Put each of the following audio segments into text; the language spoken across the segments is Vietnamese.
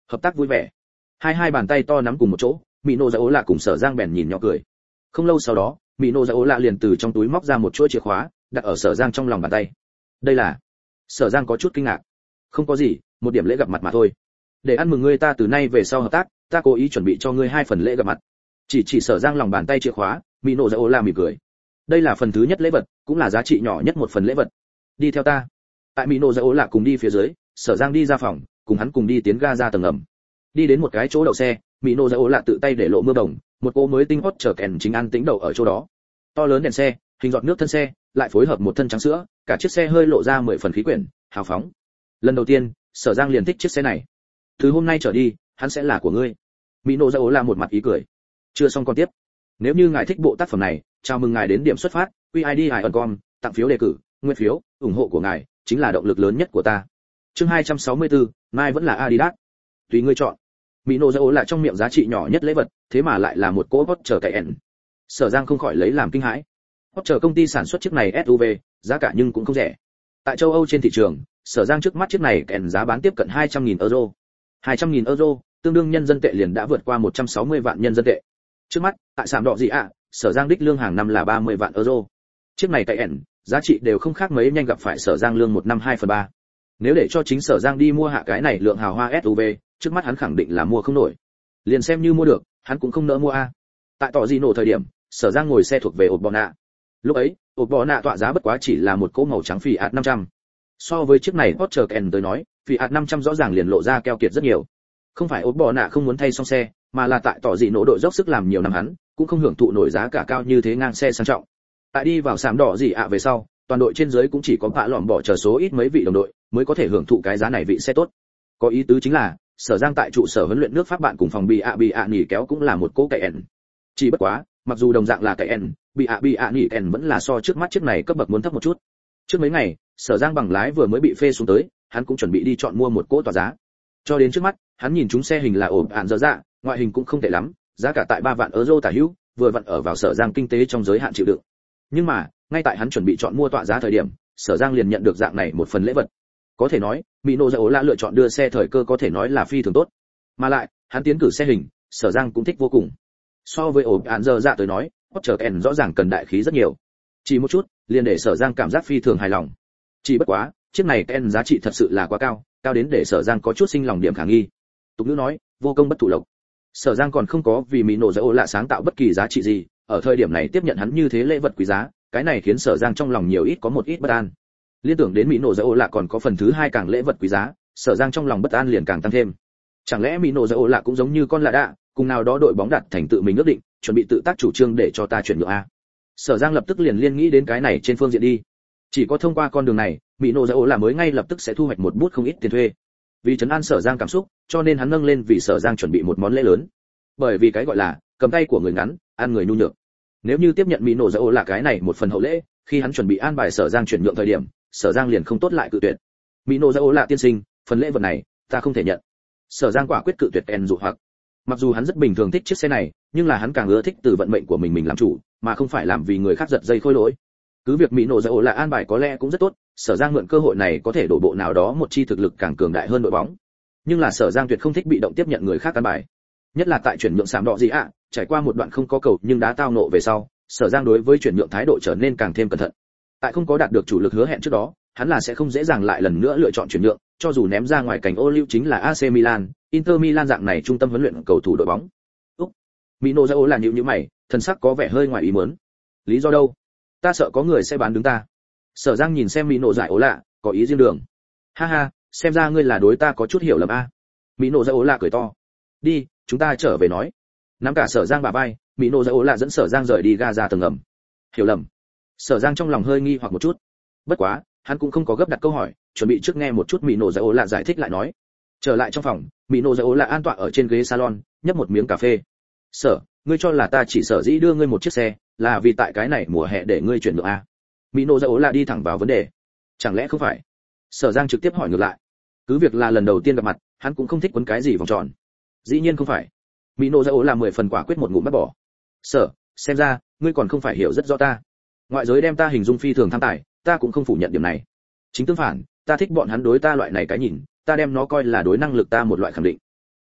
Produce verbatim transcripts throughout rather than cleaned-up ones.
hợp tác vui vẻ. Hai hai bàn tay to nắm cùng một chỗ, Mỹ Nô Dạ Ố Lạ cùng Sở Giang bèn nhìn nhỏ cười. Không lâu sau đó, Mỹ Nô Dạ Ố Lạ liền từ trong túi móc ra một chuỗi chìa khóa, đặt ở Sở Giang trong lòng bàn tay. Đây là? Sở Giang có chút kinh ngạc. Không có gì, một điểm lễ gặp mặt mà thôi. Để ăn mừng ngươi ta từ nay về sau hợp tác, ta cố ý chuẩn bị cho ngươi hai phần lễ gặp mặt. Chỉ chỉ Sở Giang lòng bàn tay chìa khóa, Mỹ Nô Dạ Ố Lạ mỉm cười. Đây là phần thứ nhất lễ vật, cũng là giá trị nhỏ nhất một phần lễ vật. Đi theo ta. Tại Mỹ Nô Dạ Ố Lạ cùng đi phía dưới, Sở Giang đi ra phòng, cùng hắn cùng đi tiến ga ra tầng ngầm. Đi đến một cái chỗ đậu xe, Mỹ Nô Dạ Ố Lạ tự tay để lộ mưa đồng, một cô mới tinh hot chở kèn chính an tĩnh đậu ở chỗ đó. To lớn đèn xe, hình giọt nước thân xe, lại phối hợp một thân trắng sữa, cả chiếc xe hơi lộ ra mười phần khí quyển, hào phóng. Lần đầu tiên, Sở Giang liền thích chiếc xe này. Từ hôm nay trở đi, hắn sẽ là của ngươi. Mỹ Nô Dạ Ố Lạ một mặt ý cười. Chưa xong con tiếp. Nếu như ngài thích bộ tác phẩm này, chào mừng ngài đến điểm xuất phát, quy i đê icon com, tặng phiếu đề cử, nguyên phiếu, ủng hộ của ngài chính là động lực lớn nhất của ta. Chương hai trăm sáu mươi tư, mai vẫn là Adidas. Tùy ngươi chọn. Mỹ Nô Dạ Ố Lạ trong miệng giá trị nhỏ nhất lễ vật, thế mà lại là một cỗ Porsche Cayenne. Sở Giang không khỏi lấy làm kinh hãi. Porsche công ty sản xuất chiếc này ét u vê, giá cả nhưng cũng không rẻ. Tại châu Âu trên thị trường, Sở Giang trước mắt chiếc này Cayenne giá bán tiếp cận hai trăm nghìn euro. hai trăm nghìn euro, tương đương nhân dân tệ liền đã vượt qua một trăm sáu mươi vạn nhân dân tệ. Trước mắt, tại sàn đỏ gì ạ, Sở Giang đích lương hàng năm là ba mươi vạn euro. Chiếc này Cayenne, giá trị đều không khác mấy nhanh gặp phải Sở Giang lương một năm hai phần ba. Nếu để cho chính Sở Giang đi mua hạ cái này lượng hào hoa ét u vê, trước mắt hắn khẳng định là mua không nổi. Liền xem như mua được, hắn cũng không nỡ mua a. Tại tỏ gì nổ thời điểm, Sở Giang ngồi xe thuộc về ộp bò nạ. Lúc ấy, ộp bò nạ tọa giá bất quá chỉ là một cỗ màu trắng Fiat năm trăm. So với chiếc này Porsche Cayenne tới nói, Fiat năm trăm rõ ràng liền lộ ra keo kiệt rất nhiều. Không phải ộp bò nạ không muốn thay xong xe, mà là tại tỏ gì nổ đội dốc sức làm nhiều năm hắn, cũng không hưởng thụ nổi giá cả cao như thế ngang xe sang trọng. Tại đi vào sàm đỏ gì ạ về sau, toàn đội trên dưới cũng chỉ có bạ lỏm bỏ chờ số ít mấy vị đồng đội mới có thể hưởng thụ cái giá này vị xe tốt. Có ý tứ chính là, Sở Giang tại trụ sở huấn luyện nước Pháp bạn cùng phòng bị ạ bị ạ nghỉ kéo cũng là một cỗ Cayenne. Chỉ bất quá, mặc dù đồng dạng là Cayenne, bị ạ bị ạ nghỉ Cayenne vẫn là so trước mắt chiếc này cấp bậc muốn thấp một chút. Trước mấy ngày, Sở Giang bằng lái vừa mới bị phê xuống tới, hắn cũng chuẩn bị đi chọn mua một cỗ tỏa giá. Cho đến trước mắt, hắn nhìn chúng xe hình là ổn ạn dở dạ, ngoại hình cũng không tệ lắm, giá cả tại ba vạn euro tả hữu, vừa vặn ở vào Sở Giang kinh tế trong giới hạn chịu đựng. Nhưng mà, ngay tại hắn chuẩn bị chọn mua tọa giá thời điểm, Sở Giang liền nhận được dạng này một phần lễ vật. Có thể nói, Mỹ Nô Dạ Ố Lạ lựa chọn đưa xe thời cơ có thể nói là phi thường tốt. Mà lại, hắn tiến cử xe hình, Sở Giang cũng thích vô cùng. So với ổ án giờ dạ tới nói, Porsche Cayenne rõ ràng cần đại khí rất nhiều. Chỉ một chút, liền để Sở Giang cảm giác phi thường hài lòng. Chỉ bất quá, chiếc này Cayenne giá trị thật sự là quá cao, cao đến để Sở Giang có chút sinh lòng điểm khả nghi. Tục ngữ nói, vô công bất thụ lộc. Sở Giang còn không có vì Mỹ Nô Dạ Ố Lạ sáng tạo bất kỳ giá trị gì, ở thời điểm này tiếp nhận hắn như thế lễ vật quý giá, cái này khiến Sở Giang trong lòng nhiều ít có một ít bất an. Liên tưởng đến Mỹ Nô Dạ Ố Lạ còn có phần thứ hai càng lễ vật quý giá, Sở Giang trong lòng bất an liền càng tăng thêm. Chẳng lẽ Mỹ Nô Dạ Ố Lạ cũng giống như con lạ đạ, cùng nào đó đội bóng đặt thành tự mình ước định, chuẩn bị tự tác chủ trương để cho ta chuyển nhượng a? Sở Giang lập tức liền liên nghĩ đến cái này trên phương diện đi. Chỉ có thông qua con đường này, Mỹ Nô Dạ Ố Lạ mới ngay lập tức sẽ thu hoạch một bút không ít tiền thuê. Vì trấn an Sở Giang cảm xúc, cho nên hắn nâng lên vì Sở Giang chuẩn bị một món lễ lớn. Bởi vì cái gọi là cầm tay của người ngắn, ăn người nhu nhược. Nếu như tiếp nhận Mỹ Nô Dạ Ố Lạ cái này một phần hậu lễ, khi hắn chuẩn bị an bài Sở Giang chuyển nhượng thời điểm, Sở Giang liền không tốt lại cự tuyệt. Mỹ Nô Dạ Ố Lạ tiên sinh, phần lễ vật này, ta không thể nhận. Sở Giang quả quyết cự tuyệt En dụ hoặc. Mặc dù hắn rất bình thường thích chiếc xe này, nhưng là hắn càng ưa thích từ vận mệnh của mình mình làm chủ, mà không phải làm vì người khác giật dây khôi lỗi. Cứ việc Mỹ Nô Dạ Ố Lạ an bài có lẽ cũng rất tốt, Sở Giang mượn cơ hội này có thể đổ bộ nào đó một chi thực lực càng cường đại hơn đội bóng. Nhưng là Sở Giang tuyệt không thích bị động tiếp nhận người khác an bài. Nhất là tại chuyển nhượng sạm đỏ gì ạ, trải qua một đoạn không có cầu nhưng đá tao nộ về sau, Sở Giang đối với chuyển nhượng thái độ trở nên càng thêm cẩn thận. Tại không có đạt được chủ lực hứa hẹn trước đó, hắn là sẽ không dễ dàng lại lần nữa lựa chọn chuyển nhượng, cho dù ném ra ngoài cảnh ô liu chính là a xê Milan, Inter Milan dạng này trung tâm huấn luyện cầu thủ đội bóng. Úc, Mỹ Nô Dạ Ố là nhíu nhíu mày, thần sắc có vẻ hơi ngoài ý muốn. Lý do đâu? Ta sợ có người sẽ bán đứng ta. Sở Giang nhìn xem Mỹ Nô Dạ Ố lạ, có ý riêng đường. Ha ha, xem ra ngươi là đối ta có chút hiểu lầm a. Mỹ Nô Dạ Ố lạ cười to. Đi, chúng ta trở về nói. Nắm cả Sở Giang bả vai, Mỹ Nô Dạ Ố lạ dẫn Sở Giang rời đi ga ra tầng ngầm. Hiểu lầm? Sở Giang trong lòng hơi nghi hoặc một chút. Bất quá, hắn cũng không có gấp đặt câu hỏi, chuẩn bị trước nghe một chút Mỹ Nô Dạ Ố lạ giải thích lại nói. Trở lại trong phòng, Mỹ Nô Dạ Ố lạ an tọa ở trên ghế salon, nhấp một miếng cà phê. Sở, ngươi cho là ta chỉ sở dĩ đưa ngươi một chiếc xe, là vì tại cái này mùa hè để ngươi chuyển nhượng a? Mỹ Nô Dạ Ố lạ đi thẳng vào vấn đề. Chẳng lẽ không phải? Sở Giang trực tiếp hỏi ngược lại. Cứ việc là lần đầu tiên gặp mặt, hắn cũng không thích quấn cái gì vòng tròn. Dĩ nhiên không phải. Mỹ Nô Dạ Ố là mười phần quả quyết một ngụm bắt bỏ. Sở, xem ra ngươi còn không phải hiểu rất rõ ta. Ngoại giới đem ta hình dung phi thường tham tài, ta cũng không phủ nhận điểm này. Chính tương phản, ta thích bọn hắn đối ta loại này cái nhìn, ta đem nó coi là đối năng lực ta một loại khẳng định.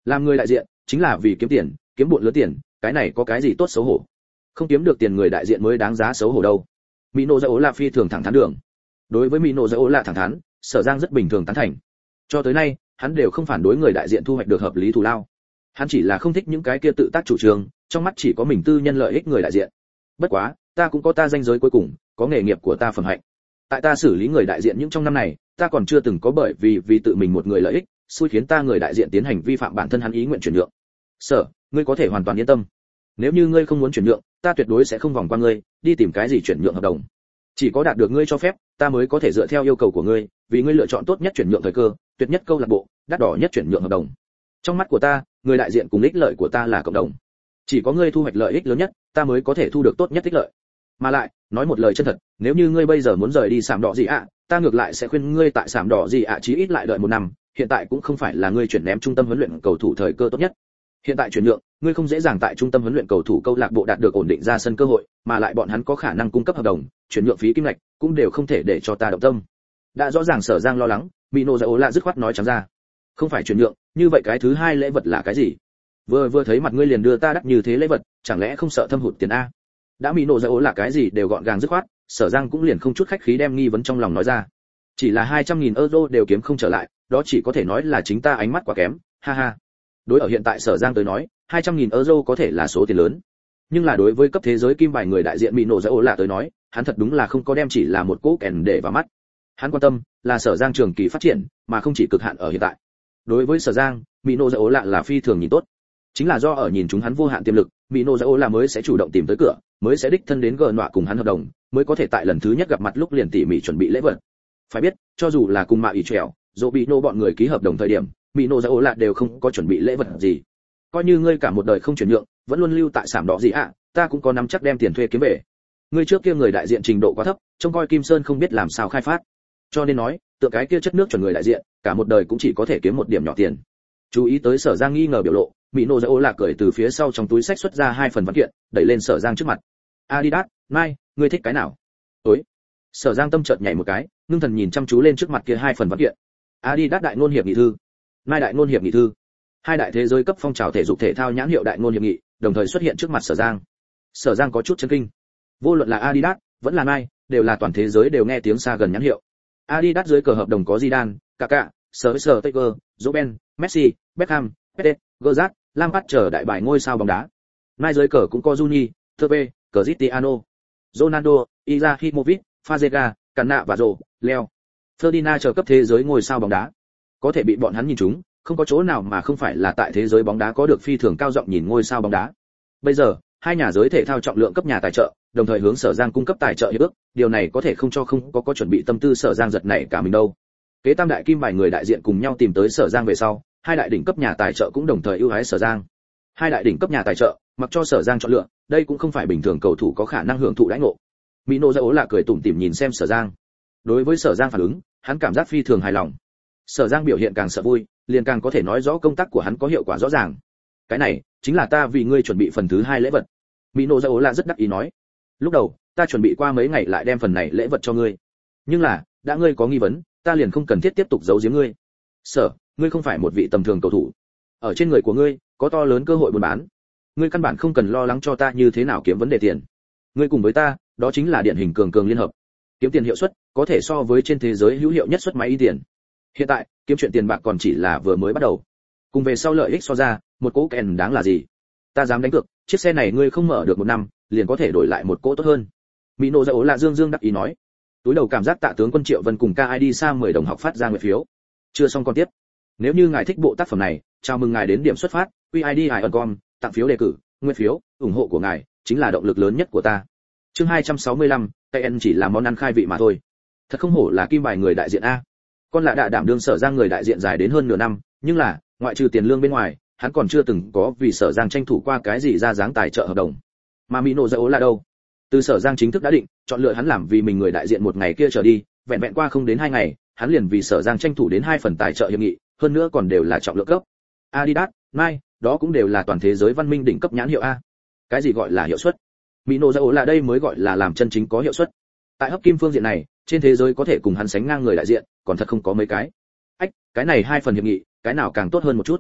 Làm người đại diện chính là vì kiếm tiền, kiếm bộn lớn tiền, cái này có cái gì tốt xấu hổ? Không kiếm được tiền người đại diện mới đáng giá xấu hổ đâu. Mỹ nộ dạ ố là phi thường thẳng thắn đường. Đối với Mỹ nộ dạ ố là thẳng thắn, Sở Giang rất bình thường tán thành. Cho tới nay, hắn đều không phản đối người đại diện thu hoạch được hợp lý thù lao. Hắn chỉ là không thích những cái kia tự tác chủ trương, trong mắt chỉ có mình tư nhân lợi ích người đại diện. Bất quá, ta cũng có ta danh giới cuối cùng, có nghề nghiệp của ta phẩm hạnh. Tại ta xử lý người đại diện những trong năm này, ta còn chưa từng có bởi vì vì tự mình một người lợi ích, xui khiến ta người đại diện tiến hành vi phạm bản thân hắn ý nguyện chuyển nhượng. Sở, ngươi có thể hoàn toàn yên tâm. Nếu như ngươi không muốn chuyển nhượng, ta tuyệt đối sẽ không vòng qua ngươi, đi tìm cái gì chuyển nhượng hợp đồng. Chỉ có đạt được ngươi cho phép, ta mới có thể dựa theo yêu cầu của ngươi, vì ngươi lựa chọn tốt nhất chuyển nhượng thời cơ, tuyệt nhất câu lạc bộ, đắt đỏ nhất chuyển nhượng hợp đồng. Trong mắt của ta, người đại diện cùng ích lợi của ta là cộng đồng. Chỉ có ngươi thu hoạch lợi ích lớn nhất, ta mới có thể thu được tốt nhất ích lợi. Mà lại, nói một lời chân thật, nếu như ngươi bây giờ muốn rời đi Sạm Đỏ gì ạ, ta ngược lại sẽ khuyên ngươi tại Sạm Đỏ gì ạ chí ít lại đợi một năm, hiện tại cũng không phải là ngươi chuyển ném trung tâm huấn luyện cầu thủ thời cơ tốt nhất. Hiện tại chuyển nhượng, ngươi không dễ dàng tại trung tâm huấn luyện cầu thủ câu lạc bộ đạt được ổn định ra sân cơ hội, mà lại bọn hắn có khả năng cung cấp hợp đồng, chuyển nhượng phí kim ngạch cũng đều không thể để cho ta động tâm. Đã rõ ràng Sở Giang lo lắng, Mino Dao lại dứt khoát nói trắng ra. Không phải chuyển nhượng, như vậy cái thứ hai lễ vật là cái gì? Vừa vừa thấy mặt ngươi liền đưa ta đắt như thế lễ vật, chẳng lẽ không sợ thâm hụt tiền a? Đã Mino Dao là cái gì đều gọn gàng dứt khoát, Sở Giang cũng liền không chút khách khí đem nghi vấn trong lòng nói ra. Chỉ là hai trăm nghìn euro đều kiếm không trở lại, đó chỉ có thể nói là chính ta ánh mắt quá kém, ha ha. Đối ở hiện tại Sở Giang tới nói, hai trăm nghìn euro có thể là số tiền lớn. Nhưng là đối với cấp thế giới kim bài người đại diện Mino Dao là tới nói, hắn thật đúng là không có đem chỉ là một cỗ kèn để vào mắt. Hắn quan tâm là Sở Giang trường kỳ phát triển, mà không chỉ cực hạn ở hiện tại. Đối với Sở Giang, Mino Dao là là phi thường nhìn tốt. Chính là do ở nhìn chúng hắn vô hạn tiềm lực, Mino Dao là mới sẽ chủ động tìm tới cửa, mới sẽ đích thân đến gờ nọa cùng hắn hợp đồng, mới có thể tại lần thứ nhất gặp mặt lúc liền tỉ mỉ chuẩn bị lễ vật. Phải biết, cho dù là cùng Mạ ỷ trèo, Robinho bọn người ký hợp đồng thời điểm, Mino Dao là đều không có chuẩn bị lễ vật gì. Coi như ngươi cả một đời không chuyển nhượng, vẫn luôn lưu tại Sạm Đỏ gì ạ, ta cũng có nắm chắc đem tiền thuê kiếm về. Ngươi trước kia người đại diện trình độ quá thấp, trông coi Kim Sơn không biết làm sao khai phát. Cho nên nói, tượng cái kia chất nước chuẩn người đại diện, cả một đời cũng chỉ có thể kiếm một điểm nhỏ tiền. Chú ý tới Sở Giang nghi ngờ biểu lộ, Mino Dao là cười từ phía sau trong túi sách xuất ra hai phần văn kiện, đẩy lên Sở Giang trước mặt. Adidas, Nike, ngươi thích cái nào? Ối. Sở Giang tâm chợt nhảy một cái, ngưng thần nhìn chăm chú lên trước mặt kia hai phần văn kiện. Adidas đại ngôn hiệp nghị thư, Nike đại ngôn hiệp nghị thư. Hai đại thế giới cấp phong trào thể dục thể thao nhãn hiệu đại ngôn hiệp nghị, đồng thời xuất hiện trước mặt Sở Giang. Sở Giang có chút chấn kinh. Vô luận là Adidas, vẫn là Nike, đều là toàn thế giới đều nghe tiếng xa gần nhãn hiệu. Adidas dưới cờ hợp đồng có Zidane, Kaká, Sir Taker, Robben, Messi, Beckham, Pete, Gerrard, Lampard chờ đại bài ngôi sao bóng đá. Nike dưới cờ cũng có Juni, Terpe, Cristiano, Ronaldo, Ibrahimovic, Fazega, Cannạ và Rô, Leo, Ferdinand chờ cấp thế giới ngôi sao bóng đá. Có thể bị bọn hắn nhìn trúng, không có chỗ nào mà không phải là tại thế giới bóng đá có được phi thường cao giọng nhìn ngôi sao bóng đá. Bây giờ, hai nhà giới thể thao trọng lượng cấp nhà tài trợ, đồng thời hướng Sở Giang cung cấp tài trợ hiệp ước, điều này có thể không cho không có có chuẩn bị tâm tư Sở Giang giật này cả mình đâu. Kế tam đại kim bài người đại diện cùng nhau tìm tới Sở Giang về sau, hai đại đỉnh cấp nhà tài trợ cũng đồng thời ưu ái Sở Giang. Hai đại đỉnh cấp nhà tài trợ, mặc cho Sở Giang chọn lựa, đây cũng không phải bình thường cầu thủ có khả năng hưởng thụ đãi ngộ. Mino Dao là cười tủm tỉm nhìn xem Sở Giang. Đối với Sở Giang phản ứng, hắn cảm giác phi thường hài lòng. Sở Giang biểu hiện càng sợ vui, liền càng có thể nói rõ công tác của hắn có hiệu quả rõ ràng. Cái này chính là ta vì ngươi chuẩn bị phần thứ hai lễ vật. Mino Dao là rất đắc ý nói. Lúc đầu, ta chuẩn bị qua mấy ngày lại đem phần này lễ vật cho ngươi. Nhưng là, đã ngươi có nghi vấn, ta liền không cần thiết tiếp tục giấu giếm ngươi. Sở, ngươi không phải một vị tầm thường cầu thủ. Ở trên người của ngươi, có to lớn cơ hội buôn bán. Ngươi căn bản không cần lo lắng cho ta như thế nào kiếm vấn đề tiền. Ngươi cùng với ta, đó chính là điển hình cường cường liên hợp. Kiếm tiền hiệu suất, có thể so với trên thế giới hữu hiệu nhất suất máy y tiền. Hiện tại, kiếm chuyện tiền bạc còn chỉ là vừa mới bắt đầu. Cùng về sau lợi ích so ra, một cỗ kèn đáng là gì? Ta dám đánh cược, chiếc xe này ngươi không mở được một năm, liền có thể đổi lại một cỗ tốt hơn. Mino Dao là dương dương đắc ý nói. Túi đầu cảm giác Tạ tướng quân Triệu Vân cùng ca i đê xa mười đồng học phát ra nguyện phiếu. Chưa xong còn tiếp. Nếu như ngài thích bộ tác phẩm này, chào mừng ngài đến điểm xuất phát, quy i đê icon, tặng phiếu đề cử, nguyện phiếu, ủng hộ của ngài chính là động lực lớn nhất của ta. Chương hai trăm sáu mươi lăm, cây ăn chỉ là món ăn khai vị mà thôi. Thật không hổ là kim bài người đại diện a. Con lạ đã đảm đương Sở Giang người đại diện dài đến hơn nửa năm, nhưng là, ngoại trừ tiền lương bên ngoài, hắn còn chưa từng có vì Sở Giang tranh thủ qua cái gì ra dáng tài trợ hợp đồng. Mà Mino Dao là đâu? Từ Sở Giang chính thức đã định, chọn lựa hắn làm vì mình người đại diện một ngày kia trở đi, vẹn vẹn qua không đến hai ngày, hắn liền vì Sở Giang tranh thủ đến hai phần tài trợ hiệp nghị, hơn nữa còn đều là trọng lượng cấp. Adidas, Nike, đó cũng đều là toàn thế giới văn minh đỉnh cấp nhãn hiệu a. Cái gì gọi là hiệu suất? Mino Dao là đây mới gọi là làm chân chính có hiệu suất. Tại hấp kim phương diện này, trên thế giới có thể cùng hắn sánh ngang người đại diện, còn thật không có mấy cái. Ách, cái này hai phần hiệp nghị, cái nào càng tốt hơn một chút.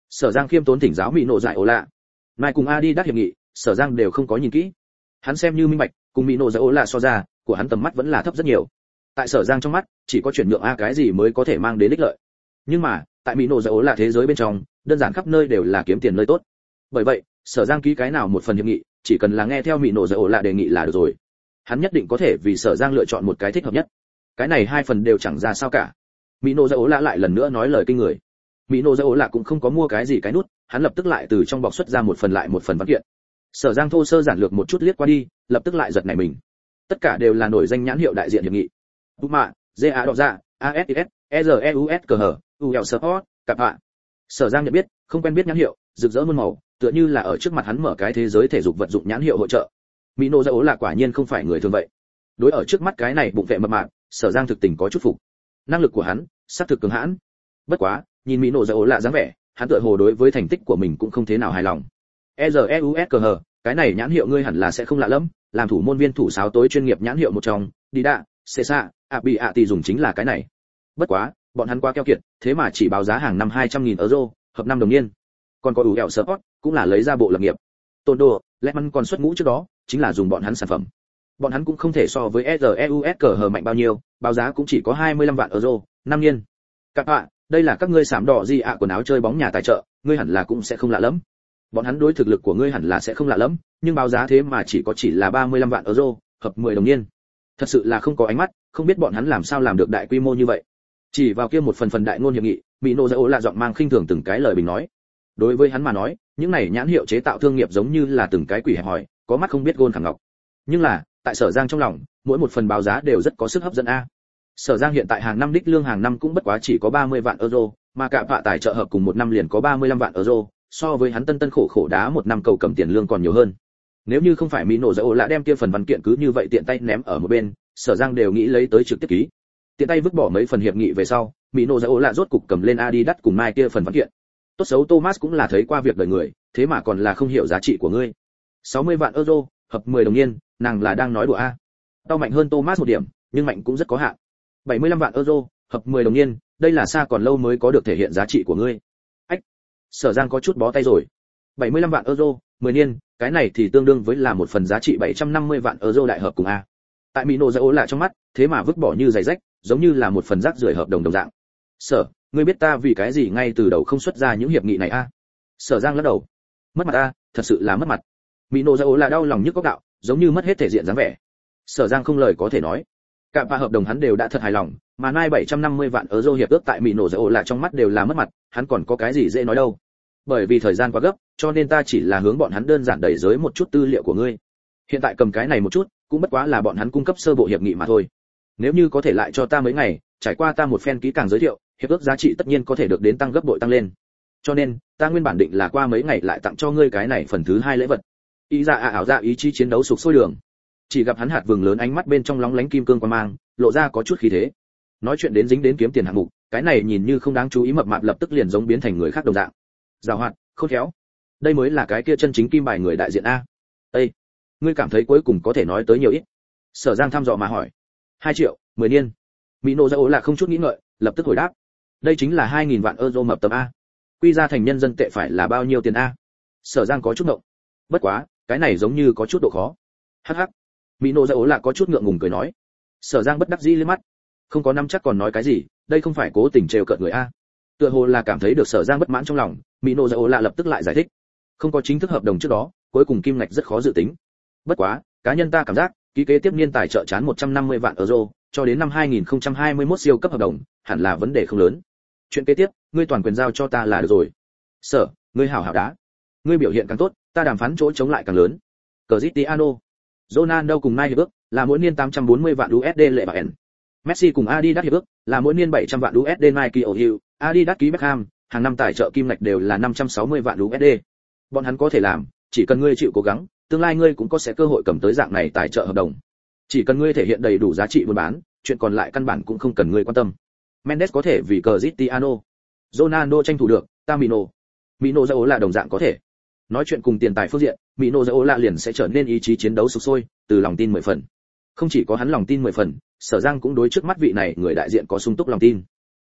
Sở Giang khiêm tốn thỉnh giáo Mỹ nộ giải ổ lạ. Mai cùng Adidas hiệp nghị, Sở Giang đều không có nhìn kỹ. Hắn xem như minh bạch, cùng Mỹ nộ giải ổ lạ so ra, của hắn tầm mắt vẫn là thấp rất nhiều. Tại Sở Giang trong mắt, chỉ có chuyển nhượng a cái gì mới có thể mang đến ích lợi. Nhưng mà, tại Mỹ nộ giải ổ lạ thế giới bên trong, đơn giản khắp nơi đều là kiếm tiền nơi tốt. Bởi vậy, Sở Giang ký cái nào một phần hiệp nghị, chỉ cần là nghe theo Mỹ nộ giải ổ lạ đề nghị là được rồi. Hắn nhất định có thể vì Sở Giang lựa chọn một cái thích hợp nhất. Cái này hai phần đều chẳng ra sao cả. Mỹ nộ giải ổ lạ lại lần nữa nói lời kinh người. Mỹ nộ giải ổ lạ cũng không có mua cái gì cái nút, hắn lập tức lại từ trong bọc xuất ra một phần lại một phần văn kiện. Sở Giang thô sơ giản lược một chút liếc qua đi, lập tức lại giật nảy mình. Tất cả đều là nổi danh nhãn hiệu đại diện hiệp nghị. Puma, Zea đỏ dạ, a ét ét, e rờ e u ét cờ hờ, u lờ Sport, cặp hạ. Sở Giang nhận biết, không quen biết nhãn hiệu, rực rỡ muôn màu, tựa như là ở trước mặt hắn mở cái thế giới thể dục vật dụng nhãn hiệu hội trợ. Mỹ nộ giải ổ lạ quả nhiên không phải người thường vậy. Đối ở trước mắt cái này bụng vệ mập mạp, Sở Giang thực tình có chút phục. Năng lực của hắn, xác thực cường hãn. Bất quá, nhìn Mỹ nộ giải ổ lạ dáng vẻ, hắn tựa hồ đối với thành tích của mình cũng không thế nào hài lòng. e rờ e u ét cờ hờ, cái này nhãn hiệu ngươi hẳn là sẽ không lạ lắm, làm thủ môn viên thủ sáo tối chuyên nghiệp nhãn hiệu một trong, đi đạ, Cesa, ạ bị ạ tỷ dùng chính là cái này. Bất quá, bọn hắn quá keo kiệt, thế mà chỉ báo giá hàng năm hai trăm nghìn euro, hợp năm đồng niên. Còn có ủ Sport, cũng là lấy ra bộ lập nghiệp. Tôn đồ, Lehman còn xuất ngũ trước đó, chính là dùng bọn hắn sản phẩm. Bọn hắn cũng không thể so với e rờ e u ét cờ hờ mạnh bao nhiêu, báo giá cũng chỉ có hai mươi lăm vạn euro, năm niên. Các bạn, đây là các ngươi sảm đỏ gì ạ quần áo chơi bóng nhà tài trợ, ngươi hẳn là cũng sẽ không lạ lắm. Bọn hắn đối thực lực của ngươi hẳn là sẽ không lạ lắm, nhưng báo giá thế mà chỉ có chỉ là ba mươi lăm vạn euro, hợp mười đồng niên. Thật sự là không có ánh mắt, không biết bọn hắn làm sao làm được đại quy mô như vậy. Chỉ vào kia một phần phần đại ngôn hiệp nghị, Mỹ nộ giải ổ lạ giọng mang khinh thường từng cái lời bình nói. Đối với hắn mà nói, những này nhãn hiệu chế tạo thương nghiệp giống như là từng cái quỷ hẹp hòi, có mắt không biết gôn khẳng ngọc. Nhưng là, tại Sở Giang trong lòng, mỗi một phần báo giá đều rất có sức hấp dẫn a. Sở Giang hiện tại hàng năm đích lương hàng năm cũng bất quá chỉ có ba mươi vạn euro, mà cả vạ tài trợ hợp cùng một năm liền có ba mươi lăm vạn euro, so với hắn tân tân khổ khổ đá một năm cầu cầm tiền lương còn nhiều hơn. Nếu như không phải Mỹ nổ giải ổ lạ đem kia phần văn kiện cứ như vậy tiện tay ném ở một bên, Sở Giang đều nghĩ lấy tới trực tiếp ký. Tiện tay vứt bỏ mấy phần hiệp nghị về sau, Mỹ nổ giải ổ lạ rốt cục cầm lên Adidas cùng mai kia phần văn kiện. Tốt xấu Thomas cũng là thấy qua việc đời người, thế mà còn là không hiểu giá trị của ngươi. sáu mươi vạn euro, hợp mười đồng niên, nàng là đang nói đùa a. Tao mạnh hơn Thomas một điểm, nhưng mạnh cũng rất có hạn. bảy mươi lăm vạn euro, hợp mười đồng niên, đây là xa còn lâu mới có được thể hiện giá trị của ngươi. Ách. Sở Giang có chút bó tay rồi. bảy mươi lăm vạn euro, mười niên, cái này thì tương đương với là một phần giá trị bảy trăm năm mươi vạn euro đại hợp cùng a. Tại Mỹ nổ giải ổ lạ trong mắt, thế mà vứt bỏ như giày rách, giống như là một phần rác rưởi hợp đồng đồng dạng. Sở, ngươi biết ta vì cái gì ngay từ đầu không xuất ra những hiệp nghị này a? Sở Giang lắc đầu. Mất mặt a, thật sự là mất mặt. Mỹ nổ giải ổ lạ đau lòng nhức góc đạo, giống như mất hết thể diện dáng vẻ. Sở Giang không lời có thể nói. Cả ba hợp đồng hắn đều đã thật hài lòng, mà nay bảy trăm năm mươi vạn euro hiệp ước tại Mỹ nổ giải ổ lạ trong mắt đều là mất mặt, hắn còn có cái gì dễ nói đâu. Bởi vì thời gian quá gấp, cho nên ta chỉ là hướng bọn hắn đơn giản đẩy giới một chút tư liệu của ngươi. Hiện tại cầm cái này một chút, cũng bất quá là bọn hắn cung cấp sơ bộ hiệp nghị mà thôi. Nếu như có thể lại cho ta mấy ngày, trải qua ta một phen kỹ càng giới thiệu, hiệp ước giá trị tất nhiên có thể được đến tăng gấp bội tăng lên. Cho nên, ta nguyên bản định là qua mấy ngày lại tặng cho ngươi cái này phần thứ hai lễ vật. Ý ra à ảo ra ý chí chiến đấu sục sôi đường. Chỉ gặp hắn hạt vừng lớn ánh mắt bên trong lóng lánh kim cương quan mang, lộ ra có chút khí thế. Nói chuyện đến dính đến kiếm tiền hạng mục, cái này nhìn như không đáng chú ý mập mạp lập tức liền giống biến thành người khác đồng dạng. Giàu hoạt, khôn khéo. Đây mới là cái kia chân chính kim bài người đại diện a. Ê, ngươi cảm thấy cuối cùng có thể nói tới nhiều ít? Sở Giang thăm dò mà hỏi. hai triệu, mười niên. Mỹ nổ giải ổ là không chút nghĩ ngợi, lập tức hồi đáp. Đây chính là hai nghìn vạn euro mập tầm a. Quy ra thành nhân dân tệ phải là bao nhiêu tiền a? Sở Giang có chút ngộng. Bất quá, cái này giống như có chút độ khó. Hắc hắc. Mỹ nổ giải ổ là có chút ngượng ngùng cười nói. Sở Giang bất đắc dĩ lên mắt. Không có nắm chắc còn nói cái gì, đây không phải cố tình trêu cợt người a. Tựa hồ là cảm thấy được Sở Giang bất mãn trong lòng, Mỹ nổ giải ổ là lập tức lại giải thích. Không có chính thức hợp đồng trước đó, cuối cùng kim ngạch rất khó dự tính. Bất quá, cá nhân ta cảm giác, ký kế tiếp niên tài trợ chán một trăm năm mươi vạn euro, cho đến năm hai nghìn không trăm hai mươi mốt siêu cấp hợp đồng, hẳn là vấn đề không lớn. Chuyện kế tiếp, ngươi toàn quyền giao cho ta là được rồi. Sở, ngươi hảo hảo đá. Ngươi biểu hiện càng tốt, ta đàm phán chỗ chống lại càng lớn. Cristiano Ronaldo cùng Nike hiệp ước là mỗi niên tám trăm bốn mươi vạn u ét đê lệ bảo. Messi cùng Adidas hiệp ước là mỗi niên bảy trăm vạn u ét đê Nike Ohio, Adidas ký Beckham, hàng năm tài trợ kim ngạch đều là năm trăm sáu mươi vạn u ét đê. Bọn hắn có thể làm, chỉ cần ngươi chịu cố gắng, tương lai ngươi cũng có sẽ cơ hội cầm tới dạng này tài trợ hợp đồng. Chỉ cần ngươi thể hiện đầy đủ giá trị buôn bán, chuyện còn lại căn bản cũng không cần ngươi quan tâm. Mendes có thể vì Cristiano Ronaldo tranh thủ được, ta Mino. Mino Zao là đồng dạng có thể. Nói chuyện cùng tiền tài phương diện, Mino Zao là liền sẽ trở nên ý chí chiến đấu sục sôi, từ lòng tin mười phần. Không chỉ có hắn lòng tin mười phần, Sở Giang cũng đối trước mắt vị này người đại diện có sung túc lòng tin.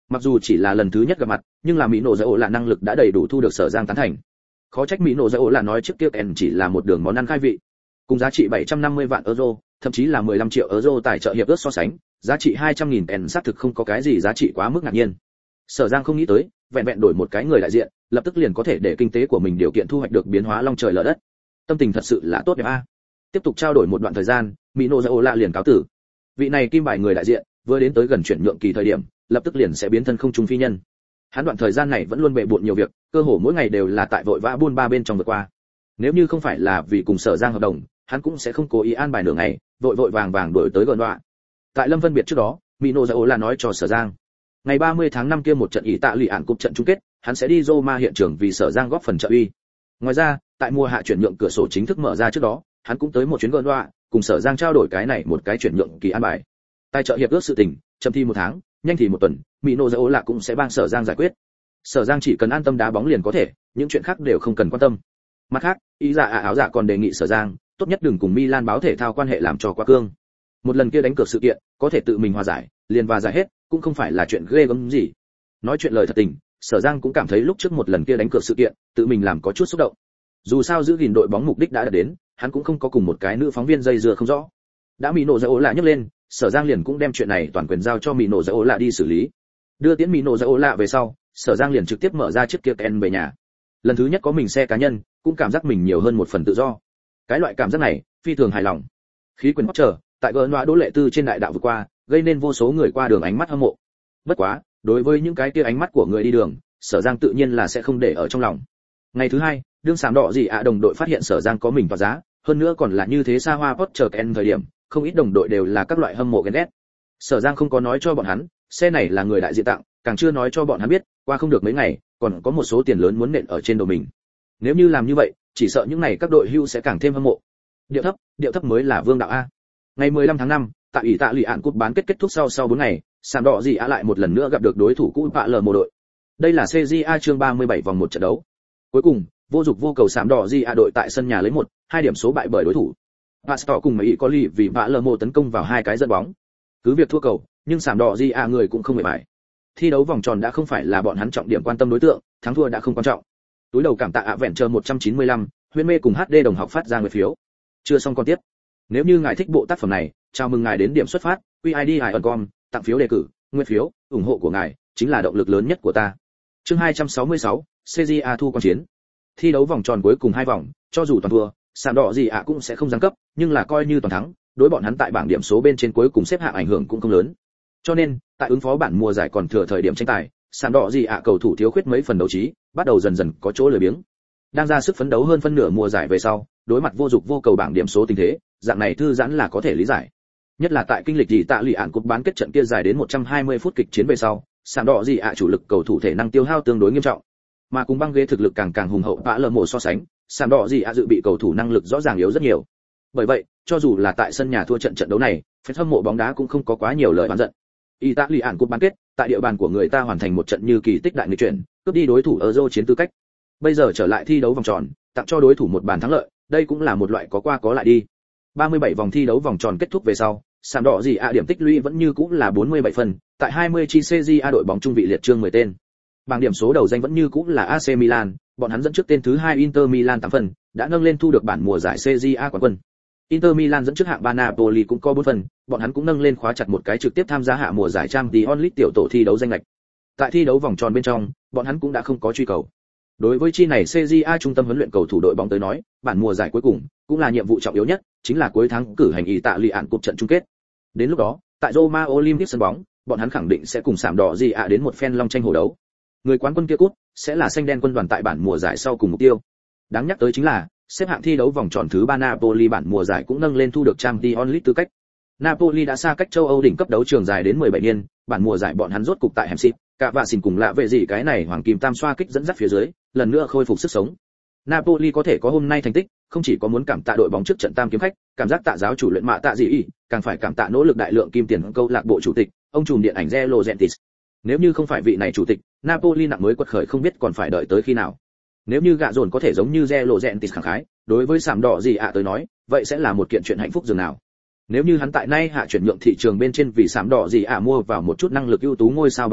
Mặc dù chỉ là lần thứ nhất gặp mặt, nhưng là Mỹ nổ Dạy ổ là năng lực đã đầy đủ thu được Sở Giang tán thành. Khó trách Mỹ nổ Dạy ổ là nói trước kia Ken chỉ là một đường món ăn khai vị. Cùng giá trị bảy trăm năm mươi vạn euro, thậm chí là mười lăm triệu euro tài trợ hiệp ước so sánh, giá trị hai trăm nghìn Ken xác thực không có cái gì giá trị quá mức ngạc nhiên. Sở Giang không nghĩ tới, vẹn vẹn đổi một cái người đại diện, lập tức liền có thể để kinh tế của mình điều kiện thu hoạch được biến hóa long trời lở đất. Tâm tình thật sự là tốt đẹp a. Tiếp tục trao đổi một đoạn thời gian, Mỹ nổ Dạy ổ là liền cáo tử. Vị này kim bài người đại diện, vừa đến tới gần chuyển nhượng kỳ thời điểm, lập tức liền sẽ biến thân không trung phi nhân. Hắn đoạn thời gian này vẫn luôn bệ bội nhiều việc, cơ hồ mỗi ngày đều là tại vội vã buôn ba bên trong vượt qua. Nếu như không phải là vì cùng Sở Giang hợp đồng, hắn cũng sẽ không cố ý an bài nửa ngày, vội vội vàng vàng đuổi tới gần đoạn. Tại Lâm Vân biệt trước đó, Mỹ nổ Dạy ổ là nói cho Sở Giang, ngày ba mươi tháng năm kia một trận ý tạ lụy ản cúp trận chung kết, hắn sẽ đi Roma hiện trường vì Sở Giang góp phần trợ uy. Ngoài ra, tại mùa hạ chuyển nhượng cửa sổ chính thức mở ra trước đó, hắn cũng tới một chuyến gần đoạn, cùng Sở Giang trao đổi cái này một cái chuyển nhượng kỳ an bài. Tài trợ hiệp ước sự tình, chậm thì một tháng, nhanh thì một tuần, Mỹ nổ Dạy ổ là cũng sẽ帮Sở Giang giải quyết. Sở Giang chỉ cần an tâm đá bóng liền có thể, những chuyện khác đều không cần quan tâm. Mặt khác, ý dạ áo dạ còn đề nghị Sở Giang, tốt nhất đừng cùng Milan báo thể thao quan hệ làm cho quá cương. Một lần kia đánh cược sự kiện, có thể tự mình hòa giải, liền hòa giải hết, cũng không phải là chuyện ghê gớm gì. Nói chuyện lời thật tình, Sở Giang cũng cảm thấy lúc trước một lần kia đánh cược sự kiện, tự mình làm có chút xúc động. Dù sao giữ gìn đội bóng mục đích đã đạt đến, hắn cũng không có cùng một cái nữ phóng viên dây dưa không rõ. Đã Mỹ nổ Dạy ổ là nhấc lên, Sở Giang liền cũng đem chuyện này toàn quyền giao cho Mỹ nổ Dạy ổ là đi xử lý. Đưa tiễn Mỹ nổ Dạy ổ là về sau, Sở Giang liền trực tiếp mở ra chiếc kia Ken về nhà. Lần thứ nhất có mình xe cá nhân, cũng cảm giác mình nhiều hơn một phần tự do. Cái loại cảm giác này, phi thường hài lòng. Khí quyền hót trở, tại gờ nọa Đỗ Lệ Tư trên đại đạo vượt qua, gây nên vô số người qua đường ánh mắt hâm mộ. Bất quá, đối với những cái kia ánh mắt của người đi đường, Sở Giang tự nhiên là sẽ không để ở trong lòng. Ngày thứ hai, đương sám đỏ gì ạ đồng đội phát hiện Sở Giang có mình tỏa giá, hơn nữa còn là như thế xa hoa Porsche Ken thời điểm, không ít đồng đội đều là các loại hâm mộ ghen ghét. Sở Giang không có nói cho bọn hắn, xe này là người đại diện tặng, càng chưa nói cho bọn hắn biết, qua không được mấy ngày, còn có một số tiền lớn muốn nện ở trên đầu mình. Nếu như làm như vậy, chỉ sợ những này các đội hưu sẽ càng thêm hâm mộ. Điệu thấp, điệu thấp mới là vương đạo a. Ngày mười lăm tháng năm, tại ủy tạ lụy ạn cúp bán kết kết thúc sau sau bốn ngày, sàn đỏ gì á lại một lần nữa gặp được đối thủ cũ Pạ Lờ Mồ đội. Đây là xê giê a chương ba mươi bảy vòng một trận đấu. Cuối cùng, vô dục vô cầu sàn đỏ gì á đội tại sân nhà lấy một, hai điểm số bại bởi đối thủ. Pastor cùng Mỹ có lì vì Pạ Lờ Mồ tấn công vào hai cái dẫn bóng. Cứ việc thua cầu, nhưng sàn đỏ gì á người cũng không bại bại. Thi đấu vòng tròn đã không phải là bọn hắn trọng điểm quan tâm đối tượng, thắng thua đã không quan trọng. Túi đầu cảm tạ ạ vẹn chờ một trăm chín mươi lăm, Huyên Mê cùng hát đê đồng học phát ra người phiếu. Chưa xong còn tiếp. Nếu như ngài thích bộ tác phẩm này, chào mừng ngài đến điểm xuất phát, quy i đê icon, tặng phiếu đề cử, nguyên phiếu, ủng hộ của ngài chính là động lực lớn nhất của ta. Chương hai trăm sáu mươi sáu, xê giê a thu quan chiến. Thi đấu vòng tròn cuối cùng hai vòng, cho dù toàn thua, sàn đỏ gì ạ cũng sẽ không giáng cấp, nhưng là coi như toàn thắng, đối bọn hắn tại bảng điểm số bên trên cuối cùng xếp hạng ảnh hưởng cũng không lớn. Cho nên, tại ứng phó bản mùa giải còn thừa thời điểm tranh tài, sàn đỏ gì ạ cầu thủ thiếu khuyết mấy phần đấu trí, bắt đầu dần dần có chỗ lười biếng. Đang ra sức phấn đấu hơn phân nửa mùa giải về sau, đối mặt vô dục vô cầu bảng điểm số tình thế, dạng này thư giãn là có thể lý giải. Nhất là tại kinh lịch gì tạ lụy ạn cúp bán kết trận kia dài đến một trăm hai mươi phút kịch chiến về sau, sàn đỏ gì ạ chủ lực cầu thủ thể năng tiêu hao tương đối nghiêm trọng, mà cùng băng ghế thực lực càng càng hùng hậu Pạ Lờ Mồ so sánh, sàn đỏ gì ạ dự bị cầu thủ năng lực rõ ràng yếu rất nhiều. Bởi vậy, cho dù là tại sân nhà thua trận trận đấu này, fan hâm mộ bóng đá cũng không có quá nhiều lời oán giận. Italy ạn cúp bán kết, tại địa bàn của người ta hoàn thành một trận như kỳ tích đại nghịch chuyển, cướp đi đối thủ Euro chiến tư cách. Bây giờ trở lại thi đấu vòng tròn, tặng cho đối thủ một bàn thắng lợi, đây cũng là một loại có qua có lại đi. ba mươi bảy vòng thi đấu vòng tròn kết thúc về sau, sàn đỏ gì ạ điểm tích lũy vẫn như cũ là bốn mươi bảy phần, tại hai mươi chi xê giê a đội bóng trung vị liệt chương mười tên. Bảng điểm số đầu danh vẫn như cũ là a xê Milan, bọn hắn dẫn trước tên thứ hai Inter Milan tám phần, đã nâng lên thu được bản mùa giải xê giê a quán quân. Inter Milan dẫn trước hạng ba Napoli cũng có bốn phần, bọn hắn cũng nâng lên khóa chặt một cái trực tiếp tham gia hạ mùa giải Champions League tiểu tổ thi đấu danh lệch. Tại thi đấu vòng tròn bên trong, bọn hắn cũng đã không có truy cầu. Đối với chi này xê giê a trung tâm huấn luyện cầu thủ đội bóng tới nói, bản mùa giải cuối cùng cũng là nhiệm vụ trọng yếu nhất, chính là cuối tháng cử hành ý tạ lụy ạn cúp trận chung kết. Đến lúc đó, tại Roma Olympic sân bóng, bọn hắn khẳng định sẽ cùng sạm đỏ gì ạ đến một phen long tranh hổ đấu. Người quán quân kia cút sẽ là xanh đen quân đoàn tại bản mùa giải sau cùng mục tiêu. Đáng nhắc tới chính là, xếp hạng thi đấu vòng tròn thứ ba Napoli bản mùa giải cũng nâng lên thu được Champions League tư cách. Napoli đã xa cách châu Âu đỉnh cấp đấu trường dài đến mười bảy niên, bản mùa giải bọn hắn rốt cục tại Hempstead, cả vạ xỉn cùng lạ vệ gì cái này hoàng kim tam xoa kích dẫn dắt phía dưới, lần nữa khôi phục sức sống. Napoli có thể có hôm nay thành tích, không chỉ có muốn cảm tạ đội bóng trước trận tam kiếm khách, cảm giác tạ giáo chủ luyện mạ tạ gì ý, càng phải cảm tạ nỗ lực đại lượng kim tiền câu lạc bộ chủ tịch, ông trùm điện ảnh De Laurentiis. Nếu như không phải vị này chủ tịch, Napoli nặng mới quật khởi không biết còn phải đợi tới khi nào. Nếu như gạ dồn có thể giống như De Laurentiis khẳng khái, đối với sạm đỏ gì ạ tới nói, vậy sẽ là một kiện chuyện hạnh phúc dường nào. Nếu như hắn tại nay hạ chuyển nhượng thị trường bên trên vì sạm đỏ gì ạ mua vào một chút năng lực ưu tú ngôi sao bóng đá,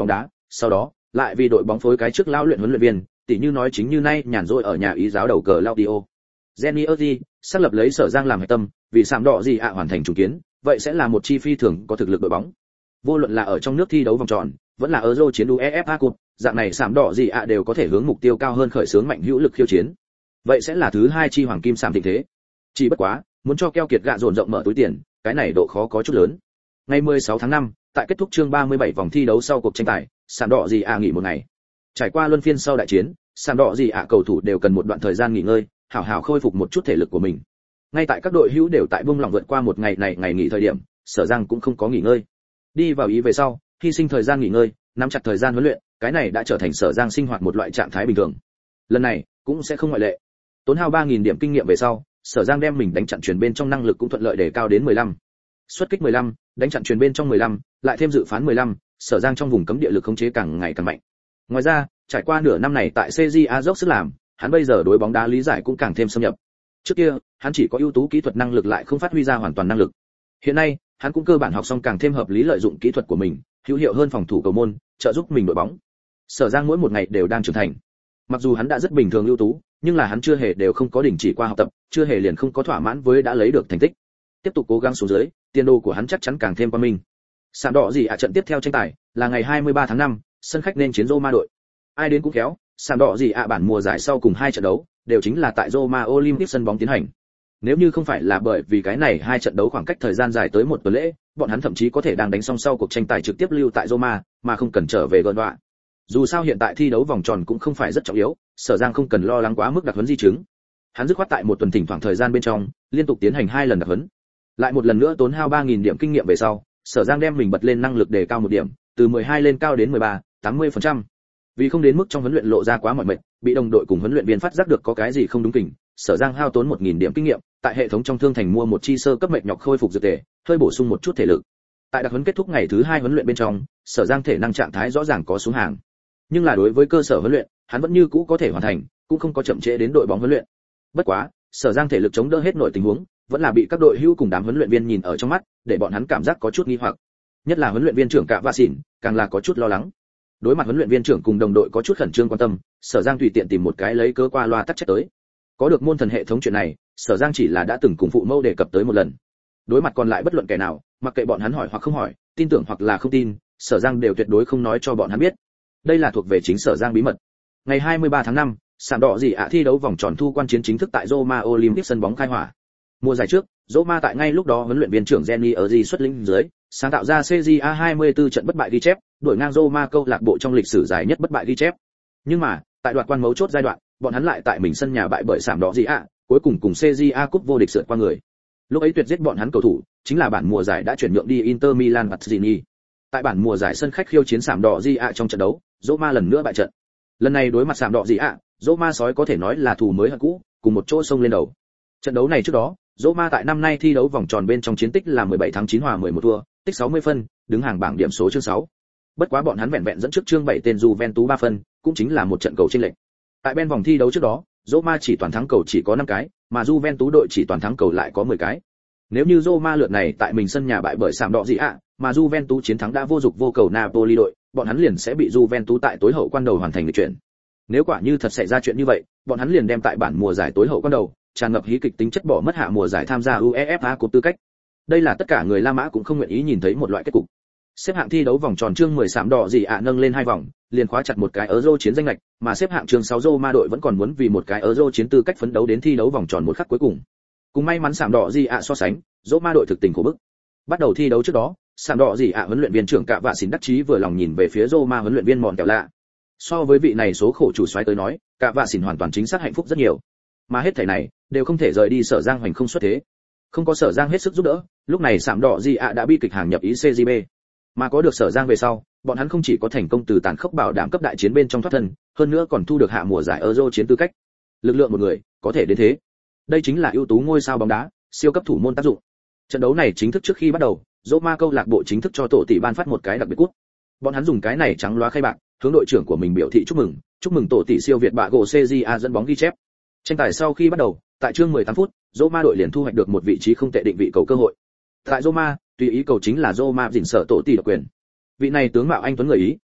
sau đó lại vì đội bóng phối cái trước lao luyện huấn luyện viên, tỷ như nói chính như nay nhàn rỗi ở nhà ý giáo đầu cờ Claudio. Jenny Erdi xác lập lấy Sở Giang làm hệ tâm, vì sạm đỏ gì ạ hoàn thành trùng kiến, vậy sẽ là một chi phi thường có thực lực đội bóng. Vô luận là ở trong nước thi đấu vòng tròn, vẫn là Euro chiến UEFA Cup, dạng này sạm đỏ gì ạ đều có thể hướng mục tiêu cao hơn khởi xướng mạnh hữu lực khiêu chiến. Vậy sẽ là thứ hai chi hoàng kim sạm thịnh thế. Chỉ bất quá, muốn cho keo kiệt gạ dồn rộng mở túi tiền, cái này độ khó có chút lớn. Ngày mười sáu tháng năm, tại kết thúc chương ba mươi bảy vòng thi đấu sau cuộc tranh tài, sạm đỏ gì ạ nghỉ một ngày. Trải qua luân phiên sau đại chiến, sạm đỏ gì ạ cầu thủ đều cần một đoạn thời gian nghỉ ngơi, hảo hảo khôi phục một chút thể lực của mình. Ngay tại các đội hữu đều tại buông lỏng vượt qua một ngày này ngày nghỉ thời điểm, Sở Giang cũng không có nghỉ ngơi. Đi vào ý về sau, hy sinh thời gian nghỉ ngơi, nắm chặt thời gian huấn luyện, cái này đã trở thành Sở Giang sinh hoạt một loại trạng thái bình thường. Lần này cũng sẽ không ngoại lệ. Tốn hao ba nghìn điểm kinh nghiệm về sau, Sở Giang đem mình đánh chặn chuyền bên trong năng lực cũng thuận lợi để cao đến mười lăm. Xuất kích mười lăm, đánh chặn chuyền bên trong mười lăm, lại thêm dự phán mười lăm, Sở Giang trong vùng cấm địa lực khống chế càng ngày càng mạnh. Ngoài ra, trải qua nửa năm này tại xê giê a dốc sức làm, hắn bây giờ đối bóng đá lý giải cũng càng thêm xâm nhập. Trước kia, hắn chỉ có ưu tú kỹ thuật năng lực lại không phát huy ra hoàn toàn năng lực. Hiện nay, hắn cũng cơ bản học xong càng thêm hợp lý lợi dụng kỹ thuật của mình, hữu hiệu hơn phòng thủ cầu môn, trợ giúp mình đội bóng. Sở Giang mỗi một ngày đều đang trưởng thành. Mặc dù hắn đã rất bình thường ưu tú, nhưng là hắn chưa hề đều không có đình chỉ qua học tập, chưa hề liền không có thỏa mãn với đã lấy được thành tích. Tiếp tục cố gắng xuống dưới, tiền đồ của hắn chắc chắn càng thêm quan minh. Sạm đỏ gì ạ trận tiếp theo tranh tài là ngày hai mươi ba tháng năm, sân khách nên chiến Roma đội. Ai đến cũng kéo, sạm đỏ gì ạ bản mùa giải sau cùng hai trận đấu đều chính là tại Roma Olympic sân bóng tiến hành. Nếu như không phải là bởi vì cái này hai trận đấu khoảng cách thời gian dài tới một tuần lễ, bọn hắn thậm chí có thể đang đánh xong sau cuộc tranh tài trực tiếp lưu tại Roma, mà không cần trở về gần đoạn. Dù sao hiện tại thi đấu vòng tròn cũng không phải rất trọng yếu, Sở Giang không cần lo lắng quá mức đặc huấn di chứng. Hắn dứt khoát tại một tuần thỉnh thoảng thời gian bên trong, liên tục tiến hành hai lần đặc huấn. Lại một lần nữa tốn hao ba nghìn điểm kinh nghiệm về sau, Sở Giang đem mình bật lên năng lực đề cao một điểm, từ mười hai lên cao đến mười ba, tám mươi phần trăm. Vì không đến mức trong huấn luyện lộ ra quá mỏi mệt, bị đồng đội cùng huấn luyện viên phát giác được có cái gì không đúng kỉnh, Sở Giang hao tốn một nghìn điểm kinh nghiệm, tại hệ thống trong thương thành mua một chi sơ cấp mệt nhọc khôi phục dược tề, hơi bổ sung một chút thể lực. Tại đặc huấn kết thúc ngày thứ hai huấn luyện bên trong, Sở Giang thể năng trạng thái rõ ràng có xuống hàng. Nhưng là đối với cơ sở huấn luyện, hắn vẫn như cũ có thể hoàn thành, cũng không có chậm trễ đến đội bóng huấn luyện. Bất quá, Sở Giang thể lực chống đỡ hết nội tình huống, vẫn là bị các đội hữu cùng đám huấn luyện viên nhìn ở trong mắt, để bọn hắn cảm giác có chút nghi hoặc. Nhất là huấn luyện viên trưởng Cạ Vạ Xỉn, càng là có chút lo lắng. Đối mặt huấn luyện viên trưởng cùng đồng đội có chút khẩn trương quan tâm, Sở Giang tùy tiện tìm một cái lấy cớ qua loa tắc trách tới. Có được môn thần hệ thống chuyện này, Sở Giang chỉ là đã từng cùng phụ mẫu đề cập tới một lần. Đối mặt còn lại bất luận kẻ nào, mặc kệ bọn hắn hỏi hoặc không hỏi, tin tưởng hoặc là không tin, Sở Giang đều tuyệt đối không nói cho bọn hắn biết. Đây là thuộc về chính Sở Giang bí mật. Ngày hai mươi ba tháng năm, sạm đỏ gì ạ thi đấu vòng tròn thu quan chiến chính thức tại Roma Olympic sân bóng khai hỏa. Mùa giải trước, Roma tại ngay lúc đó huấn luyện viên trưởng Jenny Erdi xuất lĩnh dưới, sáng tạo ra xê giê a hai mươi tư trận bất bại ghi chép, đuổi ngang Roma câu lạc bộ trong lịch sử dài nhất bất bại ghi chép. Nhưng mà, tại đoạt quan mấu chốt giai đoạn, bọn hắn lại tại mình sân nhà bại bởi sạm đỏ gì ạ, cuối cùng cùng xê giê a Cup vô địch sượt qua người. Lúc ấy tuyệt giết bọn hắn cầu thủ, chính là bản mùa giải đã chuyển nhượng đi Inter Milan Mazzini. Tại bản mùa giải sân khách khiêu chiến sạm đỏ gì ạ trong trận đấu, Roma lần nữa bại trận. Lần này đối mặt sạm đỏ gì ạ, Roma sói có thể nói là thù mới hận cũ, cùng một chỗ xông lên đầu. Trận đấu này trước đó, Roma tại năm nay thi đấu vòng tròn bên trong chiến tích là mười bảy thắng chín hòa mười một thua, tích sáu mươi phân, đứng hàng bảng điểm số chương sáu. Bất quá bọn hắn vẹn vẹn dẫn trước chương bảy tên Juventus ba phân, cũng chính là một trận cầu chênh lệch. Tại bên vòng thi đấu trước đó, Roma chỉ toàn thắng cầu chỉ có năm cái, mà Juventus đội chỉ toàn thắng cầu lại có mười cái. Nếu như Roma lượt này tại mình sân nhà bại bởi sạm đỏ gì ạ, mà Juventus chiến thắng đã vô dụng vô cầu Napoli đội, bọn hắn liền sẽ bị Juventus tại tối hậu quan đầu hoàn thành lịch chuyển. Nếu quả như thật xảy ra chuyện như vậy, bọn hắn liền đem tại bản mùa giải tối hậu quan đầu, tràn ngập hí kịch tính chất bỏ mất hạ mùa giải tham gia UEFA Cup tư cách. Đây là tất cả người La Mã cũng không nguyện ý nhìn thấy một loại kết cục. Xếp hạng thi đấu vòng tròn chương mười sạm đỏ gì ạ nâng lên hai vòng, liền khóa chặt một cái Euro chiến danh lệch, mà xếp hạng chương sáu Roma đội vẫn còn muốn vì một cái Euro chiến tư cách phấn đấu đến thi đấu vòng tròn một khắc cuối cùng. Cùng may mắn sạm đỏ gì ạ so sánh, Roma đội thực tình khổ bức. Bắt đầu thi đấu trước đó, sạm đỏ gì ạ huấn luyện viên trưởng Cạ Vạ Xỉn đắc chí vừa lòng nhìn về phía Roma huấn luyện viên Mòn Kẹo Lạ. So với vị này số khổ chủ soái tới nói, Cạ Vạ Xỉn hoàn toàn chính xác hạnh phúc rất nhiều. Mà hết thảy này đều không thể rời đi Sở Giang hoành không xuất thế. Không có Sở Giang hết sức giúp đỡ, lúc này sạm đỏ gì ạ đã bi kịch hàng nhập ý xê giê bê. Mà có được Sở Giang về sau, bọn hắn không chỉ có thành công từ tàn khốc bảo đảm cấp đại chiến bên trong thoát thân, hơn nữa còn thu được hạ mùa giải Euro chiến tư cách. Lực lượng một người, có thể đến thế. Đây chính là ưu tú ngôi sao bóng đá, siêu cấp thủ môn tác dụng. Trận đấu này chính thức trước khi bắt đầu, Roma câu lạc bộ chính thức cho tổ tỷ ban phát một cái đặc biệt cúp. Bọn hắn dùng cái này trắng loá khay bạc, hướng đội trưởng của mình biểu thị chúc mừng, chúc mừng tổ tỷ siêu việt bạ gỗ xê giê a dẫn bóng ghi chép. Tranh tài sau khi bắt đầu, tại chương mười tám phút, Roma đội liền thu hoạch được một vị trí không tệ định vị cầu cơ hội. Tại Roma, tùy ý cầu chính là Roma dình sở tổ tỷ độc quyền. Vị này tướng mạo anh tuấn người Ý,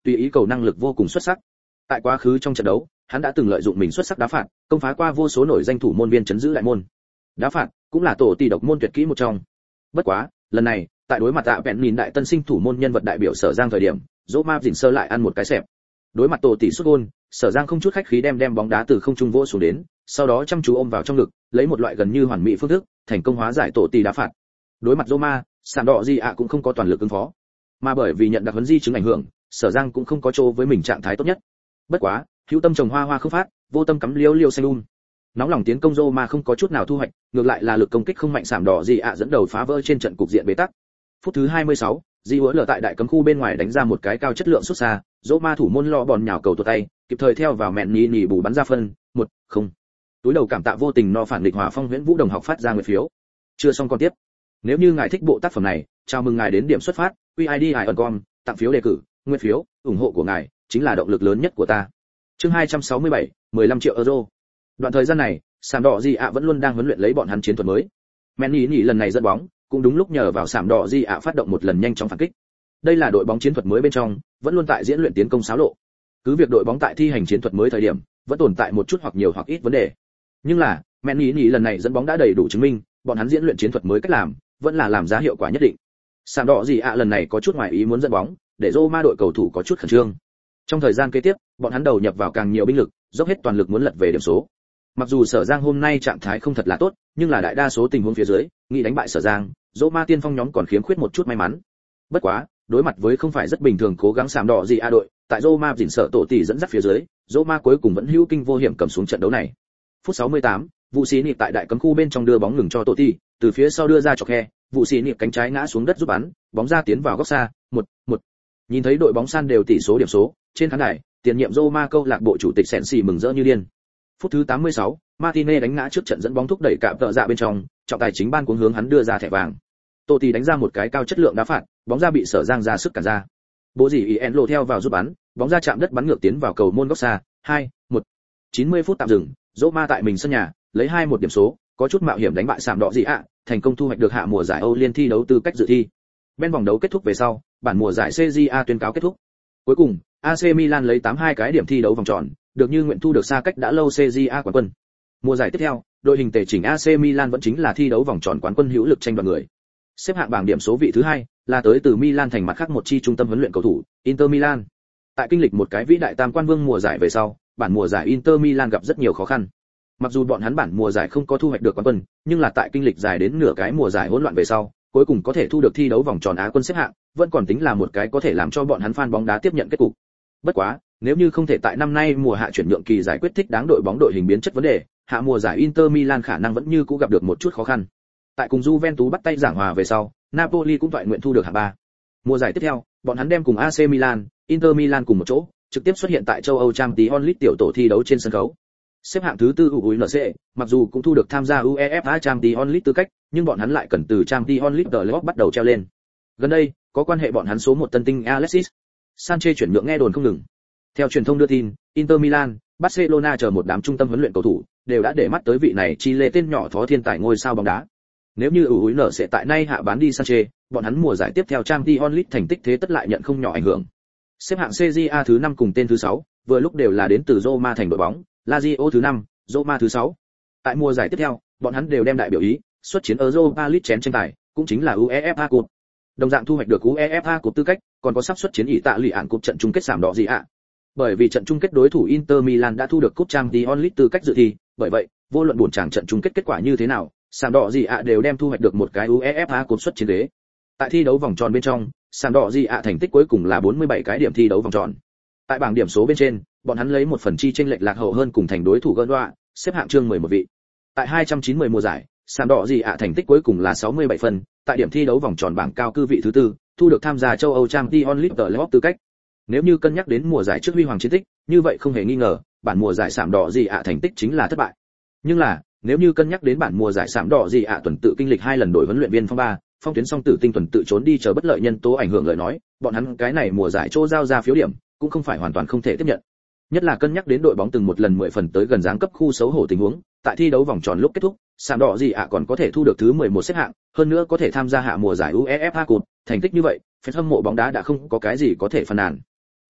tùy ý cầu năng lực vô cùng xuất sắc. Tại quá khứ trong trận đấu, hắn đã từng lợi dụng mình xuất sắc đá phạt, công phá qua vô số nổi danh thủ môn viên chấn giữ đại môn. Đá phạt cũng là tổ tỷ độc môn tuyệt kỹ một trong. Bất quá, lần này, tại đối mặt tạ vẹn nhìn đại tân sinh thủ môn nhân vật đại biểu Sở Giang thời điểm, Roma dình sơ lại ăn một cái xẹp. Đối mặt tổ tỷ sút gol, Sở Giang không chút khách khí đem đem bóng đá từ không trung vỗ xuống đến, sau đó chăm chú ôm vào trong ngực, lấy một loại gần như hoàn mỹ phương thức, thành công hóa giải tổ tỷ đá phạt. Đối mặt Roma, sàn đỏ gì ạ cũng không có toàn lực ứng phó, mà bởi vì nhận đặc huấn di chứng ảnh hưởng, Sở Giang cũng không có chỗ với mình trạng thái tốt nhất. Bất quá, hữu tâm trồng hoa hoa không phát, vô tâm cắm liêu liêu xanh um. Nóng lòng tiến công Roma không có chút nào thu hoạch, ngược lại là lực công kích không mạnh sảm đỏ gì ạ dẫn đầu phá vỡ trên trận cục diện bế tắc. Phút thứ hai mươi sáu, Di Hứa lở tại đại cấm khu bên ngoài đánh ra một cái cao chất lượng sút xa, Roma thủ môn lo bòn nhào cầu tuột tay, kịp thời theo vào mẹn nhì nhì bù bắn ra phân, một không. Túi đầu cảm tạ vô tình no phản địch Hòa Phong Huyễn Vũ đồng học phát ra nguyện phiếu. Chưa xong con tiếp. Nếu như ngài thích bộ tác phẩm này, chào mừng ngài đến điểm xuất phát, quy i đi icon, tặng phiếu đề cử, nguyện phiếu, ủng hộ của ngài chính là động lực lớn nhất của ta. Chương hai trăm sáu mươi bảy, mười lăm triệu euro. Đoạn thời gian này, sảm đỏ gì ạ vẫn luôn đang huấn luyện lấy bọn hắn chiến thuật mới. Mẹn nhì nhì lần này dẫn bóng, cũng đúng lúc nhờ vào sảm đỏ gì ạ phát động một lần nhanh chóng phản kích. Đây là đội bóng chiến thuật mới bên trong, vẫn luôn tại diễn luyện tiến công xáo lộ. Cứ việc đội bóng tại thi hành chiến thuật mới thời điểm, vẫn tồn tại một chút hoặc nhiều hoặc ít vấn đề. Nhưng là, Mẹn nhì nhì lần này dẫn bóng đã đầy đủ chứng minh, bọn hắn diễn luyện chiến thuật mới cách làm, vẫn là làm ra hiệu quả nhất định. Sảm đỏ gì ạ lần này có chút ngoài ý muốn dẫn bóng, để Roma đội cầu thủ có chút khẩn trương. Trong thời gian kế tiếp, bọn hắn đầu nhập vào càng nhiều binh lực, dốc hết toàn lực muốn lật về điểm số. Mặc dù Sở Giang hôm nay trạng thái không thật là tốt, nhưng là đại đa số tình huống phía dưới, nghĩ đánh bại Sở Giang, Roma tiên phong nhóm còn khiếm khuyết một chút may mắn. Bất quá, đối mặt với không phải rất bình thường cố gắng sảm đỏ gì a đội, tại Roma dình sợ tổ tỷ dẫn dắt phía dưới, Roma cuối cùng vẫn hữu kinh vô hiểm cầm xuống trận đấu này. Phút sáu mươi tám, Vụ Xí Nịp tại đại cấm khu bên trong đưa bóng ngừng cho tổ tỷ, từ phía sau đưa ra chọc khe, Vụ Xí Nịp cánh trái ngã xuống đất giúp bắn, bóng ra tiến vào góc xa, một một. Nhìn thấy đội bóng san đều tỷ số điểm số, trên khán đài, tiền nhiệm Roma câu lạc bộ chủ tịch Sensi mừng rỡ như điên. Phút thứ tám mươi sáu, Martinez đánh ngã trước trận dẫn bóng thúc đẩy cạm tợ dạ bên trong, trọng tài chính ban cuống hướng hắn đưa ra thẻ vàng. Tô Tì đánh ra một cái cao chất lượng đá phạt, bóng ra bị Sở Giang ra sức cản ra. Bố gì Ien lộ theo vào giúp bắn, bóng ra chạm đất bắn ngược tiến vào cầu môn góc xa, hai một. chín mươi phút tạm dừng, Roma tại mình sân nhà, lấy hai một điểm số, có chút mạo hiểm đánh bại sạm đỏ gì ạ, thành công thu hoạch được hạ mùa giải Âu Liên thi đấu tư cách dự thi. Bên vòng đấu kết thúc về sau, bản mùa giải xê giê a tuyên cáo kết thúc. Cuối cùng, a xê Milan lấy tám mươi hai cái điểm thi đấu vòng tròn, được như nguyện thu được xa cách đã lâu xê giê a quán quân. Mùa giải tiếp theo, đội hình tề chỉnh a xê Milan vẫn chính là thi đấu vòng tròn quán quân hữu lực tranh đoạt người. Xếp hạng bảng điểm số vị thứ hai là tới từ Milan thành mặt khác một chi trung tâm huấn luyện cầu thủ, Inter Milan. Tại kinh lịch một cái vĩ đại tam quan vương mùa giải về sau, bản mùa giải Inter Milan gặp rất nhiều khó khăn. Mặc dù bọn hắn bản mùa giải không có thu hoạch được quán quân, nhưng là tại kinh lịch dài đến nửa cái mùa giải hỗn loạn về sau, cuối cùng có thể thu được thi đấu vòng tròn Á quân xếp hạng, vẫn còn tính là một cái có thể làm cho bọn hắn fan bóng đá tiếp nhận kết cục. Bất quá, nếu như không thể tại năm nay mùa hạ chuyển nhượng kỳ giải quyết thích đáng đội bóng đội hình biến chất vấn đề, hạ mùa giải Inter Milan khả năng vẫn như cũ gặp được một chút khó khăn. Tại cùng Juventus bắt tay giảng hòa về sau, Napoli cũng toại nguyện thu được hạng ba. Mùa giải tiếp theo, bọn hắn đem cùng a xê Milan, Inter Milan cùng một chỗ, trực tiếp xuất hiện tại châu Âu Champions League tiểu tổ thi đấu trên sân khấu. Xếp hạng thứ tư u e ép xê, mặc dù cũng thu được tham gia UEFA Champions League tư cách, nhưng bọn hắn lại cần từ Champions League playoff bắt đầu treo lên. Gần đây, có quan hệ bọn hắn số một tân tinh Alexis Sanchez chuyển nhượng nghe đồn không ngừng. Theo truyền thông đưa tin, Inter Milan, Barcelona chờ một đám trung tâm huấn luyện cầu thủ đều đã để mắt tới vị này Chile tên nhỏ thó thiên tài ngôi sao bóng đá. Nếu như u e ép sẽ tại nay hạ bán đi Sanchez, bọn hắn mùa giải tiếp theo Champions League thành tích thế tất lại nhận không nhỏ ảnh hưởng. Xếp hạng xê giê a thứ năm cùng tên thứ sáu, vừa lúc đều là đến từ Roma thành đội bóng, Lazio thứ năm, Roma thứ sáu. Tại mùa giải tiếp theo, bọn hắn đều đem đại biểu Ý, xuất chiến Europa League chén tranh tài, cũng chính là UEFA Cup. Đồng dạng thu hoạch được UEFA Cup tư cách, còn có sắp xuất chiến Ý tạ lụy ạn cúp trận chung kết sảm đỏ gì ạ. Bởi vì trận chung kết đối thủ Inter Milan đã thu được cúp Champions League tư cách dự thi, bởi vậy, vô luận buồn chàng trận chung kết kết quả như thế nào, sảm đỏ gì ạ đều đem thu hoạch được một cái UEFA Cup xuất chiến ghế. Tại thi đấu vòng tròn bên trong, sảm đỏ gì ạ thành tích cuối cùng là bốn mươi bảy cái điểm thi đấu vòng tròn. Tại bảng điểm số bên trên, bọn hắn lấy một phần chi chênh lệch lạc hậu hơn cùng thành đối thủ Genoa, xếp hạng chương mười một vị. Tại hai trăm chín mươi mùa giải, sàn đỏ gì ạ thành tích cuối cùng là sáu mươi bảy phần, tại điểm thi đấu vòng tròn bảng cao cư vị thứ tư, thu được tham gia châu Âu Champions League playoff tư cách. Nếu như cân nhắc đến mùa giải trước huy hoàng chiến tích, như vậy không hề nghi ngờ, bản mùa giải sạm đỏ gì ạ thành tích chính là thất bại. Nhưng là, nếu như cân nhắc đến bản mùa giải sạm đỏ gì ạ tuần tự kinh lịch hai lần đổi huấn luyện viên phong ba, phong tuyến song tử tinh tuần tự trốn đi chờ bất lợi nhân tố ảnh hưởng lời nói, bọn hắn cái này mùa giải chỗ giao ra phiếu điểm, cũng không phải hoàn toàn không thể tiếp nhận. Nhất là cân nhắc đến đội bóng từng một lần mười phần tới gần giáng cấp khu xấu hổ tình huống, tại thi đấu vòng tròn lúc kết thúc, sạm đỏ gì ạ còn có thể thu được thứ mười một xếp hạng, hơn nữa có thể tham gia hạ mùa giải UEFA Cup, thành tích như vậy, fan hâm mộ bóng đá đã không có cái gì có thể phàn nàn.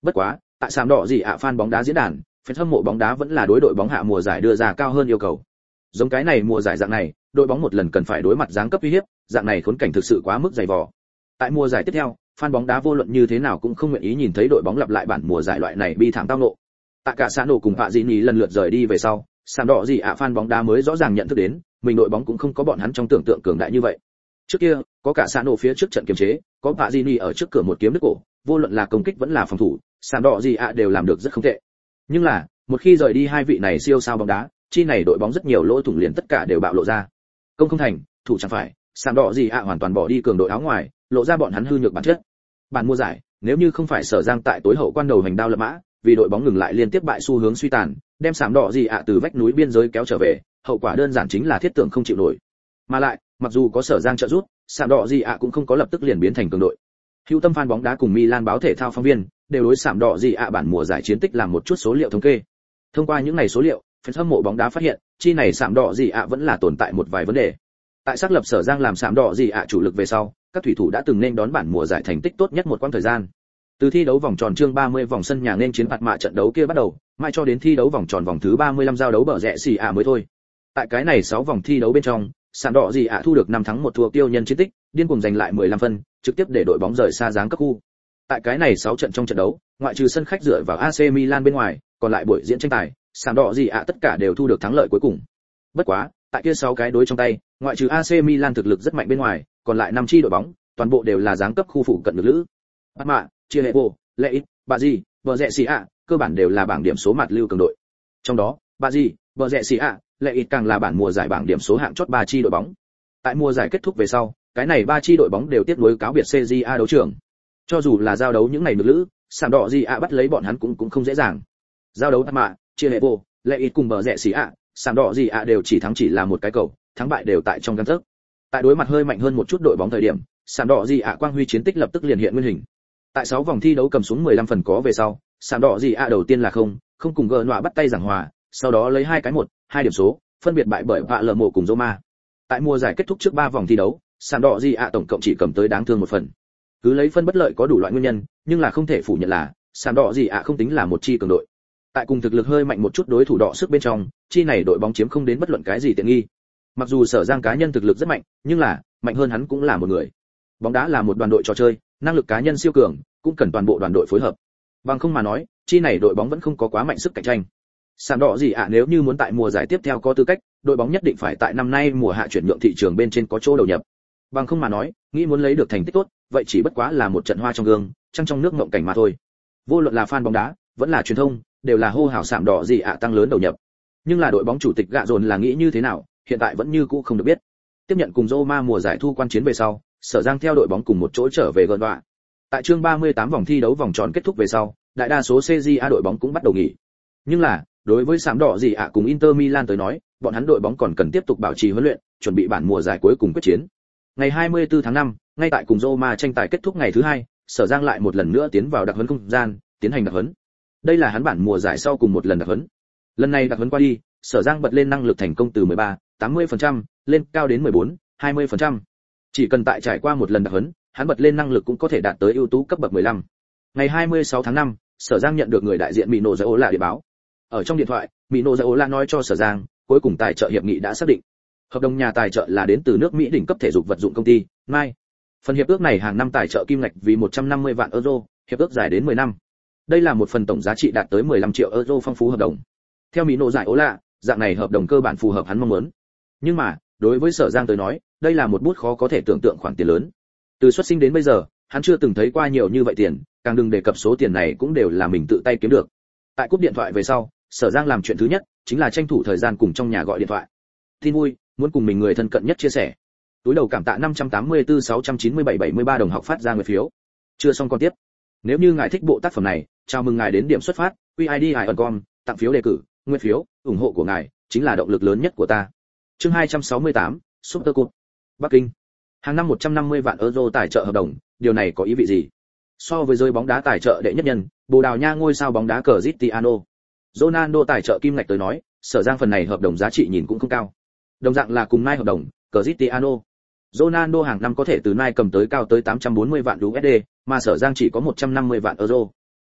Bất quá, tại sạm đỏ gì ạ fan bóng đá diễn đàn, fan hâm mộ bóng đá vẫn là đối đội bóng hạ mùa giải đưa ra cao hơn yêu cầu. Giống cái này mùa giải dạng này, đội bóng một lần cần phải đối mặt giáng cấp uy hiếp, dạng này khốn cảnh thực sự quá mức dày vò. Tại mùa giải tiếp theo, fan bóng đá vô luận như thế nào cũng không nguyện ý nhìn thấy đội bóng lặp lại bản mùa giải loại này bi thảm tao nộ. Tại cả xã nổ cùng Pạ Dĩ Nhì lần lượt rời đi về sau, sạm đỏ gì ạ fan bóng đá mới rõ ràng nhận thức đến, mình đội bóng cũng không có bọn hắn trong tưởng tượng cường đại như vậy. Trước kia, có cả xã nổ phía trước trận kiềm chế, có Pạ Dĩ Nhì ở trước cửa một kiếm đứt cổ, vô luận là công kích vẫn là phòng thủ, sạm đỏ gì ạ đều làm được rất không tệ. Nhưng là, một khi rời đi hai vị này siêu sao bóng đá, chi này đội bóng rất nhiều lỗ thủng liền tất cả đều bạo lộ ra. Công không thành, thủ chẳng phải, sạm đỏ gì ạ hoàn toàn bỏ đi cường đội áo ngoài, lộ ra bọn hắn hư nhược bản chất. Bản mùa giải, nếu như không phải Sở Giang tại tối hậu quan đầu hành đao lập mã, vì đội bóng ngừng lại liên tiếp bại xu hướng suy tàn, đem sạm đỏ gì ạ từ vách núi biên giới kéo trở về, hậu quả đơn giản chính là thiết tưởng không chịu nổi. Mà lại, mặc dù có Sở Giang trợ giúp, sạm đỏ gì ạ cũng không có lập tức liền biến thành cường đội. Hữu tâm fan bóng đá cùng Milan báo thể thao phóng viên đều đối sạm đỏ gì ạ bản mùa giải chiến tích làm một chút số liệu thống kê. Thông qua những này số liệu, fan hâm mộ bóng đá phát hiện, chi này sạm đỏ gì ạ vẫn là tồn tại một vài vấn đề. Tại xác lập Sở Giang làm sạm đỏ gì ạ chủ lực về sau, các thủy thủ đã từng nên đón bản mùa giải thành tích tốt nhất một quãng thời gian. Từ thi đấu vòng tròn chương ba mươi vòng sân nhà nên chiến phạt mạ trận đấu kia bắt đầu, mai cho đến thi đấu vòng tròn vòng thứ ba mươi lăm giao đấu bờ rẽ xì ạ mới thôi. Tại cái này sáu vòng thi đấu bên trong, sạm đỏ gì ạ thu được năm thắng một thua tiêu nhân chiến tích, điên cuồng giành lại mười lăm phân, trực tiếp để đội bóng rời xa giáng cấp khu. Tại cái này sáu trận trong trận đấu, ngoại trừ sân khách dựa vào a xê Milan bên ngoài, còn lại buổi diễn tranh tài, sạm đỏ gì ạ tất cả đều thu được thắng lợi cuối cùng. Bất quá, tại kia sáu cái đối trong tay, ngoại trừ a xê Milan thực lực rất mạnh bên ngoài, còn lại năm chi đội bóng, toàn bộ đều là giáng cấp khu phụ cận lực lữ. Parma, Chievo, Leipzig, Bari, Brescia, cơ bản đều là bảng điểm số mặt lưu cường đội. Trong đó, Bari, Brescia, Leipzig càng là bản mùa giải bảng điểm số hạng chót ba chi đội bóng. Tại mùa giải kết thúc về sau, cái này ba chi đội bóng đều tiếp nối cáo biệt xê giê a đấu trường. Cho dù là giao đấu những ngày nước lữ, sạm đỏ gì ạ bắt lấy bọn hắn cũng cũng không dễ dàng. Giao đấu Parma, Chievo, Leipzig cùng Brescia, sạm đỏ gì ạ đều chỉ thắng chỉ là một cái cầu, thắng bại đều tại trong gang tấc. Tại đối mặt hơi mạnh hơn một chút đội bóng thời điểm, sạm đỏ gì ạ quang huy chiến tích lập tức liền hiện nguyên hình. Tại sáu vòng thi đấu cầm xuống mười lăm phần có về sau, sạm đỏ gì ạ đầu tiên là không, không cùng gờ nọa bắt tay giảng hòa, sau đó lấy hai cái một, hai điểm số, phân biệt bại bởi Vạ Lờ Mộ cùng Roma. Tại mùa giải kết thúc trước ba vòng thi đấu, sạm đỏ gì ạ tổng cộng chỉ cầm tới đáng thương một phần. Cứ lấy phân bất lợi có đủ loại nguyên nhân, nhưng là không thể phủ nhận là sạm đỏ gì ạ không tính là một chi cường đội. Tại cùng thực lực hơi mạnh một chút đối thủ đọ sức bên trong, chi này đội bóng chiếm không đến bất luận cái gì tiện nghi. Mặc dù Sở Giang cá nhân thực lực rất mạnh, nhưng là mạnh hơn hắn cũng là một người. Bóng đá là một đoàn đội trò chơi, năng lực cá nhân siêu cường, cũng cần toàn bộ đoàn đội phối hợp. Bằng không mà nói, chi này đội bóng vẫn không có quá mạnh sức cạnh tranh. Sạm đỏ gì ạ nếu như muốn tại mùa giải tiếp theo có tư cách, đội bóng nhất định phải tại năm nay mùa hạ chuyển nhượng thị trường bên trên có chỗ đầu nhập. Bằng không mà nói, nghĩ muốn lấy được thành tích tốt, vậy chỉ bất quá là một trận hoa trong gương, trăng trong nước ngộng cảnh mà thôi. Vô luận là fan bóng đá, vẫn là truyền thông, đều là hô hào sạm đỏ gì ạ tăng lớn đầu nhập. Nhưng là đội bóng chủ tịch gạ dồn là nghĩ như thế nào, hiện tại vẫn như cũ không được biết. Tiếp nhận cùng Roma mùa giải thu quan chiến về sau, Sở Giang theo đội bóng cùng một chỗ trở về gần đoạn. Tại chương ba mươi tám vòng thi đấu vòng tròn kết thúc về sau, đại đa số xê giê a đội bóng cũng bắt đầu nghỉ. Nhưng là, đối với sạm đỏ gì ạ cùng Inter Milan tới nói, bọn hắn đội bóng còn cần tiếp tục bảo trì huấn luyện, chuẩn bị bản mùa giải cuối cùng quyết chiến. Ngày hai mươi tư tháng năm, ngay tại cùng Roma tranh tài kết thúc ngày thứ hai, Sở Giang lại một lần nữa tiến vào đặc huấn không gian, tiến hành đặc huấn. Đây là hắn bản mùa giải sau cùng một lần đặc huấn. Lần này đặc huấn qua đi, Sở Giang bật lên năng lực thành công từ mười ba, tám mươi phần trăm lên cao đến mười bốn, hai mươi phần trăm. Chỉ cần tại trải qua một lần đặc huấn, hắn bật lên năng lực cũng có thể đạt tới ưu tú cấp bậc mười lăm. Ngày hai mươi sáu tháng năm, Sở Giang nhận được người đại diện Mino Raiola điện báo. Ở trong điện thoại, Mino Raiola nói cho Sở Giang, cuối cùng tài trợ hiệp nghị đã xác định. Hợp đồng nhà tài trợ là đến từ nước Mỹ đỉnh cấp thể dục vật dụng công ty, Nike. Phần hiệp ước này hàng năm tài trợ kim ngạch vì một trăm năm mươi vạn euro, hiệp ước dài đến mười năm. Đây là một phần tổng giá trị đạt tới mười lăm triệu euro phong phú hợp đồng. Theo Mino Raiola, dạng này hợp đồng cơ bản phù hợp hắn mong muốn. Nhưng mà, đối với Sở Giang tới nói, đây là một bút khó có thể tưởng tượng khoản tiền lớn. Từ xuất sinh đến bây giờ, hắn chưa từng thấy qua nhiều như vậy tiền, càng đừng đề cập số tiền này cũng đều là mình tự tay kiếm được. Tại cúp điện thoại về sau, Sở Giang làm chuyện thứ nhất chính là tranh thủ thời gian cùng trong nhà gọi điện thoại. Tin vui, muốn cùng mình người thân cận nhất chia sẻ. Túi đầu cảm tạ năm trăm tám mươi tư sáu trăm chín mươi bảy bảy mươi ba đồng học phát ra nguyện phiếu. Chưa xong con tiếp. Nếu như ngài thích bộ tác phẩm này, chào mừng ngài đến điểm xuất phát, quy i đê i ẩn com, tặng phiếu đề cử, nguyện phiếu, ủng hộ của ngài chính là động lực lớn nhất của ta. Chương hai trăm sáu mươi tám, Super Cup. Bắc Kinh. Hàng năm một trăm năm mươi vạn euro tài trợ hợp đồng, điều này có ý vị gì? So với giới bóng đá tài trợ đệ nhất nhân, Bồ Đào Nha ngôi sao bóng đá Cristiano Ronaldo tài trợ kim ngạch tới nói, Sở Giang phần này hợp đồng giá trị nhìn cũng không cao. Đồng dạng là cùng Nike hợp đồng, Cristiano Ronaldo hàng năm có thể từ Nike cầm tới cao tới tám trăm bốn mươi vạn đô la, mà Sở Giang chỉ có một trăm năm mươi vạn euro.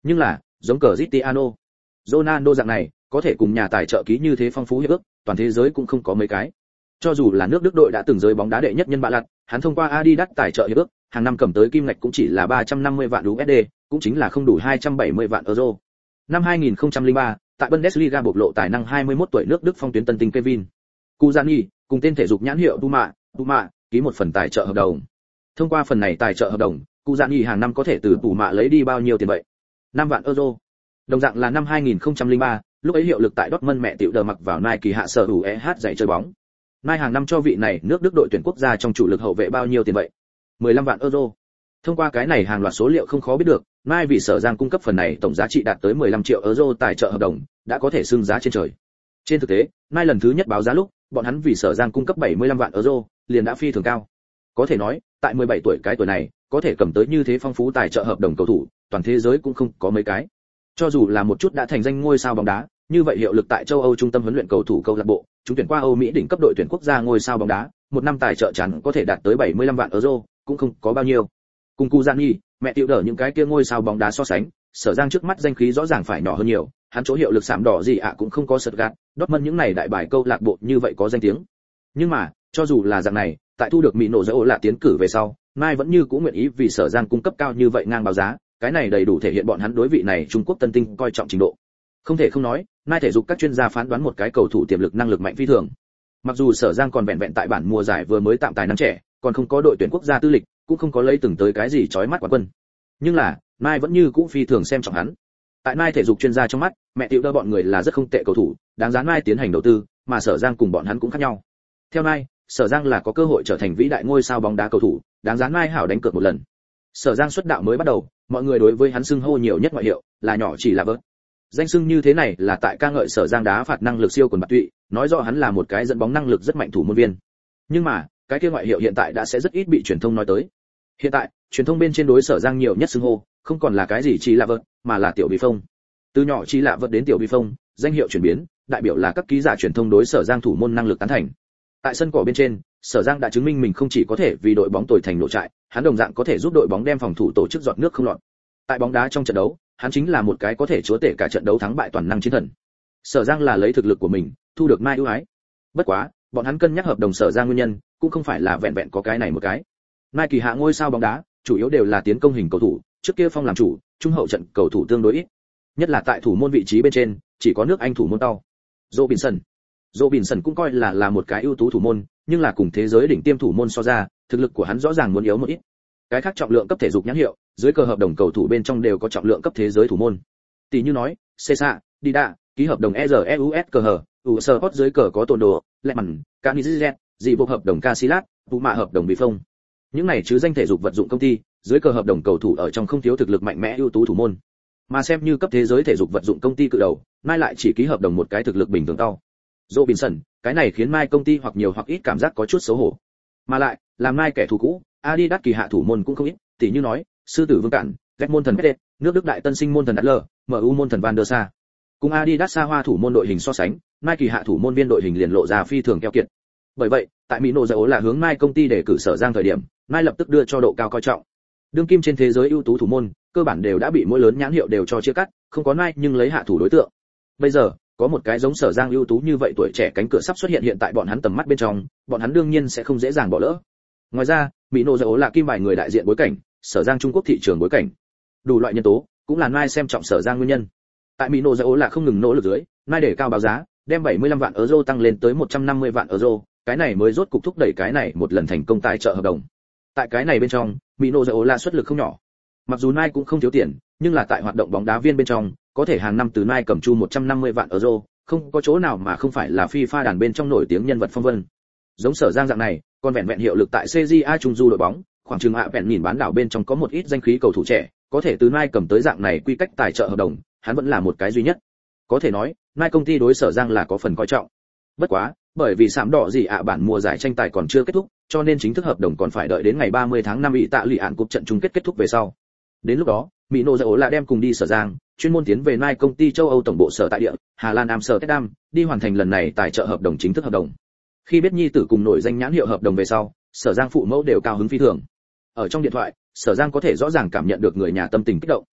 Nhưng là, giống Cristiano Ronaldo dạng này, có thể cùng nhà tài trợ ký như thế phong phú hiệp ước, toàn thế giới cũng không có mấy cái. Cho dù là nước Đức đội đã từng giới bóng đá đệ nhất nhân bạ lặt, hắn thông qua Adidas tài trợ hiệp ước, hàng năm cầm tới kim ngạch cũng chỉ là ba trăm năm mươi vạn đô la, cũng chính là không đủ hai trăm bảy mươi vạn euro. Năm hai nghìn không trăm lẻ ba, tại Bundesliga bộc lộ tài năng hai mươi mốt tuổi nước Đức phong tuyến tân tinh Kevin Kuzani, cùng tên thể dục nhãn hiệu Puma, Puma, ký một phần tài trợ hợp đồng. Thông qua phần này tài trợ hợp đồng, Kuzani hàng năm có thể từ Puma lấy đi bao nhiêu tiền vậy? năm vạn euro. Đồng dạng là năm hai nghìn không trăm lẻ ba, lúc ấy hiệu lực tại Dortmund mẹ tiểu đờ mặc vào Nike hạ sở hữu e hát giày chơi bóng. Nike hàng năm cho vị này nước Đức đội tuyển quốc gia trong chủ lực hậu vệ bao nhiêu tiền vậy? mười lăm vạn euro. Thông qua cái này hàng loạt số liệu không khó biết được, Nike vì Sở Giang cung cấp phần này tổng giá trị đạt tới mười lăm triệu euro tài trợ hợp đồng, đã có thể xưng giá trên trời. Trên thực tế, Nike lần thứ nhất báo giá lúc, bọn hắn vì Sở Giang cung cấp bảy mươi lăm vạn euro, liền đã phi thường cao. Có thể nói, tại mười bảy tuổi cái tuổi này, có thể cầm tới như thế phong phú tài trợ hợp đồng cầu thủ, toàn thế giới cũng không có mấy cái. Cho dù là một chút đã thành danh ngôi sao bóng đá, như vậy hiệu lực tại châu Âu trung tâm huấn luyện cầu thủ câu lạc bộ, chúng tuyển qua Âu Mỹ đỉnh cấp đội tuyển quốc gia ngôi sao bóng đá, một năm tài trợ chắn có thể đạt tới bảy mươi lăm vạn euro, cũng không có bao nhiêu. Cùng Kuzani, mẹ tiểu đỡ những cái kia ngôi sao bóng đá so sánh, Sở Giang trước mắt danh khí rõ ràng phải nhỏ hơn nhiều, hắn chỗ hiệu lực sạm đỏ gì ạ cũng không có sật gạt, Dortmund những này đại bài câu lạc bộ như vậy có danh tiếng. Nhưng mà, cho dù là dạng này, tại thu được Mỹ nổ dỡ là tiến cử về sau, Mai vẫn như cũ nguyện ý vì Sở Giang cung cấp cao như vậy ngang báo giá, cái này đầy đủ thể hiện bọn hắn đối vị này Trung Quốc tân tinh coi trọng trình độ. Không thể không nói, Mai thể dục các chuyên gia phán đoán một cái cầu thủ tiềm lực năng lực mạnh phi thường. Mặc dù Sở Giang còn vẹn vẹn tại bản mùa giải vừa mới tạm tài năng trẻ, còn không có đội tuyển quốc gia tư lịch, cũng không có lấy từng tới cái gì chói mắt quán quân. Nhưng là, Mai vẫn như cũ phi thường xem trọng hắn. Tại Mai thể dục chuyên gia trong mắt, mẹ tiểu đỡ bọn người là rất không tệ cầu thủ, đáng giá Mai tiến hành đầu tư, mà Sở Giang cùng bọn hắn cũng khác nhau. Theo Mai, Sở Giang là có cơ hội trở thành vĩ đại ngôi sao bóng đá cầu thủ, đáng giá Mai hảo đánh cược một lần. Sở Giang xuất đạo mới bắt đầu, mọi người đối với hắn xưng hô nhiều nhất ngoại hiệu là nhỏ chỉ là vớt. Danh xưng như thế này là tại ca ngợi Sở Giang đá phạt năng lực siêu quần bạt tụy, nói rõ hắn là một cái dẫn bóng năng lực rất mạnh thủ môn viên. Nhưng mà, cái kia ngoại hiệu hiện tại đã sẽ rất ít bị truyền thông nói tới. Hiện tại, truyền thông bên trên đối Sở Giang nhiều nhất xưng hô, không còn là cái gì chỉ là vợt, mà là tiểu bi phong. Từ nhỏ chỉ là vợt đến tiểu bi phong, danh hiệu chuyển biến, đại biểu là các ký giả truyền thông đối Sở Giang thủ môn năng lực tán thành. Tại sân cỏ bên trên, Sở Giang đã chứng minh mình không chỉ có thể vì đội bóng tồi thành nổ trại, hắn đồng dạng có thể giúp đội bóng đem phòng thủ tổ chức giọt nước không lọt. Tại bóng đá trong trận đấu, hắn chính là một cái có thể chúa tể cả trận đấu thắng bại toàn năng chiến thần. Sở Giang là lấy thực lực của mình, thu được Mai ưu ái. Bất quá, bọn hắn cân nhắc hợp đồng Sở Giang nguyên nhân, cũng không phải là vẹn vẹn có cái này một cái. Mai kỳ hạ ngôi sao bóng đá, chủ yếu đều là tiến công hình cầu thủ, trước kia Phong làm chủ, trung hậu trận cầu thủ tương đối ít. Nhất là tại thủ môn vị trí bên trên, chỉ có nước Anh thủ môn tao. Robinson. Robinson cũng coi là là một cái ưu tú thủ môn, nhưng là cùng thế giới đỉnh tiêm thủ môn so ra, thực lực của hắn rõ ràng muốn yếu một ít. Cái khác trọng lượng cấp thể dục nhãn hiệu, dưới cờ hợp đồng cầu thủ bên trong đều có trọng lượng cấp thế giới thủ môn. Tỷ như nói, Cesa, Dida, ký hợp đồng e rờ e u ét cờ hờ, u Sport dưới cờ có Tồn Đồ, Lehmann, Canizet, dị bộ hợp đồng Casillas, Puma hợp đồng bị phong. Những này chứ danh thể dục vật dụng công ty, dưới cờ hợp đồng cầu thủ ở trong không thiếu thực lực mạnh mẽ ưu tú thủ môn. Mà xem như cấp thế giới thể dục vật dụng công ty cự đầu, Mai lại chỉ ký hợp đồng một cái thực lực bình thường cao. Robinson, cái này khiến Mai công ty hoặc nhiều hoặc ít cảm giác có chút xấu hổ. Mà lại, làm Mai kẻ thù cũ, Adidas kỳ hạ thủ môn cũng không ít, tỷ như nói, sư tử Vương Cản, Red môn thần Pérez, nước Đức đại tân sinh môn thần Adler, em u môn thần Van der Sar. Cùng Adidas xa hoa thủ môn đội hình so sánh, Mai kỳ hạ thủ môn viên đội hình liền lộ ra phi thường keo kiệt. Bởi vậy, tại Mỹ nổ dầu là hướng Mai công ty để cử Sở Giang thời điểm, Mai lập tức đưa cho độ cao coi trọng. Đương kim trên thế giới ưu tú thủ môn, cơ bản đều đã bị mỗi lớn nhãn hiệu đều cho chia cắt, không có Mai nhưng lấy hạ thủ đối tượng. Bây giờ, có một cái giống Sở Giang ưu tú như vậy tuổi trẻ cánh cửa sắp xuất hiện hiện tại bọn hắn tầm mắt bên trong, bọn hắn đương nhiên sẽ không dễ dàng bỏ lỡ. Ngoài ra, Mỹ nổ dầu là kim bài người đại diện bối cảnh, Sở Giang Trung Quốc thị trường bối cảnh, đủ loại nhân tố cũng là Mai xem trọng Sở Giang nguyên nhân. Tại Mỹ nổ dầu là không ngừng nỗ lực dưới, Mai để cao báo giá, đem bảy mươi lăm vạn euro tăng lên tới một trăm năm mươi vạn euro, cái này mới rốt cục thúc đẩy cái này một lần thành công tài trợ hợp đồng. Tại cái này bên trong, Mỹ nổ dầu là xuất lực không nhỏ. Mặc dù Mai cũng không thiếu tiền, nhưng là tại hoạt động bóng đá viên bên trong, có thể hàng năm từ Mai cầm chu một trăm năm mươi vạn euro, không có chỗ nào mà không phải là FIFA đàn bên trong nổi tiếng nhân vật phong vân. Giống Sở Giang dạng này, còn vẹn vẹn hiệu lực tại xê giê a Trung Du đội bóng, khoảng chừng hạ vẹn nhìn bán đảo bên trong có một ít danh khí cầu thủ trẻ, có thể từ Mai cầm tới dạng này quy cách tài trợ hợp đồng, hắn vẫn là một cái duy nhất. Có thể nói, Mai công ty đối Sở Giang là có phần coi trọng. Bất quá, bởi vì sạm đỏ gì ạ bản mùa giải tranh tài còn chưa kết thúc, cho nên chính thức hợp đồng còn phải đợi đến ngày ba mươi tháng năm bị tạ lụy án cúp trận chung kết kết thúc về sau. Đến lúc đó, Mỹ nổ dầu là đem cùng đi Sở Giang, chuyên môn tiến về Mai công ty châu Âu tổng bộ sở tại địa, Hà Lan Amsterdam, đi hoàn thành lần này tài trợ hợp đồng chính thức hợp đồng. Khi biết nhi tử cùng nổi danh nhãn hiệu hợp đồng về sau, Sở Giang phụ mẫu đều cao hứng phi thường. Ở trong điện thoại, Sở Giang có thể rõ ràng cảm nhận được người nhà tâm tình kích động.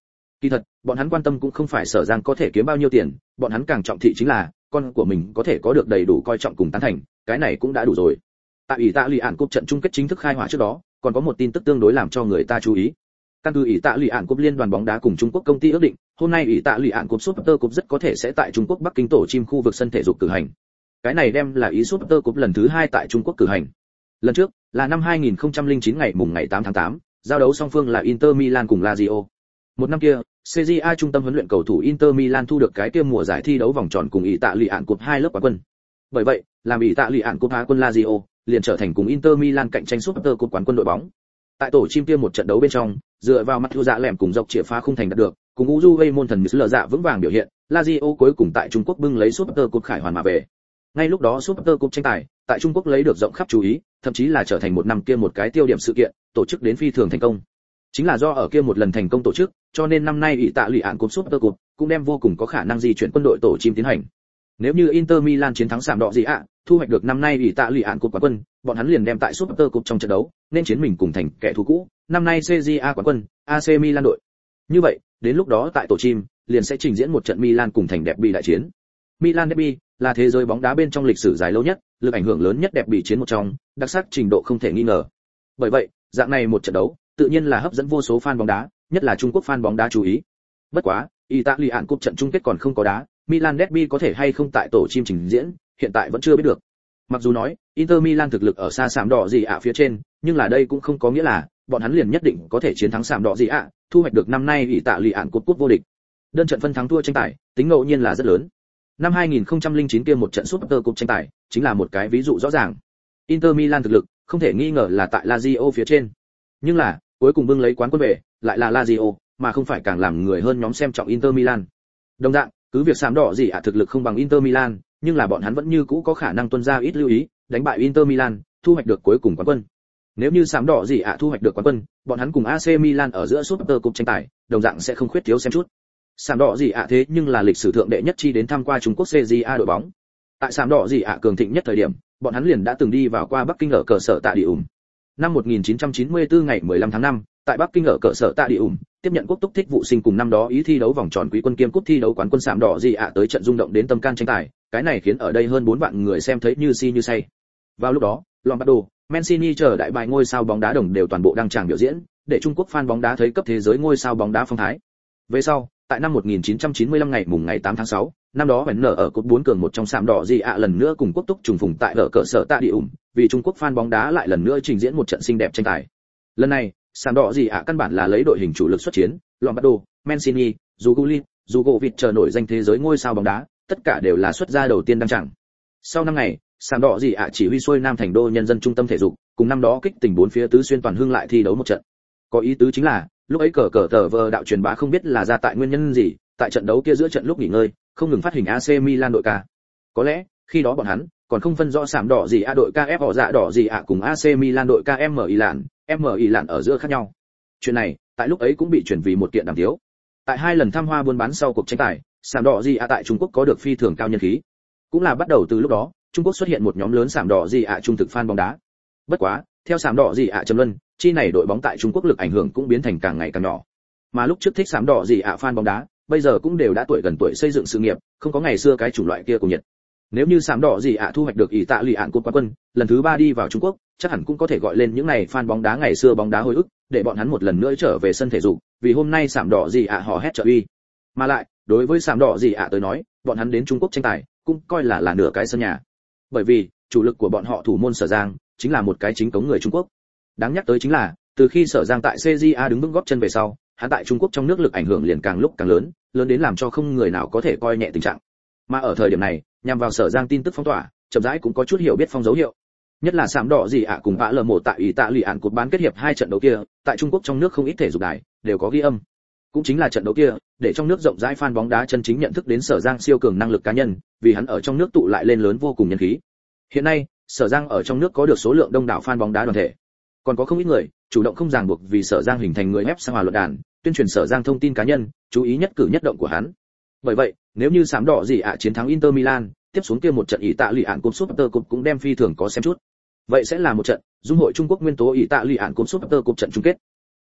Kỳ thật, bọn hắn quan tâm cũng không phải Sở Giang có thể kiếm bao nhiêu tiền, bọn hắn càng trọng thị chính là con của mình có thể có được đầy đủ coi trọng cùng tán thành, cái này cũng đã đủ rồi. Tại Ý Tạ Lị Ản Cúp trận chung kết chính thức khai hỏa trước đó, còn có một tin tức tương đối làm cho người ta chú ý. Căn cứ Ý Tạ Lị Ản Cúp liên đoàn bóng đá cùng Trung Quốc công ty ước định, hôm nay Ý Tạ Lị Ản Cúp Super Cup rất có thể sẽ tại Trung Quốc Bắc Kinh tổ chim khu vực sân thể dục cử hành. Cái này đem là ý Super Cup lần thứ hai tại Trung Quốc cử hành. Lần trước là năm hai nghìn không trăm lẻ chín ngày mùng ngày tám tháng tám, giao đấu song phương là Inter Milan cùng Lazio. Một năm kia, xê giê a trung tâm huấn luyện cầu thủ Inter Milan thu được cái kia mùa giải thi đấu vòng tròn cùng Ý Tạ Lị Ản Cúp hai lớp quán quân. Bởi vậy, làm Ý Tạ Lị Ản Cúp Á quân Lazio liền trở thành cùng Inter Milan cạnh tranh Super Cup quán quân đội bóng. Tại tổ chim kia một trận đấu bên trong, dựa vào mặt thu dạ lẻm cùng dọc chĩa phá khung thành đạt được, cùng Uruguay môn thần Müller dạ vững vàng biểu hiện, Lazio cuối cùng tại Trung Quốc bưng lấy Super Cup khải hoàn mà về. Ngay lúc đó Super Cup tranh tài, tại Trung Quốc lấy được rộng khắp chú ý, thậm chí là trở thành một năm kia một cái tiêu điểm sự kiện, tổ chức đến phi thường thành công. Chính là do ở kia một lần thành công tổ chức, cho nên năm nay Ý Tạ Lị Ản Cup Super Cup cũng đem vô cùng có khả năng di chuyển quân đội tổ chim tiến hành. Nếu như Inter Milan chiến thắng sạm đỏ gì ạ, thu hoạch được năm nay Ý Tạ Lị Ản Cup quán quân, bọn hắn liền đem tại Super Cup trong trận đấu, nên chiến mình cùng thành kẻ thù cũ, năm nay xê giê a quán quân, a xê Milan đội. Như vậy, đến lúc đó tại tổ chim, liền sẽ trình diễn một trận Milan cùng thành derby đại chiến. Milan derby là thế giới bóng đá bên trong lịch sử dài lâu nhất, lực ảnh hưởng lớn nhất derby chiến một trong, đặc sắc trình độ không thể nghi ngờ. Bởi vậy, dạng này một trận đấu, tự nhiên là hấp dẫn vô số fan bóng đá, nhất là Trung Quốc fan bóng đá chú ý. Bất quá, Italy Ản Cup trận chung kết còn không có đá, Milan derby có thể hay không tại tổ chim trình diễn, hiện tại vẫn chưa biết được. Mặc dù nói, Inter Milan thực lực ở xa sạm đỏ gì ạ phía trên, nhưng là đây cũng không có nghĩa là bọn hắn liền nhất định có thể chiến thắng sạm đỏ gì ạ, thu hoạch được năm nay Italy Ản Cup cúp vô địch. Đơn trận phân thắng thua tranh tài, tính ngẫu nhiên là rất lớn. Năm hai nghìn không trăm lẻ chín kia một trận Super Cup tranh tài, chính là một cái ví dụ rõ ràng. Inter Milan thực lực, không thể nghi ngờ là tại Lazio phía trên. Nhưng là, cuối cùng bưng lấy quán quân về, lại là Lazio, mà không phải càng làm người hơn nhóm xem trọng Inter Milan. Đồng dạng, cứ việc sạm đỏ gì ạ thực lực không bằng Inter Milan, nhưng là bọn hắn vẫn như cũ có khả năng tuân ra ít lưu ý, đánh bại Inter Milan, thu hoạch được cuối cùng quán quân. Nếu như sạm đỏ gì ạ thu hoạch được quán quân, bọn hắn cùng a xê Milan ở giữa Super Cup tranh tài, đồng dạng sẽ không khuyết thiếu xem chút. Sạm đỏ gì ạ thế nhưng là lịch sử thượng đệ nhất chi đến tham qua Trung Quốc xê giê a đội bóng. Tại sạm đỏ gì ạ cường thịnh nhất thời điểm, bọn hắn liền đã từng đi vào qua Bắc Kinh ở cờ sở Tạ Địa Ủng. Năm một nghìn chín trăm chín mươi tư ngày mười lăm tháng năm, tại Bắc Kinh ở cờ sở Tạ Địa Ủng, tiếp nhận quốc túc thích vụ sinh cùng năm đó ý thi đấu vòng tròn quý quân kiêm cúp thi đấu quán quân sạm đỏ gì ạ tới trận rung động đến tâm can tranh tài, cái này khiến ở đây hơn bốn vạn người xem thấy như si như say. Vào lúc đó, Lombardo, Mancini chờ đại bài ngôi sao bóng đá đồng đều toàn bộ đăng tràng biểu diễn, để Trung Quốc fan bóng đá thấy cấp thế giới ngôi sao bóng đá phong thái. Về sau, tại năm một nghìn chín trăm chín mươi lăm ngày mùng ngày tám tháng sáu, năm đó vẫn nở ở cúp bốn cường một trong sạm đỏ gì ạ lần nữa cùng quốc túc trùng phùng tại ở cỡ sở Tạ Địa Ủng, vì Trung Quốc fan bóng đá lại lần nữa trình diễn một trận xinh đẹp tranh tài. Lần này, sạm đỏ gì ạ căn bản là lấy đội hình chủ lực xuất chiến, Lombardo, Mancini, Zuguli, Zugovic chờ nổi danh thế giới ngôi sao bóng đá, tất cả đều là xuất gia đầu tiên đăng tràng. Sau năm ngày, sạm đỏ gì ạ chỉ huy xuôi Nam Thành đô nhân dân trung tâm thể dục, cùng năm đó kích tình bốn phía tứ xuyên toàn hưng lại thi đấu một trận. Có ý tứ chính là, lúc ấy cờ cờ tờ vờ đạo truyền bá không biết là ra tại nguyên nhân gì, tại trận đấu kia giữa trận lúc nghỉ ngơi, không ngừng phát hình a xê Milan đội ca. Có lẽ, khi đó bọn hắn còn không phân rõ sạm đỏ gì ạ đội ca ép họ dạ đỏ gì ạ cùng a xê Milan đội ca em i lạn, em i lạn ở giữa khác nhau. Chuyện này, tại lúc ấy cũng bị chuyển vì một kiện đàm tiếu. Tại hai lần tham hoa buôn bán sau cuộc tranh tài, sạm đỏ gì ạ tại Trung Quốc có được phi thường cao nhân khí. Cũng là bắt đầu từ lúc đó, Trung Quốc xuất hiện một nhóm lớn sạm đỏ gì ạ trung thực fan bóng đá. Bất quá, theo sạm đỏ gì ạ trầm luân, chi này đội bóng tại Trung Quốc lực ảnh hưởng cũng biến thành càng ngày càng nhỏ. Mà lúc trước thích sạm đỏ gì ạ fan bóng đá, bây giờ cũng đều đã tuổi gần tuổi xây dựng sự nghiệp, không có ngày xưa cái chủng loại kia của nhiệt. Nếu như sạm đỏ gì ạ thu hoạch được Ý Tạ Lị Ản Cup quán quân, lần thứ ba đi vào Trung Quốc, chắc hẳn cũng có thể gọi lên những này fan bóng đá ngày xưa bóng đá hồi ức, để bọn hắn một lần nữa trở về sân thể dục, vì hôm nay sạm đỏ gì ạ hò hét trợ uy. Mà lại, đối với sạm đỏ gì ạ tới nói, bọn hắn đến Trung Quốc tranh tài, cũng coi là là nửa cái sân nhà. Bởi vì, chủ lực của bọn họ thủ môn Sở Giang, chính là một cái chính cống người Trung Quốc. Đáng nhắc tới chính là, từ khi Sở Giang tại xê giê a đứng vững gót chân về sau, hắn tại Trung Quốc trong nước lực ảnh hưởng liền càng lúc càng lớn, lớn đến làm cho không người nào có thể coi nhẹ tình trạng. Mà ở thời điểm này, nhằm vào Sở Giang tin tức phong tỏa, chậm rãi cũng có chút hiểu biết phong dấu hiệu. Nhất là sạm đỏ gì ạ cùng vã lờ mộ tại Ý Tạ Lị Ản Cup bán kết hiệp hai trận đấu kia, tại Trung Quốc trong nước không ít thể dục đài đều có ghi âm. Cũng chính là trận đấu kia, để trong nước rộng rãi fan bóng đá chân chính nhận thức đến Sở Giang siêu cường năng lực cá nhân, vì hắn ở trong nước tụ lại lên lớn vô cùng nhân khí. Hiện nay, Sở Giang ở trong nước có được số lượng đông đảo fan bóng đá đoàn thể. Còn có không ít người chủ động không ràng buộc vì Sở Giang hình thành người ép sang hòa luận đàn, tuyên truyền Sở Giang thông tin cá nhân, chú ý nhất cử nhất động của hắn. Bởi vậy, nếu như sạm đỏ gì ạ chiến thắng Inter Milan, tiếp xuống kia một trận Ý Tạ Lị Ản Cup Super Cup cũng đem phi thường có xem chút. Vậy sẽ là một trận dung hội Trung Quốc nguyên tố Ý Tạ Lị Ản Cup Super Cup trận chung kết.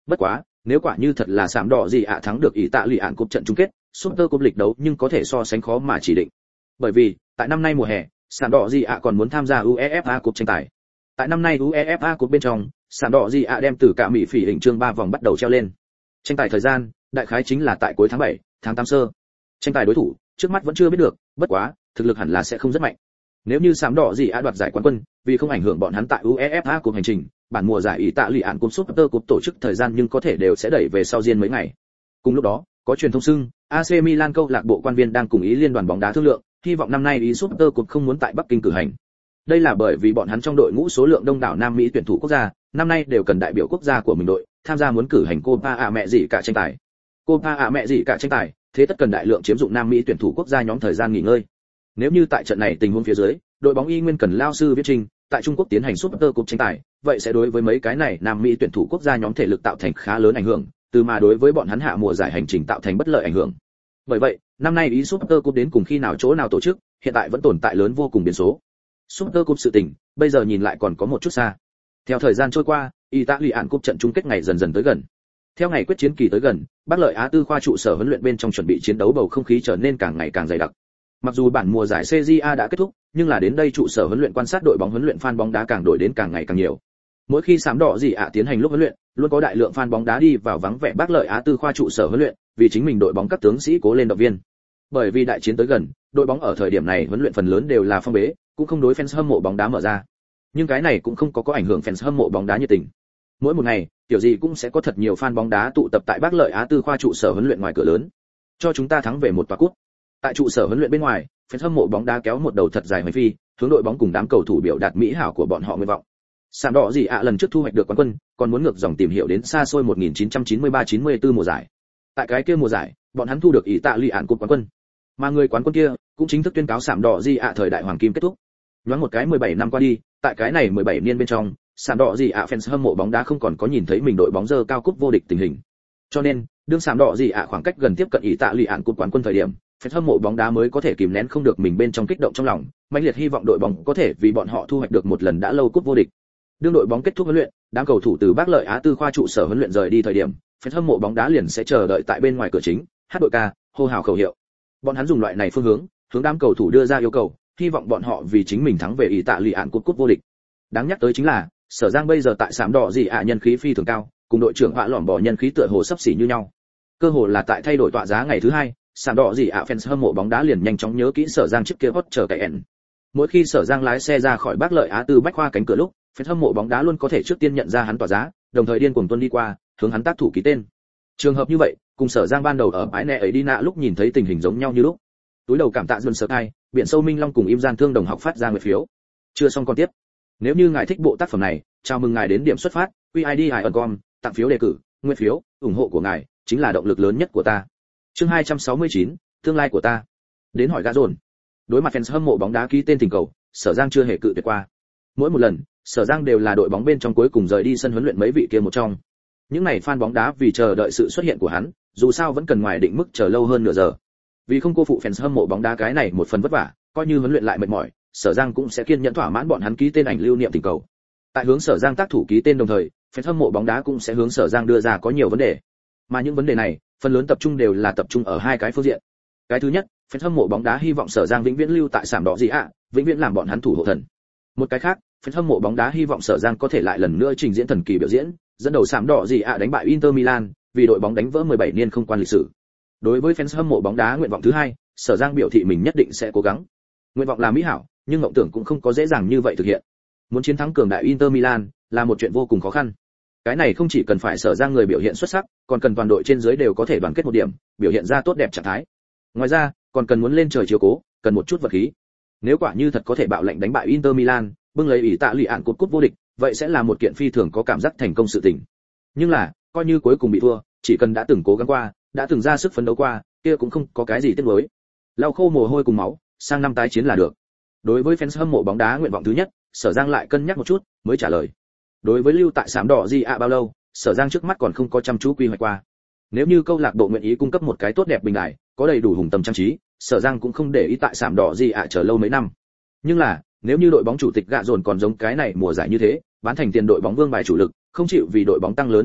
Bất quá, nếu quả như thật là sạm đỏ gì ạ thắng được ý tạ lì ạn cúp trận chung kết, Super Cup lịch đấu nhưng có thể so sánh khó mà chỉ định. Bởi vì, tại năm nay mùa hè, sạm đỏ gì ạ còn muốn tham gia UEFA Cup tranh tài. Tại năm nay UEFA Cup bên trong, sạm đỏ gì ạ đem từ cả Mỹ phỉ hình chương ba vòng bắt đầu treo lên. Tranh tài thời gian, đại khái chính là tại cuối tháng bảy, tháng tám sơ. Tranh tài đối thủ, trước mắt vẫn chưa biết được, bất quá, thực lực hẳn là sẽ không rất mạnh. Nếu như sạm đỏ gì ạ đoạt giải quán quân, vì không ảnh hưởng bọn hắn tại UEFA Cup hành trình, bản mùa giải ý tạ lì ạn Cup Super Cup tổ chức thời gian nhưng có thể đều sẽ đẩy về sau riêng mấy ngày. Cùng lúc đó, có truyền thông xưng, a xê Milan câu lạc bộ quan viên đang cùng ý liên đoàn bóng đá thương lượng, hy vọng năm nay ý Super Cup không muốn tại Bắc Kinh cử hành. Đây là bởi vì bọn hắn trong đội ngũ số lượng đông đảo Nam Mỹ tuyển thủ quốc gia, năm nay đều cần đại biểu quốc gia của mình đội tham gia muốn cử hành Copa a mẹ gì cả tranh tài. Copa a mẹ gì cả tranh tài, thế tất cần đại lượng chiếm dụng Nam Mỹ tuyển thủ quốc gia nhóm thời gian nghỉ ngơi. Nếu như tại trận này tình huống phía dưới, đội bóng y nguyên cần lao sư viết trình, tại Trung Quốc tiến hành Super Cup tranh tài, vậy sẽ đối với mấy cái này Nam Mỹ tuyển thủ quốc gia nhóm thể lực tạo thành khá lớn ảnh hưởng, từ mà đối với bọn hắn hạ mùa giải hành trình tạo thành bất lợi ảnh hưởng. Bởi vậy, năm nay ý Super Cup đến cùng khi nào chỗ nào tổ chức, hiện tại vẫn tồn tại lớn vô cùng biến số. Super Cup sự tình, bây giờ nhìn lại còn có một chút xa. Theo thời gian trôi qua, Italian Cup trận chung kết ngày dần dần tới gần. Theo ngày quyết chiến kỳ tới gần, Bắc Lợi Á Tư khoa trụ sở huấn luyện bên trong chuẩn bị chiến đấu bầu không khí trở nên càng ngày càng dày đặc. Mặc dù bản mùa giải xê giê a đã kết thúc, nhưng là đến đây trụ sở huấn luyện quan sát đội bóng huấn luyện fan bóng đá càng đổi đến càng ngày càng nhiều. Mỗi khi sám đỏ gì ạ tiến hành lúc huấn luyện, luôn có đại lượng fan bóng đá đi vào vắng vẻ Bắc Lợi Á Tư khoa trụ sở huấn luyện, vì chính mình đội bóng các tướng sĩ cố lên động viên. Bởi vì đại chiến tới gần, đội bóng ở thời điểm này huấn luyện phần lớn đều là phong bế, cũng không đối fans hâm mộ bóng đá mở ra. Nhưng cái này cũng không có có ảnh hưởng fans hâm mộ bóng đá nhiệt tình. Mỗi một ngày, kiểu gì cũng sẽ có thật nhiều fan bóng đá tụ tập tại Bắc Lợi Á Tư khoa trụ sở huấn luyện ngoài cửa lớn. Cho chúng ta thắng về một tòa cúp. Tại trụ sở huấn luyện bên ngoài, fans hâm mộ bóng đá kéo một đầu thật dài hoành phi, hướng đội bóng cùng đám cầu thủ biểu đạt mỹ hảo của bọn họ nguyện vọng. Sạm đỏ gì ạ lần trước thu hoạch được quán quân, còn muốn ngược dòng tìm hiểu đến xa xôi một nghìn chín trăm chín mươi ba chín mươi tư mùa giải. Tại cái kia mùa giải, bọn hắn thu được ý tạ lì ạn cúp quán quân. Mà người quán quân kia cũng chính thức tuyên cáo sạm đỏ gì ạ thời đại hoàng kim kết thúc. Nhoáng một cái mười bảy năm qua đi, tại cái này mười bảy niên bên trong, sạm đỏ gì ạ fans hâm mộ bóng đá không còn có nhìn thấy mình đội bóng dơ cao cúp vô địch tình hình. Cho nên, đương sạm đỏ gì ạ khoảng cách gần tiếp cận ý tạ lì ạn cúp quán quân thời điểm, fans hâm mộ bóng đá mới có thể kìm nén không được mình bên trong kích động trong lòng, mãnh liệt hy vọng đội bóng có thể vì bọn họ thu hoạch được một lần đã lâu cúp vô địch. Đương đội bóng kết thúc huấn luyện, đám cầu thủ từ Bắc Lợi Á Tư khoa trụ sở huấn luyện rời đi thời điểm, fans hâm mộ bóng đá liền sẽ chờ đợi tại bên ngoài cửa chính, hát đội ca, hô hào khẩu hiệu. Bọn hắn dùng loại này phương hướng, hướng đám cầu thủ đưa ra yêu cầu, hy vọng bọn họ vì chính mình thắng về ý tạ lì ạn cúp cúp vô địch. Đáng nhắc tới chính là, Sở Giang bây giờ tại sám đỏ gì ạ nhân khí phi thường cao, cùng đội trưởng Vạ Lỏm Bò nhân khí tựa hồ sắp xỉ như nhau. Cơ hồ là tại thay đổi tọa giá ngày thứ hai, sám đỏ gì ạ fans hâm mộ bóng đá liền nhanh chóng nhớ kỹ Sở Giang chiếc kia hot chờ cái ẻn. Mỗi khi Sở Giang lái xe ra khỏi Bắc Lợi Á Tư bách khoa cánh cửa lúc, fans hâm mộ bóng đá luôn có thể trước tiên nhận ra hắn tỏa giá, đồng thời điên cuồng tuân đi qua, hướng hắn tác thủ ký tên. Trường hợp như vậy, cùng Sở Giang ban đầu ở bãi nẹ ấy đi nạ lúc nhìn thấy tình hình giống nhau như lúc. Túi đầu cảm tạ Dùn Sở Kai, Biển Sâu Minh Long cùng Im Gian Thương đồng học phát ra nguyện phiếu. Chưa xong còn tiếp. Nếu như ngài thích bộ tác phẩm này, chào mừng ngài đến điểm xuất phát, quy i đê i ẩn com, tặng phiếu đề cử, nguyện phiếu, ủng hộ của ngài chính là động lực lớn nhất của ta. Chương hai trăm sáu mươi chín, tương lai của ta. Đến hỏi gã dồn. Đối mặt fans hâm mộ bóng đá ký tên tình cầu, Sở Giang chưa hề cự tuyệt qua. Mỗi một lần, Sở Giang đều là đội bóng bên trong cuối cùng rời đi sân huấn luyện mấy vị kia một trong. Những này fan bóng đá vì chờ đợi sự xuất hiện của hắn, dù sao vẫn cần ngoài định mức chờ lâu hơn nửa giờ. Vì không cô phụ fans hâm mộ bóng đá cái này một phần vất vả, coi như huấn luyện lại mệt mỏi, Sở Giang cũng sẽ kiên nhẫn thỏa mãn bọn hắn ký tên ảnh lưu niệm tình cầu. Tại hướng Sở Giang tác thủ ký tên đồng thời, fans hâm mộ bóng đá cũng sẽ hướng Sở Giang đưa ra có nhiều vấn đề. Mà những vấn đề này, phần lớn tập trung đều là tập trung ở hai cái phương diện. Cái thứ nhất, fans hâm mộ bóng đá hy vọng Sở Giang vĩnh viễn lưu tại sạm đỏ gì ạ, vĩnh viễn làm bọn hắn thủ hộ thần. Một cái khác, fans hâm mộ bóng đá hy vọng Sở Giang có thể lại lần nữa trình diễn thần kỳ biểu diễn, dẫn đầu sạm đỏ gì ạ đánh bại Inter Milan, vì đội bóng đánh vỡ mười bảy niên không quan lịch sử. Đối với fans hâm mộ bóng đá nguyện vọng thứ hai, Sở Giang biểu thị mình nhất định sẽ cố gắng. Nguyện vọng là mỹ hảo, nhưng mộng tưởng cũng không có dễ dàng như vậy thực hiện. Muốn chiến thắng cường đại Inter Milan là một chuyện vô cùng khó khăn. Cái này không chỉ cần phải Sở Giang người biểu hiện xuất sắc, còn cần toàn đội trên dưới đều có thể đoàn kết một điểm, biểu hiện ra tốt đẹp trạng thái. Ngoài ra, còn cần muốn lên trời chiếu cố, cần một chút vật khí. Nếu quả như thật có thể bạo lệnh đánh bại Inter Milan, bưng lấy ý tạ lì ạn cúp cúp vô địch, vậy sẽ là một kiện phi thường có cảm giác thành công sự tình. Nhưng là, coi như cuối cùng bị thua, chỉ cần đã từng cố gắng qua, đã từng ra sức phấn đấu qua, kia cũng không có cái gì tiếc nuối. Lau khô mồ hôi cùng máu, sang năm tái chiến là được. Đối với fans hâm mộ bóng đá nguyện vọng thứ nhất, Sở Giang lại cân nhắc một chút, mới trả lời. Đối với lưu tại sám đỏ gì ạ bao lâu, Sở Giang trước mắt còn không có chăm chú quy hoạch qua. Nếu như câu lạc bộ nguyện ý cung cấp một cái tốt đẹp bình đại, có đầy đủ hùng tâm trang trí, Sở Giang cũng không để ý tại sám đỏ gì ạ chờ lâu mấy năm. Nhưng là, nếu như đội bóng chủ tịch gạ dồn còn giống cái này mùa giải như thế, bán thành tiền đội bóng vương bài chủ lực, không chịu vì đội bóng tăng lớn đầu nhập,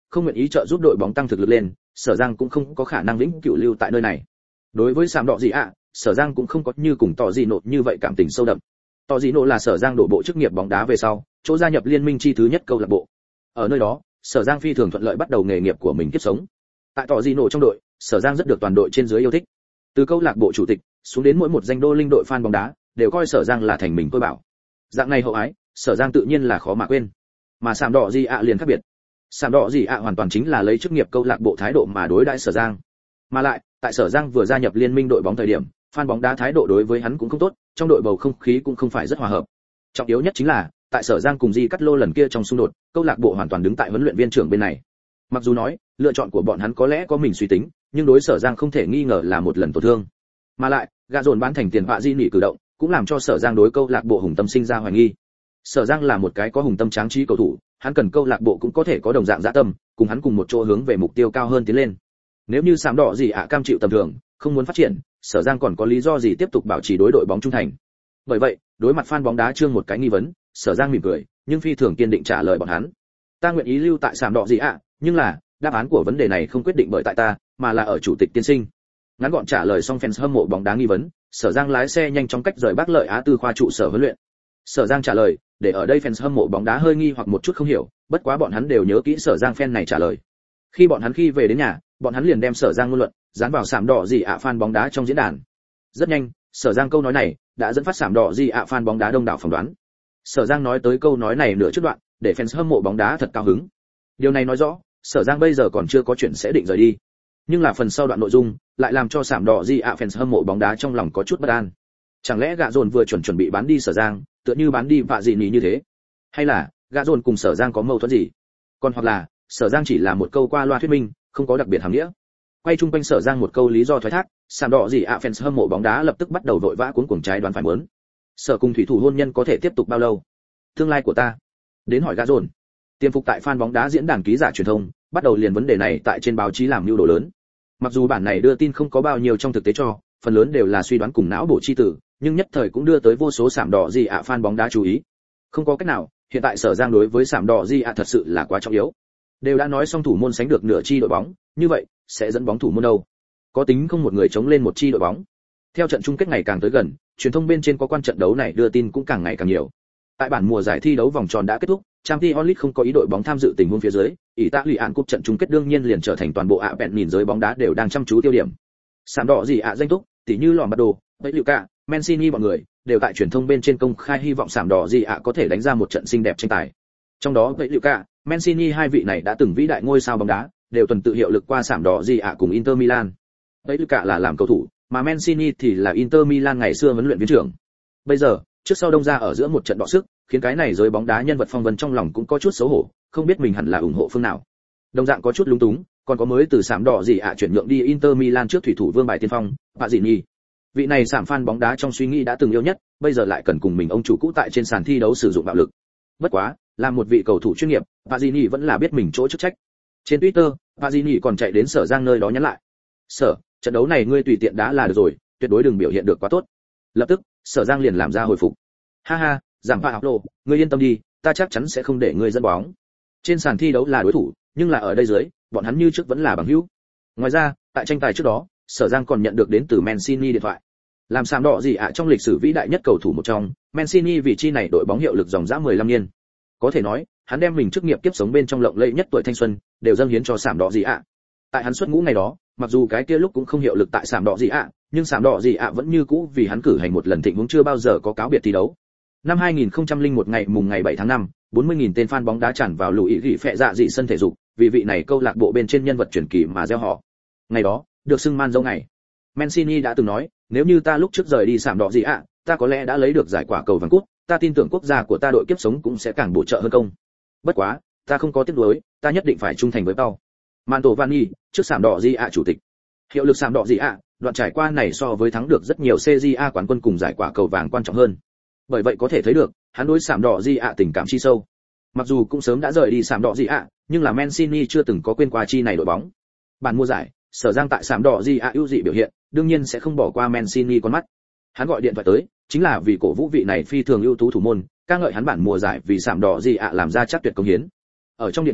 không nguyện ý trợ giúp đội bóng tăng thực lực lên, Sở Giang cũng không có khả năng vĩnh cửu lưu tại nơi này. Đối với Sạm Đỏ gì ạ, Sở Giang cũng không có như cùng Tỏ Dị Nộ như vậy cảm tình sâu đậm. Tỏ Dị Nộ là Sở Giang đổ bộ chức nghiệp bóng đá về sau, chỗ gia nhập liên minh chi thứ nhất câu lạc bộ. Ở nơi đó, Sở Giang phi thường thuận lợi bắt đầu nghề nghiệp của mình kiếp sống. Tại Tỏ Dị Nộ trong đội, Sở Giang rất được toàn đội trên dưới yêu thích. Từ câu lạc bộ chủ tịch xuống đến mỗi một danh đô linh đội fan bóng đá, đều coi Sở Giang là thành mình tôi bảo. Dạng này hậu ái, Sở Giang tự nhiên là khó mà quên. Mà Sạm Đỏ gì ạ liền khác biệt. Sạm Đỏ gì ạ hoàn toàn chính là lấy chức nghiệp câu lạc bộ thái độ mà đối đãi Sở Giang. Mà lại, tại Sở Giang vừa gia nhập liên minh đội bóng thời điểm, fan bóng đá thái độ đối với hắn cũng không tốt, trong đội bầu không khí cũng không phải rất hòa hợp. Trọng yếu nhất chính là, tại Sở Giang cùng Di Cắt Lô lần kia trong xung đột, câu lạc bộ hoàn toàn đứng tại huấn luyện viên trưởng bên này. Mặc dù nói, lựa chọn của bọn hắn có lẽ có mình suy tính, nhưng đối Sở Giang không thể nghi ngờ là một lần tổn thương. Mà lại, gạ dồn bán thành tiền vạ di nỉ cử động, cũng làm cho Sở Giang đối câu lạc bộ hùng tâm sinh ra hoài nghi. Sở Giang là một cái có hùng tâm tráng trí cầu thủ, hắn cần câu lạc bộ cũng có thể có đồng dạng dạ tâm, cùng hắn cùng một chỗ hướng về mục tiêu cao hơn tiến lên. Nếu như Sạm Đỏ gì ạ cam chịu tầm thường, không muốn phát triển, Sở Giang còn có lý do gì tiếp tục bảo trì đối đội bóng trung thành. Bởi vậy, đối mặt fan bóng đá trương một cái nghi vấn, Sở Giang mỉm cười, nhưng phi thường kiên định trả lời bọn hắn. Ta nguyện ý lưu tại Sạm Đỏ gì ạ, nhưng là, đáp án của vấn đề này không quyết định bởi tại ta, mà là ở chủ tịch tiên sinh. Ngắn gọn trả lời xong fans hâm mộ bóng đá nghi vấn, Sở Giang lái xe nhanh chóng cách rời Bác Lợi Á Tư khoa trụ sở huấn luyện. Sở Giang trả lời, để ở đây fans hâm mộ bóng đá hơi nghi hoặc một chút không hiểu, bất quá bọn hắn đều nhớ kỹ Sở Giang fan này trả lời. Khi bọn hắn khi về đến nhà, bọn hắn liền đem Sở Giang ngôn luận dán vào Sạm Đỏ gì ạ fan bóng đá trong diễn đàn. Rất nhanh, Sở Giang câu nói này đã dẫn phát Sạm Đỏ gì ạ fan bóng đá đông đảo phỏng đoán. Sở Giang nói tới câu nói này nửa trước đoạn, để fans hâm mộ bóng đá thật cao hứng. Điều này nói rõ, Sở Giang bây giờ còn chưa có chuyện sẽ định rời đi. Nhưng là phần sau đoạn nội dung lại làm cho Sạm Đỏ gì ạ fans hâm mộ bóng đá trong lòng có chút bất an. Chẳng lẽ gạ dồn vừa chuẩn chuẩn bị bán đi Sở Giang, tựa như bán đi vạ gì nhỉ như thế? Hay là gạ dồn cùng Sở Giang có mâu thuẫn gì? Còn hoặc là Sở Giang chỉ là một câu qua loa thuyết minh, không có đặc biệt hàm nghĩa. Quay chung quanh Sở Giang một câu lý do thoái thác, Sạm Đỏ gì ạ fans hâm mộ bóng đá lập tức bắt đầu vội vã cuốn cuồng trái đoán phải muốn. Sở cùng thủy thủ hôn nhân có thể tiếp tục bao lâu? Tương lai của ta. Đến hỏi gạ dồn. Tiêm phục tại fan bóng đá diễn đàn ký giả truyền thông, bắt đầu liền vấn đề này tại trên báo chí làm mưu đồ lớn. Mặc dù bản này đưa tin không có bao nhiêu trong thực tế cho, phần lớn đều là suy đoán cùng não bộ chi tử, nhưng nhất thời cũng đưa tới vô số Sạm Đỏ gì ạ fan bóng đá chú ý. Không có cách nào, hiện tại Sở Giang đối với Sạm Đỏ gì ạ thật sự là quá trọng yếu. Đều đã nói xong thủ môn sánh được nửa chi đội bóng, như vậy sẽ dẫn bóng thủ môn đâu? Có tính không một người chống lên một chi đội bóng. Theo trận chung kết ngày càng tới gần, truyền thông bên trên có quan trận đấu này đưa tin cũng càng ngày càng nhiều. Tại bản mùa giải thi đấu vòng tròn đã kết thúc, Champions League không có ý đội bóng tham dự tình huống phía dưới, Italia Cup trận chung kết đương nhiên liền trở thành toàn bộ ạ bẹn nhìn giới bóng đá đều đang chăm chú tiêu điểm. Sạm Đỏ gì ạ danh túc, tỉ như lò bắt đồ, với Luka, Mancini bọn người đều tại truyền thông bên trên công khai hy vọng Sạm Đỏ gì ạ có thể đánh ra một trận xinh đẹp tranh tài. Trong đó với Luka, Mancini hai vị này đã từng vĩ đại ngôi sao bóng đá, đều tuần tự hiệu lực qua Sạm Đỏ gì ạ cùng Inter Milan. Với Luka là làm cầu thủ, mà Mancini thì là Inter Milan ngày xưa huấn luyện viên trưởng. Bây giờ, trước sau đông ra ở giữa một trận đọ sức, khiến cái này giới bóng đá nhân vật phong vân trong lòng cũng có chút xấu hổ, không biết mình hẳn là ủng hộ phương nào. Đồng dạng có chút lúng túng, còn có mới từ Sạm Đỏ gì ạ chuyển nhượng đi Inter Milan trước thủy thủ vương bài tiên phong, Pazzini. Vị này Sạm fan bóng đá trong suy nghĩ đã từng yêu nhất, bây giờ lại cần cùng mình ông chủ cũ tại trên sàn thi đấu sử dụng bạo lực. Bất quá, làm một vị cầu thủ chuyên nghiệp, Pazzini vẫn là biết mình chỗ chức trách. Trên Twitter, Pazzini còn chạy đến Sở Giang nơi đó nhắn lại: "Sở, trận đấu này ngươi tùy tiện đá là được rồi, tuyệt đối đừng biểu hiện được quá tốt." Lập tức, Sở Giang liền làm ra hồi phục: "Ha ha, Giảng Pha Học Lô, ngươi yên tâm đi, ta chắc chắn sẽ không để ngươi dẫn bóng. Trên sàn thi đấu là đối thủ, nhưng là ở đây dưới, bọn hắn như trước vẫn là bằng hữu." Ngoài ra, tại tranh tài trước đó, Sở Giang còn nhận được đến từ Mancini điện thoại. Làm Sạm Đỏ gì ạ trong lịch sử vĩ đại nhất cầu thủ một trong, Mancini vị trí này đội bóng hiệu lực dòng dã mười lăm niên. Có thể nói, hắn đem mình chức nghiệp kiếp sống bên trong lộng lẫy nhất tuổi thanh xuân, đều dâng hiến cho Sạm Đỏ gì ạ. Tại hắn xuất ngũ ngày đó, mặc dù cái kia lúc cũng không hiệu lực tại Sạm Đỏ gì ạ, nhưng Sạm Đỏ gì ạ vẫn như cũ vì hắn cử hành một lần thịnh vượng chưa bao giờ có cáo biệt thi đấu. Năm hai nghìn không trăm lẻ một ngày mùng ngày bảy tháng năm, bốn mươi nghìn tên fan bóng đá tràn vào lùi gỉ phệ dạ dị sân thể dục, vì vị này câu lạc bộ bên trên nhân vật truyền kỳ mà gieo họ. Ngày đó, được xưng man dâu ngày. Mancini đã từng nói, nếu như ta lúc trước rời đi Sạm Đỏ gì ạ, ta có lẽ đã lấy được giải quả cầu vàng cúp, ta tin tưởng quốc gia của ta đội kiếp sống cũng sẽ càng bổ trợ hơn công. Bất quá, ta không có tiếc nuối, ta nhất định phải trung thành với Paul. Mantovani, trước Sạm Đỏ gì ạ chủ tịch. Hiệu lực Sạm Đỏ gì ạ, đoạn trải qua này so với thắng được rất nhiều xê giê a quán quân cùng giải quả cầu vàng quan trọng hơn. Bởi vậy có thể thấy được, hắn đối Sạm Đỏ gì ạ tình cảm chi sâu. Mặc dù cũng sớm đã rời đi Sạm Đỏ gì ạ, nhưng là Mancini chưa từng có quên qua chi này đội bóng. Bản mùa giải, Sở Giang tại Sạm Đỏ gì ạ ưu dị biểu hiện, đương nhiên sẽ không bỏ qua Mancini con mắt. Hắn gọi điện thoại tới, chính là vì cổ vũ vị này phi thường ưu tú thủ môn, ca ngợi hắn bản mùa giải vì Sạm Đỏ gì ạ làm ra chắc tuyệt công hiến. Ở trong điện thoại,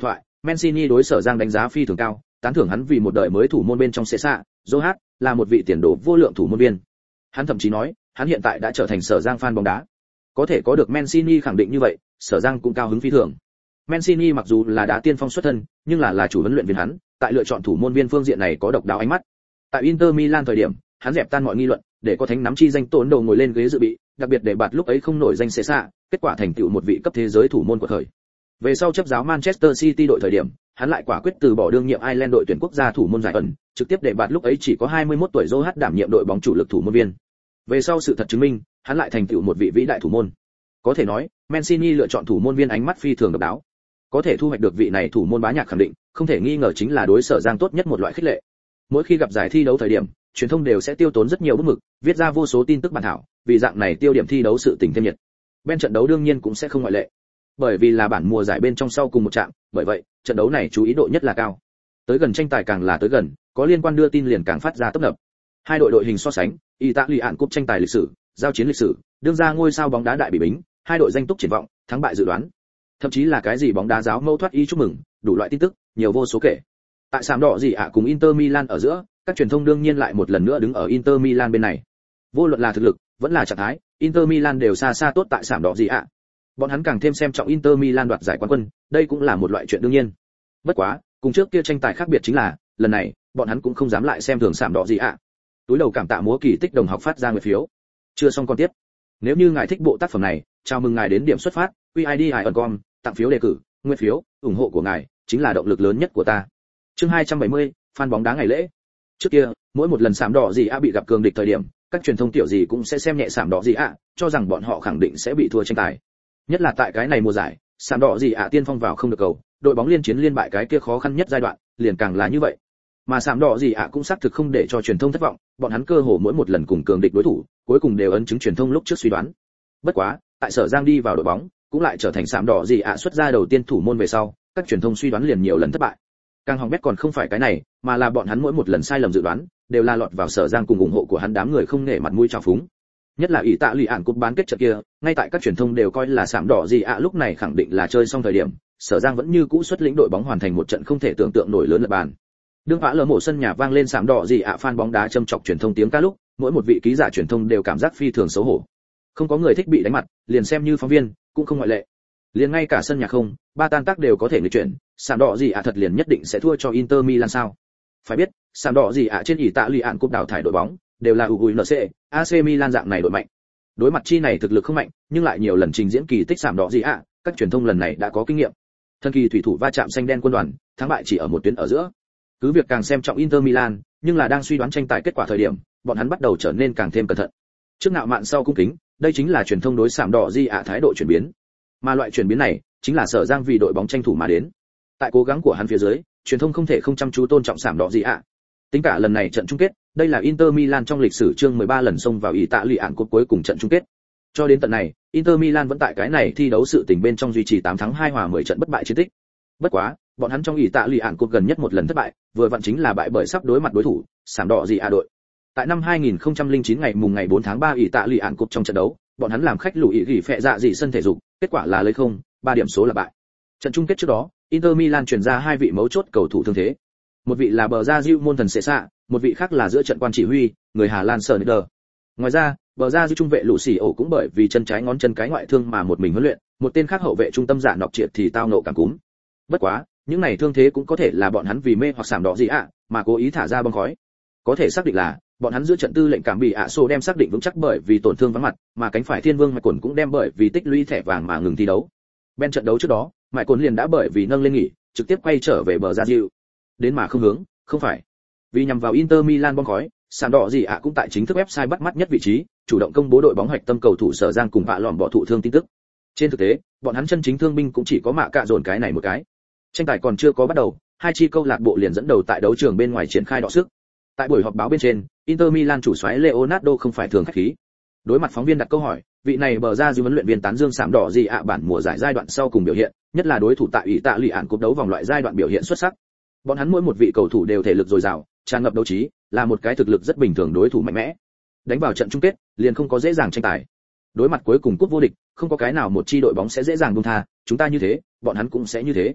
Mancini đối Sở Giang đánh giá phi thường cao, tán thưởng hắn vì một đời mới thủ môn bên trong Cesa, Zohat, là một vị tiền đồ vô lượng thủ môn viên. Hắn thậm chí nói, hắn hiện tại đã trở thành Sở Giang fan bóng đá. Có thể có được Mancini khẳng định như vậy, Sở Giang cũng cao hứng phi thường. Mancini mặc dù là đá tiên phong xuất thân, nhưng là là chủ huấn luyện viên hắn, tại lựa chọn thủ môn viên phương diện này có độc đáo ánh mắt. Tại Inter Milan thời điểm, hắn dẹp tan mọi nghi luận, để có thánh nắm chi danh tốn đầu ngồi lên ghế dự bị, đặc biệt để bạt lúc ấy không nổi danh Cesa, kết quả thành tựu một vị cấp thế giới thủ môn của thời. Về sau chấp giáo Manchester City đội thời điểm, hắn lại quả quyết từ bỏ đương nhiệm Ireland đội tuyển quốc gia thủ môn giải ẩn, trực tiếp để bạt lúc ấy chỉ có hai mươi mốt tuổi Zohat đảm nhiệm đội bóng chủ lực thủ môn viên. Về sau sự thật chứng minh, hắn lại thành tựu một vị vĩ đại thủ môn. Có thể nói, Mancini lựa chọn thủ môn viên ánh mắt phi thường độc đáo. Có thể thu hoạch được vị này thủ môn bá nhạc khẳng định, không thể nghi ngờ chính là đối Sở Giang tốt nhất một loại khích lệ. Mỗi khi gặp giải thi đấu thời điểm, truyền thông đều sẽ tiêu tốn rất nhiều bút mực, viết ra vô số tin tức bản thảo, vì dạng này tiêu điểm thi đấu sự tình thêm nhiệt. Bên trận đấu đương nhiên cũng sẽ không ngoại lệ. Bởi vì là bản mùa giải bên trong sau cùng một trận, bởi vậy, trận đấu này chú ý độ nhất là cao. Tới gần tranh tài càng là tới gần, có liên quan đưa tin liền càng phát ra tấp nập. Hai đội đội hình so sánh, Italian Cup tranh tài lịch sử, giao chiến lịch sử, đương ra ngôi sao bóng đá đại bị bính, hai đội danh túc triển vọng, thắng bại dự đoán. Thậm chí là cái gì bóng đá giáo mâu thoát ý chúc mừng, đủ loại tin tức, nhiều vô số kể. Tại sạm đỏ gì ạ cùng Inter Milan ở giữa, các truyền thông đương nhiên lại một lần nữa đứng ở Inter Milan bên này. Vô luận là thực lực, vẫn là trạng thái, Inter Milan đều xa xa tốt tại sạm đỏ gì ạ. Bọn hắn càng thêm xem trọng Inter Milan đoạt giải quán quân, đây cũng là một loại chuyện đương nhiên. Bất quá, cùng trước kia tranh tài khác biệt chính là, lần này, bọn hắn cũng không dám lại xem thường sạm đỏ gì ạ. Túi đầu cảm tạ múa kỳ tích đồng học phát ra nguyện phiếu. Chưa xong con tiếp. Nếu như ngài thích bộ tác phẩm này, chào mừng ngài đến điểm xuất phát, quy i đê i icon com, tặng phiếu đề cử, nguyện phiếu, ủng hộ của ngài chính là động lực lớn nhất của ta. Chương hai trăm bảy mươi, fan bóng đá ngày lễ. Trước kia, mỗi một lần sạm đỏ gì ạ bị gặp cường địch thời điểm, các truyền thông tiểu gì cũng sẽ xem nhẹ sạm đỏ gì ạ, cho rằng bọn họ khẳng định sẽ bị thua tranh tài. Nhất là tại cái này mùa giải, sạm đỏ gì ạ tiên phong vào không được cầu, đội bóng liên chiến liên bại cái kia khó khăn nhất giai đoạn, liền càng là như vậy. Mà sạm đỏ gì ạ cũng xác thực không để cho truyền thông thất vọng, bọn hắn cơ hồ mỗi một lần cùng cường địch đối thủ, cuối cùng đều ấn chứng truyền thông lúc trước suy đoán. Bất quá, tại Sở Giang đi vào đội bóng, cũng lại trở thành sạm đỏ gì ạ xuất ra đầu tiên thủ môn về sau, các truyền thông suy đoán liền nhiều lần thất bại. Càng hỏng bét còn không phải cái này, mà là bọn hắn mỗi một lần sai lầm dự đoán, đều là lọt vào Sở Giang cùng ủng hộ của hắn đám người không nể mặt mũi trào phúng. Nhất là ỷ tạ lì ản cúp bán kết trận kia, ngay tại các truyền thông đều coi là sạm đỏ gì ạ lúc này khẳng định là chơi xong thời điểm, Sở Giang vẫn như cũ xuất lĩnh đội bóng hoàn thành một trận không thể tưởng tượng nổi lớn lật bàn. Đương vã lờ mổ sân nhà vang lên sạm đỏ gì ạ fan bóng đá châm chọc truyền thông tiếng ca lúc, mỗi một vị ký giả truyền thông đều cảm giác phi thường xấu hổ. Không có người thích bị đánh mặt, liền xem như phóng viên, cũng không ngoại lệ. Liền ngay cả sân nhà không, ba tan tác đều có thể nghịch chuyển, sạm đỏ gì ạ thật liền nhất định sẽ thua cho Inter Milan sao? Phải biết, sạm đỏ gì ạ trên ỷ tạ lì ản cúp đào thải đội bóng, đều là u giê en xê, a xê Milan dạng này đội mạnh. Đối mặt chi này thực lực không mạnh, nhưng lại nhiều lần trình diễn kỳ tích sạm đỏ gì ạ, các truyền thông lần này đã có kinh nghiệm. Thân kỳ thủy thủ va chạm xanh đen quân đoàn, thắng bại chỉ ở một tuyến ở giữa. Cứ việc càng xem trọng Inter Milan, nhưng là đang suy đoán tranh tài kết quả thời điểm, bọn hắn bắt đầu trở nên càng thêm cẩn thận. Trước ngạo mạn sau cung kính, đây chính là truyền thông đối sạm đỏ gì ạ thái độ chuyển biến. Mà loại chuyển biến này, chính là Sở Giang vì đội bóng tranh thủ mà đến. Tại cố gắng của hắn phía dưới, truyền thông không thể không chăm chú tôn trọng sạm đỏ gì ạ. Tính cả lần này trận chung kết, đây là Inter Milan trong lịch sử chương mười ba lần xông vào Italian Cup cuối cùng trận chung kết. Cho đến tận này, Inter Milan vẫn tại cái này thi đấu sự tình bên trong duy trì tám thắng hai hòa mười trận bất bại chiến tích. Bất quá, bọn hắn trong Italian Cup gần nhất một lần thất bại, vừa vặn chính là bại bởi sắp đối mặt đối thủ, sạm đỏ gì ạ đội. Tại năm hai nghìn không trăm lẻ chín ngày mùng ngày bốn tháng ba Italian Cup trong trận đấu, bọn hắn làm khách lùi gỉ phệ dạ dị sân thể dục, kết quả là lấy không, ba điểm số là bại. Trận chung kết trước đó, Inter Milan chuyển ra hai vị mấu chốt cầu thủ thương thế. Một vị là bờ ra Diu môn thần Cesa, một vị khác là giữa trận quan chỉ huy, người Hà Lan Sneijder. Ngoài ra, bờ ra Diu trung vệ lũ xì ổ cũng bởi vì chân trái ngón chân cái ngoại thương mà một mình huấn luyện, một tên khác hậu vệ trung tâm giả nọc triệt thì tao nộ cảm cúm. Bất quá, những này thương thế cũng có thể là bọn hắn vì mê hoặc sạm đỏ gì ạ, mà cố ý thả ra bong khói. Có thể xác định là bọn hắn giữa trận tư lệnh cảm bị ạ sô đem xác định vững chắc bởi vì tổn thương vắng mặt, mà cánh phải thiên vương mạch quần cũng đem bởi vì tích lũy thẻ vàng mà ngừng thi đấu. Bên trận đấu trước đó, mạch quần liền đã bởi vì nâng lên nghỉ, trực tiếp quay trở về bờ ra Diu. Đến mà không hướng, không phải. Vì nhằm vào Inter Milan bong khói, sạm đỏ gì ạ cũng tại chính thức website bắt mắt nhất vị trí, chủ động công bố đội bóng hoạch tâm cầu thủ Sở Giang cùng vạ lỏm bỏ thụ thương tin tức. Trên thực tế, bọn hắn chân chính thương binh cũng chỉ có mạ cạ dồn cái này một cái. Tranh tài còn chưa có bắt đầu, hai chi câu lạc bộ liền dẫn đầu tại đấu trường bên ngoài triển khai đọ sức. Tại buổi họp báo bên trên, Inter Milan chủ soái Leonardo không phải thường khách khí. Đối mặt phóng viên đặt câu hỏi, vị này bờ ra Diu huấn luyện viên tán dương sạm đỏ gì ạ bản mùa giải giai đoạn sau cùng biểu hiện, nhất là đối thủ tại ủy tạ lụy ản cúp đấu vòng loại giai đoạn biểu hiện xuất sắc. Bọn hắn mỗi một vị cầu thủ đều thể lực dồi dào, tràn ngập đấu trí, là một cái thực lực rất bình thường đối thủ mạnh mẽ. Đánh vào trận chung kết, liền không có dễ dàng tranh tài. Đối mặt cuối cùng cúp vô địch, không có cái nào một chi đội bóng sẽ dễ dàng buông tha, chúng ta như thế, bọn hắn cũng sẽ như thế.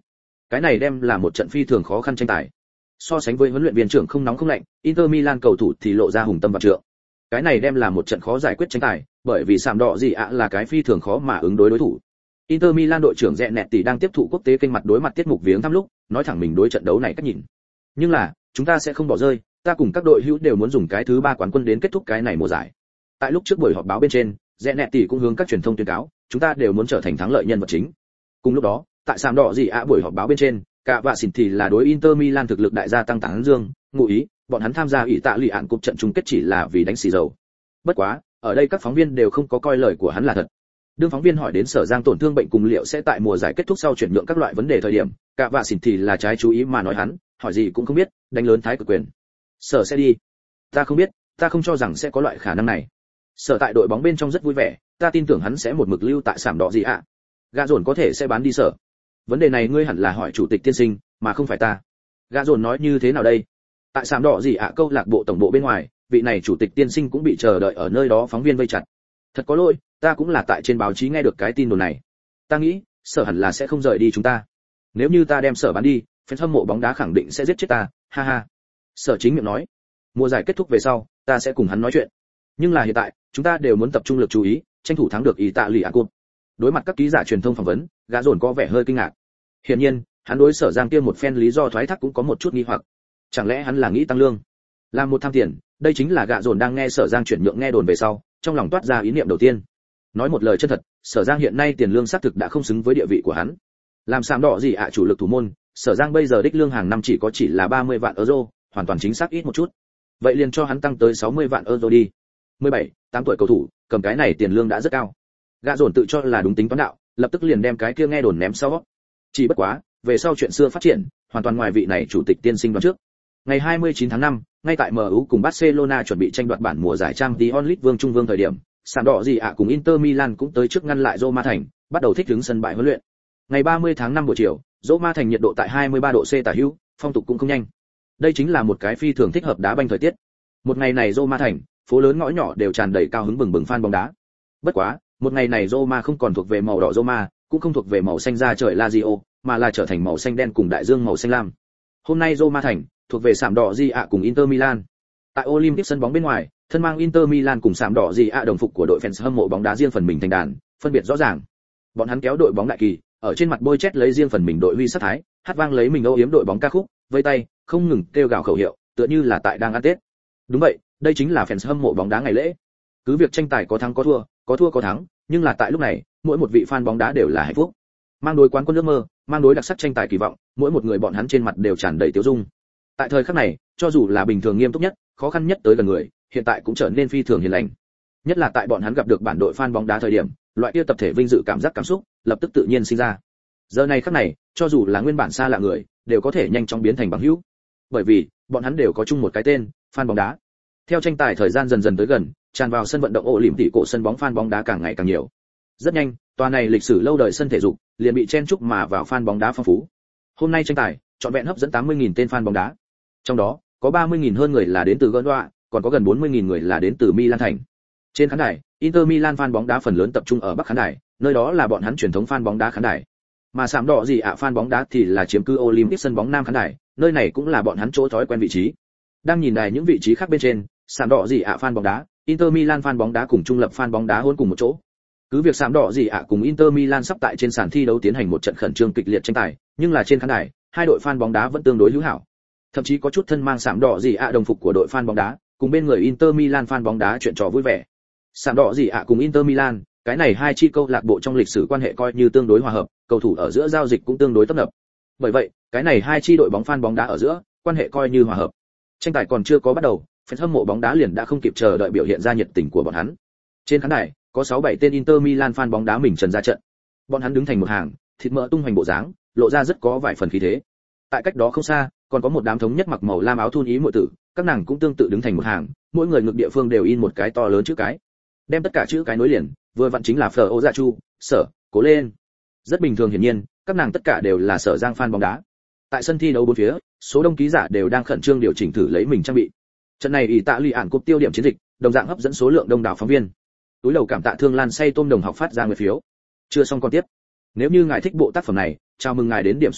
Cái này đem là một trận phi thường khó khăn tranh tài. So sánh với huấn luyện viên trưởng không nóng không lạnh, Inter Milan cầu thủ thì lộ ra hùng tâm vạn trượng. Cái này đem là một trận khó giải quyết tranh tài, bởi vì sạm đỏ gì ạ là cái phi thường khó mà ứng đối đối thủ. Inter Milan đội trưởng Rẽ Nẹt tỷ đang tiếp thụ quốc tế kênh mặt đối mặt tiết mục viếng thăm lúc, nói thẳng mình đối trận đấu này cách nhìn. Nhưng là, chúng ta sẽ không bỏ rơi, ta cùng các đội hữu đều muốn dùng cái thứ ba quán quân đến kết thúc cái này mùa giải. Tại lúc trước buổi họp báo bên trên, Rẽ Nẹt tỷ cũng hướng các truyền thông tuyên cáo, chúng ta đều muốn trở thành thắng lợi nhân vật chính. Cùng lúc đó, tại sạm đỏ gì ạ buổi họp báo bên trên, cả vạ xỉn thì là đối Inter Milan thực lực đại gia tăng tán dương, ngụ ý, bọn hắn tham gia ủy tạ lì ạn cúp trận chung kết chỉ là vì đánh xì dầu. Bất quá, ở đây các phóng viên đều không có coi lời của hắn là thật. Đương phóng viên hỏi đến Sở Giang tổn thương bệnh cùng liệu sẽ tại mùa giải kết thúc sau chuyển nhượng các loại vấn đề thời điểm, cả vạ xỉn thì là trái chú ý mà nói hắn, hỏi gì cũng không biết, đánh lớn thái cực quyền. Sở sẽ đi. Ta không biết, ta không cho rằng sẽ có loại khả năng này. Sở tại đội bóng bên trong rất vui vẻ, ta tin tưởng hắn sẽ một mực lưu tại sạm đỏ gì ạ. Gã dồn có thể sẽ bán đi Sở. Vấn đề này ngươi hẳn là hỏi chủ tịch tiên sinh, mà không phải ta. Gã dồn nói như thế nào đây? Tại sạm đỏ gì ạ câu lạc bộ tổng bộ bên ngoài, vị này chủ tịch tiên sinh cũng bị chờ đợi ở nơi đó, phóng viên vây chặt. Thật có lỗi, ta cũng là tại trên báo chí nghe được cái tin đồn này. Ta nghĩ, Sở hẳn là sẽ không rời đi chúng ta. Nếu như ta đem Sở bán đi, fan hâm mộ bóng đá khẳng định sẽ giết chết ta, ha ha. Sở chính miệng nói, mùa giải kết thúc về sau, ta sẽ cùng hắn nói chuyện. Nhưng là hiện tại, chúng ta đều muốn tập trung lực chú ý, tranh thủ thắng được Italia Cup. Đối mặt các ký giả truyền thông phỏng vấn, gã dồn có vẻ hơi kinh ngạc. Hiển nhiên, hắn đối Sở Giang kia một phen lý do thoái thác cũng có một chút nghi hoặc. Chẳng lẽ hắn là nghĩ tăng lương? Làm một tham tiền, đây chính là gã dồn đang nghe Sở Giang chuyển nhượng nghe đồn về sau, trong lòng toát ra ý niệm đầu tiên. Nói một lời chân thật, Sở Giang hiện nay tiền lương xác thực đã không xứng với địa vị của hắn. Làm sạm đỏ gì ạ chủ lực thủ môn, Sở Giang bây giờ đích lương hàng năm chỉ có chỉ là ba mươi vạn euro, hoàn toàn chính xác ít một chút. Vậy liền cho hắn tăng tới sáu mươi vạn euro đi. mười bảy, tám tuổi cầu thủ, cầm cái này tiền lương đã rất cao. Gã dồn tự cho là đúng tính toán đạo, lập tức liền đem cái kia nghe đồn ném sau. Chỉ bất quá, về sau chuyện xưa phát triển, hoàn toàn ngoài vị này chủ tịch tiên sinh đoán trước. Ngày hai mươi chín tháng năm, ngay tại em u cùng Barcelona chuẩn bị tranh đoạt bản mùa giải Champions League vương trung vương thời điểm, sạm đỏ gì ạ cùng Inter Milan cũng tới trước ngăn lại Roma thành, bắt đầu thích ứng sân bãi huấn luyện. Ngày ba mươi tháng năm buổi chiều, Roma thành nhiệt độ tại hai mươi ba độ C tả hữu, phong tục cũng không nhanh. Đây chính là một cái phi thường thích hợp đá banh thời tiết. Một ngày này Roma thành, phố lớn ngõ nhỏ đều tràn đầy cao hứng bừng bừng fan bóng đá. Bất quá, một ngày này Roma không còn thuộc về màu đỏ Roma, cũng không thuộc về màu xanh da trời Lazio, mà là trở thành màu xanh đen cùng đại dương màu xanh lam. Hôm nay Roma thành thuộc về sạm đỏ gì ạ cùng Inter Milan. Tại Olympic sân bóng bên ngoài, thân mang Inter Milan cùng sạm đỏ gì ạ đồng phục của đội fans hâm mộ bóng đá riêng phần mình thành đàn, phân biệt rõ ràng. Bọn hắn kéo đội bóng đại kỳ, ở trên mặt bôi chét lấy riêng phần mình đội huy sắc thái, hát vang lấy mình âu yếm đội bóng ca khúc, vây tay, không ngừng kêu gào khẩu hiệu, tựa như là tại đang ăn Tết. Đúng vậy, đây chính là fans hâm mộ bóng đá ngày lễ. Cứ việc tranh tài có thắng có thua, có thua có thắng, nhưng là tại lúc này, mỗi một vị fan bóng đá đều là hạnh phúc. Mang đối quán quân ước mơ, mang đối đặc sắc tranh tài kỳ vọng, mỗi một người bọn hắn trên mặt đều tràn đầy tiêu dung. Tại thời khắc này, cho dù là bình thường nghiêm túc nhất, khó khăn nhất tới gần người, hiện tại cũng trở nên phi thường hiền lành. Nhất là tại bọn hắn gặp được bản đội fan bóng đá thời điểm, loại kia tập thể vinh dự cảm giác cảm xúc, lập tức tự nhiên sinh ra. Giờ này khắc này, cho dù là nguyên bản xa lạ người, đều có thể nhanh chóng biến thành bằng hữu. Bởi vì, bọn hắn đều có chung một cái tên, fan bóng đá. Theo tranh tài thời gian dần dần tới gần, tràn vào sân vận động ổ lỉm tỉ cổ sân bóng fan bóng đá càng ngày càng nhiều. Rất nhanh, tòa này lịch sử lâu đời sân thể dục liền bị chen chúc mà vào fan bóng đá phong phú. Hôm nay tranh tài, trọn vẹn hấp dẫn tám mươi nghìn tên fan bóng đá. Trong đó, có ba mươi nghìn hơn người là đến từ Gondoa, còn có gần bốn mươi nghìn người là đến từ Milan thành. Trên khán đài, Inter Milan fan bóng đá phần lớn tập trung ở bắc khán đài, nơi đó là bọn hắn truyền thống fan bóng đá khán đài. Mà sạm đỏ gì ạ fan bóng đá thì là chiếm cứ Olympic sân bóng nam khán đài, nơi này cũng là bọn hắn chỗ thói quen vị trí. Đang nhìn đài những vị trí khác bên trên, sạm đỏ gì ạ fan bóng đá, Inter Milan fan bóng đá cùng trung lập fan bóng đá hôn cùng một chỗ. Cứ việc sạm đỏ gì ạ cùng Inter Milan sắp tại trên sàn thi đấu tiến hành một trận khẩn trương kịch liệt tranh tài, nhưng là trên khán đài, hai đội fan bóng đá vẫn tương đối hữu hảo. Thậm chí có chút thân mang sạm đỏ gì ạ đồng phục của đội fan bóng đá, cùng bên người Inter Milan fan bóng đá chuyện trò vui vẻ. Sạm đỏ gì ạ cùng Inter Milan, cái này hai chi câu lạc bộ trong lịch sử quan hệ coi như tương đối hòa hợp, cầu thủ ở giữa giao dịch cũng tương đối tấp nập. Bởi vậy, cái này hai chi đội bóng fan bóng đá ở giữa, quan hệ coi như hòa hợp. Tranh tài còn chưa có bắt đầu, fan hâm mộ bóng đá liền đã không kịp chờ đợi biểu hiện ra nhiệt tình của bọn hắn. Trên khán đài, có sáu bảy tên Inter Milan fan bóng đá mình trần ra trận. Bọn hắn đứng thành một hàng, thịt mỡ tung hoành bộ dáng, lộ ra rất có vài phần khí thế. Tại cách đó không xa, còn có một đám thống nhất mặc màu lam áo thun ý muội tử, các nàng cũng tương tự đứng thành một hàng, mỗi người ngực địa phương đều in một cái to lớn chữ cái. Đem tất cả chữ cái nối liền, vừa vặn chính là Phở Ô Dạ Chu, Sở, cố lên. Rất bình thường hiển nhiên, các nàng tất cả đều là Sở Giang fan bóng đá. Tại sân thi đấu bốn phía, số đông ký giả đều đang khẩn trương điều chỉnh thử lấy mình trang bị. Trận này ỷ tạ lì ản cúp tiêu điểm chiến dịch, đồng dạng hấp dẫn số lượng đông đảo phóng viên. Túi đầu cảm tạ Thương Lan say tôm đồng học phát ra người phiếu. Chưa xong còn tiếp. Nếu như ngài thích bộ tác phẩm này, chào mừng ngài đến điểm xuất phát,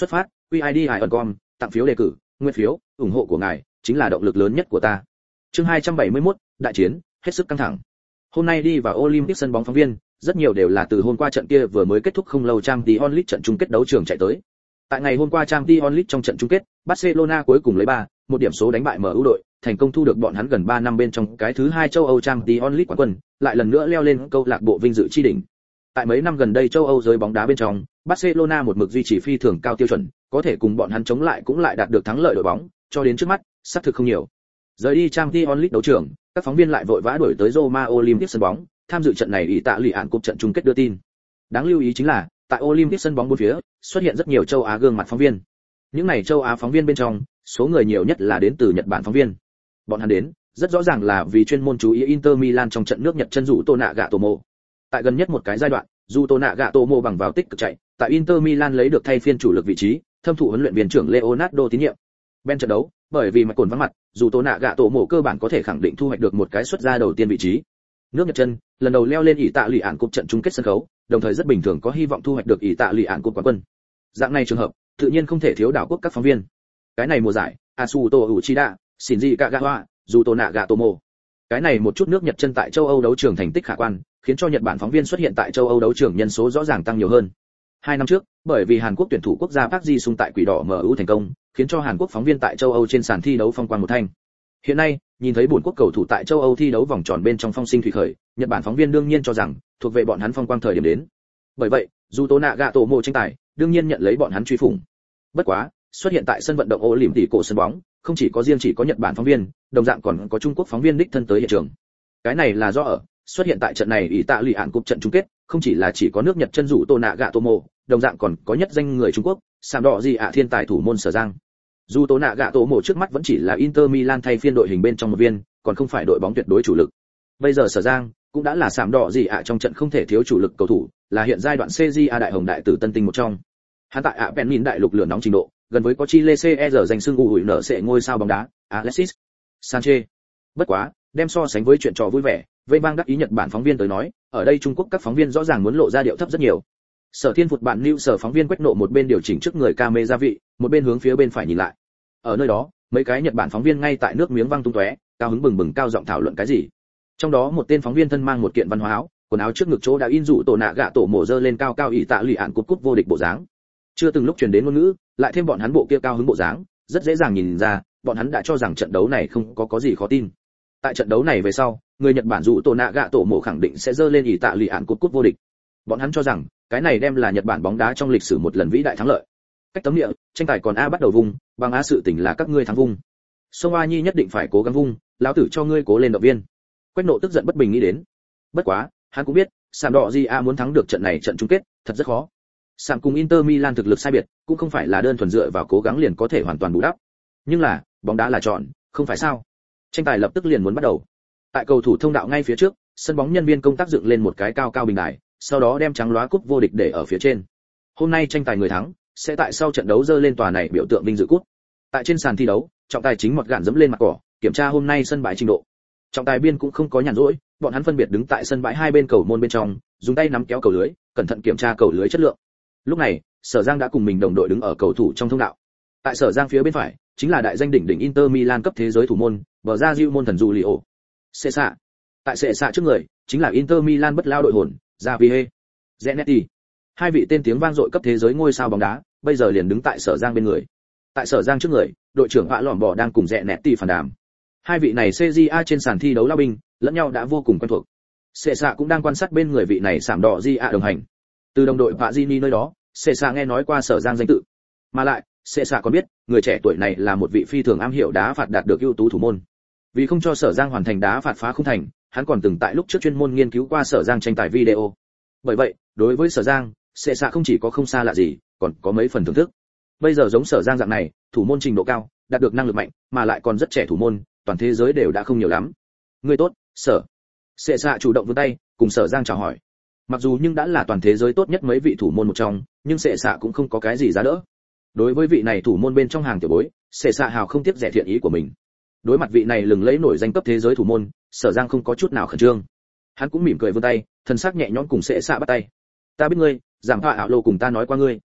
quy i đê i ẩn com, tặng phiếu đề cử, nguyên phiếu, ủng hộ của ngài chính là động lực lớn nhất của ta. Chương hai trăm bảy mươi mốt, đại chiến, hết sức căng thẳng. Hôm nay đi vào Olympic sân bóng phóng viên, rất nhiều đều là từ hôm qua trận kia vừa mới kết thúc không lâu Champions League trận chung kết đấu trường chạy tới. Tại ngày hôm qua Champions League trong trận chung kết, Barcelona cuối cùng lấy ba một điểm số đánh bại em u đội, thành công thu được bọn hắn gần ba năm bên trong cái thứ hai châu Âu Champions League quán quân, lại lần nữa leo lên câu lạc bộ vinh dự chi đỉnh. Tại mấy năm gần đây châu Âu giới bóng đá bên trong, Barcelona một mực duy trì phi thường cao tiêu chuẩn, có thể cùng bọn hắn chống lại cũng lại đạt được thắng lợi đội bóng, cho đến trước mắt, xác thực không nhiều. Rời đi Champions League đấu trường, các phóng viên lại vội vã đuổi tới Roma Olympic sân bóng, tham dự trận này ý tạ lì ạn cúp trận chung kết đưa tin. Đáng lưu ý chính là, tại Olympic sân bóng bốn phía, xuất hiện rất nhiều châu Á gương mặt phóng viên. Những này châu Á phóng viên bên trong, số người nhiều nhất là đến từ Nhật Bản phóng viên. Bọn hắn đến, rất rõ ràng là vì chuyên môn chú ý Inter Milan trong trận nước Nhật chân dụ Tô Nạ Gạ Tổ Mộ. Tại gần nhất một cái giai đoạn, dù Tô Nạ Gạ Tổ Mộ bằng vào tích cực chạy, tại Inter Milan lấy được thay phiên chủ lực vị trí, thâm thụ huấn luyện viên trưởng Leonardo tín nhiệm. Bên trận đấu, bởi vì mặt cồn vắng mặt, dù Tô Nạ Gạ Tổ Mộ cơ bản có thể khẳng định thu hoạch được một cái xuất ra đầu tiên vị trí. Nước Nhật chân, lần đầu leo lên ỷ tạ lì ạn cúp trận chung kết sân khấu, đồng thời rất bình thường có hy vọng thu hoạch được ỷ tạ lì ạn cúp quán quân. Dạng này trường hợp, tự nhiên không thể thiếu đảo quốc các phóng viên. Cái này mùa giải, Asuto Uchida, Shinji Kagawa, dù Tô Nạ Gạ Tổ Mộ. Cái này một chút nước Nhật chân tại châu Âu đấu trường thành tích khả quan, khiến cho Nhật Bản phóng viên xuất hiện tại châu Âu đấu trường nhân số rõ ràng tăng nhiều hơn. Hai năm trước, bởi vì Hàn Quốc tuyển thủ quốc gia Park Ji-sung tại Quỷ Đỏ em u thành công, khiến cho Hàn Quốc phóng viên tại châu Âu trên sàn thi đấu phong quang một thanh. Hiện nay, nhìn thấy bốn quốc cầu thủ tại châu Âu thi đấu vòng tròn bên trong phong sinh thủy khởi, Nhật Bản phóng viên đương nhiên cho rằng thuộc về bọn hắn phong quang thời điểm đến. Bởi vậy, dù Tô Nạ Gạ Tổ Mộ tranh tài, đương nhiên nhận lấy bọn hắn truy phủng. Bất quá, xuất hiện tại sân vận động Olympic cổ sân bóng, không chỉ có riêng chỉ có Nhật Bản phóng viên, đồng dạng còn có Trung Quốc phóng viên đích thân tới hiện trường. Cái này là do ở xuất hiện tại trận này ỷ tạ lì ạn cúp trận chung kết, không chỉ là chỉ có nước Nhật chân dụ Tô Nạ Gạ Tổ Mộ, đồng dạng còn có nhất danh người Trung Quốc, sàm đỏ gì ạ thiên tài thủ môn Sở Giang. Dù Tô Nạ Gạ Tổ Mộ trước mắt vẫn chỉ là Inter Milan thay phiên đội hình bên trong một viên, còn không phải đội bóng tuyệt đối chủ lực. Bây giờ Sở Giang cũng đã là sàm đỏ gì ạ trong trận không thể thiếu chủ lực cầu thủ, là hiện giai đoạn xê giê a đại hồng đại tử tân tinh một trong. Hắn tại ạ Benin đại lục lửa nóng trình độ, gần với có Chile xê e rờ danh xưng u hủi nở sẽ ngôi sao bóng đá, Alexis Sanchez. Bất quá, đem so sánh với chuyện trò vui vẻ, vây bang đắc ý Nhật Bản phóng viên tới nói, ở đây Trung Quốc các phóng viên rõ ràng muốn lộ ra điệu thấp rất nhiều. Sở Thiên Phụt bạn lưu sở phóng viên quét nộ một bên điều chỉnh trước người camera vị, một bên hướng phía bên phải nhìn lại. Ở nơi đó, mấy cái Nhật Bản phóng viên ngay tại nước miếng văng tung tóe, cao hứng bừng bừng cao giọng thảo luận cái gì. Trong đó một tên phóng viên thân mang một kiện văn hóa áo, quần áo trước ngực chỗ đã in dụ Tổ Nạ Gạ Tổ Mộ dơ lên cao cao ỷ tạ lì ạn cúp cúp vô địch bộ dáng. Chưa từng lúc truyền đến ngôn ngữ, lại thêm bọn hắn bộ kia cao hứng bộ dáng, rất dễ dàng nhìn ra, bọn hắn đã cho rằng trận đấu này không có có gì khó tin. Tại trận đấu này về sau, người Nhật Bản dụ Tổ Nạ Gạ Tổ Mộ khẳng định sẽ dơ lên ỷ tạ lì ạn cúp cúp vô địch. Bọn hắn cho rằng, cái này đem là Nhật Bản bóng đá trong lịch sử một lần vĩ đại thắng lợi. Cách tấm địa, tranh tài còn A bắt đầu vung, bằng A sự tình là các ngươi thắng vung. Sông A Nhi nhất định phải cố gắng vung, lão tử cho ngươi cố lên động viên. Quách Nộ tức giận bất bình nghĩ đến. Bất quá, hắn cũng biết, Sàm Đỏ Di A muốn thắng được trận này trận chung kết, thật rất khó. Sàm cùng Inter Milan thực lực sai biệt, cũng không phải là đơn thuần dựa vào cố gắng liền có thể hoàn toàn bù đắp. Nhưng là, bóng đá là chọn, không phải sao? Tranh tài lập tức liền muốn bắt đầu. Tại cầu thủ thông đạo ngay phía trước, sân bóng nhân viên công tác dựng lên một cái cao cao bình đài, sau đó đem trắng lóa cúp vô địch để ở phía trên. Hôm nay tranh tài người thắng sẽ tại sau trận đấu dơ lên tòa này biểu tượng vinh dự cúp. Tại trên sàn thi đấu, trọng tài chính mọt gạn dẫm lên mặt cỏ, kiểm tra hôm nay sân bãi trình độ. Trọng tài biên cũng không có nhàn rỗi, bọn hắn phân biệt đứng tại sân bãi hai bên cầu môn bên trong, dùng tay nắm kéo cầu lưới, cẩn thận kiểm tra cầu lưới chất lượng. Lúc này, Sở Giang đã cùng mình đồng đội đứng ở cầu thủ trong thông đạo. Tại Sở Giang phía bên phải, chính là đại danh đỉnh đỉnh Inter Milan cấp thế giới thủ môn, bờ ra Diu môn thần Giulio Cesar. Tại Cesar trước người, chính là Inter Milan bất lao đội hồn, Javier Zanetti. Hai vị tên tiếng vang dội cấp thế giới ngôi sao bóng đá, bây giờ liền đứng tại Sở Giang bên người. Tại Sở Giang trước người, đội trưởng Vạ Lỏm Bò đang cùng Zanetti phản đàm. Hai vị này xê giê a trên sàn thi đấu lao binh, lẫn nhau đã vô cùng quen thuộc. Cesar cũng đang quan sát bên người vị này sảm đỏ Di A đồng hành. Từ đồng đội Pazini nơi đó, Cesar nghe nói qua Sở Giang danh tự. Mà lại, Cesar còn biết, người trẻ tuổi này là một vị phi thường am hiểu đá phạt đạt được ưu tú thủ môn. Vì không cho Sở Giang hoàn thành đá phạt phá không thành, hắn còn từng tại lúc trước chuyên môn nghiên cứu qua Sở Giang tranh tài video. Bởi vậy, đối với Sở Giang, Cesar không chỉ có không xa lạ gì, còn có mấy phần thưởng thức. Bây giờ giống Sở Giang dạng này, thủ môn trình độ cao, đạt được năng lực mạnh, mà lại còn rất trẻ thủ môn, toàn thế giới đều đã không nhiều lắm. Người tốt, Sở. Cesar chủ động vươn tay, cùng Sở Giang chào hỏi. Mặc dù nhưng đã là toàn thế giới tốt nhất mấy vị thủ môn một trong, nhưng Cesar cũng không có cái gì giá đỡ. Đối với vị này thủ môn bên trong hàng tiểu bối, Cesar hào không tiếc rẻ thiện ý của mình. Đối mặt vị này lừng lẫy nổi danh cấp thế giới thủ môn, Sở Giang không có chút nào khẩn trương. Hắn cũng mỉm cười vươn tay, thân sắc nhẹ nhõm cùng Cesar bắt tay. Ta biết ngươi, giảng họa ảo lô cùng ta nói qua ngươi.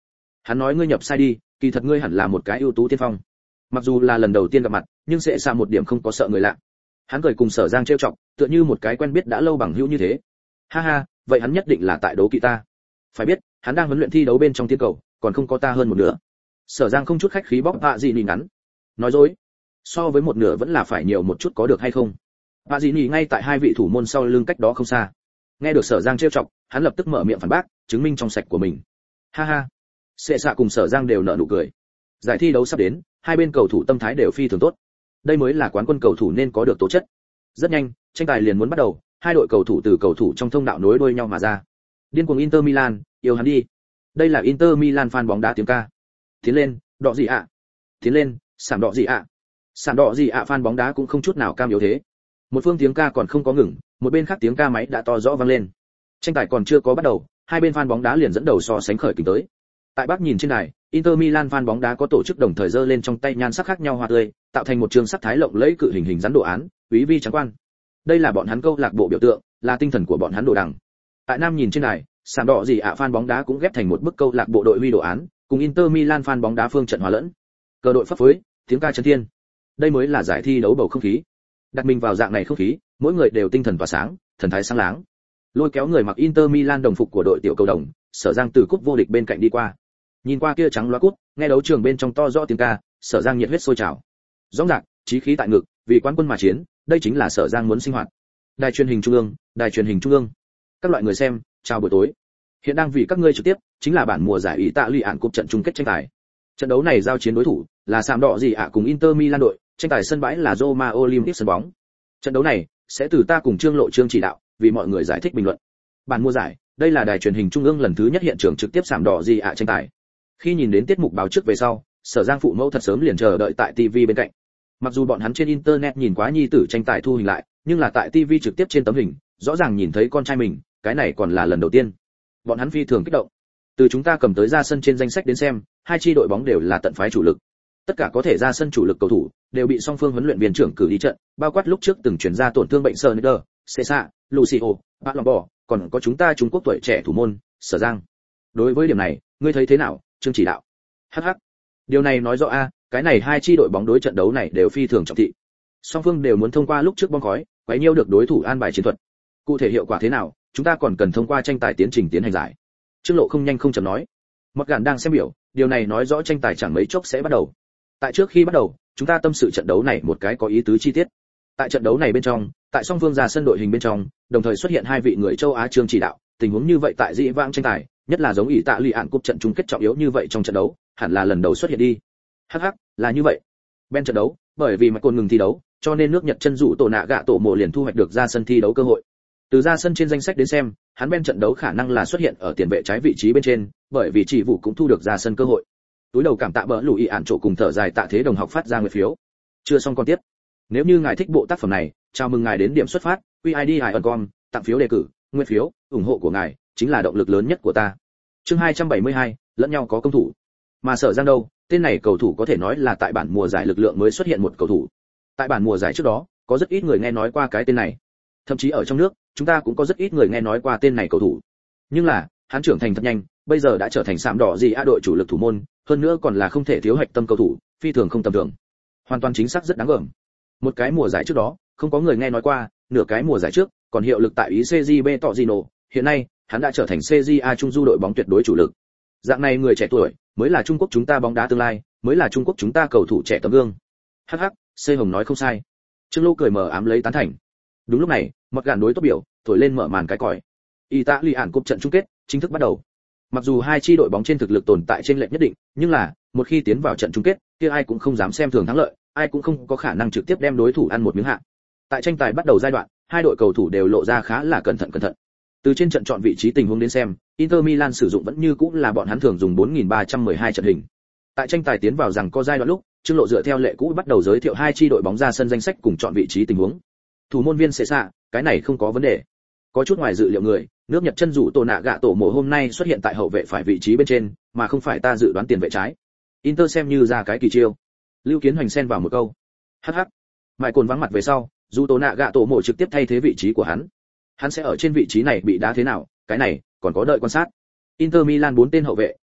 Hắn nói ngươi nhập sai đi, kỳ thật ngươi hẳn là một cái ưu tú tiên phong. Mặc dù là lần đầu tiên gặp mặt, nhưng sẽ xa một điểm không có sợ người lạ. Hắn cười cùng Sở Giang trêu chọc, tựa như một cái quen biết đã lâu bằng hữu như thế. Ha ha, vậy hắn nhất định là tại đấu kỵ ta. Phải biết, hắn đang huấn luyện thi đấu bên trong tiên cầu, còn không có ta hơn một nửa. Sở Giang không chút khách khí bóc Vạ Dị Nỉ ngắn. Nói dối. So với một nửa vẫn là phải nhiều một chút có được hay không? Vạ Dị Nỉ ngay tại hai vị thủ môn sau lưng cách đó không xa. Nghe được Sở Giang trêu chọc, hắn lập tức mở miệng phản bác, chứng minh trong sạch của mình. Ha ha. Sệ Sạ cùng Sở Giang đều nở nụ cười. Giải thi đấu sắp đến, hai bên cầu thủ tâm thái đều phi thường tốt. Đây mới là quán quân cầu thủ nên có được tố chất. Rất nhanh, tranh tài liền muốn bắt đầu, hai đội cầu thủ từ cầu thủ trong thông đạo nối đuôi nhau mà ra. Điên cuồng Inter Milan, yêu hắn đi. Đây là Inter Milan fan bóng đá tiếng ca. Tiến lên, đỏ gì ạ? Tiến lên, sảm đỏ gì ạ? Sảm đỏ gì ạ fan bóng đá cũng không chút nào cam yếu thế. Một phương tiếng ca còn không có ngừng, một bên khác tiếng ca máy đã to rõ vang lên. Tranh tài còn chưa có bắt đầu, hai bên fan bóng đá liền dẫn đầu so sánh khởi kình tới. Tại Bắc nhìn trên đài, Inter Milan fan bóng đá có tổ chức đồng thời giơ lên trong tay nhan sắc khác nhau hoa tươi, tạo thành một trường sắc thái lộng lẫy cự hình hình rắn đồ án, quý vi trắng quan. Đây là bọn hắn câu lạc bộ biểu tượng, là tinh thần của bọn hắn đồ đằng. Tại Nam nhìn trên đài, sàn đỏ gì ạ fan bóng đá cũng ghép thành một bức câu lạc bộ đội huy đồ án, cùng Inter Milan fan bóng đá phương trận hòa lẫn. Cờ đội phấp phới, tiếng ca chấn thiên. Đây mới là giải thi đấu bầu không khí. Đặt mình vào dạng này không khí, mỗi người đều tinh thần tỏa sáng, thần thái sáng láng. Lôi kéo người mặc Inter Milan đồng phục của đội tiểu cầu đồng, Sở Giang từ cúp vô địch bên cạnh đi qua. Nhìn qua kia trắng loá cúp, nghe đấu trường bên trong to rõ tiếng ca, Sở Giang nhiệt huyết sôi trào. Rõ ràng, chí khí tại ngực, vì quán quân mà chiến, đây chính là Sở Giang muốn sinh hoạt. Đài truyền hình trung ương, đài truyền hình trung ương. Các loại người xem, chào buổi tối. Hiện đang vì các ngươi trực tiếp, chính là bản mùa giải Ý tạ lụy ạn cúp trận chung kết tranh tài. Trận đấu này giao chiến đối thủ là Sạm đỏ gì ạ cùng Inter Milan đội, tranh tài sân bãi là Roma Olympic sân bóng. Trận đấu này sẽ từ ta cùng Trương Lộ Trương chỉ đạo, vì mọi người giải thích bình luận. Bản mùa giải, đây là đài truyền hình trung ương lần thứ nhất hiện trường trực tiếp Sạm đỏ gì ạ tranh tài. Khi nhìn đến tiết mục báo trước về sau, Sở Giang phụ mẫu thật sớm liền chờ đợi tại ti vi bên cạnh. Mặc dù bọn hắn trên internet nhìn quá nhi tử tranh tài thu hình lại, nhưng là tại ti vi trực tiếp trên tấm hình, rõ ràng nhìn thấy con trai mình, cái này còn là lần đầu tiên. Bọn hắn phi thường kích động. Từ chúng ta cầm tới ra sân trên danh sách đến xem, hai chi đội bóng đều là tận phái chủ lực. Tất cả có thể ra sân chủ lực cầu thủ đều bị song phương huấn luyện viên trưởng cử đi trận, bao quát lúc trước từng chuyển ra tổn thương bệnh Sneijder, Cesa, Lucio, Palombo, còn có chúng ta Trung Quốc tuổi trẻ thủ môn, Sở Giang. Đối với điểm này, ngươi thấy thế nào, Trương chỉ đạo? Hắc hắc. Điều này nói rõ a, cái này hai chi đội bóng đối trận đấu này đều phi thường trọng thị. Song phương đều muốn thông qua lúc trước bom khói, quấy nhiêu được đối thủ an bài chiến thuật. Cụ thể hiệu quả thế nào, chúng ta còn cần thông qua tranh tài tiến trình tiến hành giải. Trương Lộ không nhanh không chậm nói. Mặc Gạn đang xem biểu, điều này nói rõ tranh tài chẳng mấy chốc sẽ bắt đầu. Tại trước khi bắt đầu, chúng ta tâm sự trận đấu này một cái có ý tứ chi tiết. Tại trận đấu này bên trong, tại song phương ra sân đội hình bên trong, đồng thời xuất hiện hai vị người châu Á Trương chỉ đạo, tình huống như vậy tại dĩ vãng tranh tài, nhất là giống Ý tạ lụy ạn cúp trận chung kết trọng yếu như vậy trong trận đấu, hẳn là lần đầu xuất hiện đi. Hắc hắc, là như vậy. Bên trận đấu, bởi vì mà cồn ngừng thi đấu, cho nên nước Nhật chân dụ tổ nạ gạ tổ mộ liền thu hoạch được ra sân thi đấu cơ hội. Từ ra sân trên danh sách đến xem, hắn bên trận đấu khả năng là xuất hiện ở tiền vệ trái vị trí bên trên, bởi vì chỉ vụ cũng thu được ra sân cơ hội. Túi đầu cảm tạ bỡ lùi ạn chỗ cùng thở dài tạ thế đồng học phát ra nguyện phiếu. Chưa xong còn tiếp. Nếu như ngài thích bộ tác phẩm này, chào mừng ngài đến điểm xuất phát, quy i đê icon, tặng phiếu đề cử, nguyện phiếu, ủng hộ của ngài chính là động lực lớn nhất của ta. Chương hai trăm bảy mươi hai, lẫn nhau có công thủ. Mà Sở Giang đâu, tên này cầu thủ có thể nói là tại bản mùa giải lực lượng mới xuất hiện một cầu thủ. Tại bản mùa giải trước đó, có rất ít người nghe nói qua cái tên này. Thậm chí ở trong nước, chúng ta cũng có rất ít người nghe nói qua tên này cầu thủ. Nhưng là, hắn trưởng thành thật nhanh, bây giờ đã trở thành Sạm đỏ gì a đội chủ lực thủ môn, hơn nữa còn là không thể thiếu hạch tâm cầu thủ, phi thường không tầm thường. Hoàn toàn chính xác rất đáng gờm. Một cái mùa giải trước đó, không có người nghe nói qua, nửa cái mùa giải trước, còn hiệu lực tại ý xê giê bê Torino, hiện nay, hắn đã trở thành xê giê a Trung Du đội bóng tuyệt đối chủ lực. Dạng này người trẻ tuổi, mới là Trung Quốc chúng ta bóng đá tương lai, mới là Trung Quốc chúng ta cầu thủ trẻ tấm gương. Hắc hắc, C Hồng nói không sai. Trương Lô cười mờ ám lấy tán thành. Đúng lúc này, Mặc Gạn đối tốt biểu, thổi lên mở màn cái còi. Italy ản cúp trận chung kết chính thức bắt đầu. Mặc dù hai chi đội bóng trên thực lực tồn tại trên lệch nhất định, nhưng là, một khi tiến vào trận chung kết, kia ai cũng không dám xem thường thắng lợi, ai cũng không có khả năng trực tiếp đem đối thủ ăn một miếng hạ. Tại tranh tài bắt đầu giai đoạn, hai đội cầu thủ đều lộ ra khá là cẩn thận cẩn thận. Từ trên trận chọn vị trí tình huống đến xem, Inter Milan sử dụng vẫn như cũ là bọn hắn thường dùng bốn nghìn ba trăm mười hai trận hình. Tại tranh tài tiến vào rằng có giai đoạn lúc, Trương Lộ dựa theo lệ cũ bắt đầu giới thiệu hai chi đội bóng ra sân danh sách cùng chọn vị trí tình huống. Thủ môn viên sẽ xạ, cái này không có vấn đề. Có chút ngoài dự liệu người, nước Nhật chân dụ tổ nạ gạ tổ mồ hôm nay xuất hiện tại hậu vệ phải vị trí bên trên, mà không phải ta dự đoán tiền vệ trái. Inter xem như ra cái kỳ chiêu. Lưu Kiến Hoành xen vào một câu. Hắc hắc. Mại cồn vắng mặt về sau, dù tổ nạ gạ tổ mồ trực tiếp thay thế vị trí của hắn. Hắn sẽ ở trên vị trí này bị đá thế nào, cái này còn có đợi quan sát. Inter Milan bốn tên hậu vệ,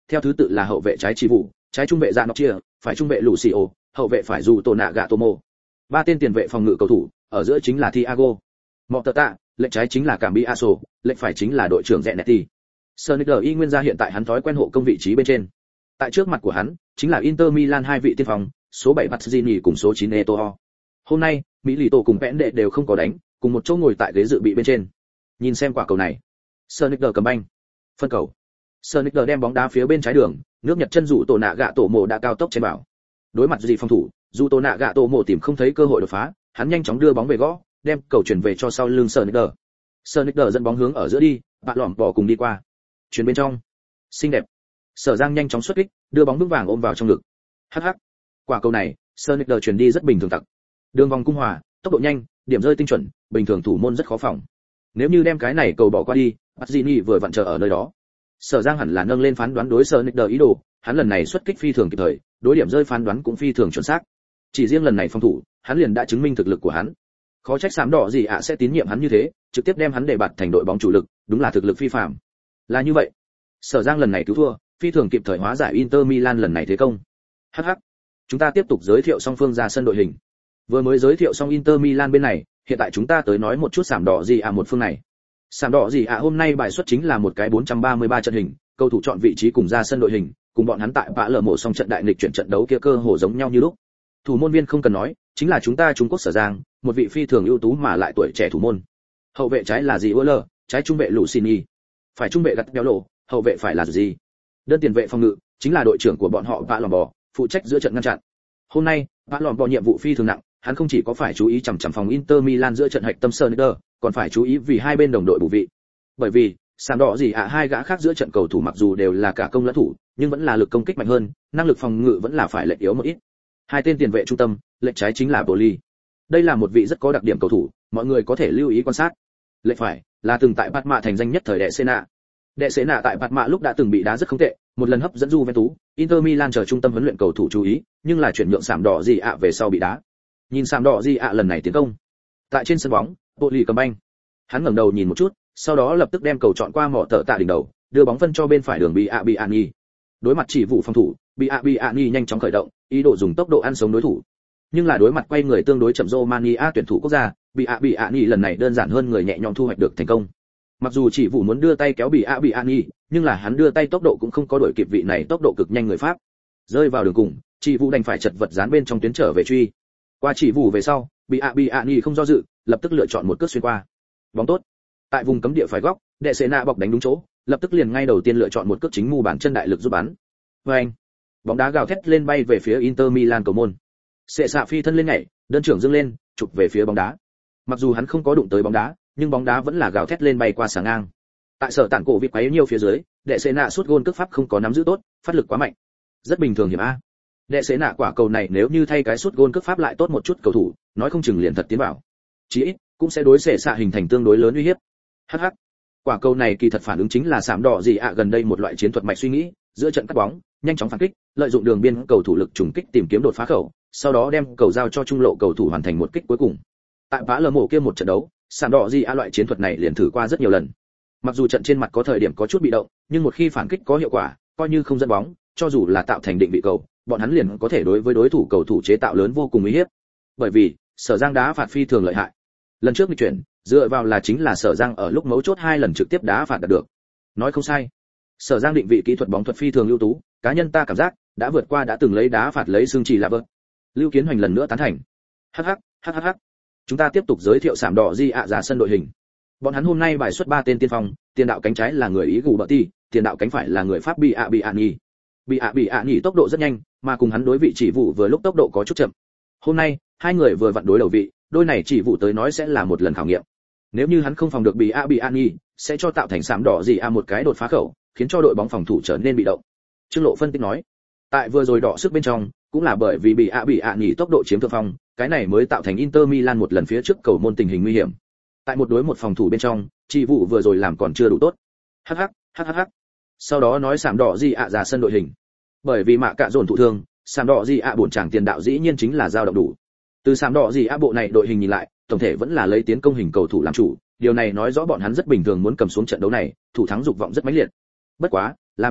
theo thứ tự là hậu vệ trái Chỉ Vụ, trái trung vệ Dạ Nọc Chia, phải trung vệ Lucio, hậu vệ phải Dù Tổ Nạ Gạ Tô Mô. Ba tên tiền vệ phòng ngự cầu thủ, ở giữa chính là Thiago Motta, lệnh trái chính là Cambiaso, lệnh phải chính là đội trưởng Zanetti. Sonicer y nguyên ra hiện tại hắn thói quen hộ công vị trí bên trên. Tại trước mặt của hắn, chính là Inter Milan hai vị tiên phong, số bảy Mazzini cùng số chín Eto'o. Hôm nay, Mỹ Lì Tổ cùng Vẽn Đệ đều không có đánh, cùng một chỗ ngồi tại ghế dự bị bên trên. Nhìn xem quả cầu này. Sonicer cầm banh. Phân cầu. Sonicer đem bóng đá phía bên trái đường, nước Nhật chân dụ Tổ Nạ Gạ Tổ Mộ đã cao tốc trên bảo. Đối mặt gì phòng thủ, dù Tổ Nạ Gạ Tổ Mộ tìm không thấy cơ hội đột phá, hắn nhanh chóng đưa bóng về gõ, đem cầu chuyển về cho sau lưng Sonicer. Sonicer dẫn bóng hướng ở giữa đi, bạn lỏm bò cùng đi qua. Chuyển bên trong. Xinh đẹp. Sở Giang nhanh chóng xuất kích, đưa bóng vững vàng ôm vào trong ngực. Hắc hắc. Quả cầu này, Sonicer chuyển đi rất bình thường tặc. Đường vòng cung hòa, tốc độ nhanh, điểm rơi tinh chuẩn, bình thường thủ môn rất khó phòng. Nếu như đem cái này cầu bỏ qua đi, Mazzini vừa vặn chờ ở nơi đó. Sở Giang hẳn là nâng lên phán đoán đối Sonicer ý đồ, hắn lần này xuất kích phi thường kịp thời, đối điểm rơi phán đoán cũng phi thường chuẩn xác. Chỉ riêng lần này phòng thủ, hắn liền đã chứng minh thực lực của hắn. Khó trách Sám Đỏ gì ạ sẽ tín nhiệm hắn như thế, trực tiếp đem hắn đề bạt thành đội bóng chủ lực, đúng là thực lực phi phàm. Là như vậy. Sở Giang lần này cứu thua, phi thường kịp thời hóa giải Inter Milan lần này thế công. Hắc hắc. Chúng ta tiếp tục giới thiệu song phương ra sân đội hình. Vừa mới giới thiệu xong Inter Milan bên này, hiện tại chúng ta tới nói một chút Sám Đỏ gì ạ một phương này. Sám Đỏ gì ạ hôm nay bài xuất chính là một cái bốn trăm ba mươi ba trận hình, cầu thủ chọn vị trí cùng ra sân đội hình, cùng bọn hắn tại Bạ Lở Mộ song trận đại nghịch chuyển trận đấu kia cơ hồ giống nhau như lúc. Thủ môn viên không cần nói, chính là chúng ta Trung Quốc Sở Giang, một vị phi thường ưu tú mà lại tuổi trẻ thủ môn. Hậu vệ trái là gì Uller, trái trung vệ Lucini, phải trung vệ gặt béo lộ, hậu vệ phải là gì. Đơn tiền vệ phòng ngự chính là đội trưởng của bọn họ Vạ Lỏm Bò, phụ trách giữa trận ngăn chặn. Hôm nay, Vạ Lỏm Bò nhiệm vụ phi thường nặng, hắn không chỉ có phải chú ý chằm chằm phòng Inter Milan giữa trận hạch tâm Sonicer, còn phải chú ý vì hai bên đồng đội bù vị. Bởi vì, Sám Đỏ gì ạ à, hai gã khác giữa trận cầu thủ mặc dù đều là cả công lẫn thủ, nhưng vẫn là lực công kích mạnh hơn, năng lực phòng ngự vẫn là phải lệch yếu một ít. Hai tên tiền vệ trung tâm, lệch trái chính là Poli. Đây là một vị rất có đặc điểm cầu thủ, mọi người có thể lưu ý quan sát. Lệch phải là từng tại Parma thành danh nhất thời Đệ Sena. Đệ Sena tại Parma lúc đã từng bị đá rất không tệ, một lần hấp dẫn Juventus, Inter Milan chờ trung tâm huấn luyện cầu thủ chú ý, nhưng là chuyển nhượng Sám Đỏ gì ạ à về sau bị đá. Nhìn Sám Đỏ gì ạ à lần này tiến công. Tại trên sân bóng, Poli cầm banh. Hắn ngẩng đầu nhìn một chút, sau đó lập tức đem cầu chọn qua mỏ tợ tạ đỉnh đầu, đưa bóng phân cho bên phải đường bị ạ bị Ani. Đối mặt chỉ vụ phòng thủ, bị ạ bị Ani nhanh chóng khởi động, ý đồ dùng tốc độ ăn sống đối thủ. Nhưng là đối mặt quay người tương đối chậm Romania tuyển thủ quốc gia, bị ạ bị Ani lần này đơn giản hơn người nhẹ nhõm thu hoạch được thành công. Mặc dù chỉ vụ muốn đưa tay kéo bị ạ bị Ani, nhưng là hắn đưa tay tốc độ cũng không có đuổi kịp vị này tốc độ cực nhanh người Pháp. Rơi vào đường cùng, chỉ vụ đành phải chật vật dán bên trong tuyến trở về truy. Qua chỉ vụ về sau, bị ạ bị Ani không do dự, lập tức lựa chọn một cước xuyên qua. Bóng tốt. Tại vùng cấm địa phải góc, Đệ Sena nạ bọc đánh đúng chỗ, lập tức liền ngay đầu tiên lựa chọn một cước chính mu bàn chân đại lực giúp bắn. Oeng! Bóng đá gào thét lên bay về phía Inter Milan cầu môn. Sệ xạ phi thân lên nhảy, đơn trưởng dâng lên, chụp về phía bóng đá. Mặc dù hắn không có đụng tới bóng đá, nhưng bóng đá vẫn là gào thét lên bay qua xà ngang. Tại sở tản cổ vịt quấy nhiều phía dưới, Đệ Sena nạ sút gôn cước pháp không có nắm giữ tốt, phát lực quá mạnh. Rất bình thường hiểm a. Đệ Sena nạ quả cầu này nếu như thay cái sút gôn cước pháp lại tốt một chút cầu thủ, nói không chừng liền thật tiến vào. Chí ít cũng sẽ đối Sệ xạ hình thành tương đối lớn uy hiếp. Hắc hắc. Quả cầu này kỳ thật phản ứng chính là Sám Đỏ gì ạ à gần đây một loại chiến thuật mạch suy nghĩ, giữa trận cắt bóng, nhanh chóng phản kích, lợi dụng đường biên cầu thủ lực trùng kích tìm kiếm đột phá khẩu, sau đó đem cầu giao cho trung lộ cầu thủ hoàn thành một kích cuối cùng. Tại Vã Lờ Mộ kia một trận đấu, Sám Đỏ gì ạ à loại chiến thuật này liền thử qua rất nhiều lần. Mặc dù trận trên mặt có thời điểm có chút bị động, nhưng một khi phản kích có hiệu quả, coi như không dẫn bóng, cho dù là tạo thành định vị cầu, bọn hắn liền có thể đối với đối thủ cầu thủ chế tạo lớn vô cùng uy hiếp. Bởi vì, Sở Giang đá phạt phi thường lợi hại. Lần trước bị chuyển, dựa vào là chính là Sở Giang ở lúc mấu chốt hai lần trực tiếp đá phạt đạt được. Nói không sai. Sở Giang định vị kỹ thuật bóng thuật phi thường ưu tú, cá nhân ta cảm giác đã vượt qua đã từng lấy đá phạt lấy xương chỉ là vợ. Lưu Kiến Hoành lần nữa tán thành. Hắc hắc, hắc hắc hắc. Chúng ta tiếp tục giới thiệu Sám Đỏ gì ạ à ra sân đội hình. Bọn hắn hôm nay bài xuất ba tên tiên phong, tiền đạo cánh trái là người Ý Gù Bợ Ti, tiền đạo cánh phải là người Pháp Bị ạ Bị Ani. Bị ạ Bị Ani tốc độ rất nhanh, mà cùng hắn đối vị chỉ vụ vừa lúc tốc độ có chút chậm. Hôm nay, hai người vừa vặn đối đầu vị, đôi này chỉ vụ tới nói sẽ là một lần khảo nghiệm. Nếu như hắn không phòng được bị a bị Ani, sẽ cho tạo thành Sám Đỏ gì a một cái đột phá khẩu, khiến cho đội bóng phòng thủ trở nên bị động. Trương Lộ phân tích nói, tại vừa rồi đỏ sức bên trong, cũng là bởi vì bị a bị Ani tốc độ chiếm thượng phong, cái này mới tạo thành Inter Milan một lần phía trước cầu môn tình hình nguy hiểm. Tại một đối một phòng thủ bên trong, chỉ vụ vừa rồi làm còn chưa đủ tốt. Hắc hắc, hắc hắc hắc. Sau đó nói Sám Đỏ gì ạ ra sân đội hình. Bởi vì mạ cạ dồn thụ thương, Sám Đỏ gì ạ buồn chàng tiền đạo dĩ nhiên chính là dao động đủ. Từ Sám Đỏ gì ạ bộ này đội hình nhìn lại, tổng thể vẫn là lấy tiến công hình cầu thủ làm chủ, điều này nói rõ bọn hắn rất bình thường muốn cầm xuống trận đấu này, thủ thắng dục vọng rất mãnh liệt. Bất quá, làm như vậy,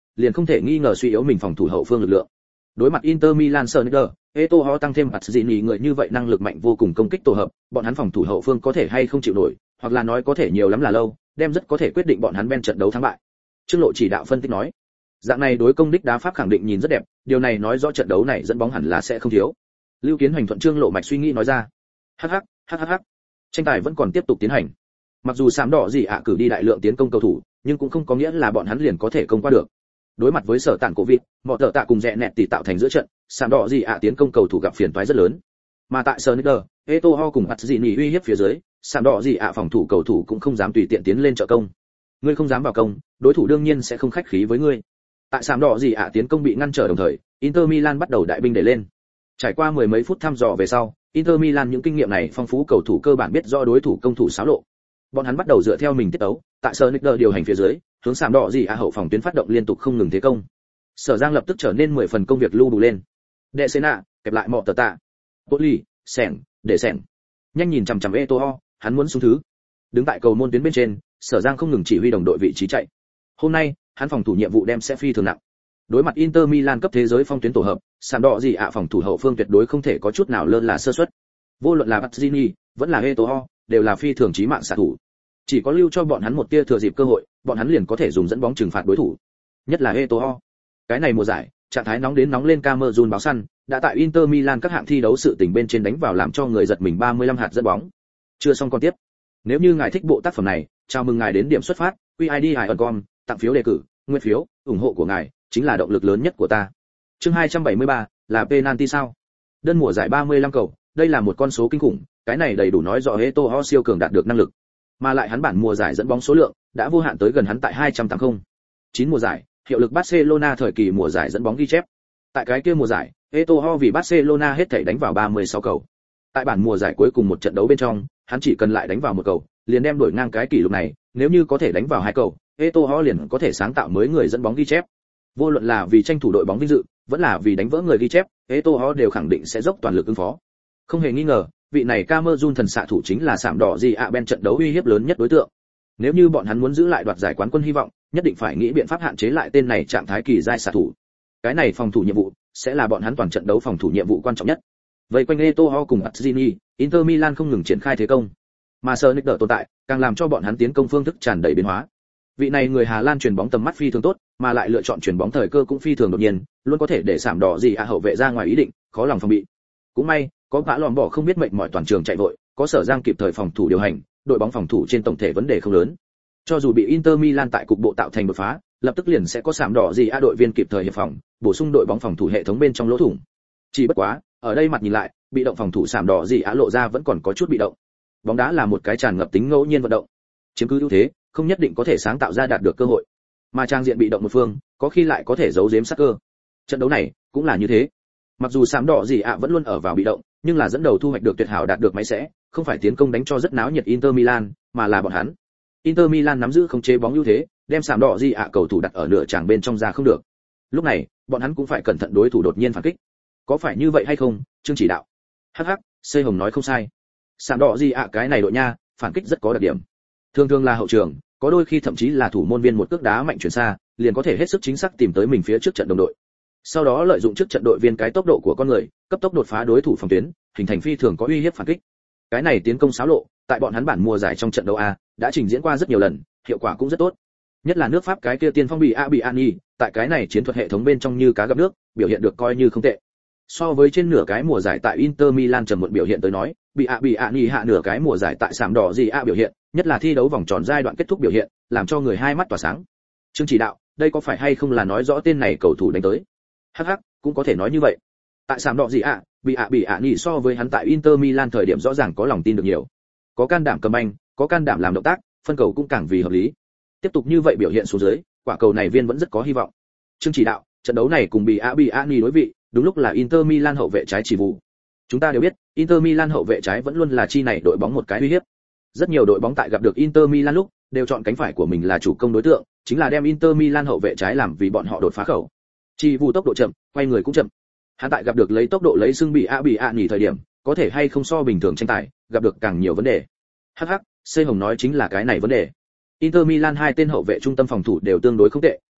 liền không thể nghi ngờ suy yếu mình phòng thủ hậu phương lực lượng. Đối mặt Inter Milan Sneijder, Eto'o tăng thêm Pazzini người như vậy năng lực mạnh vô cùng công kích tổ hợp, bọn hắn phòng thủ hậu phương có thể hay không chịu nổi, hoặc là nói có thể nhiều lắm là lâu, đem rất có thể quyết định bọn hắn bên trận đấu thắng bại. Trương Lộ chỉ đạo phân tích nói, dạng này đối công đích đá pháp khẳng định nhìn rất đẹp, điều này nói rõ trận đấu này dẫn bóng hẳn là sẽ không thiếu. Lưu Kiến Hoành thuận Trương Lộ mạch suy nghĩ nói ra. Hắc hắc, hắc hắc hắc. Tranh tài vẫn còn tiếp tục tiến hành. Mặc dù sám đỏ gì ạ cử đi đại lượng tiến công cầu thủ, nhưng cũng không có nghĩa là bọn hắn liền có thể công qua được. Đối mặt với sở tản cổ vịt, mọi tợ tạ cùng rẽ nẹt tỷ tạo thành giữa trận, sám đỏ gì ạ tiến công cầu thủ gặp phiền toái rất lớn. Mà tại Sneijder, Eto'o cùng Pazzini uy hiếp phía dưới, sám đỏ gì ạ phòng thủ cầu thủ cũng không dám tùy tiện tiến lên trợ công. Ngươi không dám vào công, đối thủ đương nhiên sẽ không khách khí với ngươi. Tại sám đỏ gì ạ tiến công bị ngăn trở đồng thời, Inter Milan bắt đầu đại binh đẩy lên. Trải qua mười mấy phút thăm dò về sau, Inter Milan những kinh nghiệm này phong phú cầu thủ cơ bản biết rõ đối thủ công thủ xáo lộ. Bọn hắn bắt đầu dựa theo mình tiết tấu, tại Sneijder điều hành phía dưới, hướng sám đỏ gì ạ hậu phòng tuyến phát động liên tục không ngừng thế công. Sở Giang lập tức trở nên mười phần công việc lưu đủ lên. Đệ Sena, kẹp lại mọ tờ tạ. Poli, sẻng, để sẻng. Nhanh nhìn chằm chằm Eto'o, hắn muốn xuống thứ. Đứng tại cầu môn tuyến bên trên, Sở Giang không ngừng chỉ huy đồng đội vị trí chạy. Hôm nay, hắn phòng thủ nhiệm vụ đem sẽ phi thường nặng. Đối mặt Inter Milan cấp thế giới phong tuyến tổ hợp, sám đỏ gì ạ phòng thủ hậu phương tuyệt đối không thể có chút nào lơ là sơ suất. Vô luận là Pazzini, vẫn là Eto'o, đều là phi thường chí mạng xạ thủ. Chỉ có lưu cho bọn hắn một tia thừa dịp cơ hội, bọn hắn liền có thể dùng dẫn bóng trừng phạt đối thủ. Nhất là Eto'o. Cái này mùa giải, trạng thái nóng đến nóng lên Camerun báo săn, đã tại Inter Milan các hạng thi đấu sự tình bên trên đánh vào làm cho người giật mình ba mươi lăm hạt dẫn bóng. Chưa xong còn tiếp. Nếu như ngài thích bộ tác phẩm này, chào mừng ngài đến điểm xuất phát, quy i đê icon, tặng phiếu đề cử, nguyên phiếu, ủng hộ của ngài chính là động lực lớn nhất của ta. Chương hai trăm bảy mươi ba, là penalty sao? Đơn mùa giải ba mươi lăm cầu, đây là một con số kinh khủng, cái này đầy đủ nói rõ Eto'o siêu cường đạt được năng lực. Mà lại hắn bản mùa giải dẫn bóng số lượng đã vô hạn tới gần hắn tại hai trăm tám mươi. chín mùa giải, hiệu lực Barcelona thời kỳ mùa giải dẫn bóng ghi chép. Tại cái kia mùa giải, Eto'o vì Barcelona hết thảy đánh vào ba mươi sáu cầu. Tại bản mùa giải cuối cùng một trận đấu bên trong, hắn chỉ cần lại đánh vào một cầu, liền đem đuổi ngang cái kỷ lục này, nếu như có thể đánh vào hai cầu, Eto'o liền có thể sáng tạo mới người dẫn bóng ghi chép. Vô luận là vì tranh thủ đội bóng vinh dự, vẫn là vì đánh vỡ người ghi chép, Eto'o đều khẳng định sẽ dốc toàn lực ứng phó. Không hề nghi ngờ, vị này Camerun thần xạ thủ chính là sạm đỏ gì ạ bên trận đấu uy hiếp lớn nhất đối tượng. Nếu như bọn hắn muốn giữ lại đoạt giải quán quân hy vọng, nhất định phải nghĩ biện pháp hạn chế lại tên này trạng thái kỳ giai xạ thủ. Cái này phòng thủ nhiệm vụ sẽ là bọn hắn toàn trận đấu phòng thủ nhiệm vụ quan trọng nhất. Vậy quanh Eto'o cùng Pazzini, Inter Milan không ngừng triển khai thế công, mà Sneijder tồn tại, càng làm cho bọn hắn tiến công phương thức tràn đầy biến hóa. Vị này người Hà Lan chuyền bóng tầm mắt phi thường tốt, mà lại lựa chọn chuyền bóng thời cơ cũng phi thường đột nhiên, luôn có thể để sạm đỏ gì ạ hậu vệ ra ngoài ý định, khó lòng phòng bị. Cũng may, có vã lòm bỏ không biết mệnh mọi toàn trường chạy vội, có Sở Giang kịp thời phòng thủ điều hành, đội bóng phòng thủ trên tổng thể vấn đề không lớn. Cho dù bị Inter Milan tại cục bộ tạo thành đột phá, lập tức liền sẽ có sạm đỏ gì ạ đội viên kịp thời hiệp phòng, bổ sung đội bóng phòng thủ hệ thống bên trong lỗ thủng. Chỉ bất quá, ở đây mặt nhìn lại, bị động phòng thủ sạm đỏ gì ạ lộ ra vẫn còn có chút bị động. Bóng đá là một cái tràn ngập tính ngẫu nhiên vận động, chiếm cứ ưu thế, không nhất định có thể sáng tạo ra đạt được cơ hội. Mà trang diện bị động một phương, có khi lại có thể giấu giếm sắc cơ. Trận đấu này cũng là như thế. Mặc dù sạm đỏ gì ạ vẫn luôn ở vào bị động, nhưng là dẫn đầu thu hoạch được tuyệt hảo đạt được máy sẽ, không phải tiến công đánh cho rất náo nhiệt Inter Milan, mà là bọn hắn. Inter Milan nắm giữ không chế bóng ưu thế, đem sạm đỏ gì ạ cầu thủ đặt ở nửa tràng bên trong ra không được. Lúc này, bọn hắn cũng phải cẩn thận đối thủ đột nhiên phản kích. Có phải như vậy hay không, Trương chỉ đạo? Hắc hắc, Xây Hồng nói không sai. Sạm đỏ gì ạ cái này đội nha, phản kích rất có đặc điểm. Thường thường là hậu trường, có đôi khi thậm chí là thủ môn viên một cước đá mạnh chuyển xa, liền có thể hết sức chính xác tìm tới mình phía trước trận đồng đội. Sau đó lợi dụng trước trận đội viên cái tốc độ của con người, cấp tốc đột phá đối thủ phòng tuyến, hình thành phi thường có uy hiếp phản kích. Cái này tiến công xáo lộ, tại bọn hắn bản mùa giải trong trận đấu A, đã trình diễn qua rất nhiều lần, hiệu quả cũng rất tốt. Nhất là nước Pháp cái kia tiên phong bị Abiani, tại cái này chiến thuật hệ thống bên trong như cá gặp nước, biểu hiện được coi như không tệ. So với trên nửa cái mùa giải tại Inter Milan trầm muộn biểu hiện tới nói, bị Abiani hạ nửa cái mùa giải tại sạm đỏ gì A biểu hiện, nhất là thi đấu vòng tròn giai đoạn kết thúc biểu hiện, làm cho người hai mắt tỏa sáng. Trương chỉ đạo, đây có phải hay không là nói rõ tên này cầu thủ đánh tới? Hắc hắc, cũng có thể nói như vậy. Tại sạm đỏ gì ạ, bị ạ bị ạ nhỉ so với hắn tại Inter Milan thời điểm rõ ràng có lòng tin được nhiều. Có can đảm cầm banh, có can đảm làm động tác, phân cầu cũng càng vì hợp lý. Tiếp tục như vậy biểu hiện xuống dưới, quả cầu này viên vẫn rất có hy vọng. Trương chỉ đạo, trận đấu này cùng bị ạ bị ạ nhỉ đối vị, đúng lúc là Inter Milan hậu vệ trái chỉ vụ. Chúng ta đều biết, Inter Milan hậu vệ trái vẫn luôn là chi này đội bóng một cái uy hiếp. Rất nhiều đội bóng tại gặp được Inter Milan lúc, đều chọn cánh phải của mình là chủ công đối tượng, chính là đem Inter Milan hậu vệ trái làm vì bọn họ đột phá khẩu. Chỉ vụ tốc độ chậm, quay người cũng chậm. Hắn tại gặp được lấy tốc độ lấy xưng bị a bị a nhỉ thời điểm, có thể hay không so bình thường tranh tài, gặp được càng nhiều vấn đề. Hắc hắc, C Hồng nói chính là cái này vấn đề. Inter Milan hai tên hậu vệ trung tâm phòng thủ đều tương đối không tệ,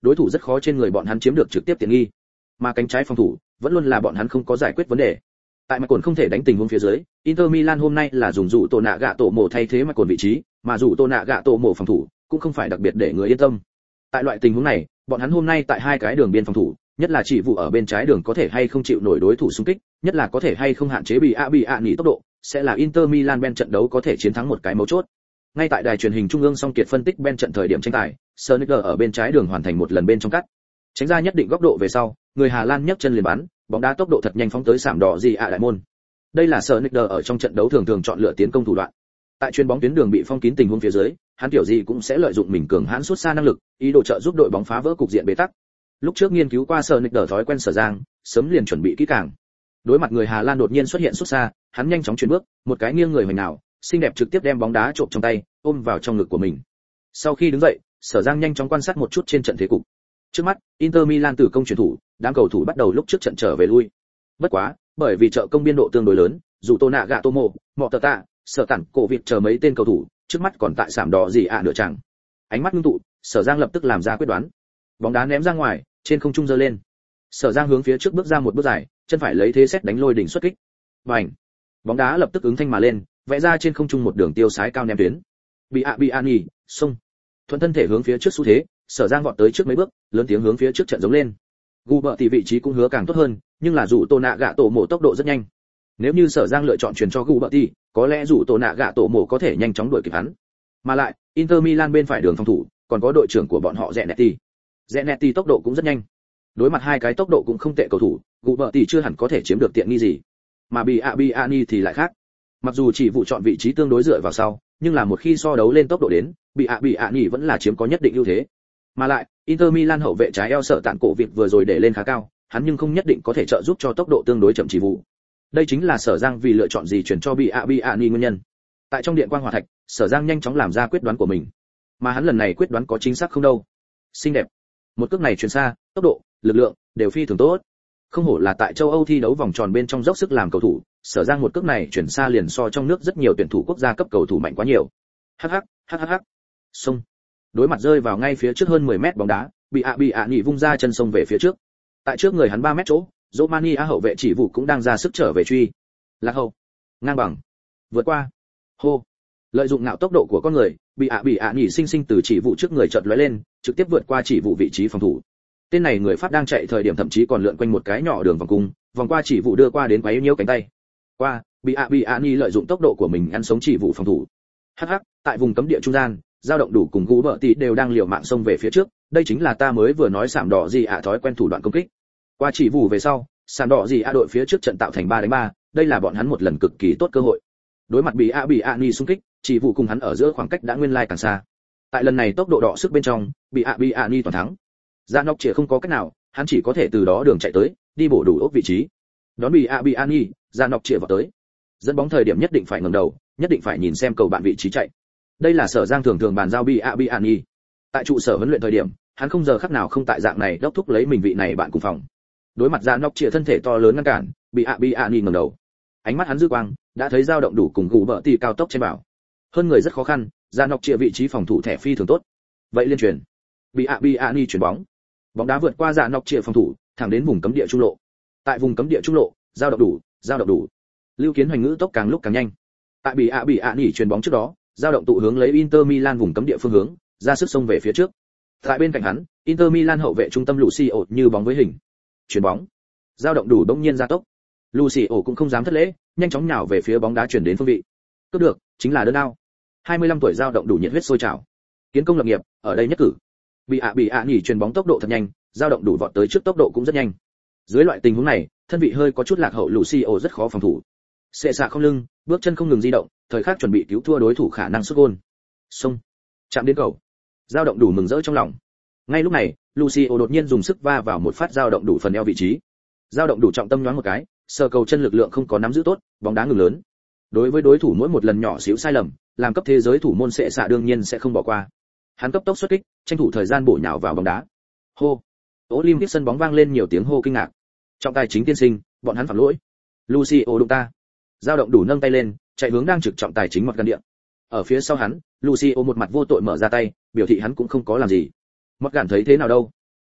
đối thủ rất khó trên người bọn hắn chiếm được trực tiếp tiện nghi. Mà cánh trái phòng thủ vẫn luôn là bọn hắn không có giải quyết vấn đề. Tại mặt cồn không thể đánh tình huống phía dưới, Inter Milan hôm nay là dùng dụ tổ nạ gạ tổ mổ thay thế mặt cồn vị trí, mà dụ tổ nạ gạ tổ mổ phòng thủ cũng không phải đặc biệt để người yên tâm. Tại loại tình huống này, bọn hắn hôm nay tại hai cái đường biên phòng thủ, nhất là chỉ vụ ở bên trái đường có thể hay không chịu nổi đối thủ xung kích, nhất là có thể hay không hạn chế bị a bị ạ nghỉ tốc độ, sẽ là Inter Milan bên trận đấu có thể chiến thắng một cái mấu chốt. Ngay tại đài truyền hình trung ương song kiệt phân tích bên trận thời điểm tranh tài, Sonicer ở bên trái đường hoàn thành một lần bên trong cắt, tránh ra nhất định góc độ về sau, người Hà Lan nhấc chân liền bắn, bóng đá tốc độ thật nhanh phóng tới sạm đỏ gì ạ đại môn. Đây là Sonicer ở trong trận đấu thường thường chọn lựa tiến công thủ đoạn. Tại chuyền bóng tuyến đường bị phong kín tình huống phía dưới, hắn kiểu gì cũng sẽ lợi dụng mình cường hãn sút xa năng lực, ý đồ trợ giúp đội bóng phá vỡ cục diện bế tắc. Lúc trước nghiên cứu qua Sonicer thói quen Sở Giang, sớm liền chuẩn bị kỹ càng. Đối mặt người Hà Lan đột nhiên xuất hiện sút xa, hắn nhanh chóng chuyển bước, một cái nghiêng người hoành nào, xinh đẹp trực tiếp đem bóng đá trộm trong tay, ôm vào trong ngực của mình. Sau khi đứng dậy, Sở Giang nhanh chóng quan sát một chút trên trận thế cục. Trước mắt, Inter Milan từ công chuyển thủ, đám cầu thủ bắt đầu lúc trước trận trở về lui. Bất quá, bởi vì trợ công biên độ tương đối lớn, dù Tô Nạ Gạ Tô Mộ, Mọ Tờ Tạ, Sở Tản, Cổ Việt chờ mấy tên cầu thủ, trước mắt còn tại sạm đỏ gì ạ nửa chàng. Ánh mắt ngưng tụ, Sở Giang lập tức làm ra quyết đoán. Bóng đá ném ra ngoài, trên không trung giơ lên. Sở Giang hướng phía trước bước ra một bước dài, chân phải lấy thế xét đánh lôi đỉnh xuất kích. Bành! Bóng đá lập tức ứng thanh mà lên, vẽ ra trên không trung một đường tiêu sái cao ném tuyến. Bị ạ bị an nhỉ, xông. Thuận thân thể hướng phía trước xu thế, Sở Giang vọt tới trước mấy bước, lớn tiếng hướng phía trước trận giống lên. Gu bợ thì vị trí cũng hứa càng tốt hơn, nhưng là dù Tô Nạ Gạ Tổ Mộ tốc độ rất nhanh. Nếu như Sở Giang lựa chọn truyền cho Gu bợ thì, có lẽ dù Tô Nạ Gạ Tổ Mộ có thể nhanh chóng đuổi kịp hắn. Mà lại, Inter Milan bên phải đường phòng thủ, còn có đội trưởng của bọn họ Zanetti. Zanetti tốc độ cũng rất nhanh. Đối mặt hai cái tốc độ cũng không tệ cầu thủ, Gu bợ thì chưa hẳn có thể chiếm được tiện nghi gì. Mà Bị ạ bị Ani thì lại khác. Mặc dù chỉ vụ chọn vị trí tương đối dựa vào sau, nhưng là một khi so đấu lên tốc độ đến, Bị ạ bị Ani vẫn là chiếm có nhất định ưu thế. Mà lại, Inter Milan hậu vệ trái eo Sở Tản Cổ Việt vừa rồi để lên khá cao, hắn nhưng không nhất định có thể trợ giúp cho tốc độ tương đối chậm chỉ vụ. Đây chính là Sở Giang vì lựa chọn gì chuyển cho Bị ạ bị Ani nguyên nhân. Tại trong điện quang hỏa thạch, Sở Giang nhanh chóng làm ra quyết đoán của mình. Mà hắn lần này quyết đoán có chính xác không đâu. Xinh đẹp. Một cước này chuyển xa, tốc độ, lực lượng đều phi thường tốt. Không hổ là tại châu Âu thi đấu vòng tròn bên trong dốc sức làm cầu thủ, Sở Giang một cước này chuyển xa liền so trong nước rất nhiều tuyển thủ quốc gia cấp cầu thủ mạnh quá nhiều. Hắc hắc, hắc hắc hắc. Xông. Đối mặt rơi vào ngay phía trước hơn mười mét bóng đá, Bị ạ bị ạ nhị vung ra chân sông về phía trước. Tại trước người hắn ba mét chỗ, Romania hậu vệ chỉ vụ cũng đang ra sức trở về truy. Lạc hậu, ngang bằng, vượt qua. Hô. Lợi dụng ngạo tốc độ của con người, Bị ạ bị ạ nhị sinh sinh từ chỉ vụ trước người chợt lóe lên, trực tiếp vượt qua chỉ vụ vị trí phòng thủ. Tên này người Pháp đang chạy thời điểm thậm chí còn lượn quanh một cái nhỏ đường vòng cung, vòng qua chỉ vụ đưa qua đến quấy nhiễu cánh tay. Qua, Bị ạ bị ạ nhị lợi dụng tốc độ của mình ăn sống chỉ vụ phòng thủ. Hắc hắc, tại vùng cấm địa trung gian, dao động đủ cùng Gu bợ tỷ đều đang liều mạng xông về phía trước, đây chính là ta mới vừa nói sạm đỏ gì ạ thói quen thủ đoạn công kích. Qua chỉ vụ về sau, sạm đỏ gì ạ đội phía trước trận tạo thành ba đánh ba, đây là bọn hắn một lần cực kỳ tốt cơ hội. Đối mặt Bị ạ bị ạ nhị xung kích, chỉ vụ cùng hắn ở giữa khoảng cách đã nguyên lai càng xa. Tại lần này tốc độ đọ sức bên trong, Bị ạ bị ạ nhị toàn thắng. Dạ Nóc chỉ không có cách nào, hắn chỉ có thể từ đó đường chạy tới, đi bổ đủ ốc vị trí. Đón Bị ạ bị ạ nhị, Dạ Nóc chỉ vào tới. Dẫn bóng thời điểm nhất định phải ngẩng đầu, nhất định phải nhìn xem cầu bạn vị trí chạy. Đây là Sở Giang thường thường bàn giao Bị ạ bị ạ nhị. Tại trụ sở huấn luyện thời điểm, hắn không giờ khắc nào không tại dạng này đốc thúc lấy mình vị này bạn cùng phòng. Đối mặt Dạ Nóc chỉ thân thể to lớn ngăn cản, Bị ạ bị ạ nhị ngẩng đầu. Ánh mắt hắn dư quang, đã thấy dao động đủ cùng Gu bợ tỷ cao tốc trên bảo. Hơn người rất khó khăn, Dạ Nóc chỉ vị trí phòng thủ thẻ phi thường tốt. Vậy liên truyền. Bị ạ bị ạ nhị chuyển bóng. Bóng đá vượt qua Dạ Nóc chỉ phòng thủ, thẳng đến vùng cấm địa trung lộ. Tại vùng cấm địa trung lộ, dao động đủ, dao động đủ. Lưu Kiến Hoành ngữ tốc càng lúc càng nhanh. Tại Bị ạ bị ạ nhị chuyển bóng trước đó, dao động tụ hướng lấy Inter Milan vùng cấm địa phương hướng, ra sức xông về phía trước. Tại bên cạnh hắn, Inter Milan hậu vệ trung tâm Lucio như bóng với hình. Chuyển bóng. Dao động đủ bỗng nhiên ra tốc. Lucio cũng không dám thất lễ, nhanh chóng nhào về phía bóng đá chuyển đến phương vị. Cướp được, chính là đơn ao. hai mươi lăm tuổi dao động đủ nhiệt huyết sôi trào. Kiến công lập nghiệp, ở đây nhất cử. Bị ạ bị ạ nhỉ chuyền bóng tốc độ thật nhanh, dao động đủ vọt tới trước tốc độ cũng rất nhanh. Dưới loại tình huống này, thân vị hơi có chút lạc hậu Lucio rất khó phòng thủ. Xệ xạ không lưng, bước chân không ngừng di động, thời khắc chuẩn bị cứu thua đối thủ khả năng sút gol. Xông, chạm đến cầu. Dao động đủ mừng rỡ trong lòng. Ngay lúc này, Lucio đột nhiên dùng sức va vào một phát dao động đủ phần eo vị trí. Dao động đủ trọng tâm nhoáng một cái, sờ cầu chân lực lượng không có nắm giữ tốt, bóng đá ngừng lớn. Đối với đối thủ mỗi một lần nhỏ xíu sai lầm, làm cấp thế giới thủ môn Xệ xạ đương nhiên sẽ không bỏ qua. Hắn cấp tốc xuất kích, tranh thủ thời gian bổ nhào vào bóng đá. Hô! Olympic sân bóng vang lên nhiều tiếng hô kinh ngạc. Trọng tài chính tiên sinh, bọn hắn phạm lỗi. Lucio đụng ta. Dao động đủ nâng tay lên, chạy hướng đang trực trọng tài chính mặt gần địa. Ở phía sau hắn, Lucio một mặt vô tội mở ra tay, biểu thị hắn cũng không có làm gì. Mặc Gản thấy thế nào đâu?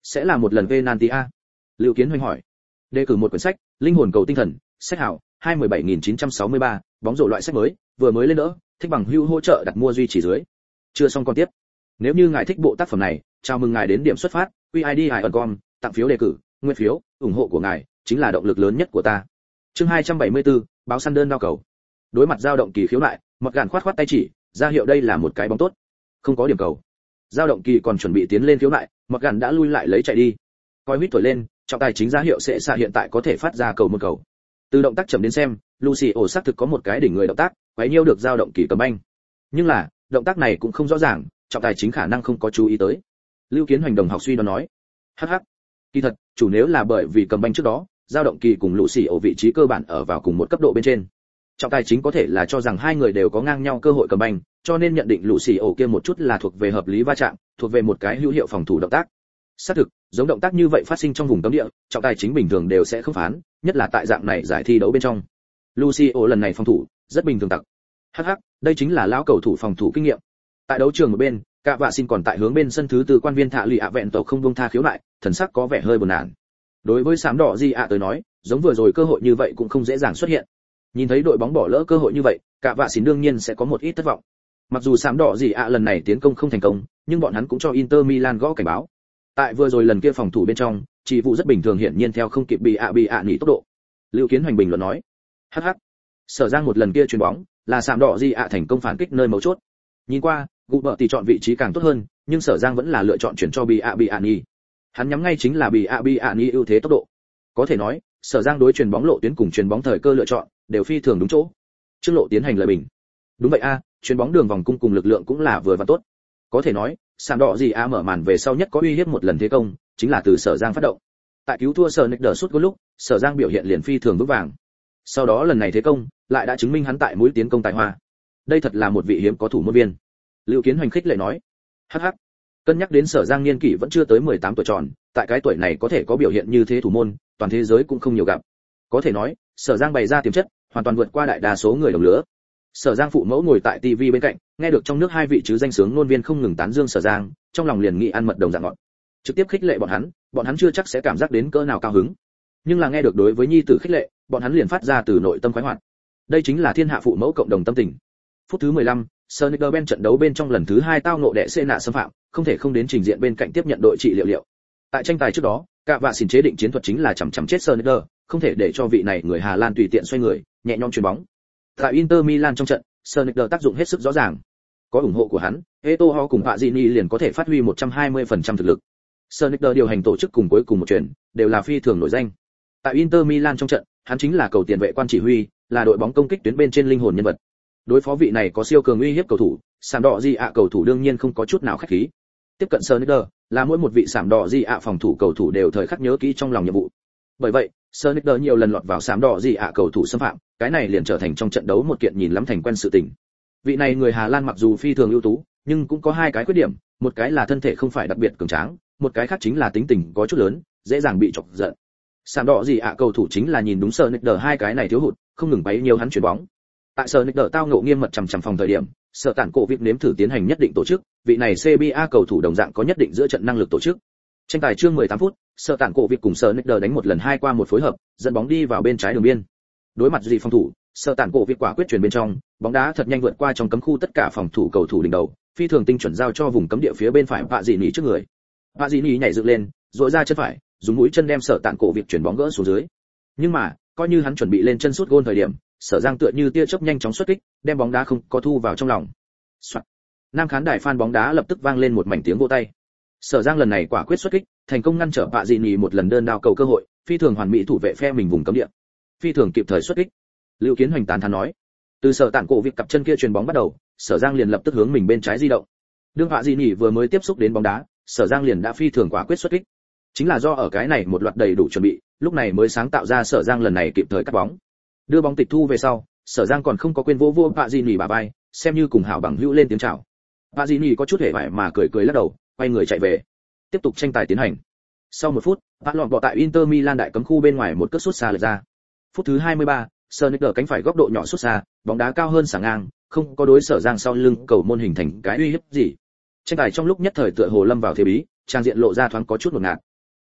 Sẽ là một lần penalty a? Lưu Kiến Hoành hỏi. Đề cử một quyển sách, Linh hồn cầu tinh thần, sách hảo, hai mươi bảy nghìn chín trăm sáu mươi ba, bóng rổ loại sách mới, vừa mới lên đỡ, thích bằng hữu hỗ trợ đặt mua duy trì dưới. Chưa xong con tiếp. Nếu như ngài thích bộ tác phẩm này, chào mừng ngài đến điểm xuất phát, quy i đê icon com, tặng phiếu đề cử, nguyên phiếu, ủng hộ của ngài chính là động lực lớn nhất của ta. Chương hai trăm bảy mươi tư, báo săn đơn đao cầu. Đối mặt dao động kỳ khiếu nại, Mọt Gàn khoát khoát tay chỉ, ra hiệu đây là một cái bóng tốt. Không có điểm cầu. Dao động kỳ còn chuẩn bị tiến lên khiếu nại, Mọt Gàn đã lui lại lấy chạy đi. Coi huýt thổi lên, trọng tài chính ra hiệu sẽ xa hiện tại có thể phát ra cầu một cầu. Từ động tác chậm đến xem, Lucio xác thực có một cái đỉnh người động tác, quấy nhiêu được dao động kỳ cầm banh. Nhưng là, động tác này cũng không rõ ràng, trọng tài chính khả năng không có chú ý tới. Lưu Kiến Hoành đồng học suy đoán nói, hắc hắc, kỳ thật, chủ nếu là bởi vì cầm banh trước đó, dao động kỳ cùng Lucio vị trí cơ bản ở vào cùng một cấp độ bên trên. Trọng tài chính có thể là cho rằng hai người đều có ngang nhau cơ hội cầm banh, cho nên nhận định Lucio kia một chút là thuộc về hợp lý va chạm, thuộc về một cái hữu hiệu phòng thủ động tác. Xác thực, giống động tác như vậy phát sinh trong vùng cấm địa, trọng tài chính bình thường đều sẽ không phán, nhất là tại dạng này giải thi đấu bên trong. Lucio lần này phòng thủ rất bình thường tặc. Hắc hắc, đây chính là lão cầu thủ phòng thủ kinh nghiệm. Tại đấu trường một bên, Cả Vạ Xin còn tại hướng bên sân thứ tư quan viên Thạ Lì ạ vẹn tổ không buông tha khiếu nại, thần sắc có vẻ hơi buồn nản. Đối với sám đỏ gì ạ tới nói, giống vừa rồi cơ hội như vậy cũng không dễ dàng xuất hiện. Nhìn thấy đội bóng bỏ lỡ cơ hội như vậy, Cả Vạ Xin đương nhiên sẽ có một ít thất vọng. Mặc dù sám đỏ gì ạ lần này tiến công không thành công, nhưng bọn hắn cũng cho Inter Milan gõ cảnh báo. Tại vừa rồi lần kia phòng thủ bên trong, chỉ vụ rất bình thường hiển nhiên theo không kịp bị ạ bị ạ nghỉ tốc độ. Lưu Kiến Hoành bình luận nói, hắc hắc, Sở Giang một lần kia chuyền bóng, là sám đỏ gì ạ thành công phản kích nơi mấu chốt. Nhìn qua, Gụ Bợ tỷ chọn vị trí càng tốt hơn, nhưng Sở Giang vẫn là lựa chọn chuyển cho bị ạ bị ạ nghỉ. Hắn nhắm ngay chính là bị ạ bị ạ nghỉ ưu thế tốc độ. Có thể nói, Sở Giang đối chuyền bóng lộ tuyến cùng chuyền bóng thời cơ lựa chọn đều phi thường đúng chỗ. Trương Lộ tiến hành lời bình. Đúng vậy a, chuyền bóng đường vòng cung cùng lực lượng cũng là vừa và tốt. Có thể nói, sàn đỏ gì a mở màn về sau nhất có uy hiếp một lần thế công, chính là từ Sở Giang phát động. Tại cứu thua Sở Nick đỡ suốt có lúc, Sở Giang biểu hiện liền phi thường vững vàng. Sau đó lần này thế công, lại đã chứng minh hắn tại mũi tiến công tài hoa. Đây thật là một vị hiếm có thủ môn viên. Lưu Kiến Hoành khích lệ nói, hắc hắc. Cân nhắc đến Sở Giang niên kỷ vẫn chưa tới mười tám tuổi tròn, tại cái tuổi này có thể có biểu hiện như thế thủ môn, toàn thế giới cũng không nhiều gặp. Có thể nói, Sở Giang bày ra tiềm chất, hoàn toàn vượt qua đại đa số người đồng lứa. Sở Giang phụ mẫu ngồi tại tivi bên cạnh, nghe được trong nước hai vị chứ danh sướng ngôn viên không ngừng tán dương Sở Giang, trong lòng liền nghĩ ăn mật đồng dạng ngọt. Trực tiếp khích lệ bọn hắn, bọn hắn chưa chắc sẽ cảm giác đến cỡ nào cao hứng. Nhưng là nghe được đối với nhi tử khích lệ, bọn hắn liền phát ra từ nội tâm khoái hoạt. Đây chính là thiên hạ phụ mẫu cộng đồng tâm tình. Phút thứ mười lăm, Sonicerben trận đấu bên trong lần thứ hai tao ngộ đệ xê nạ xâm phạm, không thể không đến trình diện bên cạnh tiếp nhận đội trị liệu liệu. Tại tranh tài trước đó, Cả Vạ Xin chế định chiến thuật chính là chằm chằm chết Sonicer, không thể để cho vị này người Hà Lan tùy tiện xoay người, nhẹ nhõm chuyền bóng. Tại Inter Milan trong trận, Sonicer tác dụng hết sức rõ ràng. Có ủng hộ của hắn, Eto'o cùng Pazzini liền có thể phát huy một trăm hai mươi phần trăm thực lực. Sonicer điều hành tổ chức cùng cuối cùng một chuyển, đều là phi thường nổi danh. Tại Inter Milan trong trận, hắn chính là cầu tiền vệ quan chỉ huy, là đội bóng công kích tuyến bên trên linh hồn nhân vật. Đối phó vị này có siêu cường uy hiếp cầu thủ, sảm đỏ gì ạ cầu thủ đương nhiên không có chút nào khách khí. Tiếp cận Sonicer, là mỗi một vị sảm đỏ gì ạ phòng thủ cầu thủ đều thời khắc nhớ kỹ trong lòng nhiệm vụ. Bởi vậy, Sonicer nhiều lần lọt vào sảm đỏ gì ạ cầu thủ xâm phạm, cái này liền trở thành trong trận đấu một kiện nhìn lắm thành quen sự tình. Vị này người Hà Lan mặc dù phi thường ưu tú, nhưng cũng có hai cái khuyết điểm, một cái là thân thể không phải đặc biệt cường tráng, một cái khác chính là tính tình có chút lớn, dễ dàng bị chọc giận. Sảm đỏ gì ạ cầu thủ chính là nhìn đúng Sonicer hai cái này thiếu hụt, không ngừng bấy nhiều hắn chuyển bóng. Tại Sonicer tao ngộ nghiêm mật chằm chằm phòng thời điểm, Sở Tản Cổ việc nếm thử tiến hành nhất định tổ chức, vị này xê bê a cầu thủ đồng dạng có nhất định giữa trận năng lực tổ chức. Tranh tài chương mười tám phút, Sở Tản Cổ việc cùng Sonicer đánh một lần hai qua một phối hợp, dẫn bóng đi vào bên trái đường biên. Đối mặt gì phòng thủ, Sở Tản Cổ việc quả quyết chuyển bên trong, bóng đá thật nhanh vượt qua trong cấm khu tất cả phòng thủ cầu thủ đỉnh đầu, phi thường tinh chuẩn giao cho vùng cấm địa phía bên phải Pazzini trước người. Pazzini nhảy dựng lên, duỗi ra chân phải, dùng mũi chân đem Sở Tản Cổ việc chuyển bóng gỡ xuống dưới. Nhưng mà, coi như hắn chuẩn bị lên chân sút gôn thời điểm, Sở Giang tựa như tia chớp nhanh chóng xuất kích, đem bóng đá không có thu vào trong lòng. Soạn. Nam khán đài fan bóng đá lập tức vang lên một mảnh tiếng vỗ tay. Sở Giang lần này quả quyết xuất kích, thành công ngăn trở Pazzini một lần đơn đao cầu cơ hội, phi thường hoàn mỹ thủ vệ phe mình vùng cấm địa. Phi thường kịp thời xuất kích. Lưu Kiến Hoành tán thán nói, từ Sở Tản Cổ việc cặp chân kia chuyền bóng bắt đầu, Sở Giang liền lập tức hướng mình bên trái di động. Đương Pazzini vừa mới tiếp xúc đến bóng đá, Sở Giang liền đã phi thường quả quyết xuất kích. Chính là do ở cái này một loạt đầy đủ chuẩn bị, lúc này mới sáng tạo ra Sở Giang lần này kịp thời cắt bóng. Đưa bóng tịch thu về sau, Sở Giang còn không có quên vỗ vỗ Pazzini bả vai, xem như cùng hảo bằng hữu lên tiếng chào. Pazzini có chút hề bại mà cười cười lắc đầu, quay người chạy về. Tiếp tục tranh tài tiến hành. Sau một phút, Pat lọt bỏ tại Inter Milan đại cấm khu bên ngoài một cước sút xa lệch ra. Phút thứ hai mươi ba, Sonicer cánh phải góc độ nhỏ sút xa, bóng đá cao hơn sảng ngang, không có đối Sở Giang sau lưng cầu môn hình thành cái uy hiếp gì. Tranh tài trong lúc nhất thời tựa hồ lâm vào thế bí, trang diện lộ ra thoáng có chút hỗn loạn.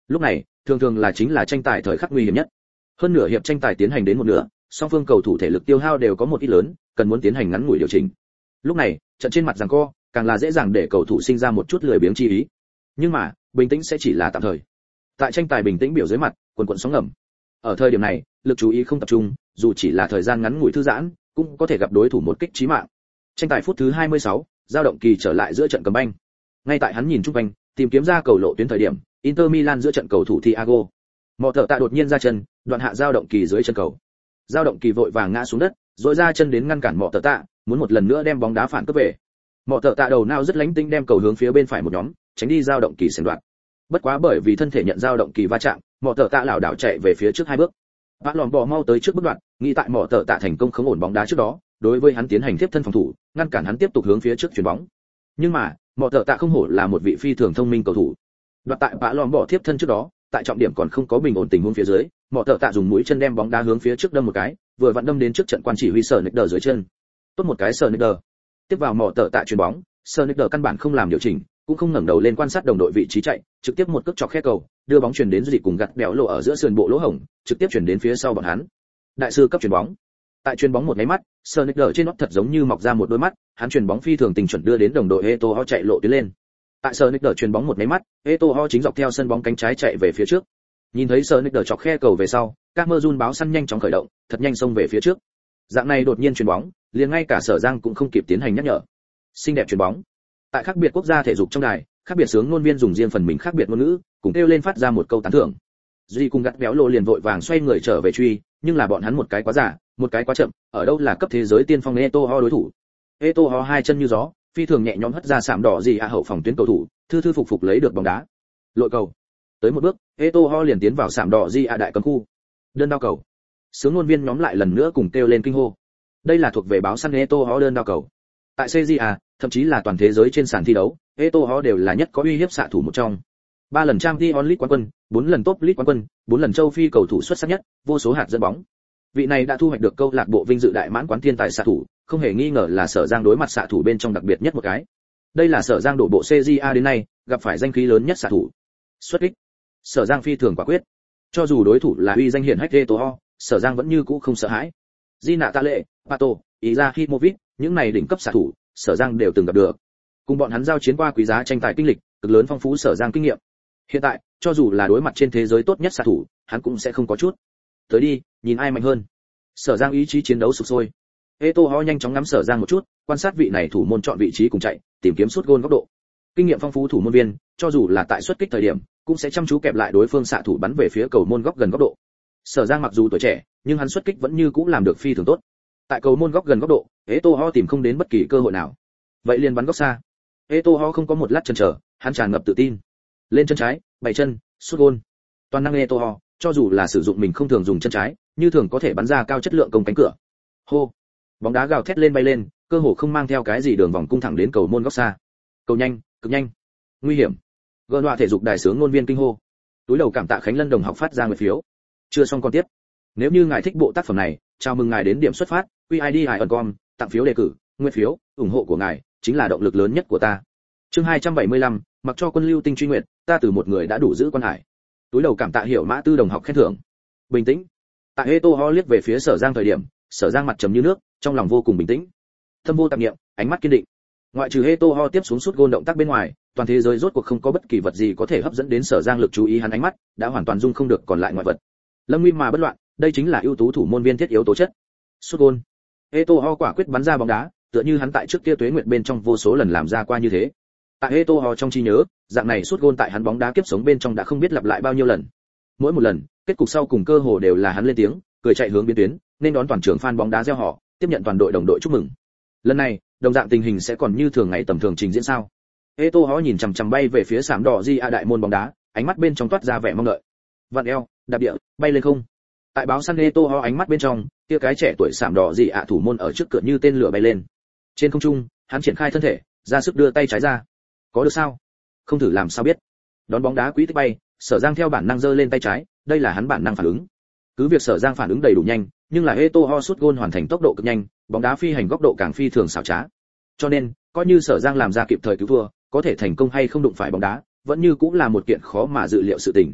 Lúc này, thường thường là chính là tranh tài thời khắc nguy hiểm nhất. Hơn nửa hiệp tranh tài tiến hành đến một nửa, song phương cầu thủ thể lực tiêu hao đều có một ít lớn, cần muốn tiến hành ngắn ngủi điều chỉnh. Lúc này, trận trên mặt giằng co, càng là dễ dàng để cầu thủ sinh ra một chút lười biếng chi ý. Nhưng mà, bình tĩnh sẽ chỉ là tạm thời. Tại tranh tài bình tĩnh biểu dưới mặt, quần quần sóng ngầm. Ở thời điểm này, lực chú ý không tập trung, dù chỉ là thời gian ngắn ngủi thư giãn, cũng có thể gặp đối thủ một kích chí mạng. Tranh tài phút thứ hai mươi sáu, dao động kỳ trở lại giữa trận cầm banh. Ngay tại hắn nhìn chung quanh, tìm kiếm ra cầu lộ tuyến thời điểm, Inter Milan giữa trận cầu thủ Thiago Mọ Tở Tạ đột nhiên ra chân, đoạn hạ dao động kỳ dưới chân cầu. Dao động kỳ vội vàng ngã xuống đất, rồi ra chân đến ngăn cản Mọ Tở Tạ, muốn một lần nữa đem bóng đá phản cướp về. Mọ Tở Tạ đầu não rất lánh tinh đem cầu hướng phía bên phải một nhóm, tránh đi dao động kỳ xẻng đoạn. Bất quá bởi vì thân thể nhận dao động kỳ va chạm, Mọ Tở Tạ lảo đảo chạy về phía trước hai bước. Bã lòm bò mau tới trước bước đoạn, nghĩ tại Mọ Tở Tạ thành công khống ổn bóng đá trước đó, đối với hắn tiến hành tiếp thân phòng thủ, ngăn cản hắn tiếp tục hướng phía trước chuyền bóng. Nhưng mà, Mọ Tở Tạ không hổ là một vị phi thường thông minh cầu thủ. Đoạt tại bã lòm bò tiếp thân trước đó, tại trọng điểm còn không có bình ổn tình huống phía dưới, Mọ Tở Tạ dùng mũi chân đem bóng đá hướng phía trước đâm một cái, vừa vặn đâm đến trước trận quan chỉ huy Sở Nicker dưới chân. Tốt một cái Sở Nicker. Tiếp vào Mọ Tở Tạ chuyền bóng, Sở Nicker căn bản không làm điều chỉnh, cũng không ngẩng đầu lên quan sát đồng đội vị trí chạy, trực tiếp một cước chọc khe cầu, đưa bóng chuyển đến dịch cùng gặt béo lộ ở giữa sườn bộ lỗ hổng, trực tiếp chuyển đến phía sau bọn hắn. Đại sư cấp chuyền bóng. Tại chuyền bóng một cái mắt, Sở Nicker trên nót thật giống như mọc ra một đôi mắt, hắn chuyền bóng phi thường tình chuẩn đưa đến đồng đội Eto'o chạy lộ tuyến lên. Tại Sở Nicker chuyền bóng một cái mắt, Eto'o chính dọc theo sân bóng cánh trái chạy về phía trước. Nhìn thấy Sở Nicker chọc khe cầu về sau, Camerun báo săn nhanh chóng khởi động, thật nhanh xông về phía trước. Dạng này đột nhiên chuyền bóng, liền ngay cả Sở Giang cũng không kịp tiến hành nhắc nhở. Xinh đẹp chuyền bóng. Tại khác biệt quốc gia thể dục trong đài, khác biệt sướng ngôn viên dùng riêng phần mình khác biệt ngôn ngữ, cùng kêu lên phát ra một câu tán thưởng. Duy cùng gắt béo lộ liền vội vàng xoay người trở về truy, nhưng là bọn hắn một cái quá giả, một cái quá chậm, ở đâu là cấp thế giới tiên phong Eto'o đối thủ. Eto'o hai chân như gió, phi thường nhẹ nhõm hất ra sạm đỏ gì à hậu phòng tuyến cầu thủ, thư thư phục phục lấy được bóng đá. Lội cầu. Tới một bước, Eto'o liền tiến vào sạm đỏ gì à đại cấm khu. Đơn đao cầu. Sướng ngôn viên nhóm lại lần nữa cùng kêu lên kinh hô. Đây là thuộc về báo săn Eto'o đơn đao cầu. Tại xê giê a, thậm chí là toàn thế giới trên sàn thi đấu, Eto'o đều là nhất có uy hiếp xạ thủ một trong. Ba lần Champions League quán quân, bốn lần Top League quán quân, bốn lần châu Phi cầu thủ xuất sắc nhất, vô số hạt dẫn bóng. Vị này đã thu hoạch được câu lạc bộ vinh dự đại mãn quán thiên tài xạ thủ, không hề nghi ngờ là Sở Giang đối mặt xạ thủ bên trong đặc biệt nhất một cái. Đây là Sở Giang đổ bộ xê giê a đến nay, gặp phải danh khí lớn nhất xạ thủ. Xuất kích. Sở Giang phi thường quả quyết. Cho dù đối thủ là uy danh hiển hách Eto'o, Sở Giang vẫn như cũ không sợ hãi. Di Nạ Ta Lệ, Pato, Izahimovic, những này đỉnh cấp xạ thủ, Sở Giang đều từng gặp được. Cùng bọn hắn giao chiến qua quý giá tranh tài kinh lịch, cực lớn phong phú Sở Giang kinh nghiệm. Hiện tại, cho dù là đối mặt trên thế giới tốt nhất xạ thủ, hắn cũng sẽ không có chút. Tới đi, nhìn ai mạnh hơn. Sở Giang ý chí chiến đấu sục sôi. Eto'o nhanh chóng ngắm Sở Giang một chút, quan sát vị này thủ môn chọn vị trí cùng chạy, tìm kiếm sút gôn góc độ. Kinh nghiệm phong phú thủ môn viên, cho dù là tại xuất kích thời điểm, cũng sẽ chăm chú kẹp lại đối phương xạ thủ bắn về phía cầu môn góc gần góc độ. Sở Giang mặc dù tuổi trẻ, nhưng hắn xuất kích vẫn như cũ làm được phi thường tốt. Tại cầu môn góc gần góc độ, Eto'o tìm không đến bất kỳ cơ hội nào. Vậy liền bắn góc xa. Eto'o không có một lát chần chờ, hắn tràn ngập tự tin. Lên chân trái, bảy chân, sút gôn. Toàn năng Eto'o, cho dù là sử dụng mình không thường dùng chân trái, như thường có thể bắn ra cao chất lượng công cánh cửa. Hô. Bóng đá gào thét lên bay lên, cơ hồ không mang theo cái gì đường vòng cung thẳng đến cầu môn góc xa. Cầu nhanh, cực nhanh. Nguy hiểm. Gỡ đoạn thể dục đài sướng ngôn viên kinh hô. Túi đầu cảm tạ Khánh Lân đồng học phát ra nguyện phiếu. Chưa xong con tiếp. Nếu như ngài thích bộ tác phẩm này, chào mừng ngài đến điểm xuất phát, quy i đê hải com, tặng phiếu đề cử, nguyện phiếu, ủng hộ của ngài chính là động lực lớn nhất của ta. Chương hai trăm bảy mươi lăm, mặc cho quân lưu tinh truy nguyện, ta từ một người đã đủ giữ quan hải. Túi đầu cảm tạ Hiểu Mã Tư đồng học khen thưởng. Bình tĩnh. Tại Eto'o liếc về phía Sở Giang thời điểm, Sở Giang mặt trầm như nước, trong lòng vô cùng bình tĩnh. Thâm vô tạp niệm, ánh mắt kiên định. Ngoại trừ Eto'o tiếp xuống sút gôn động tác bên ngoài, toàn thế giới rốt cuộc không có bất kỳ vật gì có thể hấp dẫn đến Sở Giang lực chú ý, hắn ánh mắt đã hoàn toàn dung không được còn lại ngoại vật. Lâm nguy mà bất loạn, đây chính là ưu tú thủ môn viên thiết yếu tố chất. Sút gôn. Eto'o quả quyết bắn ra bóng đá, tựa như hắn tại trước kia tuế nguyệt bên trong vô số lần làm ra qua như thế. Tại Eto'o trong trí nhớ, dạng này sút gôn tại hắn bóng đá kiếp sống bên trong đã không biết lặp lại bao nhiêu lần. Mỗi một lần, kết cục sau cùng cơ hồ đều là hắn lên tiếng, cười chạy hướng biên tuyến, nên đón toàn trường fan bóng đá reo hò, tiếp nhận toàn đội đồng đội chúc mừng. Lần này, đồng dạng tình hình sẽ còn như thường ngày tầm thường trình diễn sao? Eto'o nhìn chằm chằm bay về phía sạm đỏ di a đại môn bóng đá, ánh mắt bên trong toát ra vẻ mong đợi. Vặn eo, đạp địa, bay lên không. Tại báo săn Eto'o ánh mắt bên trong, kia cái trẻ tuổi sạm đỏ gì ạ thủ môn ở trước cửa như tên lửa bay lên. Trên không trung, hắn triển khai thân thể, ra sức đưa tay trái ra. Có được sao? Không thử làm sao biết. Đón bóng đá quý tích bay, Sở Giang theo bản năng giơ lên tay trái, đây là hắn bản năng phản ứng. Cứ việc Sở Giang phản ứng đầy đủ nhanh, nhưng là Eto'o sút gôn hoàn thành tốc độ cực nhanh, bóng đá phi hành góc độ càng phi thường xảo trá. Cho nên, coi như Sở Giang làm ra kịp thời cứu thua, có thể thành công hay không đụng phải bóng đá, vẫn như cũng là một kiện khó mà dự liệu sự tình.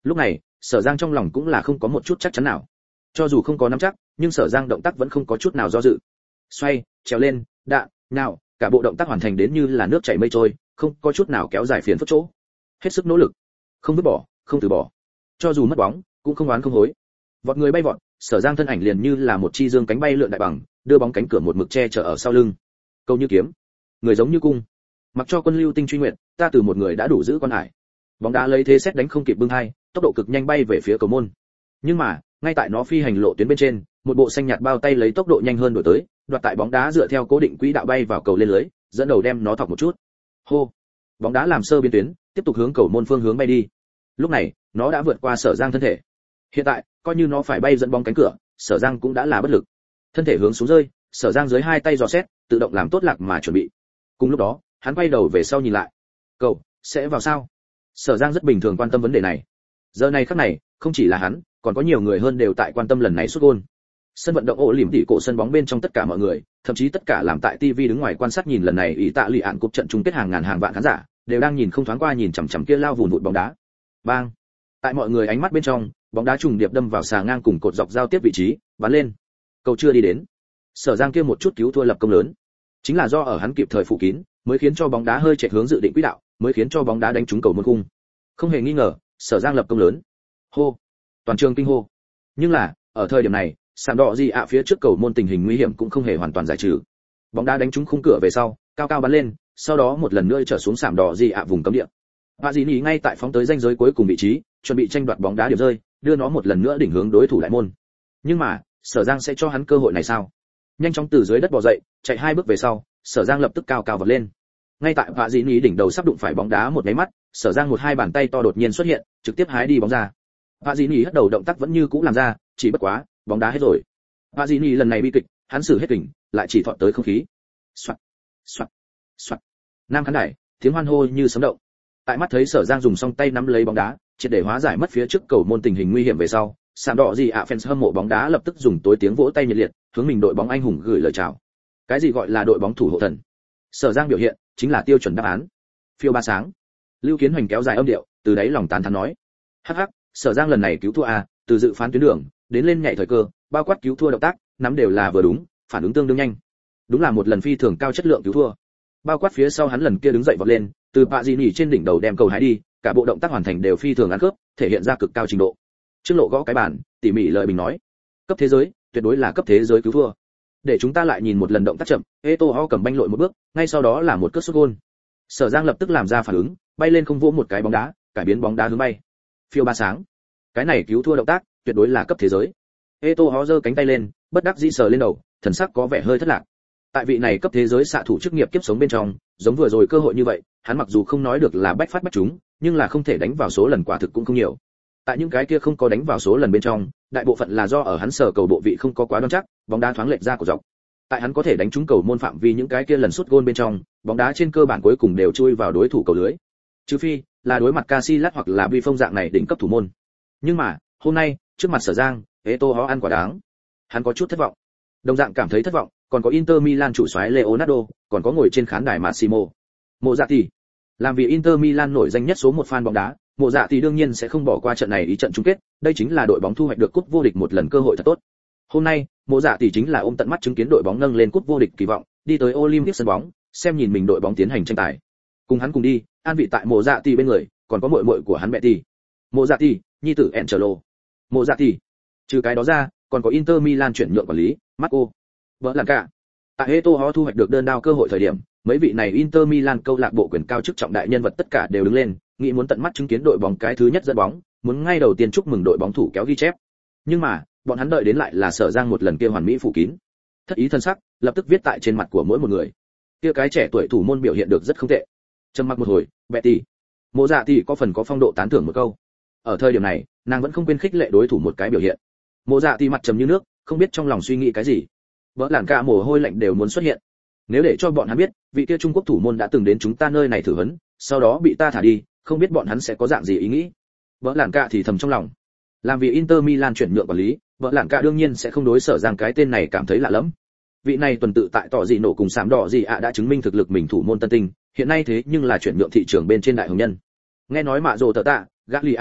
Lúc này, Sở Giang trong lòng cũng là không có một chút chắc chắn nào. Cho dù không có nắm chắc, nhưng Sở Giang động tác vẫn không có chút nào do dự. Xoay, trèo lên, đạ, nào, cả bộ động tác hoàn thành đến như là nước chảy mây trôi, không có chút nào kéo dài phiền phức chỗ. Hết sức nỗ lực, không vứt bỏ, không từ bỏ. Cho dù mất bóng, cũng không oán không hối. Vọt người bay vọt, Sở Giang thân ảnh liền như là một chi dương cánh bay lượn đại bằng, đưa bóng cánh cửa một mực che chở ở sau lưng. Câu như kiếm, người giống như cung. Mặc cho quân lưu tinh truy nguyện, ta từ một người đã đủ giữ quan hải. Bóng đá lấy thế xét đánh không kịp bưng hai, tốc độ cực nhanh bay về phía cầu môn. Nhưng mà, ngay tại nó phi hành lộ tuyến bên trên, một bộ xanh nhạt bao tay lấy tốc độ nhanh hơn đuổi tới, đoạt tại bóng đá dựa theo cố định quỹ đạo bay vào cầu lên lưới, dẫn đầu đem nó thọc một chút. Hô. Bóng đá làm sơ biến tuyến, tiếp tục hướng cầu môn phương hướng bay đi. Lúc này, nó đã vượt qua Sở Giang thân thể. Hiện tại, coi như nó phải bay dẫn bóng cánh cửa, Sở Giang cũng đã là bất lực. Thân thể hướng xuống rơi, Sở Giang dưới hai tay dò xét, tự động làm tốt lạc mà chuẩn bị. Cùng lúc đó, hắn quay đầu về sau nhìn lại. Cầu sẽ vào sao? Sở Giang rất bình thường quan tâm vấn đề này. Giờ này khắc này, không chỉ là hắn, còn có nhiều người hơn đều tại quan tâm lần này sút gôn. Sân vận động ổ lỉm tỉ cổ sân bóng bên trong tất cả mọi người, thậm chí tất cả làm tại ti vi đứng ngoài quan sát nhìn lần này ý tạ lì ạn cúp trận chung kết hàng ngàn hàng vạn khán giả, đều đang nhìn không thoáng qua nhìn chằm chằm kia lao vụn vụt bóng đá. Bang! Tại mọi người ánh mắt bên trong, bóng đá trùng điệp đâm vào xà ngang cùng cột dọc giao tiếp vị trí, bắn lên. Cầu chưa đi đến. Sở Giang kia một chút cứu thua lập công lớn, chính là do ở hắn kịp thời phủ kín, mới khiến cho bóng đá hơi chạy hướng dự định quỹ đạo, mới khiến cho bóng đá đánh trúng cầu môn khung. Không hề nghi ngờ, Sở Giang lập công lớn. Hô! Toàn trường kinh hô. Nhưng là, ở thời điểm này, sàn đỏ gì ạ phía trước cầu môn tình hình nguy hiểm cũng không hề hoàn toàn giải trừ. Bóng đá đánh trúng khung cửa về sau, cao cao bắn lên, sau đó một lần nữa trở xuống sàn đỏ gì ạ vùng cấm địa. Và dĩ nhí ngay tại phóng tới ranh giới cuối cùng vị trí, chuẩn bị tranh đoạt bóng đá điểm rơi, đưa nó một lần nữa đỉnh hướng đối thủ đại môn. Nhưng mà, Sở Giang sẽ cho hắn cơ hội này sao? Nhanh chóng từ dưới đất bò dậy, chạy hai bước về sau, Sở Giang lập tức cao cao vọt lên. Ngay tại Vạ Dĩ Nhí đỉnh đầu sắp đụng phải bóng đá một cái mắt, Sở Giang một hai bàn tay to đột nhiên xuất hiện, trực tiếp hái đi bóng ra. Vạ Dĩ Nhí hất đầu động tác vẫn như cũ làm ra, chỉ bất quá, bóng đá hết rồi. Vạ Dĩ Nhí lần này bi kịch, hắn sử hết kình, lại chỉ thọ tới không khí. Soạt, soạt, soạt. Nam khán đài, tiếng hoan hô như sấm động. Tại mắt thấy Sở Giang dùng song tay nắm lấy bóng đá, triệt để hóa giải mất phía trước cầu môn tình hình nguy hiểm về sau, sàn đỏ gì ạ fans hâm mộ bóng đá lập tức dùng tối tiếng vỗ tay nhiệt liệt, hướng mình đội bóng anh hùng gửi lời chào. Cái gì gọi là đội bóng thủ hộ thần? Sở Giang biểu hiện chính là tiêu chuẩn đáp án. Phiêu ba sáng. Lưu Kiến Hoành kéo dài âm điệu, từ đấy lòng tán thán nói: "Hắc hắc, Sở Giang lần này cứu thua a, từ dự phán tuyến đường đến lên nhảy thời cơ, bao quát cứu thua động tác, nắm đều là vừa đúng, phản ứng tương đương nhanh. Đúng là một lần phi thường cao chất lượng cứu thua. Bao quát phía sau hắn lần kia đứng dậy vọt lên, từ bạ gì nhỉ trên đỉnh đầu đem cầu hái đi, cả bộ động tác hoàn thành đều phi thường ăn khớp, thể hiện ra cực cao trình độ." Trương Lộ gõ cái bàn, tỉ mỉ lời bình nói: "Cấp thế giới, tuyệt đối là cấp thế giới cứu thua. Để chúng ta lại nhìn một lần động tác chậm." Eto'o cầm banh lội một bước, ngay sau đó là một cước sút gôn. Sở Giang lập tức làm ra phản ứng, bay lên không vỗ một cái bóng đá, cải biến bóng đá hướng bay. Phiêu ba sáng. Cái này cứu thua động tác, tuyệt đối là cấp thế giới. Eto'o giơ cánh tay lên, bất đắc dĩ sờ lên đầu, thần sắc có vẻ hơi thất lạc. Tại vị này cấp thế giới xạ thủ chức nghiệp kiếp sống bên trong, giống vừa rồi cơ hội như vậy, hắn mặc dù không nói được là bách phát bách trúng, nhưng là không thể đánh vào số lần quả thực cũng không nhiều. Tại những cái kia không có đánh vào số lần bên trong, đại bộ phận là do ở hắn sở cầu bộ vị không có quá đoan chắc, bóng đá thoáng lệch ra của dọc. Tại hắn có thể đánh trúng cầu môn phạm vi những cái kia lần sút gôn bên trong, bóng đá trên cơ bản cuối cùng đều chui vào đối thủ cầu lưới. Trừ phi là đối mặt Casillas hoặc là Vi Phong dạng này đỉnh cấp thủ môn. Nhưng mà, hôm nay, trước mặt Sở Giang, Eto'o ăn quả đáng. Hắn có chút thất vọng. Đồng dạng cảm thấy thất vọng, còn có Inter Milan chủ soái Leonardo, còn có ngồi trên khán đài Massimo. Mộ Dạ Tỷ, làm vì Inter Milan nổi danh nhất số một fan bóng đá, Mộ Dạ Tỷ đương nhiên sẽ không bỏ qua trận này ý trận chung kết, đây chính là đội bóng thu hoạch được cúp vô địch một lần cơ hội thật tốt. Hôm nay, Mộ Dạ Tỷ chính là ôm tận mắt chứng kiến đội bóng nâng lên cúp vô địch kỳ vọng, đi tới Olympic sân bóng, xem nhìn mình đội bóng tiến hành tranh tài. Cùng hắn cùng đi, an vị tại Mộ Dạ Tỷ bên người, còn có muội muội của hắn Betty. Mộ Dạ Tỷ, nhi tử Angelo. Mộ Dạ Tỷ. Trừ cái đó ra, còn có Inter Milan chuyển nhượng quản lý, Marco. Vợ là cả. Tại Eto'o thu hoạch được đơn đao cơ hội thời điểm, mấy vị này Inter Milan câu lạc bộ quyền cao chức trọng đại nhân vật tất cả đều đứng lên, nghĩ muốn tận mắt chứng kiến đội bóng cái thứ nhất dẫn bóng, muốn ngay đầu tiên chúc mừng đội bóng thủ kéo ghi chép. Nhưng mà, bọn hắn đợi đến lại là Sở Giang một lần kia hoàn mỹ phủ kín. Thất ý thân sắc, lập tức viết tại trên mặt của mỗi một người. Kia cái trẻ tuổi thủ môn biểu hiện được rất không tệ. Trầm mặc một hồi, Betty, Mộ Dạ Tỷ có phần có phong độ tán thưởng một câu. Ở thời điểm này, nàng vẫn không quên khích lệ đối thủ một cái biểu hiện. Mộ Dạ Tỷ mặt trầm như nước, không biết trong lòng suy nghĩ cái gì. Vỡ làn cả mồ hôi lạnh đều muốn xuất hiện. Nếu để cho bọn hắn biết, vị kia Trung Quốc thủ môn đã từng đến chúng ta nơi này thử huấn, sau đó bị ta thả đi, không biết bọn hắn sẽ có dạng gì ý nghĩ. Vỡ làn cả thì thầm trong lòng. Làm vì Inter Milan chuyển nhượng quản lý, vợ lạn cả đương nhiên sẽ không đối Sở Giang cái tên này cảm thấy lạ lẫm. Vị này tuần tự tại tỏ gì nổ cùng sám đỏ gì ạ đã chứng minh thực lực mình thủ môn tân tinh, hiện nay thế nhưng là chuyển nhượng thị trường bên trên đại hồng nhân. Nghe nói mạ rồ tờ tạ, Gagliani,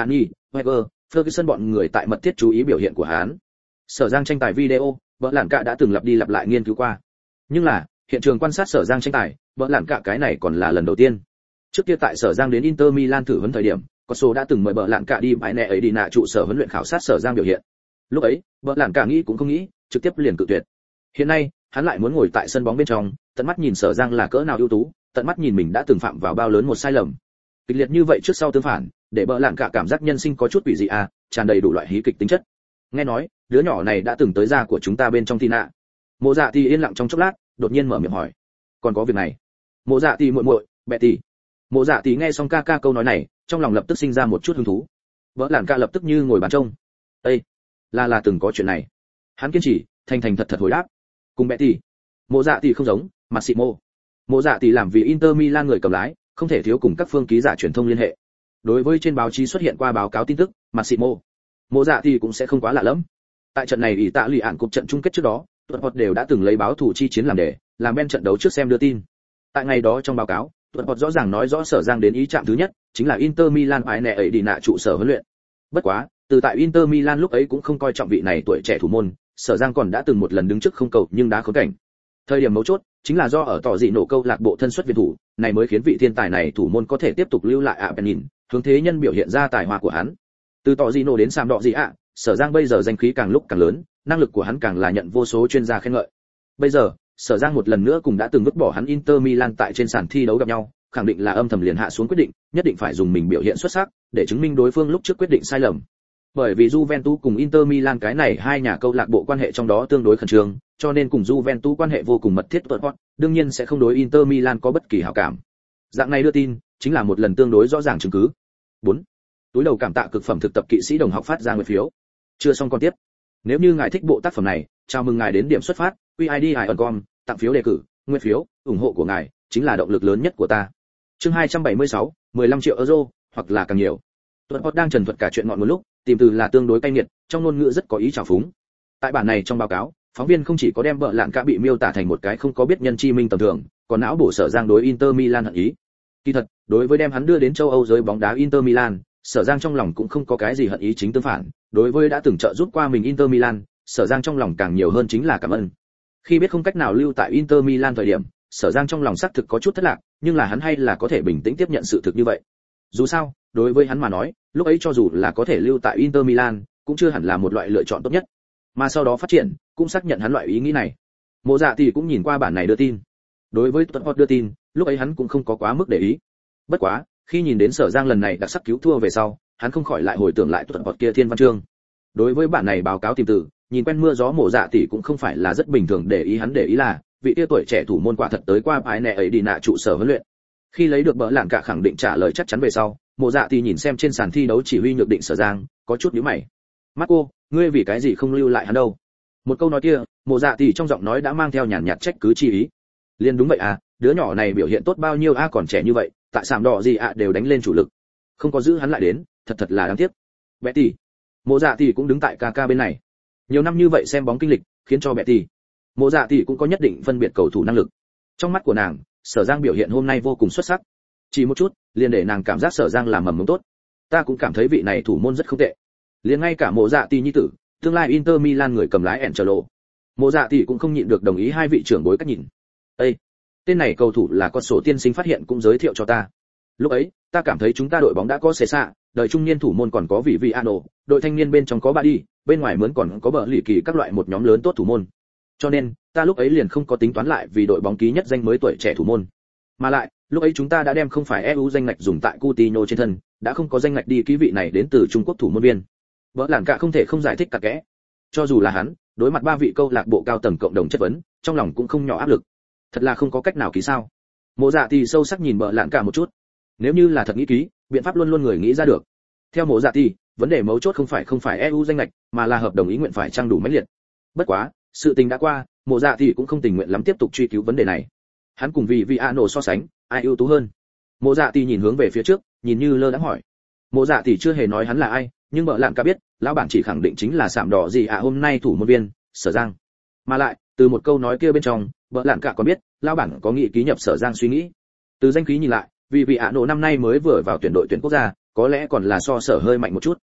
Wenger, Ferguson bọn người tại mật thiết chú ý biểu hiện của hắn. Sở Giang tranh tài video, vợ lạn cả đã từng lặp đi lặp lại nghiên cứu qua. Nhưng là, hiện trường quan sát Sở Giang tranh tài, vợ lạn cả cái này còn là lần đầu tiên. Trước kia tại Sở Giang đến Inter Milan thử huấn thời điểm, có số đã từng mời vợ lạn cả đi bãi nẹ ấy đi nạ trụ sở huấn luyện khảo sát Sở Giang biểu hiện. Lúc ấy, vợ lạn cả nghĩ cũng không nghĩ, trực tiếp liền cự tuyệt. Hiện nay, hắn lại muốn ngồi tại sân bóng bên trong, tận mắt nhìn Sở Giang là cỡ nào ưu tú, tận mắt nhìn mình đã từng phạm vào bao lớn một sai lầm. Kịch liệt như vậy trước sau tương phản, để vợ lạn cả cảm giác nhân sinh có chút quỷ dị à, tràn đầy đủ loại hí kịch tính chất. Nghe nói, đứa nhỏ này đã từng tới gia của chúng ta bên trong Tina. Mộ Dạ thì yên lặng trong chốc lát, đột nhiên mở miệng hỏi, còn có việc này? Mộ Dạ thì muội muội, bẹ tỷ. Mộ Dạ thì nghe xong ca ca câu nói này, trong lòng lập tức sinh ra một chút hứng thú. Vợ lạn cả lập tức như ngồi bàn trông. Ê, là là từng có chuyện này. Hắn kiên trì, thành thành thật thật hồi đáp. Cùng bẹ tỷ. Mộ Dạ thì không giống, mà xị mô. Mộ Dạ thì làm vì Inter Milan người cầm lái, không thể thiếu cùng các phương ký giả truyền thông liên hệ. Đối với trên báo chí xuất hiện qua báo cáo tin tức, mà xị mô, Mộ Dạ thì cũng sẽ không quá lạ lẫm. Tại trận này ủy tạ lì ạn cục trận chung kết trước đó, tuần hot đều đã từng lấy báo thủ chi chiến làm đề, làm bên trận đấu trước xem đưa tin. Tại ngày đó trong báo cáo, tuần hot rõ ràng nói rõ Sở Giang đến ý chạm thứ nhất, chính là Inter Milan phải nẹ ấy đi nạ trụ sở huấn luyện. Bất quá, từ tại Inter Milan lúc ấy cũng không coi trọng vị này tuổi trẻ thủ môn, Sở Giang còn đã từng một lần đứng trước không cầu nhưng đá khốn cảnh. Thời điểm mấu chốt chính là do ở tỏ dị nổ câu lạc bộ thân xuất viên thủ, này mới khiến vị thiên tài này thủ môn có thể tiếp tục lưu lại ạ Benin, hướng thế nhân biểu hiện ra tài hoa của hắn. Từ tỏ dị nổ đến Sam đỏ dị ạ, Sở Giang bây giờ danh khí càng lúc càng lớn, năng lực của hắn càng là nhận vô số chuyên gia khen ngợi. Bây giờ, Sở Giang một lần nữa cũng đã từng vứt bỏ hắn Inter Milan tại trên sàn thi đấu gặp nhau, khẳng định là âm thầm liền hạ xuống quyết định, nhất định phải dùng mình biểu hiện xuất sắc để chứng minh đối phương lúc trước quyết định sai lầm. Bởi vì Juventus cùng Inter Milan cái này hai nhà câu lạc bộ quan hệ trong đó tương đối khẩn trương, cho nên cùng Juventus quan hệ vô cùng mật thiết tuột hot, đương nhiên sẽ không đối Inter Milan có bất kỳ hảo cảm. Dạng này đưa tin, chính là một lần tương đối rõ ràng chứng cứ. bốn. Túi đầu cảm tạ cực phẩm thực tập kỵ sĩ đồng học phát ra nguyện phiếu. Chưa xong còn tiếp. Nếu như ngài thích bộ tác phẩm này, chào mừng ngài đến điểm xuất phát, quy i đê i icon com, tặng phiếu đề cử, nguyện phiếu, ủng hộ của ngài chính là động lực lớn nhất của ta. Chương hai trăm bảy mươi sáu, mười lăm triệu euro, hoặc là càng nhiều. Tuấn Hot đang trần thuật cả chuyện ngọn nguồn lúc, tìm từ là tương đối cay nghiệt, trong ngôn ngữ rất có ý trào phúng. Tại bản này trong báo cáo, phóng viên không chỉ có đem vợ lạn cả bị miêu tả thành một cái không có biết nhân chi minh tầm thường, còn não bổ Sở Giang đối Inter Milan hận ý. Kỳ thật, đối với đem hắn đưa đến châu Âu giới bóng đá Inter Milan, Sở Giang trong lòng cũng không có cái gì hận ý, chính tương phản, đối với đã từng trợ giúp qua mình Inter Milan, Sở Giang trong lòng càng nhiều hơn chính là cảm ơn. Khi biết không cách nào lưu tại Inter Milan thời điểm, Sở Giang trong lòng xác thực có chút thất lạc, nhưng là hắn hay là có thể bình tĩnh tiếp nhận sự thực như vậy. Dù sao, đối với hắn mà nói, lúc ấy cho dù là có thể lưu tại Inter Milan, cũng chưa hẳn là một loại lựa chọn tốt nhất. Mà sau đó phát triển, cũng xác nhận hắn loại ý nghĩ này. Mộ Dạ thì cũng nhìn qua bản này đưa tin. Đối với Tuấn Hot đưa tin, lúc ấy hắn cũng không có quá mức để ý. Bất quá, khi nhìn đến Sở Giang lần này đặc sắc cứu thua về sau, hắn không khỏi lại hồi tưởng lại Tuấn Hot kia thiên văn chương. Đối với bản này báo cáo tìm từ, nhìn quen mưa gió Mộ Dạ thì cũng không phải là rất bình thường để ý, hắn để ý là vị kia tuổi trẻ thủ môn quả thật tới qua bãi nẹ ấy đi nạ trụ sở huấn luyện. Khi lấy được bỡ lạn cả khẳng định trả lời chắc chắn về sau, Mộ Dạ thì nhìn xem trên sàn thi đấu chỉ huy nhược định Sở Giang, có chút nhíu mày. Marco, ngươi vì cái gì không lưu lại hắn đâu? Một câu nói kia, Mộ Dạ thì trong giọng nói đã mang theo nhàn nhạt trách cứ chi ý. Liên đúng vậy à, đứa nhỏ này biểu hiện tốt bao nhiêu a, còn trẻ như vậy, tại sạm đỏ gì ạ đều đánh lên chủ lực, không có giữ hắn lại đến, thật thật là đáng tiếc. Betty, Mộ Dạ thì cũng đứng tại ca ca bên này. Nhiều năm như vậy xem bóng kinh lịch, khiến cho Betty, Mộ Dạ thì cũng có nhất định phân biệt cầu thủ năng lực. Trong mắt của nàng, Sở Giang biểu hiện hôm nay vô cùng xuất sắc. Chỉ một chút, liền để nàng cảm giác Sở Giang làm mầm mống tốt. Ta cũng cảm thấy vị này thủ môn rất không tệ. Liền ngay cả Mộ Dạ thì nhi tử, tương lai Inter Milan người cầm lái Ancelo, Mộ Dạ thì cũng không nhịn được đồng ý hai vị trưởng bối cách nhìn. Ê, tên này cầu thủ là con số tiên sinh phát hiện cũng giới thiệu cho ta. Lúc ấy, ta cảm thấy chúng ta đội bóng đã có xế xạ, đời trung niên thủ môn còn có vị vị Ano, đội thanh niên bên trong có Badi, bên ngoài mướn còn có bờ lì kỳ các loại một nhóm lớn tốt thủ môn. Cho nên, ta lúc ấy liền không có tính toán lại vì đội bóng ký nhất danh mới tuổi trẻ thủ môn. Mà lại, lúc ấy chúng ta đã đem không phải e u danh ngạch dùng tại Coutinho trên thân, đã không có danh ngạch đi ký vị này đến từ Trung Quốc thủ môn viên. Vỡ làn cả không thể không giải thích cả kẽ. Cho dù là hắn, đối mặt ba vị câu lạc bộ cao tầng cộng đồng chất vấn, trong lòng cũng không nhỏ áp lực. Thật là không có cách nào ký sao? Mộ Dạ thì sâu sắc nhìn vợ lạn cả một chút. Nếu như là thật nghĩ ký, biện pháp luôn luôn người nghĩ ra được. Theo Mộ Dạ thì, vấn đề mấu chốt không phải không phải e u danh ngạch, mà là hợp đồng ý nguyện phải trang đủ mãnh liệt. Bất quá, sự tình đã qua, Mộ Dạ thì cũng không tình nguyện lắm tiếp tục truy cứu vấn đề này. Hắn cùng vì Viano so sánh, ai ưu tú hơn? Mộ Dạ thì nhìn hướng về phía trước, nhìn như lơ đãng hỏi. Mộ Dạ thì chưa hề nói hắn là ai, nhưng vợ lạn cả biết, lão bản chỉ khẳng định chính là sạm đỏ gì ạ à hôm nay thủ môn viên, Sở Giang. Mà lại, từ một câu nói kia bên trong, vợ lạn cả còn biết, lão bản có nghị ký nhập Sở Giang suy nghĩ. Từ danh khí nhìn lại, vì Viano năm nay mới vừa vào tuyển đội tuyển quốc gia, có lẽ còn là so Sở hơi mạnh một chút.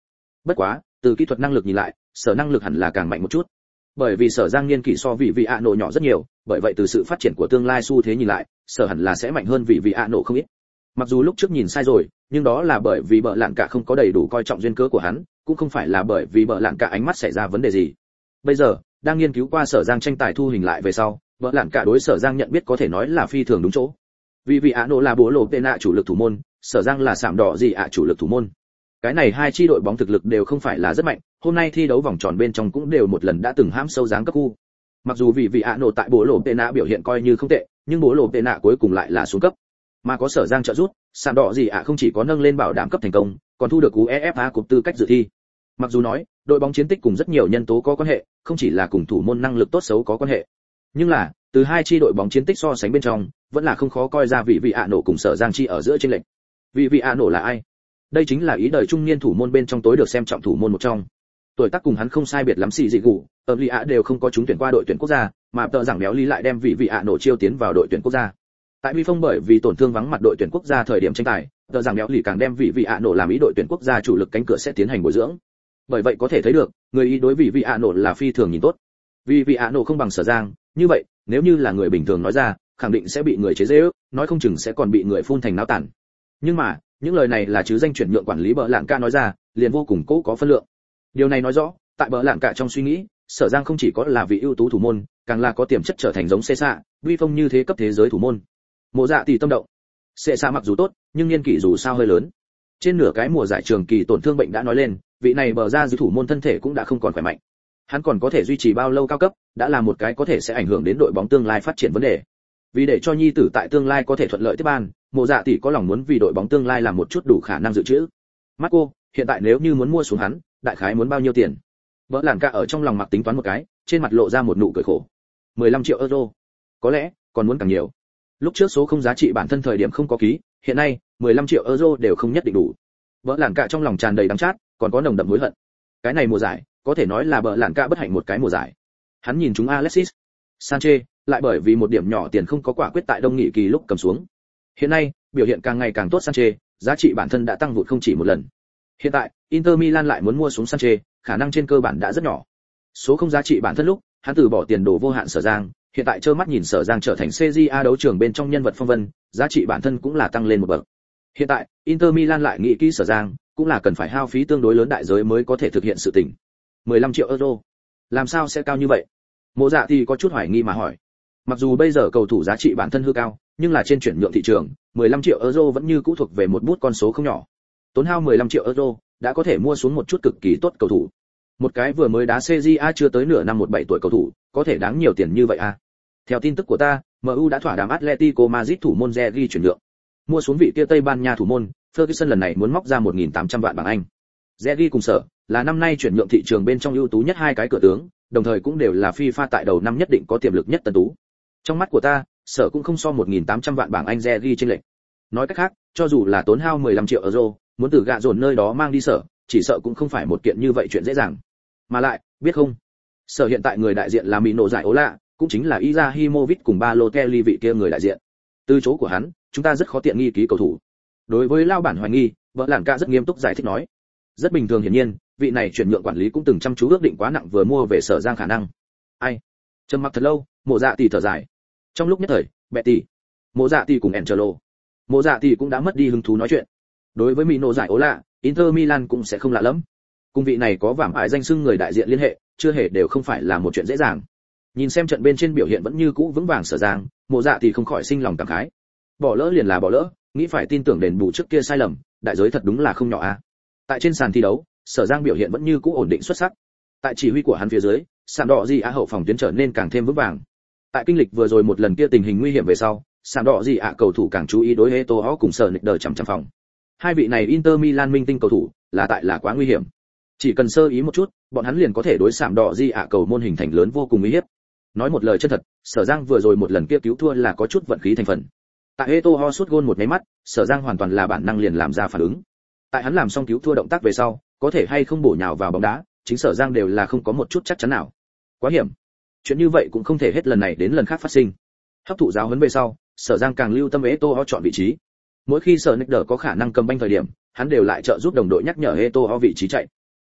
Bất quá, từ kỹ thuật năng lực nhìn lại, sở năng lực hẳn là càng mạnh một chút. Bởi vì sở Giang niên kỷ so vị vị ạ nổ nhỏ rất nhiều, bởi vậy từ sự phát triển của tương lai xu thế nhìn lại, sở hẳn là sẽ mạnh hơn vị vị ạ nổ không ít. Mặc dù lúc trước nhìn sai rồi, nhưng đó là bởi vì bợ lạn cả không có đầy đủ coi trọng duyên cớ của hắn, cũng không phải là bởi vì bợ lạn cả ánh mắt xảy ra vấn đề gì. Bây giờ, đang nghiên cứu qua sở Giang tranh tài thu hình lại về sau, bợ lạn cả đối sở Giang nhận biết có thể nói là phi thường đúng chỗ. Vì vị ạ nổ là bố lộ tên nạ chủ lực thủ môn, sở Giang là sạm đỏ gì ạ chủ lực thủ môn. Cái này hai chi đội bóng thực lực đều không phải là rất mạnh, hôm nay thi đấu vòng tròn bên trong cũng đều một lần đã từng hãm sâu dáng cấp khu. Mặc dù vì vị ạ nổ tại bố lộ tên nạ biểu hiện coi như không tệ, nhưng bố lộ tên nạ cuối cùng lại là xuống cấp. Mà có sở Giang trợ giúp, sạm đỏ gì ạ không chỉ có nâng lên bảo đảm cấp thành công, còn thu được UEFA cúp tư cách dự thi. Mặc dù nói, đội bóng chiến tích cùng rất nhiều nhân tố có quan hệ, không chỉ là cùng thủ môn năng lực tốt xấu có quan hệ. Nhưng là, từ hai chi đội bóng chiến tích so sánh bên trong, vẫn là không khó coi ra vị vị ạ nổ cùng sở Giang chi ở giữa chênh lệch. Vị vị ạ nổ là ai? Đây chính là ý đời trung niên thủ môn bên trong tối được xem trọng thủ môn một trong. Tuổi tác cùng hắn không sai biệt lắm xì dị gù, ở Lý Ạ đều không có trúng tuyển qua đội tuyển quốc gia, mà tợ rằng béo lý lại đem vị vị ạ nổ chiêu tiến vào đội tuyển quốc gia. Tại Vi Phong bởi vì tổn thương vắng mặt đội tuyển quốc gia thời điểm tranh tài, tợ rằng béo lý càng đem vị vị ạ nổ làm ý đội tuyển quốc gia chủ lực cánh cửa sẽ tiến hành bồi dưỡng. Bởi vậy có thể thấy được, người ý đối vị vị ạ nổ là phi thường nhìn tốt. Vì vị ạ nổ không bằng sở Giang, như vậy, nếu như là người bình thường nói ra, khẳng định sẽ bị người chế giễu, nói không chừng sẽ còn bị người phun thành náo tản. Nhưng mà, những lời này là chứ danh chuyển nhượng quản lý bợ lạn ca nói ra, liền vô cùng cố có phân lượng. Điều này nói rõ, tại bợ lạn ca trong suy nghĩ, sở Giang không chỉ có là vị ưu tú thủ môn, càng là có tiềm chất trở thành giống Cê Xạ, Vi Phong như thế cấp thế giới thủ môn. Mộ Dạ tỷ tâm động. Cê Xạ mặc dù tốt, nhưng niên kỷ dù sao hơi lớn. Trên nửa cái mùa giải trường kỳ tổn thương bệnh đã nói lên, vị này bờ ra giữ thủ môn thân thể cũng đã không còn khỏe mạnh. Hắn còn có thể duy trì bao lâu cao cấp, đã là một cái có thể sẽ ảnh hưởng đến đội bóng tương lai phát triển vấn đề. Vì để cho nhi tử tại tương lai có thể thuận lợi tiếp ban, Mộ Dạ tỷ có lòng muốn vì đội bóng tương lai làm một chút đủ khả năng dự trữ. Marco, hiện tại nếu như muốn mua xuống hắn, đại khái muốn bao nhiêu tiền? Bỡ làn ca ở trong lòng mặc tính toán một cái, trên mặt lộ ra một nụ cười khổ. mười lăm triệu euro. Có lẽ, còn muốn càng nhiều. Lúc trước số không giá trị bản thân thời điểm không có ký, hiện nay, mười lăm triệu euro đều không nhất định đủ. Bỡ làn ca trong lòng tràn đầy đắng chát, còn có nồng đậm hối hận. Cái này mùa giải, có thể nói là bỡ làn ca bất hạnh một cái mùa giải. Hắn nhìn chúng Alexis Sanchez, lại bởi vì một điểm nhỏ tiền không có quả quyết tại đông nghị kỳ lúc cầm xuống. Hiện nay, biểu hiện càng ngày càng tốt Sanchez, giá trị bản thân đã tăng vụt không chỉ một lần. Hiện tại, Inter Milan lại muốn mua xuống Sanchez, khả năng trên cơ bản đã rất nhỏ. Số không giá trị bản thân lúc, hắn từ bỏ tiền đồ vô hạn Sở Giang, hiện tại trơ mắt nhìn Sở Giang trở thành xê giê a đấu trường bên trong nhân vật phong vân, giá trị bản thân cũng là tăng lên một bậc. Hiện tại, Inter Milan lại nghĩ kỹ Sở Giang, cũng là cần phải hao phí tương đối lớn đại giới mới có thể thực hiện sự tình. mười lăm triệu euro. Làm sao sẽ cao như vậy? Mộ Dạ thì có chút hoài nghi mà hỏi. Mặc dù bây giờ cầu thủ giá trị bản thân hư cao, nhưng là trên chuyển nhượng thị trường, mười lăm triệu euro vẫn như cũ thuộc về một bút con số không nhỏ. Tốn hao mười lăm triệu euro, đã có thể mua xuống một chút cực kỳ tốt cầu thủ. Một cái vừa mới đá xê giê a chưa tới nửa năm một bảy tuổi cầu thủ, có thể đáng nhiều tiền như vậy à? Theo tin tức của ta, em u đã thỏa đàm Atletico Madrid thủ môn Zergi chuyển nhượng. Mua xuống vị kia Tây Ban Nha thủ môn, Ferguson lần này muốn móc ra một nghìn tám trăm vạn bảng Anh. Zergi cùng Sở là năm nay chuyển nhượng thị trường bên trong ưu tú nhất hai cái cửa tướng, đồng thời cũng đều là FIFA tại đầu năm nhất định có tiềm lực nhất tân tú. Trong mắt của ta, Sở cũng không so một nghìn tám trăm vạn bảng Anh Zergi trên lệch. Nói cách khác, cho dù là tốn hao mười lăm triệu euro, muốn từ gạ dồn nơi đó mang đi Sở, chỉ sợ cũng không phải một kiện như vậy chuyện dễ dàng. Mà lại, biết không? Sở hiện tại người đại diện là Mino giải ố lạ, cũng chính là Izahimovic cùng Balotelli vị kia người đại diện. Từ chỗ của hắn, chúng ta rất khó tiện nghi ký cầu thủ. Đối với lao bản hoài nghi, vợ làng ca rất nghiêm túc giải thích nói. Rất bình thường hiển nhiên, vị này chuyển nhượng quản lý cũng từng chăm chú ước định quá nặng vừa mua về Sở Giang khả năng. Ai? Trầm mặc thật lâu, Mộ Dạ tỷ thở dài. Trong lúc nhất thời, Bẹ tỷ, Mộ Dạ tỷ cùng Angelo, Mộ Dạ tỷ cũng đã mất đi hứng thú nói chuyện. Đối với Mino giải ố lạ, Inter Milan cũng sẽ không lạ lắm. Cùng vị này có vảm ải danh xưng người đại diện liên hệ, chưa hề đều không phải là một chuyện dễ dàng. Nhìn xem trận bên trên biểu hiện vẫn như cũ vững vàng Sở Giang, Mộ Dạ thì không khỏi sinh lòng cảm khái. Bỏ lỡ liền là bỏ lỡ, nghĩ phải tin tưởng đền bù trước kia sai lầm, đại giới thật đúng là không nhỏ a. Tại trên sàn thi đấu, Sở Giang biểu hiện vẫn như cũ ổn định xuất sắc. Tại chỉ huy của hắn phía dưới, sàn đỏ gì á hậu phòng tuyến trở nên càng thêm vững vàng. Tại kinh lịch vừa rồi một lần kia tình hình nguy hiểm về sau, sàn đỏ gì ạ cầu thủ càng chú ý đối Eto'o cùng Sở Nịch đờ chằm chằm phòng. Hai vị này Inter Milan minh tinh cầu thủ, là tại là quá nguy hiểm. Chỉ cần sơ ý một chút, bọn hắn liền có thể đối sạm đỏ gì ạ cầu môn hình thành lớn vô cùng uy hiếp. Nói một lời chân thật, Sở Giang vừa rồi một lần kia cứu thua là có chút vận khí thành phần. Tại Eto'o sút gôn một cái mắt, Sở Giang hoàn toàn là bản năng liền làm ra phản ứng. Tại hắn làm xong cứu thua động tác về sau, có thể hay không bổ nhào vào bóng đá, chính Sở Giang đều là không có một chút chắc chắn nào. Quá hiểm. Chuyện như vậy cũng không thể hết lần này đến lần khác phát sinh. Hấp thụ giáo huấn về sau, Sở Giang càng lưu tâm Eto'o chọn vị trí. Mỗi khi Sở Nịch đờ có khả năng cầm banh thời điểm, hắn đều lại trợ giúp đồng đội nhắc nhở Eto'o vị trí chạy.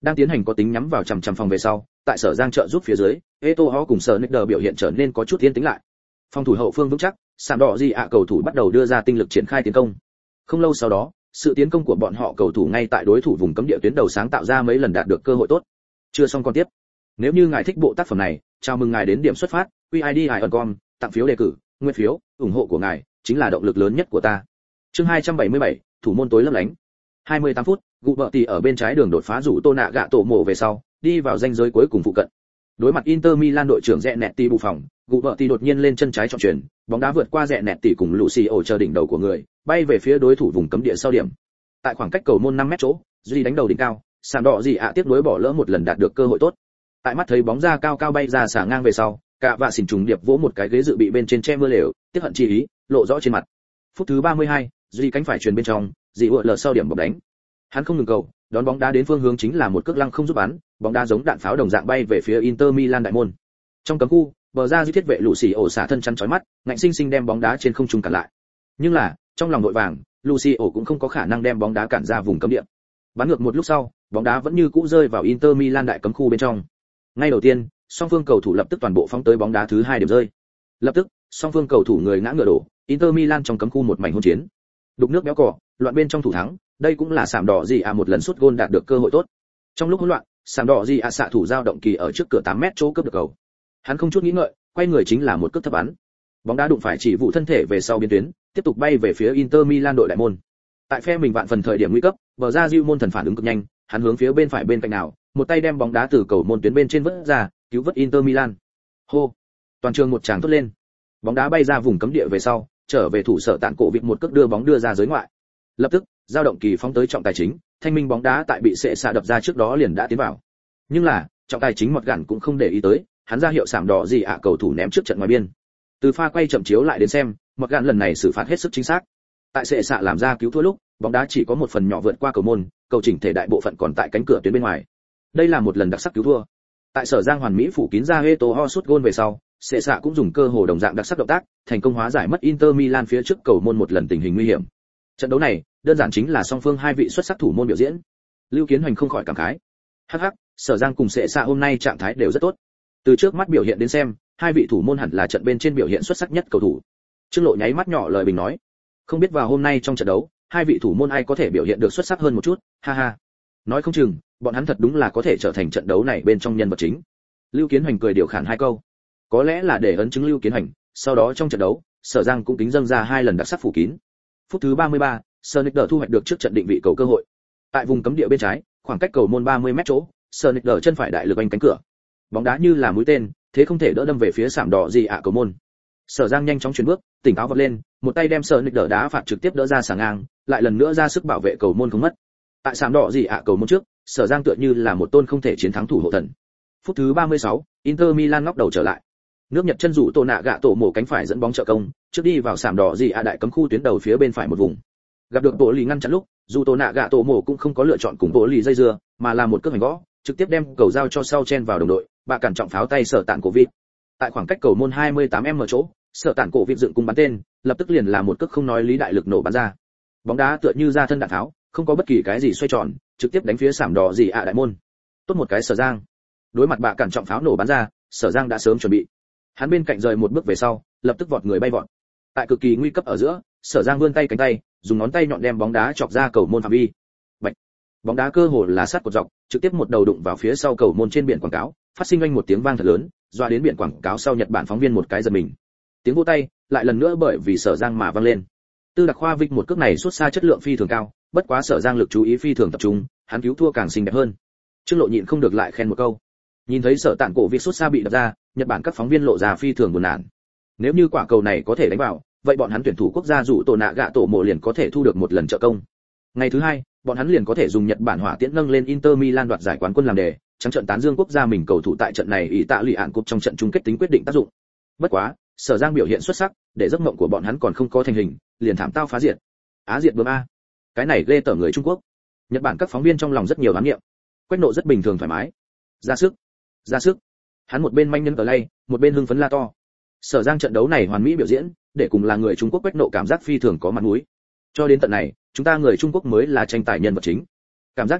Đang tiến hành có tính nhắm vào chằm chằm phòng về sau, tại Sở Giang trợ giúp phía dưới, Eto'o cùng Sở Nicker biểu hiện trở nên có chút yên tĩnh lại. Phòng thủ hậu phương vững chắc, sàn đỏ gì ạ cầu thủ bắt đầu đưa ra tinh lực triển khai tiến công. Không lâu sau đó, sự tiến công của bọn họ cầu thủ ngay tại đối thủ vùng cấm địa tuyến đầu sáng tạo ra mấy lần đạt được cơ hội tốt. Chưa xong con tiếp. Nếu như ngài thích bộ tác phẩm này, chào mừng ngài đến điểm xuất phát, quy i đê i icon, tặng phiếu đề cử, nguyên phiếu, ủng hộ của ngài chính là động lực lớn nhất của ta. Chương hai trăm bảy mươi bảy, thủ môn tối lấp lánh. hai mươi tám phút, Guberti ở bên trái đường đột phá rủ Tô Nạ gạ tổ mổ về sau, đi vào ranh giới cuối cùng phụ cận. Đối mặt Inter Milan đội trưởng Rẽ Nẹt Tỷ bù phòng, Guberti đột nhiên lên chân trái chọn chuyền, bóng đá vượt qua Rẽ Nẹt Tỷ cùng Lucio chờ đỉnh đầu của người, bay về phía đối thủ vùng cấm địa sau điểm. Tại khoảng cách cầu môn năm mét chỗ, Duy đánh đầu đỉnh cao, sàn đỏ gì ạ tiếp nối bỏ lỡ một lần đạt được cơ hội tốt. Tại mắt thấy bóng ra cao cao bay ra xả ngang về sau, cả vạ xỉn trùng điệp vỗ một cái ghế dự bị bên trên che mưa lều, tiếc hận chi ý lộ rõ trên mặt. Phút thứ ba mươi hai, Duy cánh phải truyền bên trong, dị ựa lờ sau điểm bọc đánh. Hắn không ngừng cầu, đón bóng đá đến phương hướng chính là một cước lăng không giúp bắn, bóng đá giống đạn pháo đồng dạng bay về phía Inter Milan đại môn. Trong cấm khu, bờ ra di thiết vệ Lucio xả thân chắn chói mắt, ngạnh sinh sinh đem bóng đá trên không trung cản lại. Nhưng là, trong lòng vội vàng, Lucio cũng không có khả năng đem bóng đá cản ra vùng cấm địa. Bắn ngược một lúc sau, bóng đá vẫn như cũ rơi vào Inter Milan đại cấm khu bên trong. Ngay đầu tiên, song phương cầu thủ lập tức toàn bộ phóng tới bóng đá thứ hai điểm rơi. Lập tức, song phương cầu thủ người ngã ngựa đổ, Inter Milan trong cấm khu một mảnh hỗn chiến. Đục nước béo cỏ, loạn bên trong thủ thắng, đây cũng là sạm đỏ gì à một lần sút gôn đạt được cơ hội tốt. Trong lúc hỗn loạn, sạm đỏ gì à xạ thủ giao động kỳ ở trước cửa tám mét chỗ cướp được cầu. Hắn không chút nghĩ ngợi, quay người chính là một cước thấp bắn. Bóng đá đụng phải chỉ vụ thân thể về sau biên tuyến, tiếp tục bay về phía Inter Milan đội đại môn. Tại phe mình vạn phần thời điểm nguy cấp, bờ ra Diu môn thần phản ứng cực nhanh, hắn hướng phía bên phải bên cạnh nào, một tay đem bóng đá từ cầu môn tuyến bên trên vớt ra, cứu vớt Inter Milan. Hô! Toàn trường một tràng thốt lên. Bóng đá bay ra vùng cấm địa về sau, trở về thủ sở tạn cổ vịt một cước đưa bóng đưa ra giới ngoại. Lập tức, giao động kỳ phóng tới trọng tài chính, thanh minh bóng đá tại bị sệ xạ đập ra trước đó liền đã tiến vào. Nhưng là, trọng tài chính mọt gạn cũng không để ý tới, hắn ra hiệu sạm đỏ gì ạ cầu thủ ném trước trận ngoài biên. Từ pha quay chậm chiếu lại đến xem, mọt gạn lần này xử phạt hết sức chính xác. Tại sệ xạ làm ra cứu thua lúc, bóng đá chỉ có một phần nhỏ vượt qua cầu môn, cầu chỉnh thể đại bộ phận còn tại cánh cửa tuyến bên ngoài. Đây là một lần đặc sắc cứu thua. Tại Sở Giang hoàn mỹ phủ kín ra Eto'o sút gôn về sau, sệ xạ cũng dùng cơ hồ đồng dạng đặc sắc động tác, thành công hóa giải mất Inter Milan phía trước cầu môn một lần tình hình nguy hiểm. Trận đấu này, đơn giản chính là song phương hai vị xuất sắc thủ môn biểu diễn. Lưu Kiến Hoành không khỏi cảm khái. Hắc hắc, Sở Giang cùng sệ xạ hôm nay trạng thái đều rất tốt. Từ trước mắt biểu hiện đến xem, hai vị thủ môn hẳn là trận bên trên biểu hiện xuất sắc nhất cầu thủ. Trương Lộ nháy mắt nhỏ lời bình nói, không biết vào hôm nay trong trận đấu, hai vị thủ môn ai có thể biểu hiện được xuất sắc hơn một chút, ha ha. Nói không chừng, bọn hắn thật đúng là có thể trở thành trận đấu này bên trong nhân vật chính. Lưu Kiến Hoành cười điều khản hai câu. Có lẽ là để ấn chứng Lưu Kiến Hoành, sau đó trong trận đấu, Sở Giang cũng tính dâng ra hai lần đặc sắc phủ kín. Phút thứ ba mươi ba, Sonicer thu hoạch được trước trận định vị cầu cơ hội. Tại vùng cấm địa bên trái, khoảng cách cầu môn ba mươi mét chỗ, Sonicer chân phải đại lực anh cánh cửa. Bóng đá như là mũi tên, thế không thể đỡ đâm về phía sạm đỏ gì ạ cầu môn. Sở Giang nhanh chóng chuyển bước, tỉnh táo vọt lên, một tay đem Sonicer đá phạt trực tiếp đỡ ra xả ngang, lại lần nữa ra sức bảo vệ cầu môn không mất. Tại sạm đỏ gì ạ cầu môn trước, Sở Giang tựa như là một tôn không thể chiến thắng thủ hộ thần. Phút thứ ba mươi sáu, Inter Milan ngóc đầu trở lại. Nước Nhật chân dụ Tô Nạ gạ tổ mổ cánh phải dẫn bóng trợ công, trước đi vào sạm đỏ gì ạ đại cấm khu tuyến đầu phía bên phải một vùng. Gặp được Bộ Lì ngăn chặn lúc, dù Tô Nạ gạ tổ mổ cũng không có lựa chọn cùng Bộ Lì dây dưa, mà là một cước hành gõ, trực tiếp đem cầu giao cho sau chen vào đồng đội, bạ cản trọng pháo tay Sở Tạn cổ vịt. Tại khoảng cách cầu môn hai mươi tám mét chỗ, Sở Tạn cổ vịt dựng cung bắn tên, lập tức liền là một cước không nói lý đại lực nổ bắn ra. Bóng đá tựa như ra thân đạn tháo, không có bất kỳ cái gì xoay tròn, trực tiếp đánh phía sạm đỏ gì ạ đại môn. Tốt một cái Sở Giang. Đối mặt bạ cản trọng pháo nổ bắn ra, Sở Giang đã sớm chuẩn bị. Hắn bên cạnh rời một bước về sau, lập tức vọt người bay vọt. Tại cực kỳ nguy cấp ở giữa, Sở Giang vươn tay cánh tay, dùng ngón tay nhọn đem bóng đá chọc ra cầu môn phạm vi. Bạch. Bóng đá cơ hồ là sát cột dọc, trực tiếp một đầu đụng vào phía sau cầu môn trên biển quảng cáo, phát sinh oanh một tiếng vang thật lớn, doa đến biển quảng cáo sau Nhật Bản phóng viên một cái giật mình. Tiếng vỗ tay lại lần nữa bởi vì Sở Giang mà vang lên. Tư Đặc Khoa Vinh một cước này xuất xa chất lượng phi thường cao, bất quá Sở Giang lực chú ý phi thường tập trung, hắn cứu thua càng xinh đẹp hơn. Trương Lộ nhịn không được lại khen một câu. Nhìn thấy Sở Tạn cổ việc xuất xa bị đập ra, Nhật Bản các phóng viên lộ ra phi thường buồn nản. Nếu như quả cầu này có thể đánh vào, vậy bọn hắn tuyển thủ quốc gia dụ Tô Nạ gạ tổ mộ liền có thể thu được một lần trợ công. Ngày thứ hai, bọn hắn liền có thể dùng Nhật Bản hỏa tiễn nâng lên Inter Milan đoạt giải quán quân làm đề, trắng trận tán dương quốc gia mình cầu thủ tại trận này ý tạ lụy ạn cúp trong trận chung kết tính quyết định tác dụng. Bất quá, Sở Giang biểu hiện xuất sắc, để giấc mộng của bọn hắn còn không có thành hình, liền thảm tao phá diệt. Á diệt bướm a. Cái này ghê tởm người Trung Quốc. Nhật Bản các phóng viên trong lòng rất nhiều ám niệm. Quách Nộ rất bình thường thoải mái. Ra sức, ra sức. Hắn một bên manh nhân cờ lay, một bên hưng phấn la to. Sở Giang trận đấu này hoàn mỹ biểu diễn, để cùng là người Trung Quốc Quách Nộ cảm giác phi thường có mặt mũi. Cho đến tận này, chúng ta người Trung Quốc mới là tranh tài nhân vật chính. Cảm giác như vậy,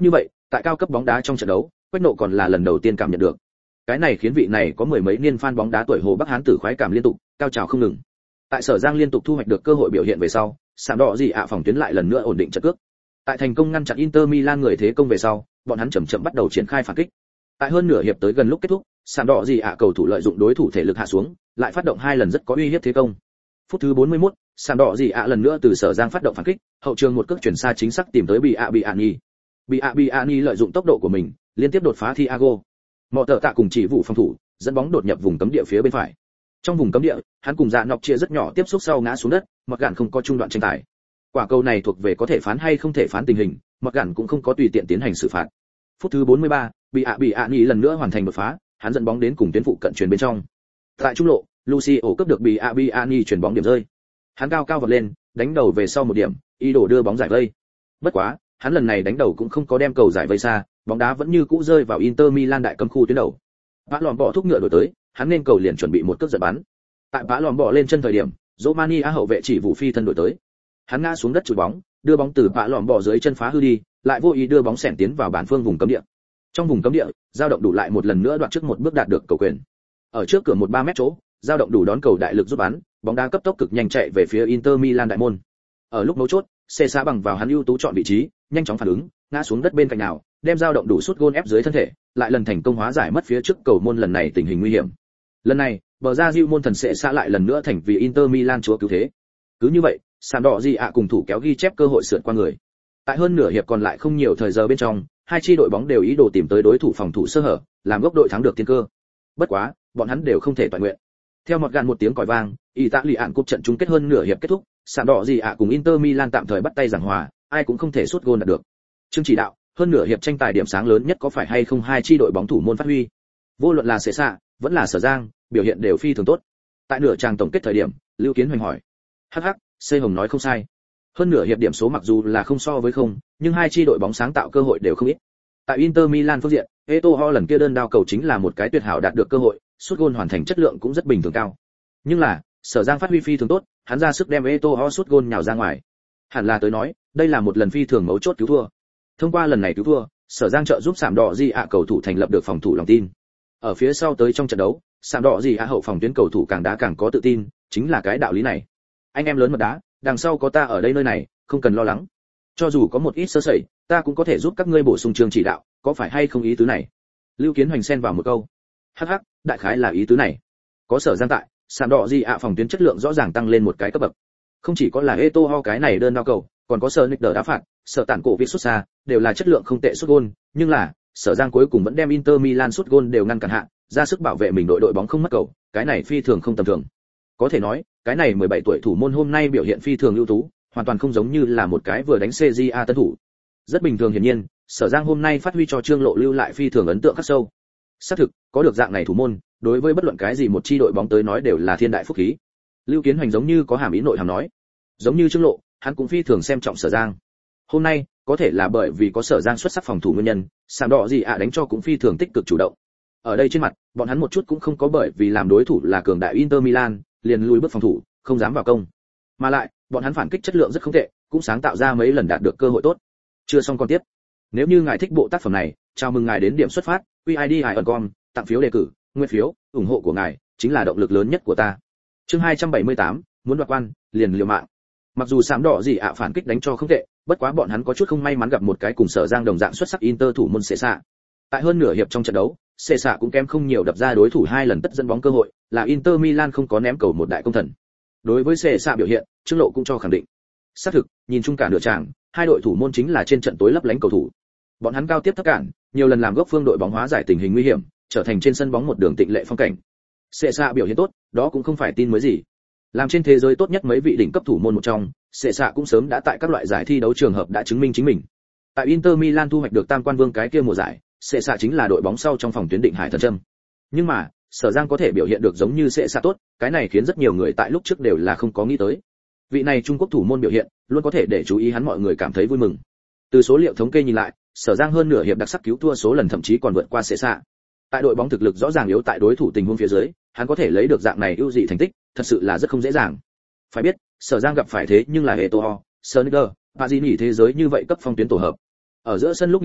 Tại cao cấp bóng đá trong trận đấu, Quách Nộ còn là lần đầu tiên cảm nhận được. Cái này khiến vị này có mười mấy niên fan bóng đá tuổi Hồ Bắc Hán tử khoái cảm liên tục, cao trào không ngừng. Tại Sở Giang liên tục thu hoạch được cơ hội biểu hiện về sau, sạm đỏ gì ạ phòng tuyến lại lần nữa ổn định trận cước. Tại thành công ngăn chặn Inter Milan người thế công về sau, bọn hắn chậm chậm bắt đầu triển khai phản kích. Tại hơn nửa hiệp tới gần lúc kết thúc, sạm đỏ gì ạ cầu thủ lợi dụng đối thủ thể lực hạ xuống, lại phát động hai lần rất có uy hiếp thế công. Phút thứ bốn mươi mốt, sạm đỏ gì ạ lần nữa từ Sở Giang phát động phản kích, hậu trường một cước chuyển xa chính xác tìm tới bị ạ bị Ani. Bị ạ bị Ani lợi dụng tốc độ của mình, liên tiếp đột phá Thiago. Mọ tợ tạ cùng chỉ vụ phòng thủ, dẫn bóng đột nhập vùng cấm địa phía bên phải. Trong vùng cấm địa, hắn cùng Dạ Nọc chia rất nhỏ tiếp xúc sau ngã xuống đất, mặc gạn không có trung đoạn tranh tài. Quả cầu này thuộc về có thể phán hay không thể phán tình hình, mặc gạn cũng không có tùy tiện tiến hành xử phạt. Phút thứ bốn mươi ba, bị ạ bị Ani lần nữa hoàn thành đột phá, hắn dẫn bóng đến cùng tuyến phụ cận chuyền bên trong. Tại trung lộ, Lucio cướp được bị ạ bị Ani chuyển bóng điểm rơi. Hắn cao cao vọt lên, đánh đầu về sau một điểm, ý đồ đưa bóng giải vây. Bất quá, hắn lần này đánh đầu cũng không có đem cầu giải vây xa, bóng đá vẫn như cũ rơi vào Inter Milan đại cấm khu tuyến đầu. Bã lòm bỏ thúc ngựa đổi tới, hắn nên cầu liền chuẩn bị một cước giật bắn. Tại bã lòm bỏ lên chân thời điểm, Romania hậu vệ chỉ vụ phi thân đổi tới. Hắn ngã xuống đất chụp bóng, đưa bóng từ bã lòm bỏ dưới chân phá hư đi, lại vô ý đưa bóng xẻng tiến vào bản phương vùng cấm địa. Trong vùng cấm địa, dao động đủ lại một lần nữa đoạt trước một bước đạt được cầu quyền. Ở trước cửa một ba mét chỗ, dao động đủ đón cầu đại lực giúp bắn, bóng đá cấp tốc cực nhanh chạy về phía Inter Milan đại môn. Ở lúc mấu chốt, Cê Sá bằng vào hắn ưu tú chọn vị trí, nhanh chóng phản ứng, ngã xuống đất bên cạnh nào, đem dao động đủ sút gôn ép dưới thân thể, lại lần thành công hóa giải mất phía trước cầu môn lần này tình hình nguy hiểm. Lần này, bờ ra Diu môn thần Cê Sá lại lần nữa thành vì Inter Milan chúa cứu thế. Cứ như vậy, sàn đỏ gì ạ cùng thủ kéo ghi chép cơ hội sượt qua người. Tại hơn nửa hiệp còn lại không nhiều thời giờ bên trong, hai chi đội bóng đều ý đồ tìm tới đối thủ phòng thủ sơ hở, làm gốc đội thắng được tiên cơ. Bất quá, bọn hắn đều không thể toàn nguyện. Theo một gạn một tiếng còi vang, Italy ạn cúp trận chung kết hơn nửa hiệp kết thúc, sàn đỏ gì ạ cùng Inter Milan tạm thời bắt tay giảng hòa, ai cũng không thể sút gôn đạt được. Chương chỉ đạo, hơn nửa hiệp tranh tài điểm sáng lớn nhất có phải hay không hai chi đội bóng thủ môn phát huy. Vô luận là Cê Sá, vẫn là Sở Giang, biểu hiện đều phi thường tốt. Tại nửa tràng tổng kết thời điểm, Lưu Kiến Hoành hỏi. Hắc hắc, C Hồng nói không sai. Hơn nửa hiệp điểm số mặc dù là không so với không, nhưng hai chi đội bóng sáng tạo cơ hội đều không ít. Tại Inter Milan phương diện, Eto'o lần kia đơn đao cầu chính là một cái tuyệt hảo đạt được cơ hội, sút gôn hoàn thành chất lượng cũng rất bình thường cao. Nhưng là, Sở Giang phát huy phi thường tốt, hắn ra sức đem Eto'o sút gôn nhào ra ngoài. Hẳn là tới nói, đây là một lần phi thường mấu chốt cứu thua. Thông qua lần này cứu thua, Sở Giang trợ giúp Sạm Đỏ Gì ạ cầu thủ thành lập được phòng thủ lòng tin. Ở phía sau tới trong trận đấu, Sạm Đỏ Gì ạ hậu phòng tuyến cầu thủ càng đá càng có tự tin, chính là cái đạo lý này. Anh em lớn mật đá, đằng sau có ta ở đây nơi này, không cần lo lắng. Cho dù có một ít sơ sẩy, ta cũng có thể giúp các ngươi bổ sung chương chỉ đạo, có phải hay không ý tứ này? Lưu Kiến Hoành xen vào một câu. Hắc hắc, đại khái là ý tứ này. Có Sở Giang tại, Sạm Đỏ Gì ạ phòng tuyến chất lượng rõ ràng tăng lên một cái cấp bậc. Không chỉ có là Eto'o cái này đơn đao cầu, còn có Sở Nick đá phạt, Sở Tản cổ viết sút xa, đều là chất lượng không tệ sút gôn, nhưng là, Sở Giang cuối cùng vẫn đem Inter Milan sút gôn đều ngăn cản hạ, ra sức bảo vệ mình đội đội bóng không mất cầu, cái này phi thường không tầm thường. Có thể nói, cái này mười bảy tuổi thủ môn hôm nay biểu hiện phi thường ưu tú, hoàn toàn không giống như là một cái vừa đánh xê giê a tân thủ. Rất bình thường hiển nhiên, Sở Giang hôm nay phát huy cho Trương Lộ lưu lại phi thường ấn tượng khắc sâu. Xác thực, có được dạng này thủ môn, đối với bất luận cái gì một chi đội bóng tới nói đều là thiên đại phúc khí. Lưu Kiến Hoành giống như có hàm ý nội hàm nói, giống như Trương Lộ, hắn cũng phi thường xem trọng Sở Giang. Hôm nay, có thể là bởi vì có Sở Giang xuất sắc phòng thủ nguyên nhân, Sạm Đỏ Gì ạ đánh cho cũng phi thường tích cực chủ động. Ở đây trên mặt, bọn hắn một chút cũng không có bởi vì làm đối thủ là cường đại Inter Milan, liền lùi bước phòng thủ, không dám vào công. Mà lại, bọn hắn phản kích chất lượng rất không tệ, cũng sáng tạo ra mấy lần đạt được cơ hội tốt. Chưa xong con tiếp. Nếu như ngài thích bộ tác phẩm này, chào mừng ngài đến điểm xuất phát, quy i đê icon com, tặng phiếu đề cử, nguyên phiếu, ủng hộ của ngài chính là động lực lớn nhất của ta. Chương hai trăm bảy mươi tám, muốn đoạt quan, liền liều mạng. Mặc dù Sạm Đỏ Gì ạ phản kích đánh cho không tệ, bất quá bọn hắn có chút không may mắn gặp một cái cùng Sở Giang đồng dạng xuất sắc Inter thủ môn Cê Sá. Tại hơn nửa hiệp trong trận đấu, Cê Sá cũng kém không nhiều đập ra đối thủ hai lần tất dẫn bóng cơ hội, là Inter Milan không có ném cầu một đại công thần. Đối với Cê Sá biểu hiện, Trương Lộ cũng cho khẳng định. Xác thực, nhìn chung cả nửa tràng, hai đội thủ môn chính là trên trận tối lấp lánh cầu thủ. Bọn hắn cao tiếp thấp cản, nhiều lần làm gốc phương đội bóng hóa giải tình hình nguy hiểm, trở thành trên sân bóng một đường tịnh lệ phong cảnh. Cê Sá biểu hiện tốt, đó cũng không phải tin mới gì. Làm trên thế giới tốt nhất mấy vị đỉnh cấp thủ môn một trong, Cê Sá cũng sớm đã tại các loại giải thi đấu trường hợp đã chứng minh chính mình. Tại Inter Milan thu hoạch được tam quan vương cái kia mùa giải, Cê Sá chính là đội bóng sau trong phòng tuyến định hải thần châm. Nhưng mà, Sở Giang có thể biểu hiện được giống như Cê Sá tốt, cái này khiến rất nhiều người tại lúc trước đều là không có nghĩ tới. Vị này Trung Quốc thủ môn biểu hiện, luôn có thể để chú ý hắn mọi người cảm thấy vui mừng. Từ số liệu thống kê nhìn lại, Sở Giang hơn nửa hiệp đặc sắc cứu thua số lần thậm chí còn vượt qua Cê Sá. Tại đội bóng thực lực rõ ràng yếu tại đối thủ tình huống phía dưới, hắn có thể lấy được dạng này ưu dị thành tích, thật sự là rất không dễ dàng. Phải biết, Sở Giang gặp phải thế nhưng là Eto'o, Sneijder, Pazini thế giới như vậy cấp phong tuyến tổ hợp. Ở giữa sân lúc nghỉ ngơi,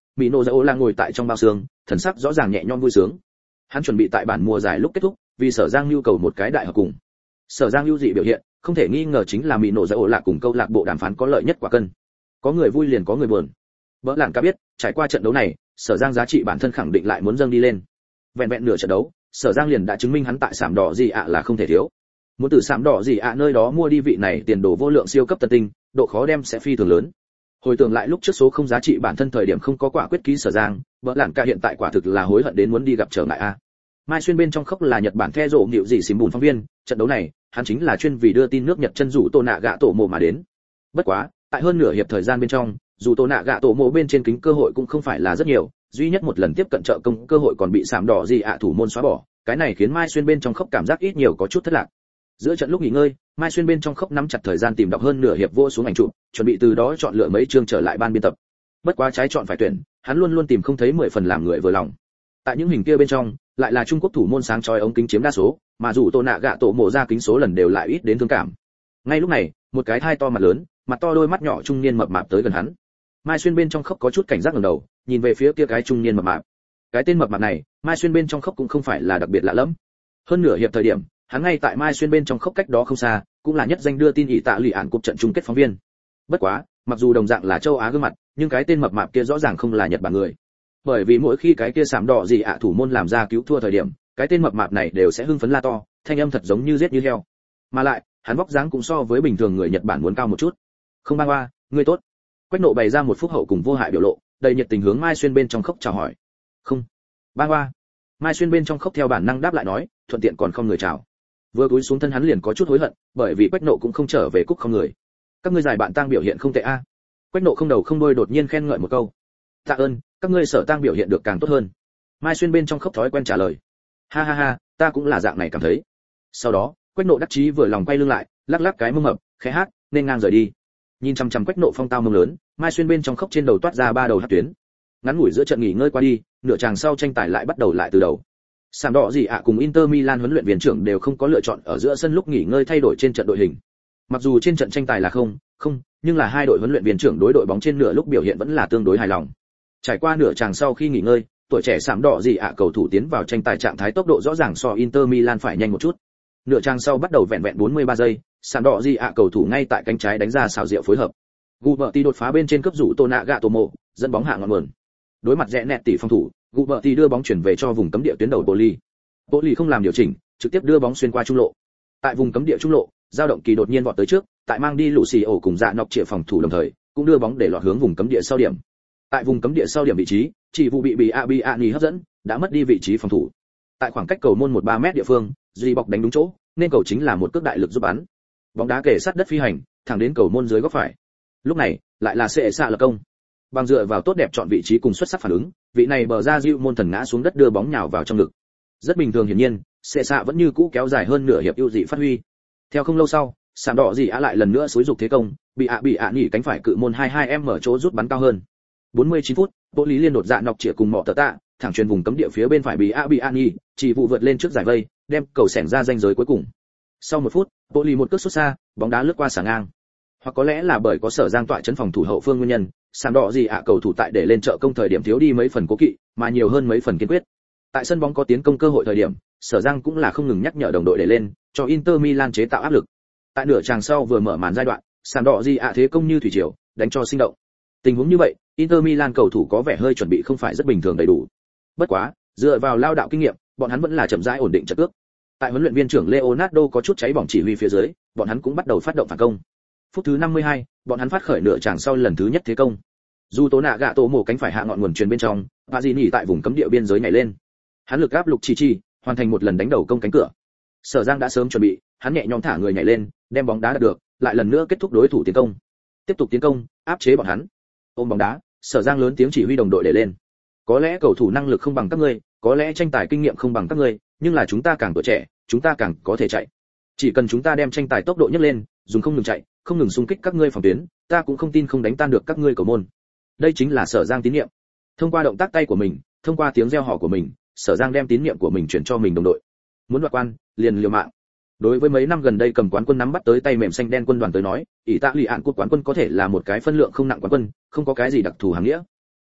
Mino Raiola ngồi tại trong bao xương, thần sắc rõ ràng nhẹ nhõm vui sướng. Hắn chuẩn bị tại bản mùa giải lúc kết thúc, vì Sở Giang nhu cầu một cái đại hợp cùng. Sở Giang ưu dị biểu hiện, không thể nghi ngờ chính là Mino Raiola cùng câu lạc bộ đàm phán có lợi nhất quả cân. Có người vui liền có người buồn. Bỡ lạn cả biết, trải qua trận đấu này, Sở Giang giá trị bản thân khẳng định lại muốn dâng đi lên. Vẹn vẹn nửa trận đấu, Sở Giang liền đã chứng minh hắn tại sạm đỏ gì ạ là không thể thiếu. Muốn từ sạm đỏ gì ạ nơi đó mua đi vị này tiền đồ vô lượng siêu cấp tân tinh, độ khó đem sẽ phi thường lớn. Hồi tưởng lại lúc trước số không giá trị bản thân thời điểm không có quả quyết ký Sở Giang, Bỡ lạn cả hiện tại quả thực là hối hận đến muốn đi gặp trở ngại a. Mai xuyên bên trong khốc là Nhật Bản the rộ nghịu gì xím bùn phóng viên, trận đấu này, hắn chính là chuyên vì đưa tin nước Nhật chân rủ Tô Nạ gạ tổ mộ mà đến. Bất quá, tại hơn nửa hiệp thời gian bên trong, dù Tô Nạ gạ tổ mộ bên trên kính cơ hội cũng không phải là rất nhiều, duy nhất một lần tiếp cận trợ công cơ hội còn bị sạm đỏ gì ạ thủ môn xóa bỏ, cái này khiến Mai xuyên bên trong khốc cảm giác ít nhiều có chút thất lạc. Giữa trận lúc nghỉ ngơi, Mai xuyên bên trong khốc nắm chặt thời gian tìm đọc hơn nửa hiệp vô xuống ảnh chụp, chuẩn bị từ đó chọn lựa mấy chương trở lại ban biên tập. Bất quá trái chọn phải tuyển, hắn luôn luôn tìm không thấy mười phần làm người vừa lòng. Tại những hình kia bên trong, lại là Trung Quốc thủ môn sáng chói ống kính chiếm đa số, mà dù Tô Nạ gạ tổ mộ ra kính số lần đều lại ít đến thương cảm. Ngay lúc này, một cái thai to mặt lớn, mặt to đôi mắt nhỏ trung niên mập mạp tới gần hắn. Mai xuyên bên trong khốc có chút cảnh giác ngẩng đầu, nhìn về phía kia cái trung niên mập mạp. Cái tên mập mạp này, Mai xuyên bên trong khốc cũng không phải là đặc biệt lạ lẫm. Hơn nửa hiệp thời điểm, hắn ngay tại Mai xuyên bên trong khốc cách đó không xa, cũng là nhất danh đưa tin ỷ tạ lì ản cúp trận chung kết phóng viên. Bất quá, mặc dù đồng dạng là châu Á gương mặt, nhưng cái tên mập mạp kia rõ ràng không là Nhật Bản người. Bởi vì mỗi khi cái kia sạm đỏ gì ạ thủ môn làm ra cứu thua thời điểm, cái tên mập mạp này đều sẽ hưng phấn la to, thanh âm thật giống như giết như heo. Mà lại, hắn vóc dáng cũng so với bình thường người Nhật Bản muốn cao một chút. Không ba ba, ngươi tốt. Quách Nộ bày ra một phúc hậu cùng vô hại biểu lộ, đầy nhiệt tình hướng Mai xuyên bên trong khốc chào hỏi. Không, ba ba. Mai xuyên bên trong khốc theo bản năng đáp lại nói, thuận tiện còn không người chào. Vừa cúi xuống thân hắn liền có chút hối hận, bởi vì Quách Nộ cũng không trở về cúc không người. Các ngươi giải bạn tang biểu hiện không tệ a. Quách Nộ không đầu không đuôi đột nhiên khen ngợi một câu. Tạ ơn, các ngươi sở tang biểu hiện được càng tốt hơn. Mai xuyên bên trong khốc thói quen trả lời. Ha ha ha, ta cũng là dạng này cảm thấy. Sau đó, Quách Nộ đắc chí vừa lòng quay lưng lại, lắc lắc cái mông mập, khẽ hát, nên ngang rời đi. Nhìn chăm chăm Quách Nộ phong tao mông lớn, Mai xuyên bên trong khốc trên đầu toát ra ba đầu hắc tuyến. Ngắn ngủi giữa trận nghỉ ngơi qua đi, nửa chàng sau tranh tài lại bắt đầu lại từ đầu. Sạm đỏ gì ạ cùng Inter Milan huấn luyện viên trưởng đều không có lựa chọn ở giữa sân lúc nghỉ ngơi thay đổi trên trận đội hình. Mặc dù trên trận tranh tài là không, không, nhưng là hai đội huấn luyện viên trưởng đối đội bóng trên nửa lúc biểu hiện vẫn là tương đối hài lòng. Trải qua nửa chàng sau khi nghỉ ngơi, tuổi trẻ sạm đỏ gì ạ cầu thủ tiến vào tranh tài trạng thái tốc độ rõ ràng so Inter Milan phải nhanh một chút. Nửa chàng sau bắt đầu vẹn vẹn bốn mươi ba giây, sạm đỏ gì ạ cầu thủ ngay tại cánh trái đánh ra xào rượu phối hợp. Guberti đột phá bên trên cấp rủ Tô Nạ gạ tổ mộ, dẫn bóng hạ ngọn nguồn. Đối mặt rẽ nẹt tỷ phòng thủ, Guberti đưa bóng chuyển về cho vùng cấm địa tuyến đầu Poli. Poli không làm điều chỉnh, trực tiếp đưa bóng xuyên qua trung lộ. Tại vùng cấm địa trung lộ, dao động kỳ đột nhiên vọt tới trước, tại mang đi Lucio cùng dạ nọc chĩa phòng thủ đồng thời, cũng đưa bóng để lọt hướng vùng cấm địa sau điểm. Tại vùng cấm địa sau điểm vị trí, chỉ vụ bị bị Abiani hấp dẫn, đã mất đi vị trí phòng thủ. Tại khoảng cách cầu môn một ba mét địa phương, Duy bọc đánh đúng chỗ, nên cầu chính là một cước đại lực giúp bắn. Bóng đá kề sát đất phi hành, thẳng đến cầu môn dưới góc phải. Lúc này, lại là Sệ xạ lập công. Bằng dựa vào tốt đẹp chọn vị trí cùng xuất sắc phản ứng, vị này bờ ra Diu môn thần ngã xuống đất đưa bóng nhào vào trong lực. Rất bình thường hiển nhiên, Sệ xạ vẫn như cũ kéo dài hơn nửa hiệp ưu dị phát huy. Theo không lâu sau, sạm đỏ gì á lại lần nữa xúi dục thế công, bị ạ bị ạ nghỉ cánh phải cự môn hai hai m ở chỗ rút bắn cao hơn. bốn mươi chín phút, Bộ Lý liên đột dạ nọc chĩa cùng mọ tờ tạ, thẳng truyền vùng cấm địa phía bên phải bị ạ bị ạ nghỉ, chỉ vụ vượt lên trước giải vây, đem cầu xẻng ra ranh giới cuối cùng. Sau một phút, Bộ Lý một cước sút xa, bóng đá lướt qua xà ngang. Hoặc có lẽ là bởi có Sở Giang tọa chấn phòng thủ hậu phương nguyên nhân, sạm đỏ gì ạ cầu thủ tại để lên trợ công thời điểm thiếu đi mấy phần cố kỵ, mà nhiều hơn mấy phần kiên quyết. Tại sân bóng có tiến công cơ hội thời điểm, Sở Giang cũng là không ngừng nhắc nhở đồng đội để lên, cho Inter Milan chế tạo áp lực. Tại nửa chàng sau vừa mở màn giai đoạn, sạm đỏ gì ạ thế công như thủy triều, đánh cho sinh động. Tình huống như vậy, Inter Milan cầu thủ có vẻ hơi chuẩn bị không phải rất bình thường đầy đủ. Bất quá, dựa vào lao đạo kinh nghiệm, bọn hắn vẫn là chậm rãi ổn định trận cước. Tại huấn luyện viên trưởng Leonardo có chút cháy bỏng chỉ huy phía dưới, bọn hắn cũng bắt đầu phát động phản công. Phút thứ năm mươi hai, bọn hắn phát khởi nửa chàng sau lần thứ nhất thế công. Dù Tố Nạ gạ tổ mổ cánh phải hạ ngọn nguồn truyền bên trong, Pazini tại vùng cấm địa biên giới nhảy lên. Hắn lực áp lục chi chi, hoàn thành một lần đánh đầu công cánh cửa. Sở Giang đã sớm chuẩn bị, hắn nhẹ nhõm thả người nhảy lên, đem bóng đá đạt được, lại lần nữa kết thúc đối thủ tiến công. Tiếp tục tiến công, áp chế bọn hắn. Ôm bóng đá, Sở Giang lớn tiếng chỉ huy đồng đội để lên. Có lẽ cầu thủ năng lực không bằng các ngươi, có lẽ tranh tài kinh nghiệm không bằng các ngươi, nhưng là chúng ta càng tuổi trẻ, chúng ta càng có thể chạy. Chỉ cần chúng ta đem tranh tài tốc độ nhấc lên, dùng không ngừng chạy, không ngừng xung kích các ngươi phòng tuyến, ta cũng không tin không đánh tan được các ngươi cầu môn. Đây chính là Sở Giang tín nhiệm. Thông qua động tác tay của mình, thông qua tiếng reo hò của mình, Sở Giang đem tín nhiệm của mình chuyển cho mình đồng đội. Muốn đoạt quan, liền liều mạng. Đối với mấy năm gần đây cầm quán quân nắm bắt tới tay mềm xanh đen quân đoàn tới nói, Italy án cúp quán quân có thể là một cái phân lượng không nặng quán quân, không có cái gì đặc thù hàng nghĩa.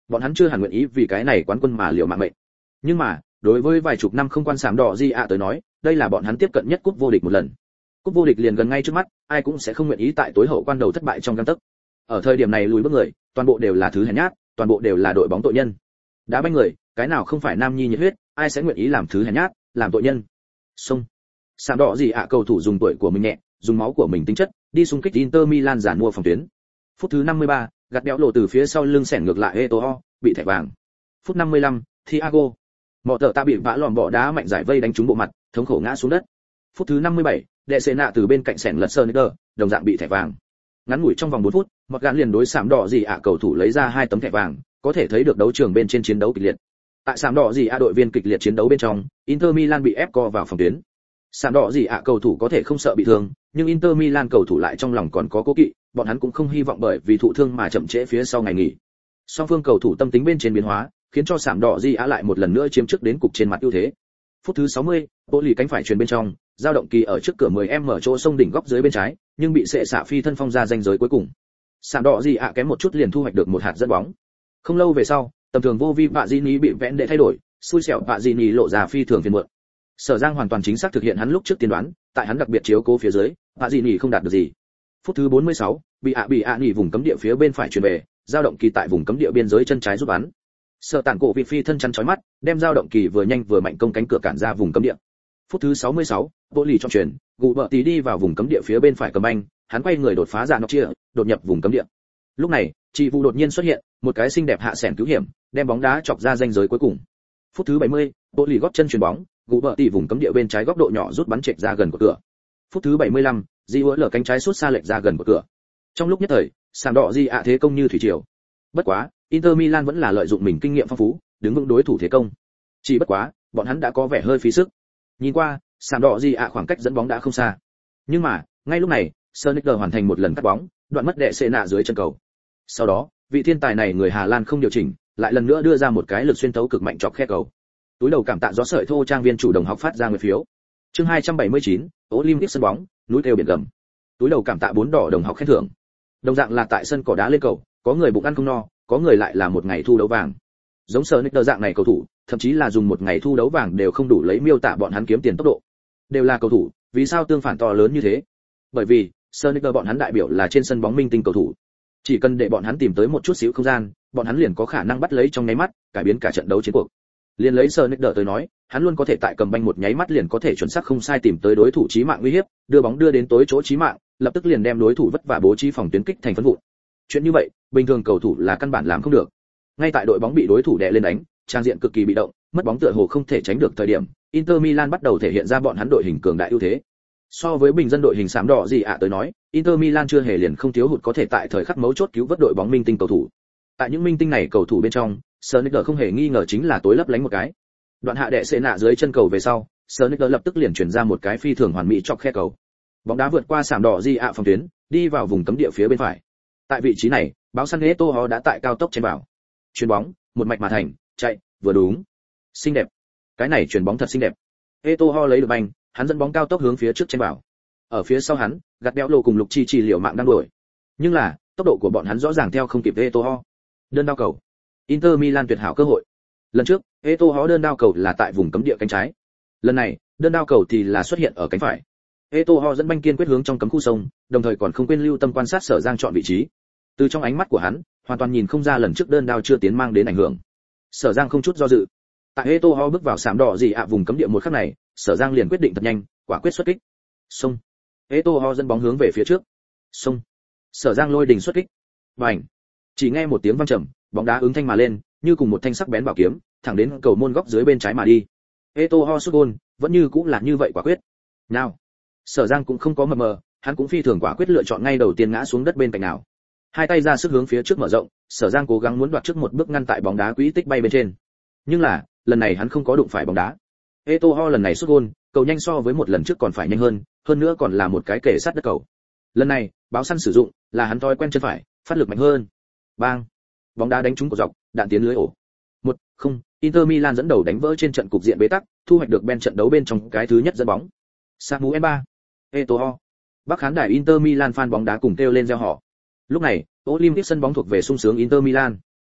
Bọn hắn chưa hẳn nguyện ý vì cái này quán quân mà liều mạng mệnh. Nhưng mà, đối với vài chục năm không quan sạm đỏ gì ạ tới nói, đây là bọn hắn tiếp cận nhất cúp vô địch một lần. Cúp vô địch liền gần ngay trước mắt, ai cũng sẽ không nguyện ý tại tối hậu quan đầu thất bại trong gang tấc. Ở thời điểm này lùi bước người, toàn bộ đều là thứ hèn nhát, toàn bộ đều là đội bóng tội nhân. Đá banh người, cái nào không phải nam nhi nhiệt huyết, ai sẽ nguyện ý làm thứ hèn nhát, làm tội nhân. Xông. Sạm đỏ gì ạ cầu thủ dùng tuổi của mình nhẹ, dùng máu của mình tính chất, đi xung kích Inter Milan giản mua phòng tuyến. Phút thứ năm mươi ba, gạt béo lộ từ phía sau lưng xẻng ngược lại Eto'o, bị thẻ vàng. Phút năm mươi lăm, Thiago. Mọ tờ ta bị vã lòn bỏ đá mạnh giải vây đánh trúng bộ mặt, thống khổ ngã xuống đất. Phút thứ năm mươi bảy, đệ xệ nạ từ bên cạnh xẻng lật Sonicer, đồng dạng bị thẻ vàng. Ngắn ngủi trong vòng bốn phút, một gạn liền đối sạm đỏ gì ạ cầu thủ lấy ra hai tấm thẻ vàng, có thể thấy được đấu trường bên trên chiến đấu kịch liệt. Tại sạm đỏ gì ạ đội viên kịch liệt chiến đấu bên trong, Inter Milan bị ép co vào phòng tuyến. Sạm đỏ gì ạ cầu thủ có thể không sợ bị thương, nhưng Inter Milan cầu thủ lại trong lòng còn có cố kỵ, bọn hắn cũng không hy vọng bởi vì thụ thương mà chậm trễ phía sau ngày nghỉ. Song phương cầu thủ tâm tính bên trên biến hóa, khiến cho sạm đỏ gì ạ lại một lần nữa chiếm trước đến cục trên mặt ưu thế. Phút thứ sáu mươi, bộ lì cánh phải truyền bên trong, dao động kỳ ở trước cửa mười em mở chỗ sông đỉnh góc dưới bên trái, nhưng bị sệ xạ phi thân phong ra ranh giới cuối cùng. Sạm đỏ gì ạ kém một chút liền thu hoạch được một hạt dẫn bóng. Không lâu về sau, tầm thường vô vi vạ Gini bị vẽn để thay đổi, xui xẻo vạ Gini lộ ra phi thường phiền muộn. Sở Giang hoàn toàn chính xác thực hiện hắn lúc trước tiên đoán, tại hắn đặc biệt chiếu cố phía dưới, vạ Gini không đạt được gì. Phút thứ bốn mươi sáu, bị ạ bị ạ nghỉ vùng cấm địa phía bên phải chuyển về, dao động kỳ tại vùng cấm địa biên giới chân trái giúp bắn. Sở tản cổ vị phi thân chắn chói mắt, đem dao động kỳ vừa nhanh vừa mạnh công cánh cửa cản ra vùng cấm địa. Phút thứ sáu mươi sáu, bộ lì trong chuyển, gù bợ tí đi vào vùng cấm địa phía bên phải cầm banh, hắn quay người đột phá ra nóc chia, đột nhập vùng cấm địa. Lúc này, chị vụ đột nhiên xuất hiện, một cái xinh đẹp hạ sẻn cứu hiểm, đem bóng đá chọc ra ranh giới cuối cùng. Phút thứ bảy mươi, bộ lì góp chân chuyền bóng, gù bợ tí vùng cấm địa bên trái góc độ nhỏ rút bắn chệch ra gần của cửa. Phút thứ bảy mươi lăm, Di Hứa lở cánh trái sút xa lệch ra gần của cửa. Trong lúc nhất thời, sàn đỏ Di ạ thế công như thủy triều. Bất quá, Inter Milan vẫn là lợi dụng mình kinh nghiệm phong phú, đứng vững đối thủ thế công. Chỉ bất quá, bọn hắn đã có vẻ hơi phí sức. Nhìn qua, sàn đỏ Di ạ khoảng cách dẫn bóng đã không xa. Nhưng mà, ngay lúc này, Sonicer hoàn thành một lần cắt bóng, đoạn mất đệ xệ nạ dưới chân cầu. Sau đó, vị thiên tài này người Hà Lan không điều chỉnh, lại lần nữa đưa ra một cái lực xuyên thấu cực mạnh chọc khe cầu. Túi đầu cảm tạ gió sợi thô trang viên chủ đồng học phát ra người phiếu. Chương hai trăm bảy mươi chín, Olympic sân bóng, núi kêu biển gầm. Túi đầu cảm tạ bốn đỏ đồng học khen thưởng. Đồng dạng là tại sân cỏ đá lên cầu, có người bụng ăn không no, có người lại là một ngày thu đấu vàng. Giống Sonicer dạng này cầu thủ, thậm chí là dùng một ngày thu đấu vàng đều không đủ lấy miêu tả bọn hắn kiếm tiền tốc độ. Đều là cầu thủ, vì sao tương phản to lớn như thế? Bởi vì, Sonicer bọn hắn đại biểu là trên sân bóng minh tinh cầu thủ. Chỉ cần để bọn hắn tìm tới một chút xíu không gian, bọn hắn liền có khả năng bắt lấy trong nháy mắt, cải biến cả trận đấu chiến cuộc. Liên lấy Sonicer tới nói, hắn luôn có thể tại cầm banh một nháy mắt liền có thể chuẩn xác không sai tìm tới đối thủ chí mạng uy hiếp, đưa bóng đưa đến tối chỗ chí mạng, lập tức liền đem đối thủ vất vả bố trí phòng tuyến kích thành phấn vụn. Chuyện như vậy, bình thường cầu thủ là căn bản làm không được. Ngay tại đội bóng bị đối thủ đè lên đánh, trang diện cực kỳ bị động, mất bóng tựa hồ không thể tránh được thời điểm, Inter Milan bắt đầu thể hiện ra bọn hắn đội hình cường đại ưu thế. So với bình dân đội hình xám đỏ gì ạ tới nói, Inter Milan chưa hề liền không thiếu hụt có thể tại thời khắc mấu chốt cứu vớt đội bóng minh tinh cầu thủ. Tại những minh tinh này cầu thủ bên trong, Sonicer không hề nghi ngờ chính là tối lấp lánh một cái. Đoạn hạ đệ xệ nạ dưới chân cầu về sau, Sonicer lập tức liền chuyển ra một cái phi thường hoàn mỹ chọc khe cầu. Bóng đá vượt qua sạm đỏ gì ạ phòng tuyến, đi vào vùng cấm địa phía bên phải. Tại vị trí này, báo săn Eto'o đã tại cao tốc chen vào. Chuyền bóng, một mạch mà thành, chạy, vừa đúng. Xinh đẹp. Cái này chuyền bóng thật xinh đẹp. Eto'o lấy được banh, hắn dẫn bóng cao tốc hướng phía trước chen vào. Ở phía sau hắn, gạt béo lô cùng lục chi chỉ liều mạng đang đuổi. Nhưng là, tốc độ của bọn hắn rõ ràng theo không kịp Eto'o. Đơn đao cầu. Inter Milan tuyệt hảo cơ hội. Lần trước, Eto'o đơn đao cầu là tại vùng cấm địa cánh trái. Lần này, đơn đao cầu thì là xuất hiện ở cánh phải. Eto'o dẫn banh kiên quyết hướng trong cấm khu sông, đồng thời còn không quên lưu tâm quan sát Sở Giang chọn vị trí. Từ trong ánh mắt của hắn, hoàn toàn nhìn không ra lần trước đơn đao chưa tiến mang đến ảnh hưởng. Sở Giang không chút do dự. Tại Eto'o bước vào sạm đỏ gì ạ vùng cấm địa một khắc này, Sở Giang liền quyết định thật nhanh, quả quyết xuất kích. Xông. Eto'o dẫn bóng hướng về phía trước. Xông. Sở Giang lôi đình xuất kích. Bành. Chỉ nghe một tiếng vang trầm, bóng đá ứng thanh mà lên, như cùng một thanh sắc bén bảo kiếm, thẳng đến cầu môn góc dưới bên trái mà đi. Eto'o sút gol, vẫn như cũng là như vậy quả quyết. Nào. Sở Giang cũng không có mờ mờ, hắn cũng phi thường quả quyết lựa chọn ngay đầu tiên ngã xuống đất bên cạnh nào. Hai tay ra sức hướng phía trước mở rộng, Sở Giang cố gắng muốn đoạt trước một bước ngăn tại bóng đá quỹ tích bay bên trên. Nhưng là, lần này hắn không có đụng phải bóng đá. Eto'o lần này sút gol, cầu nhanh so với một lần trước còn phải nhanh hơn, hơn nữa còn là một cái kề sát đất cầu. Lần này, báo săn sử dụng là hắn thói quen chân phải, phát lực mạnh hơn. Bang! Bóng đá đánh trúng cổ dọc, đạn tiến lưới ổ. Một, không, Inter Milan dẫn đầu đánh vỡ trên trận cục diện bế tắc, thu hoạch được bên trận đấu bên trong cái thứ nhất dẫn bóng. Samuel ba. Eto'o. Bắc khán đài Inter Milan fan bóng đá cùng kêu lên reo hò. Lúc này, Olympic sân bóng thuộc về sung sướng Inter Milan.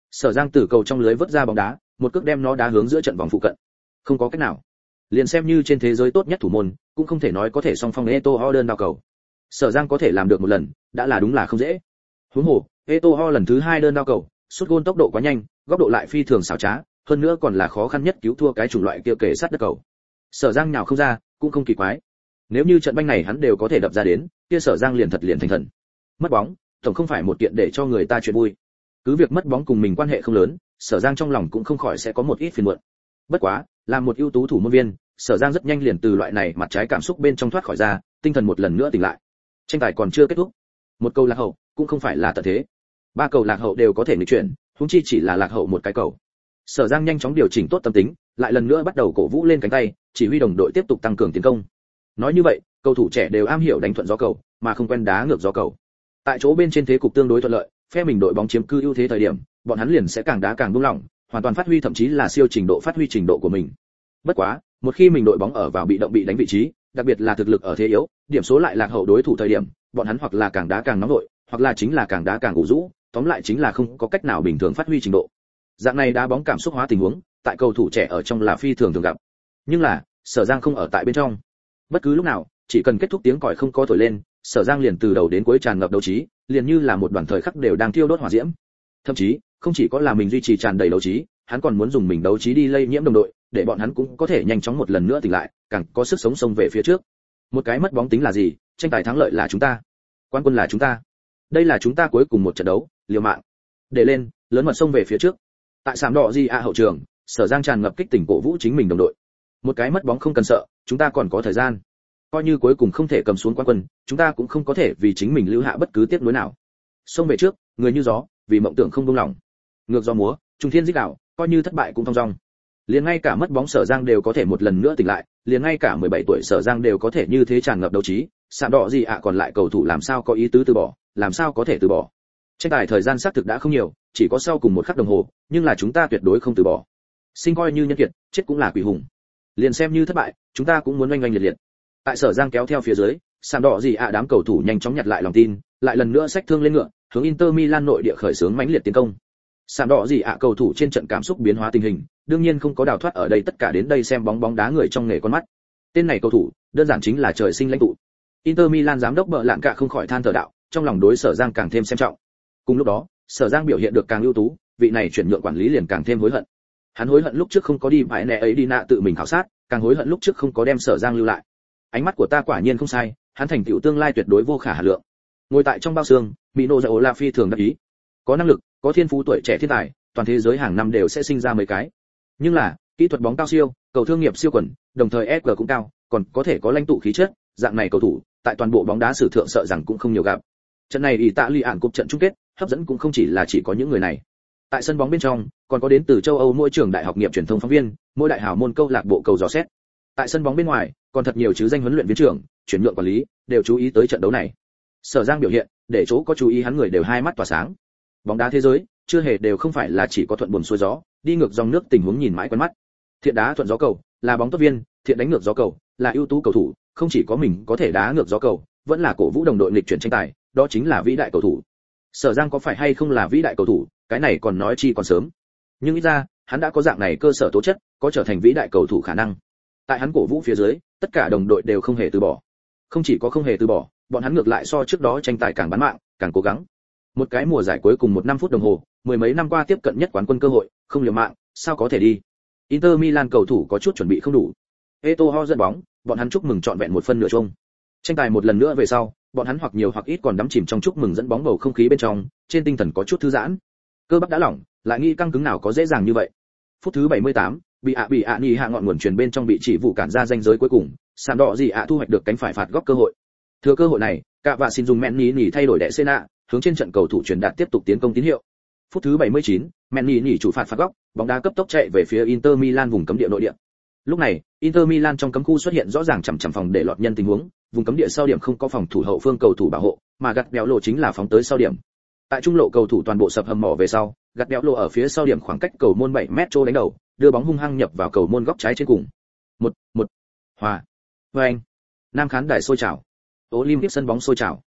Sở Giang từ cầu trong lưới vứt ra bóng đá, một cước đem nó đá hướng giữa trận vòng phụ cận. Không có cách nào, liền xem như trên thế giới tốt nhất thủ môn, cũng không thể nói có thể song phong Eto'o đơn đao cầu. Sở Giang có thể làm được một lần, đã là đúng là không dễ. Huống hồ, Eto'o lần thứ hai đơn đao cầu, sút gôn tốc độ quá nhanh, góc độ lại phi thường xảo trá, hơn nữa còn là khó khăn nhất cứu thua cái chủng loại kia kề sát đất cầu. Sở Giang nhào không ra, cũng không kỳ quái. Nếu như trận banh này hắn đều có thể đập ra đến, kia Sở Giang liền thật liền thành thần. Mất bóng, tổng không phải một kiện để cho người ta chuyện vui. Cứ việc mất bóng cùng mình quan hệ không lớn, Sở Giang trong lòng cũng không khỏi sẽ có một ít phiền muộn. Bất quá, làm một ưu tú thủ môn viên, Sở Giang rất nhanh liền từ loại này mặt trái cảm xúc bên trong thoát khỏi ra, tinh thần một lần nữa tỉnh lại. Tranh tài còn chưa kết thúc. Một cầu lạc hậu, cũng không phải là tận thế. Ba cầu lạc hậu đều có thể nghịch chuyển, huống chi chỉ là lạc hậu một cái cầu. Sở Giang nhanh chóng điều chỉnh tốt tâm tính, lại lần nữa bắt đầu cổ vũ lên cánh tay, chỉ huy đồng đội tiếp tục tăng cường tiến công. Nói như vậy, cầu thủ trẻ đều am hiểu đánh thuận gió cầu, mà không quen đá ngược gió cầu. Tại chỗ bên trên thế cục tương đối thuận lợi, phe mình đội bóng chiếm cư ưu thế thời điểm, bọn hắn liền sẽ càng đá càng buông lỏng, hoàn toàn phát huy thậm chí là siêu trình độ phát huy trình độ của mình. Bất quá, một khi mình đội bóng ở vào bị động bị đánh vị trí, đặc biệt là thực lực ở thế yếu, điểm số lại lạc hậu đối thủ thời điểm, bọn hắn hoặc là càng đá càng nóng vội, hoặc là chính là càng đá càng ủ rũ, tóm lại chính là không có cách nào bình thường phát huy trình độ. Dạng này đá bóng cảm xúc hóa tình huống, tại cầu thủ trẻ ở trong là phi thường thường gặp. Nhưng là, Sở Giang không ở tại bên trong. Bất cứ lúc nào, chỉ cần kết thúc tiếng còi không có thổi lên, Sở Giang liền từ đầu đến cuối tràn ngập đấu trí, liền như là một đoàn thời khắc đều đang thiêu đốt hỏa diễm. Thậm chí, không chỉ có là mình duy trì tràn đầy đấu trí, hắn còn muốn dùng mình đấu trí đi lây nhiễm đồng đội, để bọn hắn cũng có thể nhanh chóng một lần nữa tỉnh lại, càng có sức sống xông về phía trước. Một cái mất bóng tính là gì, tranh tài thắng lợi là chúng ta, quán quân là chúng ta. Đây là chúng ta cuối cùng một trận đấu, liều mạng. Để lên, lớn mật xông về phía trước. Tại sạm đỏ gì a hậu trường, Sở Giang tràn ngập kích tỉnh cổ vũ chính mình đồng đội. Một cái mất bóng không cần sợ, chúng ta còn có thời gian. Coi như cuối cùng không thể cầm xuống quán quân, chúng ta cũng không có thể vì chính mình lưu hạ bất cứ tiếc nuối nào. Xông về trước, người như gió, vì mộng tưởng không buông lỏng. Ngược gió múa, trung thiên dích đạo, coi như thất bại cũng thong dong. Liền ngay cả mất bóng Sở Giang đều có thể một lần nữa tỉnh lại, liền ngay cả mười bảy tuổi Sở Giang đều có thể như thế tràn ngập đấu trí, sạm đỏ gì ạ còn lại cầu thủ làm sao có ý tứ từ bỏ, làm sao có thể từ bỏ. Tranh tài thời gian xác thực đã không nhiều, chỉ có sau cùng một khắc đồng hồ, nhưng là chúng ta tuyệt đối không từ bỏ. Sinh coi như nhân kiệt, chết cũng là quỷ hùng. Liền xem như thất bại, chúng ta cũng muốn oanh oanh liệt liệt. Tại Sở Giang kéo theo phía dưới, sạm đỏ gì ạ đám cầu thủ nhanh chóng nhặt lại lòng tin, lại lần nữa xách thương lên ngựa, hướng Inter Milan nội địa khởi xướng mãnh liệt tiến công. Sạm đỏ gì ạ cầu thủ trên trận cảm xúc biến hóa tình hình, đương nhiên không có đào thoát ở đây tất cả đến đây xem bóng bóng đá người trong nghề con mắt. Tên này cầu thủ, đơn giản chính là trời sinh lãnh tụ. Inter Milan giám đốc bợ lạn cả không khỏi than thở đạo, trong lòng đối Sở Giang càng thêm xem trọng. Cùng lúc đó, Sở Giang biểu hiện được càng ưu tú, vị này chuyển nhượng quản lý liền càng thêm hối hận. Hắn hối hận lúc trước không có đi bãi nẻ ấy đi nạ tự mình khảo sát, càng hối hận lúc trước không có đem Sở Giang lưu lại. Ánh mắt của ta quả nhiên không sai, hắn thành tựu tương lai tuyệt đối vô khả hà lượng. Ngồi tại trong bao xương, Mino Raiola phi thường đắc ý. Có năng lực, có thiên phú tuổi trẻ thiên tài, toàn thế giới hàng năm đều sẽ sinh ra mấy cái. Nhưng là, kỹ thuật bóng cao siêu, cầu thương nghiệp siêu quần, đồng thời e giê cũng cao, còn có thể có lãnh tụ khí chất, dạng này cầu thủ, tại toàn bộ bóng đá sử thượng sợ rằng cũng không nhiều gặp. Trận này ý tạ lì ản cúp trận chung kết, hấp dẫn cũng không chỉ là chỉ có những người này. Tại sân bóng bên trong, còn có đến từ châu Âu mỗi trường đại học nghiệp truyền thông phóng viên, mỗi đại hào môn câu lạc bộ cầu dò xét. Tại sân bóng bên ngoài, còn thật nhiều chứ danh huấn luyện viên trưởng, chuyển nhượng quản lý, đều chú ý tới trận đấu này. Sở Giang biểu hiện, để chỗ có chú ý hắn người đều hai mắt tỏa sáng. Bóng đá thế giới, chưa hề đều không phải là chỉ có thuận buồm xuôi gió, đi ngược dòng nước tình huống nhìn mãi quen mắt. Thiện đá thuận gió cầu, là bóng tốt viên, thiện đánh ngược gió cầu, là ưu tú cầu thủ, không chỉ có mình có thể đá ngược gió cầu, vẫn là cổ vũ đồng đội nghịch chuyển tranh tài, đó chính là vĩ đại cầu thủ. Sở Giang có phải hay không là vĩ đại cầu thủ, cái này còn nói chi còn sớm. Nhưng ít ra, hắn đã có dạng này cơ sở tố chất, có trở thành vĩ đại cầu thủ khả năng. Tại hắn cổ vũ phía dưới, tất cả đồng đội đều không hề từ bỏ. Không chỉ có không hề từ bỏ, bọn hắn ngược lại so trước đó tranh tài càng bán mạng, càng cố gắng. Một cái mùa giải cuối cùng một năm phút đồng hồ, mười mấy năm qua tiếp cận nhất quán quân cơ hội, không liều mạng, sao có thể đi. Inter Milan cầu thủ có chút chuẩn bị không đủ. Eto'o dẫn bóng, bọn hắn chúc mừng trọn vẹn một phân nửa chung. Tranh tài một lần nữa về sau, bọn hắn hoặc nhiều hoặc ít còn đắm chìm trong chúc mừng dẫn bóng bầu không khí bên trong, trên tinh thần có chút thư giãn. Cơ bắp đã lỏng, lại nghĩ căng cứng nào có dễ dàng như vậy. Phút thứ bảy mươi tám, bị ạ bị ạ nhì hạ ngọn nguồn truyền bên trong bị chỉ vụ cản ra ranh giới cuối cùng, sàn đỏ gì ạ thu hoạch được cánh phải phạt góc cơ hội. Thừa cơ hội này, cả vạ xin dùng mẹn nhì nhì thay đổi đệ Sena, hướng trên trận cầu thủ truyền đạt tiếp tục tiến công tín hiệu. Phút thứ bảy mươi chín, mẹn nhì nhì chủ phạt phạt góc, bóng đá cấp tốc chạy về phía Inter Milan vùng cấm địa nội địa. Lúc này, Inter Milan trong cấm khu xuất hiện rõ ràng chằm chằm phòng để lọt nhân tình huống, vùng cấm địa sau điểm không có phòng thủ hậu phương cầu thủ bảo hộ, mà gạt béo lộ chính là phóng tới sau điểm. Tại trung lộ cầu thủ toàn bộ sập hầm mỏ về sau, gạt béo lộ ở phía sau điểm khoảng cách cầu môn bảy mét trô đánh đầu, đưa bóng hung hăng nhập vào cầu môn góc trái trên cùng. Một, một, hòa. Vâng. Nam khán đài sôi trào. Olympic sân bóng sôi trào.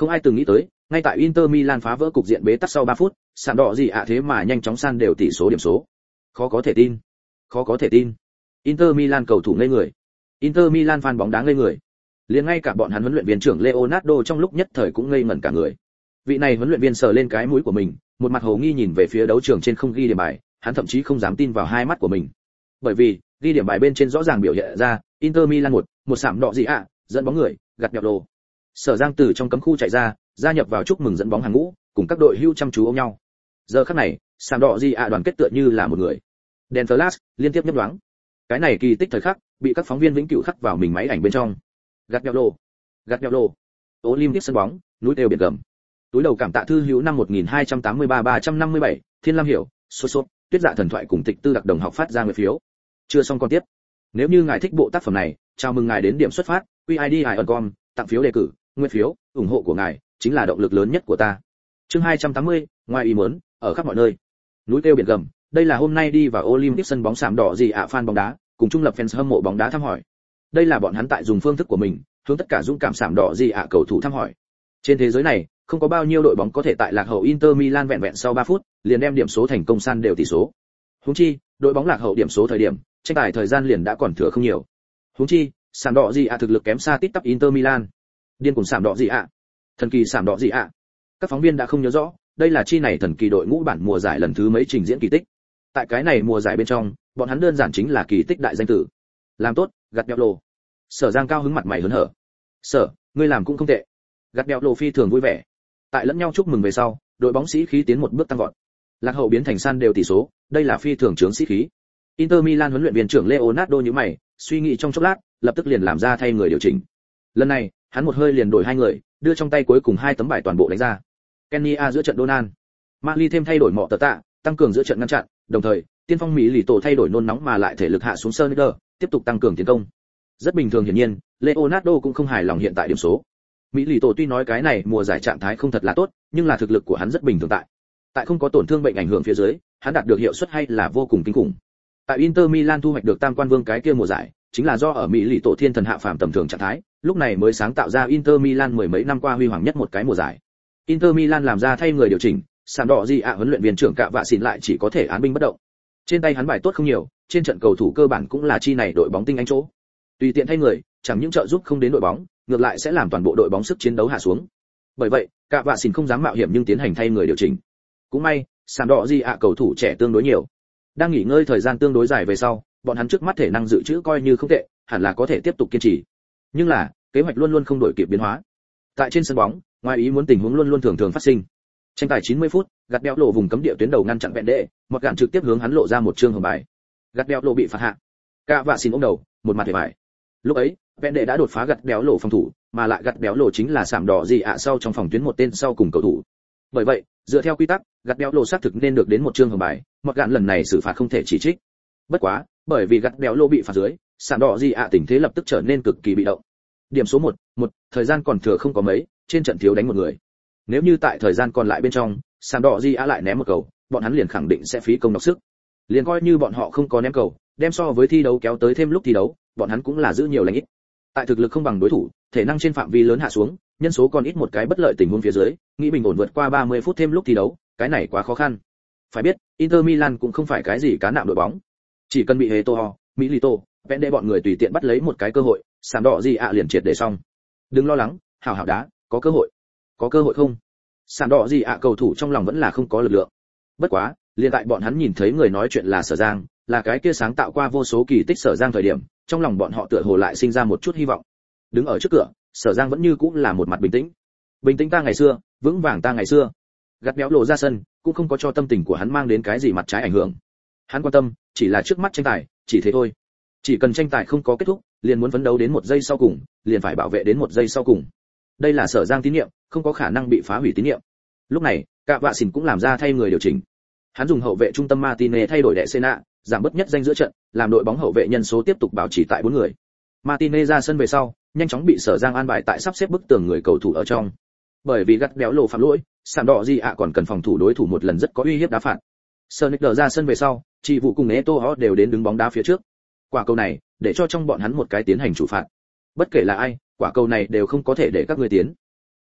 Không ai từng nghĩ tới, ngay tại Inter Milan phá vỡ cục diện bế tắc sau ba phút, sàn đỏ gì ạ thế mà nhanh chóng san đều tỷ số điểm số. Khó có thể tin, khó có thể tin. Inter Milan cầu thủ ngây người. Inter Milan fan bóng đá ngây người. Liền ngay cả bọn hắn huấn luyện viên trưởng Leonardo trong lúc nhất thời cũng ngây ngẩn cả người. Vị này huấn luyện viên sờ lên cái mũi của mình, một mặt hồ nghi nhìn về phía đấu trường trên không ghi điểm bài, hắn thậm chí không dám tin vào hai mắt của mình. Bởi vì, ghi điểm bài bên trên rõ ràng biểu hiện ra, Inter Milan một, một sạm đỏ gì ạ, dẫn bóng người, gạt đèo lồ. Sở Giang từ trong cấm khu chạy ra, gia nhập vào chúc mừng dẫn bóng hàng ngũ, cùng các đội hưu chăm chú ôm nhau. Giờ khắc này, sạm đỏ gì ạ đoàn kết tựa như là một người. Đèn flash liên tiếp nhấp nhoáng. Cái này kỳ tích thời khắc, bị các phóng viên vĩnh cửu khắc vào mình máy ảnh bên trong. Gạt đèo lồ, gạt đèo lồ. Olympic sân bóng, núi đều biển gầm. Túi đầu cảm tạ thư hữu năm một nghìn hai trăm tám mươi ba ba trăm năm mươi bảy, Thiên Lam Hiểu, sốt sốt, Tuyết Dạ thần thoại cùng Tịch Tư đặc đồng học phát ra người phiếu. Chưa xong con tiếp. Nếu như ngài thích bộ tác phẩm này, chào mừng ngài đến điểm xuất phát, quy i đê icon, tặng phiếu đề cử, nguyên phiếu, ủng hộ của ngài chính là động lực lớn nhất của ta. Chương hai trăm tám mươi, ngoài ý muốn, ở khắp mọi nơi. Núi kêu biển gầm, đây là hôm nay đi vào Olympic sân bóng sạm đỏ gì ạ fan bóng đá, cùng trung lập fans hâm mộ bóng đá thăm hỏi. Đây là bọn hắn tại dùng phương thức của mình, hướng tất cả dũng cảm sạm đỏ gì ạ cầu thủ thăm hỏi. Trên thế giới này, không có bao nhiêu đội bóng có thể tại lạc hậu Inter Milan vẹn vẹn sau ba phút, liền đem điểm số thành công san đều tỷ số. Huống chi, đội bóng lạc hậu điểm số thời điểm, tranh tài thời gian liền đã còn thừa không nhiều. Huống chi, sạm đỏ gì ạ thực lực kém xa tít tắp Inter Milan. Điên cùng sạm đỏ gì ạ? Thần kỳ sạm đỏ gì ạ? Các phóng viên đã không nhớ rõ, đây là chi này thần kỳ đội ngũ bản mùa giải lần thứ mấy trình diễn kỳ tích. Tại cái này mùa giải bên trong, bọn hắn đơn giản chính là kỳ tích đại danh tử. Làm tốt, gạt đeo lồ. Sở Giang cao hứng mặt mày hớn hở. Sở, ngươi làm cũng không tệ. Gạt đeo lồ phi thường vui vẻ. Tại lẫn nhau chúc mừng về sau, đội bóng sĩ khí tiến một bước tăng vọt. Lạc hậu biến thành san đều tỷ số, đây là phi thường chướng sĩ khí. Inter Milan huấn luyện viên trưởng Leonardo nhíu mày, suy nghĩ trong chốc lát, lập tức liền làm ra thay người điều chỉnh. Lần này, hắn một hơi liền đổi hai người, đưa trong tay cuối cùng hai tấm bài toàn bộ đánh ra. Kenny A giữa trận Donan, Mali thêm thay đổi mọ tờ tạ, tăng cường giữa trận ngăn chặn, đồng thời, tiên phong Mỹ lì tổ thay đổi nôn nóng mà lại thể lực hạ xuống Sonicer, tiếp tục tăng cường tiến công. Rất bình thường hiển nhiên, Leonardo cũng không hài lòng hiện tại điểm số. Mỹ lì tổ tuy nói cái này mùa giải trạng thái không thật là tốt, nhưng là thực lực của hắn rất bình thường tại. Tại không có tổn thương bệnh ảnh hưởng phía dưới, hắn đạt được hiệu suất hay là vô cùng kinh khủng. Tại Inter Milan thu hoạch được tam quan vương cái kia mùa giải, chính là do ở Mỹ lì tổ thiên thần hạ phàm tầm thường trạng thái, lúc này mới sáng tạo ra Inter Milan mười mấy năm qua huy hoàng nhất một cái mùa giải. Inter Milan làm ra thay người điều chỉnh, sàn đỏ gì ạ huấn luyện viên trưởng Cạ Vạ Xỉn lại chỉ có thể án binh bất động. Trên tay hắn bài tốt không nhiều, trên trận cầu thủ cơ bản cũng là chi này đội bóng tinh anh chỗ. Tùy tiện thay người, chẳng những trợ giúp không đến đội bóng, ngược lại sẽ làm toàn bộ đội bóng sức chiến đấu hạ xuống. Bởi vậy, Cạ Vạ Xỉn không dám mạo hiểm nhưng tiến hành thay người điều chỉnh. Cũng may, sàn đỏ gì ạ cầu thủ trẻ tương đối nhiều. Đang nghỉ ngơi thời gian tương đối dài về sau, bọn hắn trước mắt thể năng dự trữ coi như không tệ, hẳn là có thể tiếp tục kiên trì. Nhưng là, kế hoạch luôn luôn không đổi kịp biến hóa. Tại trên sân bóng, ngoài ý muốn tình huống luôn luôn thường thường phát sinh. Tranh tài chín mươi phút, gạt đeo lộ vùng cấm địa tuyến đầu ngăn chặn vẹn đệ, một gạn trực tiếp hướng hắn lộ ra một trương hồng bài. Gạt đeo lộ bị phạt hạ. Cạ Vạ Xỉn ôm đầu, một mặt vẻ bài. Lúc ấy, vẹn đệ đã đột phá gạt đeo lộ phòng thủ, mà lại gạt đeo lộ chính là sạm đỏ gì ạ sau trong phòng tuyến một tên sau cùng cầu thủ. Bởi vậy, dựa theo quy tắc, gạt đeo lộ xác thực nên được đến một trương hồng bài, một gạn lần này xử phạt không thể chỉ trích. Bất quá, bởi vì gạt đeo lộ bị phạt dưới, sạm đỏ gì ạ tình thế lập tức trở nên cực kỳ bị động. Điểm số một, một, thời gian còn thừa không có mấy, trên trận thiếu đánh một người. Nếu như tại thời gian còn lại bên trong, sàn đỏ gì á lại ném một cầu, bọn hắn liền khẳng định sẽ phí công đọc sức. Liền coi như bọn họ không có ném cầu, đem so với thi đấu kéo tới thêm lúc thi đấu, bọn hắn cũng là giữ nhiều lành ít. Tại thực lực không bằng đối thủ, thể năng trên phạm vi lớn hạ xuống, nhân số còn ít một cái bất lợi tình huống phía dưới, nghĩ bình ổn vượt qua ba mươi phút thêm lúc thi đấu, cái này quá khó khăn. Phải biết, Inter Milan cũng không phải cái gì cá nạm đội bóng. Chỉ cần bị Heto, Milito, vẽ để bọn người tùy tiện bắt lấy một cái cơ hội, sàn đỏ gì ạ liền triệt để xong. Đừng lo lắng, hào hào đá, có cơ hội. Có cơ hội không? Sàn đỏ gì ạ cầu thủ trong lòng vẫn là không có lực lượng. Bất quá, liền tại bọn hắn nhìn thấy người nói chuyện là Sở Giang, là cái kia sáng tạo qua vô số kỳ tích Sở Giang thời điểm, trong lòng bọn họ tựa hồ lại sinh ra một chút hy vọng. Đứng ở trước cửa, Sở Giang vẫn như cũ là một mặt bình tĩnh. Bình tĩnh ta ngày xưa, vững vàng ta ngày xưa. Gạt béo lộ ra sân, cũng không có cho tâm tình của hắn mang đến cái gì mặt trái ảnh hưởng. Hắn quan tâm, chỉ là trước mắt tranh tài, chỉ thế thôi. Chỉ cần tranh tài không có kết thúc, liền muốn phấn đấu đến một giây sau cùng, liền phải bảo vệ đến một giây sau cùng. Đây là Sở Giang tín nhiệm, không có khả năng bị phá hủy tín nhiệm. Lúc này, Cạ Vạ Xỉn cũng làm ra thay người điều chỉnh. Hắn dùng hậu vệ trung tâm Martinez thay đổi Đệ Sena, giảm bớt nhất danh giữa trận, làm đội bóng hậu vệ nhân số tiếp tục bảo trì tại bốn người. Martinez ra sân về sau, nhanh chóng bị Sở Giang an bài tại sắp xếp bức tường người cầu thủ ở trong. Bởi vì gắt béo lộ phạm lỗi, sàn đỏ gì ạ còn cần phòng thủ đối thủ một lần rất có uy hiếp đá phạt. Sonicer ra sân về sau, chỉ vụ cùng Eto'o đều đến đứng bóng đá phía trước. Quả cầu này, để cho trong bọn hắn một cái tiến hành chủ phạt. Bất kể là ai, quả cầu này đều không có thể để các người tiến.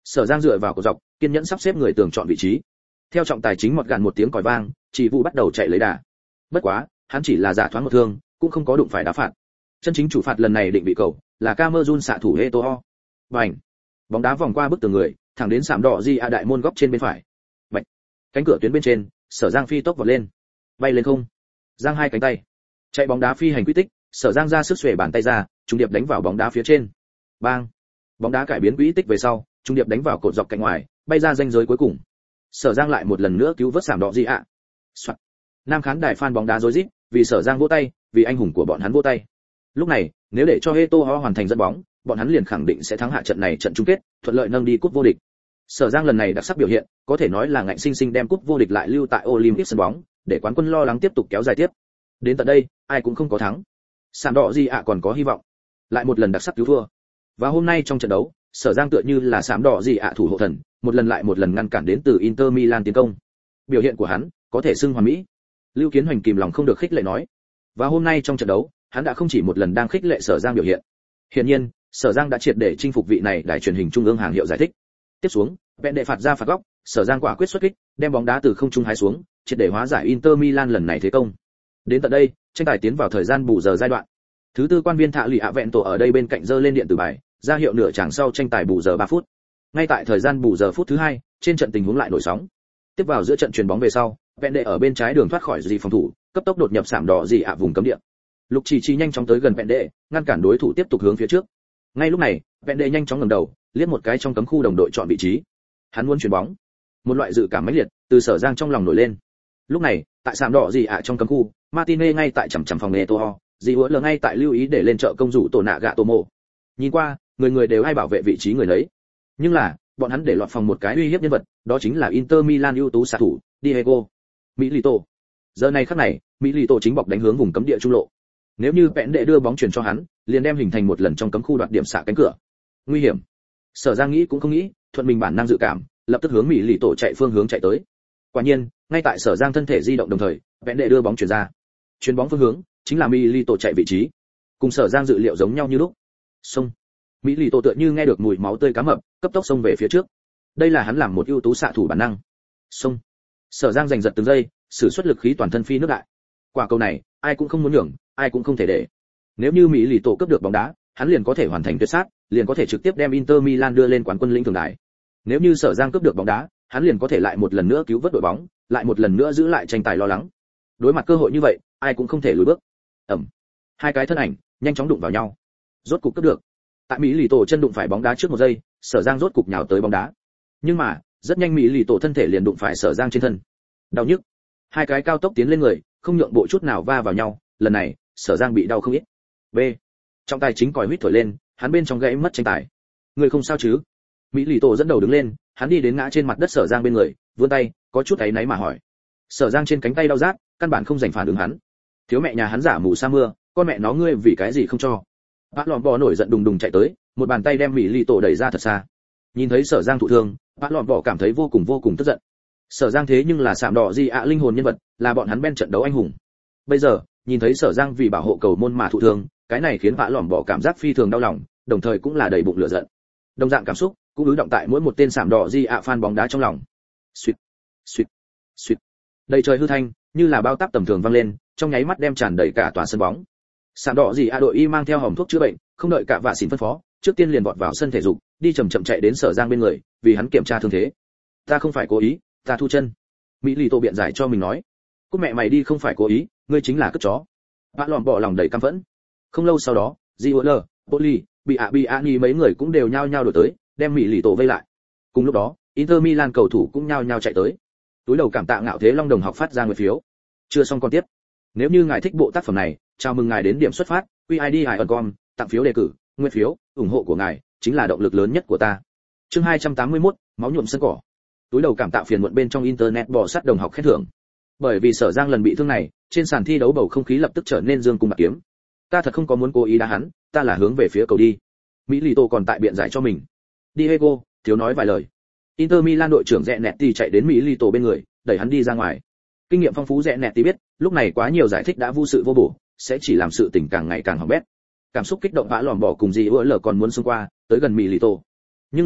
Sở Giang dựa vào cột dọc, kiên nhẫn sắp xếp người tường chọn vị trí. Theo trọng tài chính mọt gạn một tiếng còi vang, chỉ vụ bắt đầu chạy lấy đà. Bất quá, hắn chỉ là giả thoáng một thương, cũng không có đụng phải đá phạt. Chân chính chủ phạt lần này định vị cầu là Camerun xạ thủ Eto'o. Bành! Bóng đá vòng qua bức tường người, thẳng đến sạm đỏ Di A đại môn góc trên bên phải. Bạch! Cánh cửa tuyến bên trên, Sở Giang phi tốc vọt lên, bay lên không, giang hai cánh tay, chạy bóng đá phi hành quy tích, Sở Giang ra sức xuề bàn tay ra, trùng điệp đánh vào bóng đá phía trên. Bang! Bóng đá cải biến quỹ tích về sau, trùng điệp đánh vào cột dọc cạnh ngoài, bay ra ranh giới cuối cùng. Sở Giang lại một lần nữa cứu vớt sạm đỏ Di A. Soạn. Nam khán đài fan bóng đá rối rít, vì Sở Giang vỗ tay, vì anh hùng của bọn hắn vỗ tay. Lúc này, nếu để cho Eto'o hoàn thành dẫn bóng, bọn hắn liền khẳng định sẽ thắng hạ trận này trận chung kết, thuận lợi nâng đi cúp vô địch. Sở Giang lần này đặc sắc biểu hiện, có thể nói là ngạnh sinh sinh đem cúp vô địch lại lưu tại Olympic sân bóng, để quán quân lo lắng tiếp tục kéo dài tiếp. Đến tận đây, ai cũng không có thắng. Sạm đỏ Di ạ còn có hy vọng. Lại một lần đặc sắc cứu thua. Và hôm nay trong trận đấu, Sở Giang tựa như là sạm đỏ Di ạ thủ hộ thần, một lần lại một lần ngăn cản đến từ Inter Milan tiến công. Biểu hiện của hắn, có thể xưng hoàn mỹ. Lưu Kiến Hoành kìm lòng không được khích lệ nói. Và hôm nay trong trận đấu, hắn đã không chỉ một lần đang khích lệ Sở Giang biểu hiện. Hiển nhiên, Sở Giang đã triệt để chinh phục vị này đài truyền hình trung ương hàng hiệu giải thích. Tiếp xuống, vẹn đệ phạt ra phạt góc, Sở Giang quả quyết xuất kích, đem bóng đá từ không trung hái xuống, triệt để hóa giải Inter Milan lần này thế công. Đến tận đây, tranh tài tiến vào thời gian bù giờ giai đoạn. Thứ tư quan viên Thạ Lụy ạ vẹn tổ ở đây bên cạnh giơ lên điện tử bài, ra hiệu nửa chàng sau tranh tài bù giờ ba phút. Ngay tại thời gian bù giờ phút thứ hai, trên trận tình huống lại nổi sóng. Tiếp vào giữa trận chuyền bóng về sau, vẹn đệ ở bên trái đường thoát khỏi dì phòng thủ, cấp tốc đột nhập sạm đỏ Di ạ vùng cấm địa. Lục Chỉ Chi nhanh chóng tới gần vẹn đệ, ngăn cản đối thủ tiếp tục hướng phía trước. Ngay lúc này, vẹn đệ nhanh chóng ngẩng đầu, liếc một cái trong cấm khu đồng đội chọn vị trí. Hắn muốn chuyền bóng. Một loại dự cảm mãnh liệt từ Sở Giang trong lòng nổi lên. Lúc này, tại sạm đỏ Di ạ trong cấm khu, Martinez ngay tại chằm chằm phòng Eto'o, Di Hứa ngay tại lưu ý để lên trợ công rủ tổ nạ gạ tổ mộ. Nhìn qua, người người đều ai bảo vệ vị trí người lấy. Nhưng là, bọn hắn để lọt phòng một cái uy hiếp nhân vật, đó chính là Inter Milan ưu tú xạ thủ, Diego Milito. Giờ này khắc này, Milito chính bọc đánh hướng vùng cấm địa trung lộ. Nếu như vẹn đệ đưa bóng chuyển cho hắn, liền đem hình thành một lần trong cấm khu đoạt điểm xạ cánh cửa. Nguy hiểm. Sở Giang nghĩ cũng không nghĩ, thuận mình bản năng dự cảm, lập tức hướng Milito chạy phương hướng chạy tới. Quả nhiên, ngay tại Sở Giang thân thể di động đồng thời, vẹn đệ đưa bóng chuyển ra. Chuyền bóng phương hướng chính là Milito chạy vị trí. Cùng Sở Giang dự liệu giống nhau như lúc. Xông. Milito tựa như nghe được mùi máu tươi cá mập, cấp tốc xông về phía trước. Đây là hắn làm một ưu tú xạ thủ bản năng. Xông. Sở Giang giành giật từng giây, sử xuất lực khí toàn thân phi nước đại. Quả cầu này, ai cũng không muốn nhường, ai cũng không thể để. Nếu như Mỹ lì tổ cướp được bóng đá, hắn liền có thể hoàn thành tuyệt sát, liền có thể trực tiếp đem Inter Milan đưa lên quán quân lĩnh thường đài. Nếu như Sở Giang cướp được bóng đá, hắn liền có thể lại một lần nữa cứu vớt đội bóng, lại một lần nữa giữ lại tranh tài lo lắng. Đối mặt cơ hội như vậy, ai cũng không thể lùi bước. Ầm. Hai cái thân ảnh nhanh chóng đụng vào nhau. Rốt cục cướp được. Tại Mỹ lì tổ chân đụng phải bóng đá trước một giây, Sở Giang rốt cục nhào tới bóng đá. Nhưng mà, rất nhanh Mỹ lì tổ thân thể liền đụng phải Sở Giang trên thân. Đau nhức. Hai cái cao tốc tiến lên người, không nhượng bộ chút nào va vào nhau, lần này, Sở Giang bị đau không ít. B. Trọng tài chính còi huýt thổi lên, hắn bên trong gãy mất tranh tài. Người không sao chứ? Mỹ lì tổ dẫn đầu đứng lên, hắn đi đến ngã trên mặt đất Sở Giang bên người, vươn tay, có chút áy náy mà hỏi. Sở Giang trên cánh tay đau rát, căn bản không dành phản ứng hắn. Thiếu mẹ nhà hắn giả mù sa mưa, con mẹ nó ngươi vì cái gì không cho? Bác lọn bò nổi giận đùng đùng chạy tới, một bàn tay đem Mỹ lì tổ đẩy ra thật xa. Nhìn thấy Sở Giang thụ thương, bác lọn bò cảm thấy vô cùng vô cùng tức giận. Sở Giang thế nhưng là sạm đỏ Di ạ linh hồn nhân vật, là bọn hắn bên trận đấu anh hùng. Bây giờ, nhìn thấy Sở Giang vì bảo hộ cầu môn mà thụ thương, cái này khiến Vã Lỏm Bỏ cảm giác phi thường đau lòng, đồng thời cũng là đầy bụng lửa giận. Đồng dạng cảm xúc cũng ứ động tại mỗi một tên sạm đỏ Di ạ fan bóng đá trong lòng. Suýt, suýt, suýt. Đầy trời hư thanh, như là bao táp tầm thường vang lên, trong nháy mắt đem tràn đầy cả tòa sân bóng. Sạm đỏ Di ạ đội y mang theo hòm thuốc chữa bệnh, không đợi cả vạ xỉn phân phó, trước tiên liền vọt vào sân thể dục, đi chậm chậm chạy đến Sở Giang bên người, vì hắn kiểm tra thương thế. Ta không phải cố ý, ta thu chân. Mỹ lì tô biện giải cho mình nói. Cút mẹ mày đi, không phải cố ý, ngươi chính là cất chó. Vã Lỏm Bỏ lòng đầy căm phẫn. Không lâu sau đó, Diol, Poli, bị ạ bị ạ mấy người cũng đều nhao nhao đuổi tới, đem Mỹ lì tổ vây lại. Cùng lúc đó, Inter Milan cầu thủ cũng nhao nhao chạy tới. Túi đầu cảm tạ Ngạo Thế Long đồng học phát ra nguyện phiếu. Chưa xong con tiếp. Nếu như ngài thích bộ tác phẩm này, chào mừng ngài đến điểm xuất phát, quy i đê hải com, tặng phiếu đề cử, nguyện phiếu, ủng hộ của ngài chính là động lực lớn nhất của ta. Chương hai trăm tám mươi mốt, máu nhuộm sân cỏ. Túi đầu cảm tạ phiền muộn bên trong internet bò sát đồng học khen thưởng. Bởi vì Sở Giang lần bị thương này, trên sàn thi đấu bầu không khí lập tức trở nên dương cung bạc kiếm. Ta thật không có muốn cố ý đá hắn, ta là hướng về phía cầu đi. Mỹ lì tô còn tại biện giải cho mình. Diego, thiếu nói vài lời. Inter Milan đội trưởng Rẽ Nẹt thì chạy đến Mỹ lì tô bên người, đẩy hắn đi ra ngoài. Kinh nghiệm phong phú Rẽ Nẹt thì biết, lúc này quá nhiều giải thích đã vô sự vô bổ, sẽ chỉ làm sự tình càng ngày càng hỏng bét. Cảm xúc kích động Vã Lỏm Bỏ cùng gì ưa lờ còn muốn xông qua, tới gần Mỹ lì tô. Nhưng là,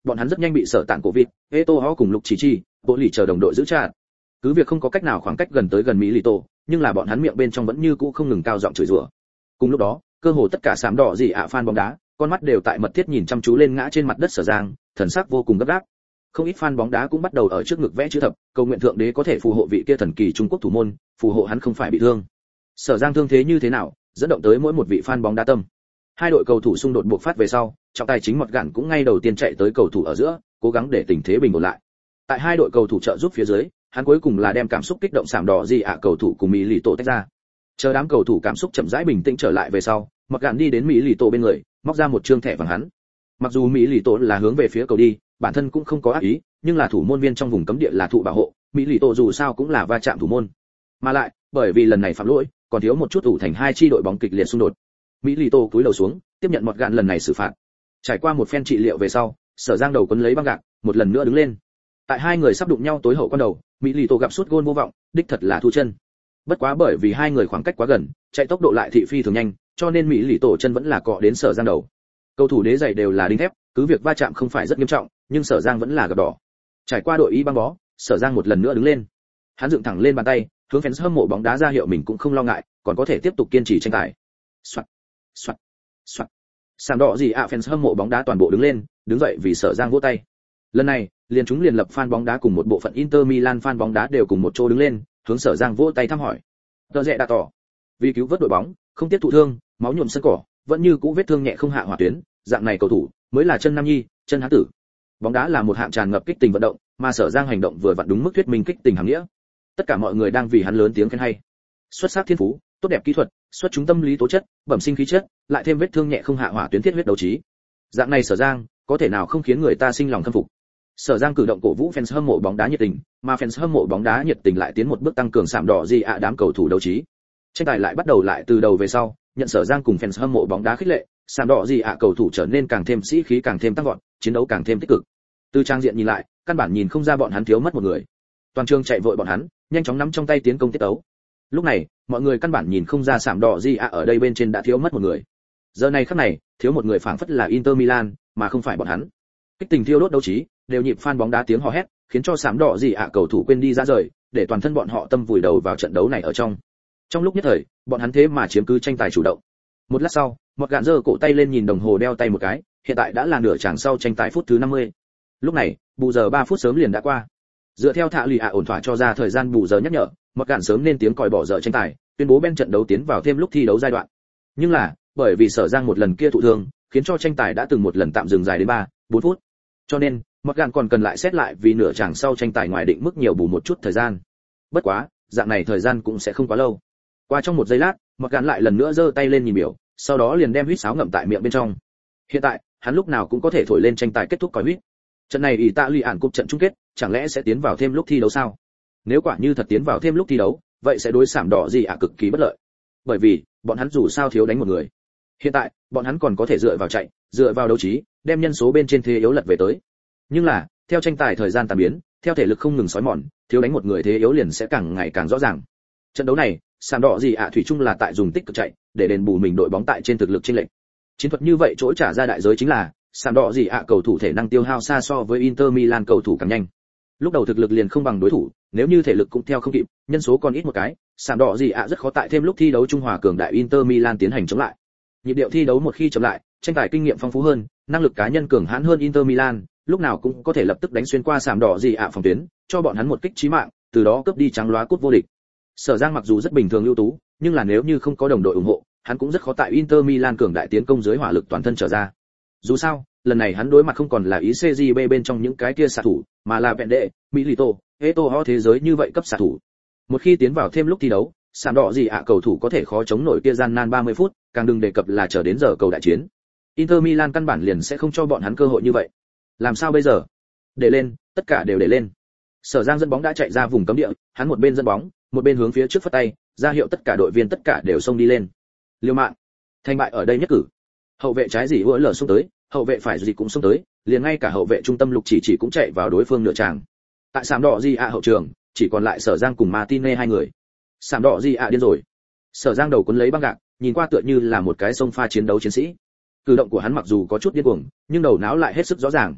bọn hắn rất nhanh bị sở tạn cổ vịt, Eto'o cùng Lục Chỉ Chi, bộ lì chờ đồng đội giữ chặt. Cứ việc không có cách nào khoảng cách gần tới gần Mỹ Lì Tổ, nhưng là bọn hắn miệng bên trong vẫn như cũ không ngừng cao giọng chửi rủa. Cùng lúc đó, cơ hồ tất cả sám đỏ gì ạ fan bóng đá, con mắt đều tại mật thiết nhìn chăm chú lên ngã trên mặt đất Sở Giang, thần sắc vô cùng gấp gáp. Không ít fan bóng đá cũng bắt đầu ở trước ngực vẽ chữ thập, cầu nguyện thượng đế có thể phù hộ vị kia thần kỳ Trung Quốc thủ môn, phù hộ hắn không phải bị thương. Sở Giang thương thế như thế nào, dẫn động tới mỗi một vị fan bóng đá tâm. Hai đội cầu thủ xung đột buộc phát về sau, trọng tài chính Mọt Gạn cũng ngay đầu tiên chạy tới cầu thủ ở giữa, cố gắng để tình thế bình ổn lại. Tại hai đội cầu thủ trợ giúp phía dưới, hắn cuối cùng là đem cảm xúc kích động sạm đỏ gì ạ cầu thủ cùng Mỹ Lì Tổ tách ra. Chờ đám cầu thủ cảm xúc chậm rãi bình tĩnh trở lại về sau, Mọt Gạn đi đến Mỹ Lì Tổ bên người, móc ra một trương thẻ vàng hắn. Mặc dù Mỹ Lì Tổ là hướng về phía cầu đi, bản thân cũng không có ác ý, nhưng là thủ môn viên trong vùng cấm địa là thụ bảo hộ, Mỹ Lì Tổ dù sao cũng là va chạm thủ môn. Mà lại, bởi vì lần này phạm lỗi, còn thiếu một chút ủ thành hai chi đội bóng kịch liệt xung đột. Mỹ Lì Tổ cúi đầu xuống, tiếp nhận Mọt Gạn lần này xử phạt. Trải qua một phen trị liệu về sau, Sở Giang đầu quấn lấy băng gạc, một lần nữa đứng lên. Tại hai người sắp đụng nhau tối hậu quan đầu, Mỹ Lì Tổ gặp sút gôn vô vọng, đích thật là thu chân. Bất quá bởi vì hai người khoảng cách quá gần, chạy tốc độ lại thị phi thường nhanh, cho nên Mỹ Lì Tổ chân vẫn là cọ đến Sở Giang đầu. Cầu thủ đế giày đều là đinh thép, cứ việc va chạm không phải rất nghiêm trọng, nhưng Sở Giang vẫn là gặp đỏ. Trải qua đội y băng bó, Sở Giang một lần nữa đứng lên. Hắn dựng thẳng lên bàn tay, hướng fans hâm mộ bóng đá ra hiệu mình cũng không lo ngại, còn có thể tiếp tục kiên trì tranh tài. Soạt, soạt, soạt. Sàm đỏ gì ạ fans hâm mộ bóng đá toàn bộ đứng lên, đứng dậy vì Sở Giang vỗ tay. Lần này, liền chúng liền lập fan bóng đá cùng một bộ phận Inter Milan fan bóng đá đều cùng một chỗ đứng lên, hướng Sở Giang vỗ tay thăm hỏi. Tờ rẽ đã tỏ, vì cứu vớt đội bóng, không tiếp thụ thương, máu nhuộm sân cỏ, vẫn như cũ vết thương nhẹ không hạ hỏa tuyến, dạng này cầu thủ mới là chân nam nhi, chân hán tử. Bóng đá là một hạng tràn ngập kích tình vận động, mà Sở Giang hành động vừa vặn đúng mức thuyết minh kích tình hàm nghĩa. Tất cả mọi người đang vì hắn lớn tiếng khen hay. Xuất sắc thiên phú, tốt đẹp kỹ thuật, xuất chúng tâm lý tố chất, bẩm sinh khí chất, lại thêm vết thương nhẹ không hạ hỏa tuyến thiết huyết đấu trí. Dạng này Sở Giang, có thể nào không khiến người ta sinh lòng khâm phục. Sở Giang cử động cổ vũ fans hâm mộ bóng đá nhiệt tình, mà fans hâm mộ bóng đá nhiệt tình lại tiến một bước tăng cường sạm đỏ gì ạ đám cầu thủ đấu trí. Tranh tài lại bắt đầu lại từ đầu về sau, nhận Sở Giang cùng fans hâm mộ bóng đá khích lệ, sạm đỏ gì ạ cầu thủ trở nên càng thêm sĩ khí càng thêm tăng vọt, chiến đấu càng thêm tích cực. Từ trang diện nhìn lại, căn bản nhìn không ra bọn hắn thiếu mất một người. Toàn trường chạy vội bọn hắn, nhanh chóng nắm trong tay tiến công tiết tấu. Lúc này, mọi người căn bản nhìn không ra sạm đỏ gì ạ ở đây bên trên đã thiếu mất một người. Giờ này khắc này, thiếu một người phảng phất là Inter Milan, mà không phải bọn hắn. Kích tình thiêu đốt đấu trí, đều nhịp fan bóng đá tiếng hò hét, khiến cho sạm đỏ gì ạ cầu thủ quên đi ra rời, để toàn thân bọn họ tâm vùi đầu vào trận đấu này ở trong. Trong lúc nhất thời, bọn hắn thế mà chiếm cứ tranh tài chủ động. Một lát sau, Mọt Gạn giơ cổ tay lên nhìn đồng hồ đeo tay một cái, hiện tại đã là nửa chặng sau tranh tài phút thứ năm mươi. Lúc này, bù giờ ba phút sớm liền đã qua. Dựa theo thạ lì ạ ổn thỏa cho ra thời gian bù giờ nhắc nhở, Mọt Gạn sớm nên tiếng còi bỏ dở tranh tài, tuyên bố bên trận đấu tiến vào thêm lúc thi đấu giai đoạn. Nhưng là, bởi vì Sở Giang một lần kia thụ thương, khiến cho tranh tài đã từng một lần tạm dừng dài đến ba, bốn phút. Cho nên, Mọt Gạn còn cần lại xét lại vì nửa chặng sau tranh tài ngoài định mức nhiều bù một chút thời gian. Bất quá, dạng này thời gian cũng sẽ không quá lâu. Qua trong một giây lát, Mọt Gạn lại lần nữa giơ tay lên nhìn biểu, sau đó liền đem huýt sáo ngậm tại miệng bên trong. Hiện tại, hắn lúc nào cũng có thể thổi lên tranh tài kết thúc còi huýt. Trận này ỷ tạ lì ản cúp trận chung kết, chẳng lẽ sẽ tiến vào thêm lúc thi đấu sao? Nếu quả như thật tiến vào thêm lúc thi đấu, vậy sẽ đối sảm đỏ gì ạ cực kỳ bất lợi. Bởi vì, bọn hắn dù sao thiếu đánh một người. Hiện tại, bọn hắn còn có thể dựa vào chạy, dựa vào đấu trí, đem nhân số bên trên thế yếu lật về tới. Nhưng là, theo tranh tài thời gian tàn biến, theo thể lực không ngừng sói mòn, thiếu đánh một người thế yếu liền sẽ càng ngày càng rõ ràng. Trận đấu này, sảm đỏ gì ạ thủy chung là tại dùng tích cực chạy, để đền bù mình đội bóng tại trên thực lực chênh lệch. Chiến thuật như vậy chỗ trả ra đại giới chính là sàm đỏ gì ạ cầu thủ thể năng tiêu hao xa so với Inter Milan cầu thủ càng nhanh. Lúc đầu thực lực liền không bằng đối thủ, nếu như thể lực cũng theo không kịp, nhân số còn ít một cái, sàm đỏ gì ạ rất khó tại thêm lúc thi đấu trung hòa cường đại Inter Milan tiến hành chống lại. Nhịp điệu thi đấu một khi chậm lại, tranh tài kinh nghiệm phong phú hơn, năng lực cá nhân cường hãn hơn Inter Milan, lúc nào cũng có thể lập tức đánh xuyên qua sàm đỏ gì ạ phòng tuyến, cho bọn hắn một kích chí mạng, từ đó cướp đi trắng lóa cúp vô địch. Sở Giang mặc dù rất bình thường ưu tú, nhưng là nếu như không có đồng đội ủng hộ, hắn cũng rất khó tại Inter Milan cường đại tiến công dưới hỏa lực toàn thân trở ra. Dù sao, lần này hắn đối mặt không còn là ý xê giê bê bên trong những cái kia xạ thủ, mà là vẹn đệ, Milito, Eto'o thế giới như vậy cấp xạ thủ. Một khi tiến vào thêm lúc thi đấu, sàn đỏ gì ạ cầu thủ có thể khó chống nổi kia gian nan ba mươi phút, càng đừng đề cập là chờ đến giờ cầu đại chiến. Inter Milan căn bản liền sẽ không cho bọn hắn cơ hội như vậy. Làm sao bây giờ? Để lên, tất cả đều để lên. Sở Giang dẫn bóng đã chạy ra vùng cấm địa, hắn một bên dẫn bóng, một bên hướng phía trước phất tay, ra hiệu tất cả đội viên tất cả đều xông đi lên. Liều mạng. Thành bại ở đây nhất cử. Hậu vệ trái gì vỡ lở xông tới, hậu vệ phải gì cũng xông tới, liền ngay cả hậu vệ trung tâm Lục Chỉ Chỉ cũng chạy vào đối phương nửa tràng. Tại sàm đỏ gì ạ hậu trường, chỉ còn lại Sở Giang cùng Martinez hai người. Sàm đỏ gì ạ điên rồi. Sở Giang đầu cuốn lấy băng gạc, nhìn qua tựa như là một cái sông pha chiến đấu chiến sĩ. Cử động của hắn mặc dù có chút điên cuồng, nhưng đầu não lại hết sức rõ ràng.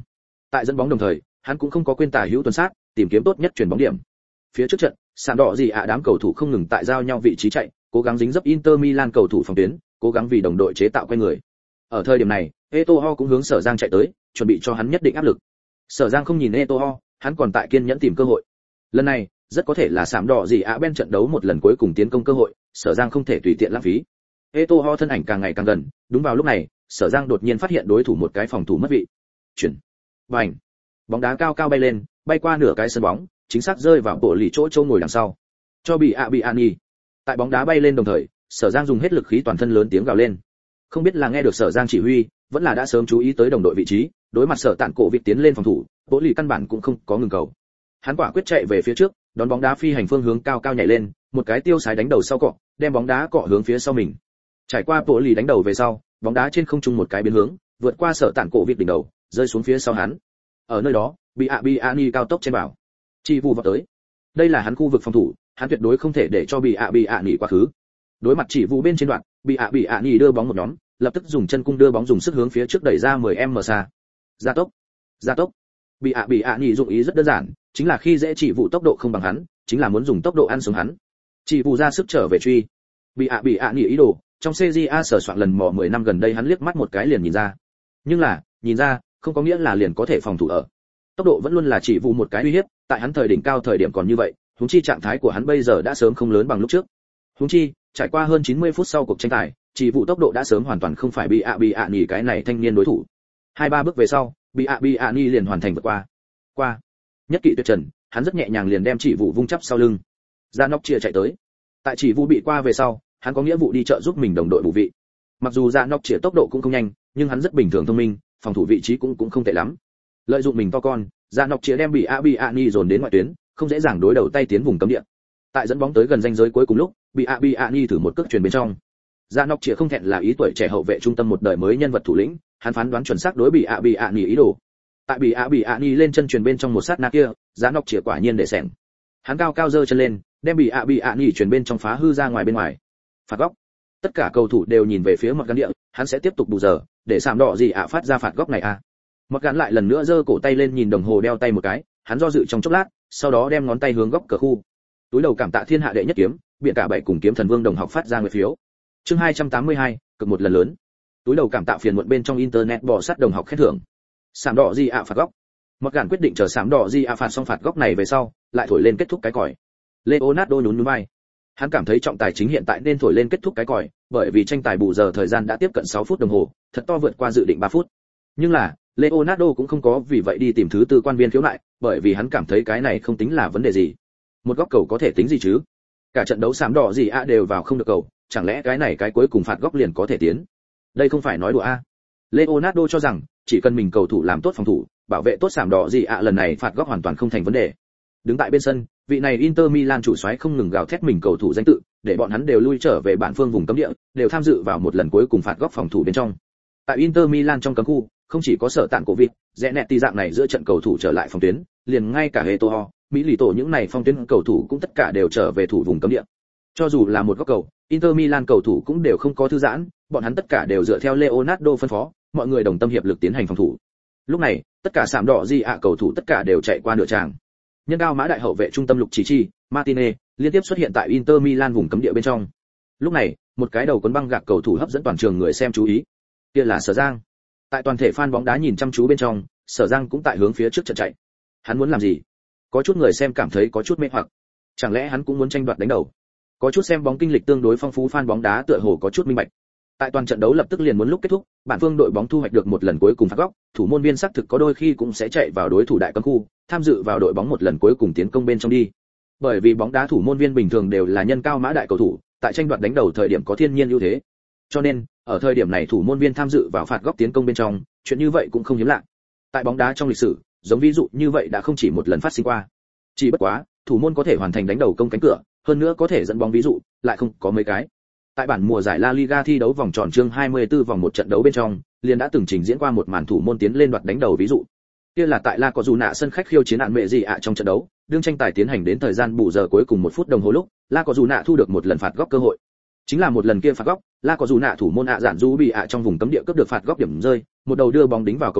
Tại dẫn bóng đồng thời, hắn cũng không có quên tả hữu tuần sát, tìm kiếm tốt nhất chuyển bóng điểm. Phía trước trận, sàn đỏ gì ạ đám cầu thủ không ngừng tại giao nhau vị trí chạy, cố gắng dính dấp Inter Milan cầu thủ phòng tuyến, cố gắng vì đồng đội chế tạo quay người. Ở thời điểm này, Eto'o cũng hướng Sở Giang chạy tới, chuẩn bị cho hắn nhất định áp lực. Sở Giang không nhìn Eto'o, hắn còn tại kiên nhẫn tìm cơ hội. Lần này, rất có thể là sạm đỏ gì ạ bên trận đấu một lần cuối cùng tiến công cơ hội, Sở Giang không thể tùy tiện lãng phí. Eto'o thân ảnh càng ngày càng gần, đúng vào lúc này, Sở Giang đột nhiên phát hiện đối thủ một cái phòng thủ mất vị. Chuyển. Bành. Bóng đá cao cao bay lên, bay qua nửa cái sân bóng, chính xác rơi vào bộ lì chỗ chỗ ngồi đằng sau. Cho bị ạ bị an nhì. Tại bóng đá bay lên đồng thời, Sở Giang dùng hết lực khí toàn thân lớn tiếng gào lên. Không biết là nghe được Sở Giang chỉ huy, vẫn là đã sớm chú ý tới đồng đội vị trí, đối mặt Sở Tạn Cổ việc tiến lên phòng thủ, bộ lì căn bản cũng không có ngừng cầu. Hắn quả quyết chạy về phía trước, đón bóng đá phi hành phương hướng cao cao nhảy lên, một cái tiêu sái đánh đầu sau cọ, đem bóng đá cọ hướng phía sau mình. Trải qua bộ lì đánh đầu về sau, bóng đá trên không trung một cái biến hướng, vượt qua Sở Tạn Cổ việc đỉnh đầu, rơi xuống phía sau hắn. Ở nơi đó, bị ạ bị ani cao tốc trên bảo, chỉ vụ vào tới. Đây là hắn khu vực phòng thủ, hắn tuyệt đối không thể để cho bị ạ bị ani quá khứ. Đối mặt chỉ vụ bên trên đoạn, bị ạ bị ani đưa bóng một nhóm, lập tức dùng chân cung đưa bóng dùng sức hướng phía trước đẩy ra mười mét xa. Gia tốc, gia tốc. Bị ạ bị ani dụng ý rất đơn giản, chính là khi dễ chỉ vụ tốc độ không bằng hắn, chính là muốn dùng tốc độ ăn sống hắn. Chỉ vụ ra sức trở về truy. Bị ạ bị ani ý đồ, trong xê giê a sở soạn lần mò mười năm gần đây hắn liếc mắt một cái liền nhìn ra. Nhưng là, nhìn ra, không có nghĩa là liền có thể phòng thủ ở. Tốc độ vẫn luôn là chỉ vụ một cái uy hiếp, tại hắn thời đỉnh cao thời điểm còn như vậy, huống chi trạng thái của hắn bây giờ đã sớm không lớn bằng lúc trước. Huống chi, trải qua hơn chín mươi phút sau cuộc tranh tài, chỉ vụ tốc độ đã sớm hoàn toàn không phải bị ạ bị ạ nhì cái này thanh niên đối thủ. Hai ba bước về sau, bị ạ bị ạ nhì liền hoàn thành vượt qua. Qua. Nhất kỵ tuyệt trần, hắn rất nhẹ nhàng liền đem chỉ vụ vung chắp sau lưng. Ra nóc chia chạy tới. Tại chỉ vụ bị qua về sau, hắn có nghĩa vụ đi trợ giúp mình đồng đội bù vị. Mặc dù ra nóc chia tốc độ cũng không nhanh, nhưng hắn rất bình thường thông minh, phòng thủ vị trí cũng cũng không tệ lắm. Lợi dụng mình to con, ra nóc chia đem bị ạ bị ạ nhì dồn đến ngoại tuyến, không dễ dàng đối đầu tay tiến vùng cấm địa. Tại dẫn bóng tới gần ranh giới cuối cùng lúc, bị ạ bị ạ nhì thử một cước truyền bên trong. Ra nóc chia không thẹn là ý tuổi trẻ hậu vệ trung tâm một đời mới nhân vật thủ lĩnh, hắn phán đoán chuẩn xác đối bị ạ bị ạ nhì ý đồ. Tại bị ạ bị ạ nhì lên chân truyền bên trong một sát na kia, ra nóc chia quả nhiên để sẻng. Hắn cao cao giơ chân lên, đem bị ạ bị ạ nhì truyền bên trong phá hư ra ngoài bên ngoài. Phạt góc. Tất cả cầu thủ đều nhìn về phía mặt gắn địa, hắn sẽ tiếp tục bù giờ, để sạm đỏ gì ạ phát ra phạt góc này à. Mặc gắn lại lần nữa giơ cổ tay lên nhìn đồng hồ đeo tay một cái, hắn do dự trong chốc lát, sau đó đem ngón tay hướng góc cờ khu. Túi đầu cảm tạ thiên hạ đệ nhất kiếm, biện cả bảy cùng kiếm thần vương đồng học phát ra người phiếu. Chương hai trăm tám mươi hai, cực một lần lớn. Túi đầu cảm tạ phiền muộn bên trong internet bò sát đồng học khen thưởng. Sạm đỏ gì ạ phạt góc. Mặc gắn quyết định chờ sạm đỏ gì ạ phạt xong phạt góc này về sau, lại thổi lên kết thúc cái còi. Leonardo nhún nhún vai. Hắn cảm thấy trọng tài chính hiện tại nên thổi lên kết thúc cái còi, bởi vì tranh tài bù giờ thời gian đã tiếp cận sáu phút đồng hồ, thật to vượt qua dự định ba phút. Nhưng là, Leonardo cũng không có vì vậy đi tìm thứ tư quan viên khiếu nại, bởi vì hắn cảm thấy cái này không tính là vấn đề gì. Một góc cầu có thể tính gì chứ? Cả trận đấu sạm đỏ gì ạ đều vào không được cầu, chẳng lẽ cái này cái cuối cùng phạt góc liền có thể tiến? Đây không phải nói đùa a. Leonardo cho rằng, chỉ cần mình cầu thủ làm tốt phòng thủ, bảo vệ tốt sạm đỏ gì ạ lần này phạt góc hoàn toàn không thành vấn đề. Đứng tại bên sân, vị này Inter Milan chủ soái không ngừng gào thét mình cầu thủ danh tự, để bọn hắn đều lui trở về bản phương vùng cấm địa, đều tham dự vào một lần cuối cùng phạt góc phòng thủ bên trong. Tại Inter Milan trong cấm khu, không chỉ có Sở Tạn Cổ vịt, Zanetti dạng này giữa trận cầu thủ trở lại phòng tuyến, liền ngay cả Eto'o, Mỹ lì tổ những này phong tuyến cầu thủ cũng tất cả đều trở về thủ vùng cấm địa. Cho dù là một góc cầu, Inter Milan cầu thủ cũng đều không có thư giãn, bọn hắn tất cả đều dựa theo Leonardo phân phó, mọi người đồng tâm hiệp lực tiến hành phòng thủ. Lúc này, tất cả sạm đỏ gì ạ cầu thủ tất cả đều chạy qua nửa tràng. Nhân cao mã đại hậu vệ trung tâm Lục Chỉ Chi, Martinez liên tiếp xuất hiện tại Inter Milan vùng cấm địa bên trong. Lúc này, một cái đầu cuốn băng gạc cầu thủ hấp dẫn toàn trường người xem chú ý. Kia là Sở Giang. Tại toàn thể fan bóng đá nhìn chăm chú bên trong, Sở Giang cũng tại hướng phía trước trận chạy. Hắn muốn làm gì? Có chút người xem cảm thấy có chút mê hoặc. Chẳng lẽ hắn cũng muốn tranh đoạt đánh đầu? Có chút xem bóng kinh lịch tương đối phong phú fan bóng đá tựa hồ có chút minh bạch. Tại toàn trận đấu lập tức liền muốn lúc kết thúc, bản phương đội bóng thu hoạch được một lần cuối cùng phạt góc, thủ môn viên xác thực có đôi khi cũng sẽ chạy vào đối thủ đại cấm khu, tham dự vào đội bóng một lần cuối cùng tiến công bên trong đi. Bởi vì bóng đá thủ môn viên bình thường đều là nhân cao mã đại cầu thủ, tại tranh đoạt đánh đầu thời điểm có thiên nhiên ưu thế. Cho nên, ở thời điểm này thủ môn viên tham dự vào phạt góc tiến công bên trong, chuyện như vậy cũng không hiếm lạ. Tại bóng đá trong lịch sử, giống ví dụ như vậy đã không chỉ một lần phát sinh qua. Chỉ bất quá, thủ môn có thể hoàn thành đánh đầu công cánh cửa, hơn nữa có thể dẫn bóng ví dụ, lại không có mấy cái. Tại bản mùa giải La Liga thi đấu vòng tròn chương hai mươi tư vòng một trận đấu bên trong, liền đã từng trình diễn qua một màn thủ môn tiến lên đoạt đánh đầu ví dụ. Kia là tại La Cojuna sân khách khiêu chiến hạn mẹ gì ạ trong trận đấu, đương tranh tài tiến hành đến thời gian bù giờ cuối cùng một phút đồng hồ lúc, La Cojuna thu được một lần phạt góc cơ hội. Chính là một lần kia phạt góc, La Cojuna thủ môn ạ giản du bị ạ trong vùng cấm địa cướp được phạt góc điểm rơi, một đầu đưa bóng đính vào cầu môn,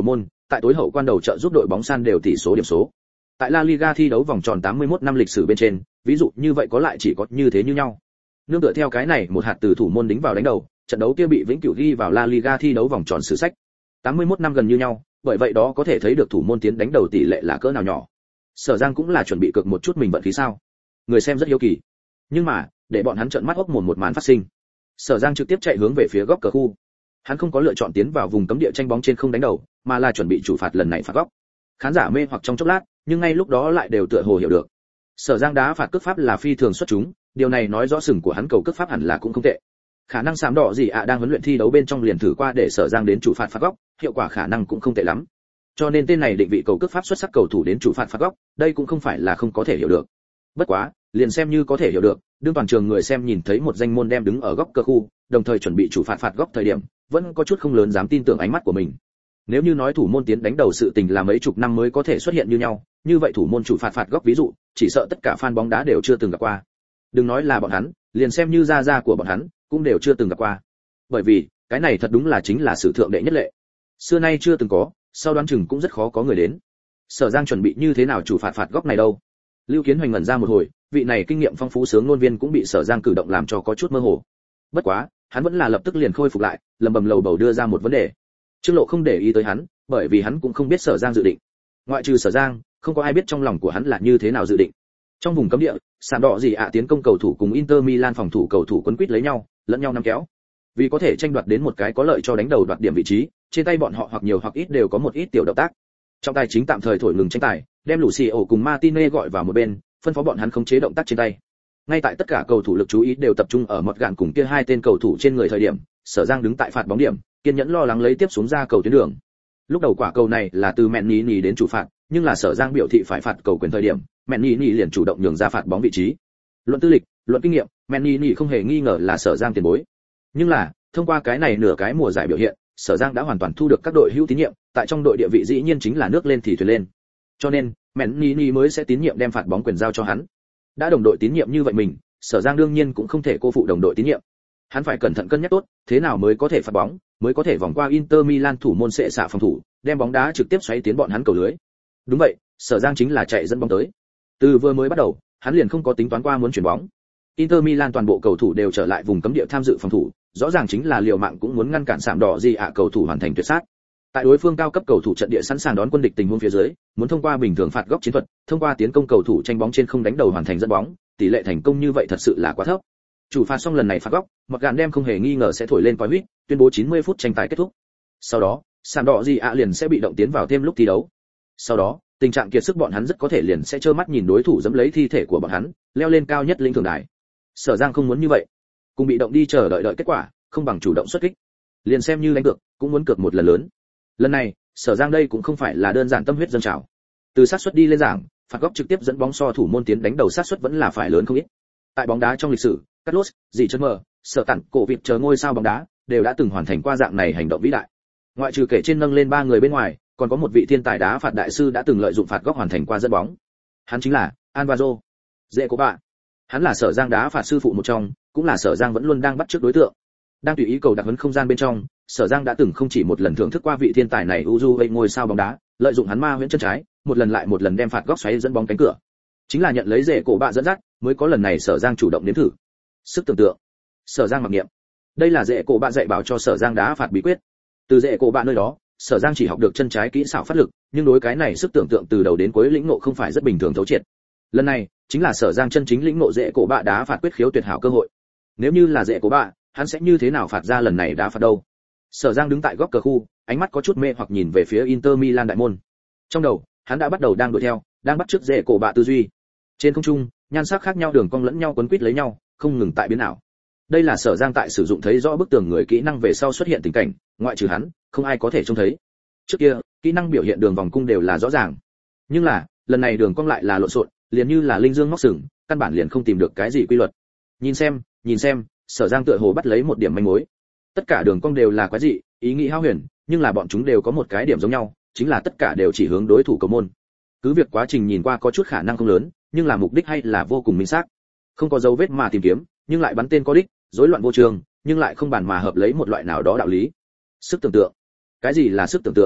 tại tối hậu quan đầu trợ giúp đội bóng san đều tỷ số điểm số. Tại La Liga thi đấu vòng tròn tám mươi mốt năm lịch sử bên trên, ví dụ như vậy có lại chỉ có như thế như nhau. Nương tựa theo cái này một hạt từ thủ môn đính vào đánh đầu, trận đấu kia bị vĩnh cửu ghi vào La Liga thi đấu vòng tròn sử sách. tám mươi mốt năm gần như nhau, bởi vậy đó có thể thấy được thủ môn tiến đánh đầu tỷ lệ là cỡ nào nhỏ. Sở Giang cũng là chuẩn bị cược một chút mình vận khí sao. Người xem rất hiếu kỳ. Nhưng mà, để bọn hắn trợn mắt ốc mồm một màn phát sinh. Sở Giang trực tiếp chạy hướng về phía góc cờ khu. Hắn không có lựa chọn tiến vào vùng cấm địa tranh bóng trên không đánh đầu, mà là chuẩn bị chủ phạt lần này phạt góc. Khán giả mê hoặc trong chốc lát, nhưng ngay lúc đó lại đều tựa hồ hiểu được. Sở Giang đá phạt cước pháp là phi thường xuất chúng, điều này nói rõ sừng của hắn cầu cước pháp hẳn là cũng không tệ. Khả năng sám đỏ gì ạ đang huấn luyện thi đấu bên trong liền thử qua để Sở Giang đến chủ phạt phạt góc, hiệu quả khả năng cũng không tệ lắm. Cho nên tên này định vị cầu cước pháp xuất sắc cầu thủ đến chủ phạt phạt góc, đây cũng không phải là không có thể hiểu được. Bất quá, liền xem như có thể hiểu được, đương toàn trường người xem nhìn thấy một danh môn đem đứng ở góc cờ khu, đồng thời chuẩn bị chủ phạt phạt góc thời điểm, vẫn có chút không lớn dám tin tưởng ánh mắt của mình. Nếu như nói thủ môn tiến đánh đầu sự tình là mấy chục năm mới có thể xuất hiện như nhau, như vậy thủ môn chủ phạt phạt góc ví dụ, chỉ sợ tất cả fan bóng đá đều chưa từng gặp qua. Đừng nói là bọn hắn, liền xem như gia gia của bọn hắn, cũng đều chưa từng gặp qua. Bởi vì, cái này thật đúng là chính là sử thượng đệ nhất lệ. Xưa nay chưa từng có, sau đoán chừng cũng rất khó có người đến. Sở Giang chuẩn bị như thế nào chủ phạt phạt góc này đâu? Lưu Kiến Hoành ngẩn ra một hồi, vị này kinh nghiệm phong phú sướng ngôn viên cũng bị Sở Giang cử động làm cho có chút mơ hồ. Bất quá, hắn vẫn là lập tức liền khôi phục lại, lầm bầm lầu bầu đưa ra một vấn đề. Trương Lộ không để ý tới hắn, bởi vì hắn cũng không biết Sở Giang dự định. Ngoại trừ Sở Giang, không có ai biết trong lòng của hắn là như thế nào dự định. Trong vùng cấm địa, sàn đỏ gì ạ tiến công cầu thủ cùng Inter Milan phòng thủ cầu thủ quấn quýt lấy nhau, lẫn nhau nắm kéo. Vì có thể tranh đoạt đến một cái có lợi cho đánh đầu đoạt điểm vị trí, trên tay bọn họ hoặc nhiều hoặc ít đều có một ít tiểu động tác. Trọng tài chính tạm thời thổi ngừng tranh tài, đem Lucio cùng Martinez gọi vào một bên, phân phó bọn hắn khống chế động tác trên tay. Ngay tại tất cả cầu thủ lực chú ý đều tập trung ở một gạn cùng kia hai tên cầu thủ trên người thời điểm, Sở Giang đứng tại phạt bóng điểm, kiên nhẫn lo lắng lấy tiếp xuống ra cầu tuyến đường. Lúc đầu quả cầu này là từ Mẹn Nhĩ Nhĩ đến chủ phạt, nhưng là Sở Giang biểu thị phải phạt cầu quyền thời điểm, Mẹn Nhĩ Nhĩ liền chủ động nhường ra phạt bóng vị trí. Luận tư lịch, luận kinh nghiệm, Mẹn Nhĩ Nhĩ không hề nghi ngờ là Sở Giang tiền bối. Nhưng là, thông qua cái này nửa cái mùa giải biểu hiện, Sở Giang đã hoàn toàn thu được các đội hữu tín nhiệm, tại trong đội địa vị dĩ nhiên chính là nước lên thì thuyền lên. Cho nên, Mẹn Nhĩ Nhĩ mới sẽ tín nhiệm đem phạt bóng quyền giao cho hắn. Đã đồng đội tín nhiệm như vậy mình, Sở Giang đương nhiên cũng không thể cô phụ đồng đội tín nhiệm. Hắn phải cẩn thận cân nhắc tốt, thế nào mới có thể phạt bóng, mới có thể vòng qua Inter Milan thủ môn sẽ xạ phòng thủ, đem bóng đá trực tiếp xoáy tiến bọn hắn cầu lưới. Đúng vậy, Sở Giang chính là chạy dẫn bóng tới. Từ vừa mới bắt đầu, hắn liền không có tính toán qua muốn chuyển bóng. Inter Milan toàn bộ cầu thủ đều trở lại vùng cấm địa tham dự phòng thủ, rõ ràng chính là liều mạng cũng muốn ngăn cản sạm đỏ gì ạ cầu thủ hoàn thành tuyệt sát. Tại đối phương cao cấp cầu thủ trận địa sẵn sàng đón quân địch tình huống phía dưới, muốn thông qua bình thường phạt góc chiến thuật, thông qua tiến công cầu thủ tranh bóng trên không đánh đầu hoàn thành dẫn bóng, tỷ lệ thành công như vậy thật sự là quá thấp. Chủ phạt xong lần này phạt góc, một gạn đem không hề nghi ngờ sẽ thổi lên còi huýt, tuyên bố chín mươi phút tranh tài kết thúc. Sau đó, sạm đỏ gì ạ liền sẽ bị động tiến vào thêm lúc thi đấu. Sau đó, tình trạng kiệt sức bọn hắn rất có thể liền sẽ trơ mắt nhìn đối thủ dẫm lấy thi thể của bọn hắn, leo lên cao nhất lĩnh thưởng đài. Sở Giang không muốn như vậy, cùng bị động đi chờ đợi đợi kết quả, không bằng chủ động xuất kích. Liền xem như đánh cược, cũng muốn cược một lần lớn. Lần này, Sở Giang đây cũng không phải là đơn giản tâm huyết dâng trào. Từ sát suất đi lên giảng, phạt góc trực tiếp dẫn bóng so thủ môn tiến đánh đầu sát suất vẫn là phải lớn không ít. Tại bóng đá trong lịch sử, Carlos, dì chân mờ, Sở Tản, cổ vịt chờ ngôi sao bóng đá đều đã từng hoàn thành qua dạng này hành động vĩ đại. Ngoại trừ kể trên nâng lên ba người bên ngoài, còn có một vị thiên tài đá phạt đại sư đã từng lợi dụng phạt góc hoàn thành qua dẫn bóng. Hắn chính là Alvaro Recoba. Hắn là Sở Giang đá phạt sư phụ một trong, cũng là Sở Giang vẫn luôn đang bắt chước đối tượng. Đang tùy ý cầu đặc huấn không gian bên trong, Sở Giang đã từng không chỉ một lần thưởng thức qua vị thiên tài này Uruguay ngôi sao bóng đá, lợi dụng hắn ma huyễn chân trái, một lần lại một lần đem phạt góc xoáy dẫn bóng cánh cửa. Chính là nhận lấy rễ cổ bạ dẫn dắt, mới có lần này Sở Giang chủ động nếm thử. Sức tưởng tượng. Sở Giang mặc niệm. Đây là rễ cổ bạ dạy bảo cho Sở Giang đá phạt bí quyết. Từ rễ cổ bạ nơi đó, Sở Giang chỉ học được chân trái kỹ xảo phát lực, nhưng đối cái này sức tưởng tượng từ đầu đến cuối lĩnh ngộ không phải rất bình thường thấu triệt. Lần này, chính là Sở Giang chân chính lĩnh ngộ rễ cổ bạ đá phạt quyết khiếu tuyệt hảo cơ hội. Nếu như là rễ cổ bạ, hắn sẽ như thế nào phạt ra lần này đá phạt đâu? Sở Giang đứng tại góc cờ khu, ánh mắt có chút mê hoặc nhìn về phía Inter Milan đại môn. Trong đầu, hắn đã bắt đầu đang đuổi theo, đang bắt chước rễ cổ bạ tư duy. Trên không trung, nhan sắc khác nhau đường cong lẫn nhau quấn quýt lấy nhau, không ngừng tại biến ảo. Đây là Sở Giang tại sử dụng thấy rõ bức tường người kỹ năng về sau xuất hiện tình cảnh, ngoại trừ hắn, không ai có thể trông thấy. Trước kia, kỹ năng biểu hiện đường vòng cung đều là rõ ràng, nhưng là, lần này đường cong lại là lộn xộn, liền như là linh dương móc sừng, căn bản liền không tìm được cái gì quy luật. Nhìn xem, nhìn xem, Sở Giang tựa hồ bắt lấy một điểm manh mối. Tất cả đường cong đều là quái dị, ý nghĩ hao huyền, nhưng là bọn chúng đều có một cái điểm giống nhau, chính là tất cả đều chỉ hướng đối thủ cầu môn. Cứ việc quá trình nhìn qua có chút khả năng không lớn, nhưng là mục đích hay là vô cùng minh xác. Không có dấu vết mà tìm kiếm, nhưng lại bắn tên có đích, rối loạn vô trường, nhưng lại không bàn mà hợp lấy một loại nào đó đạo lý. Sức tưởng tượng. Cái gì là sức tưởng tượng?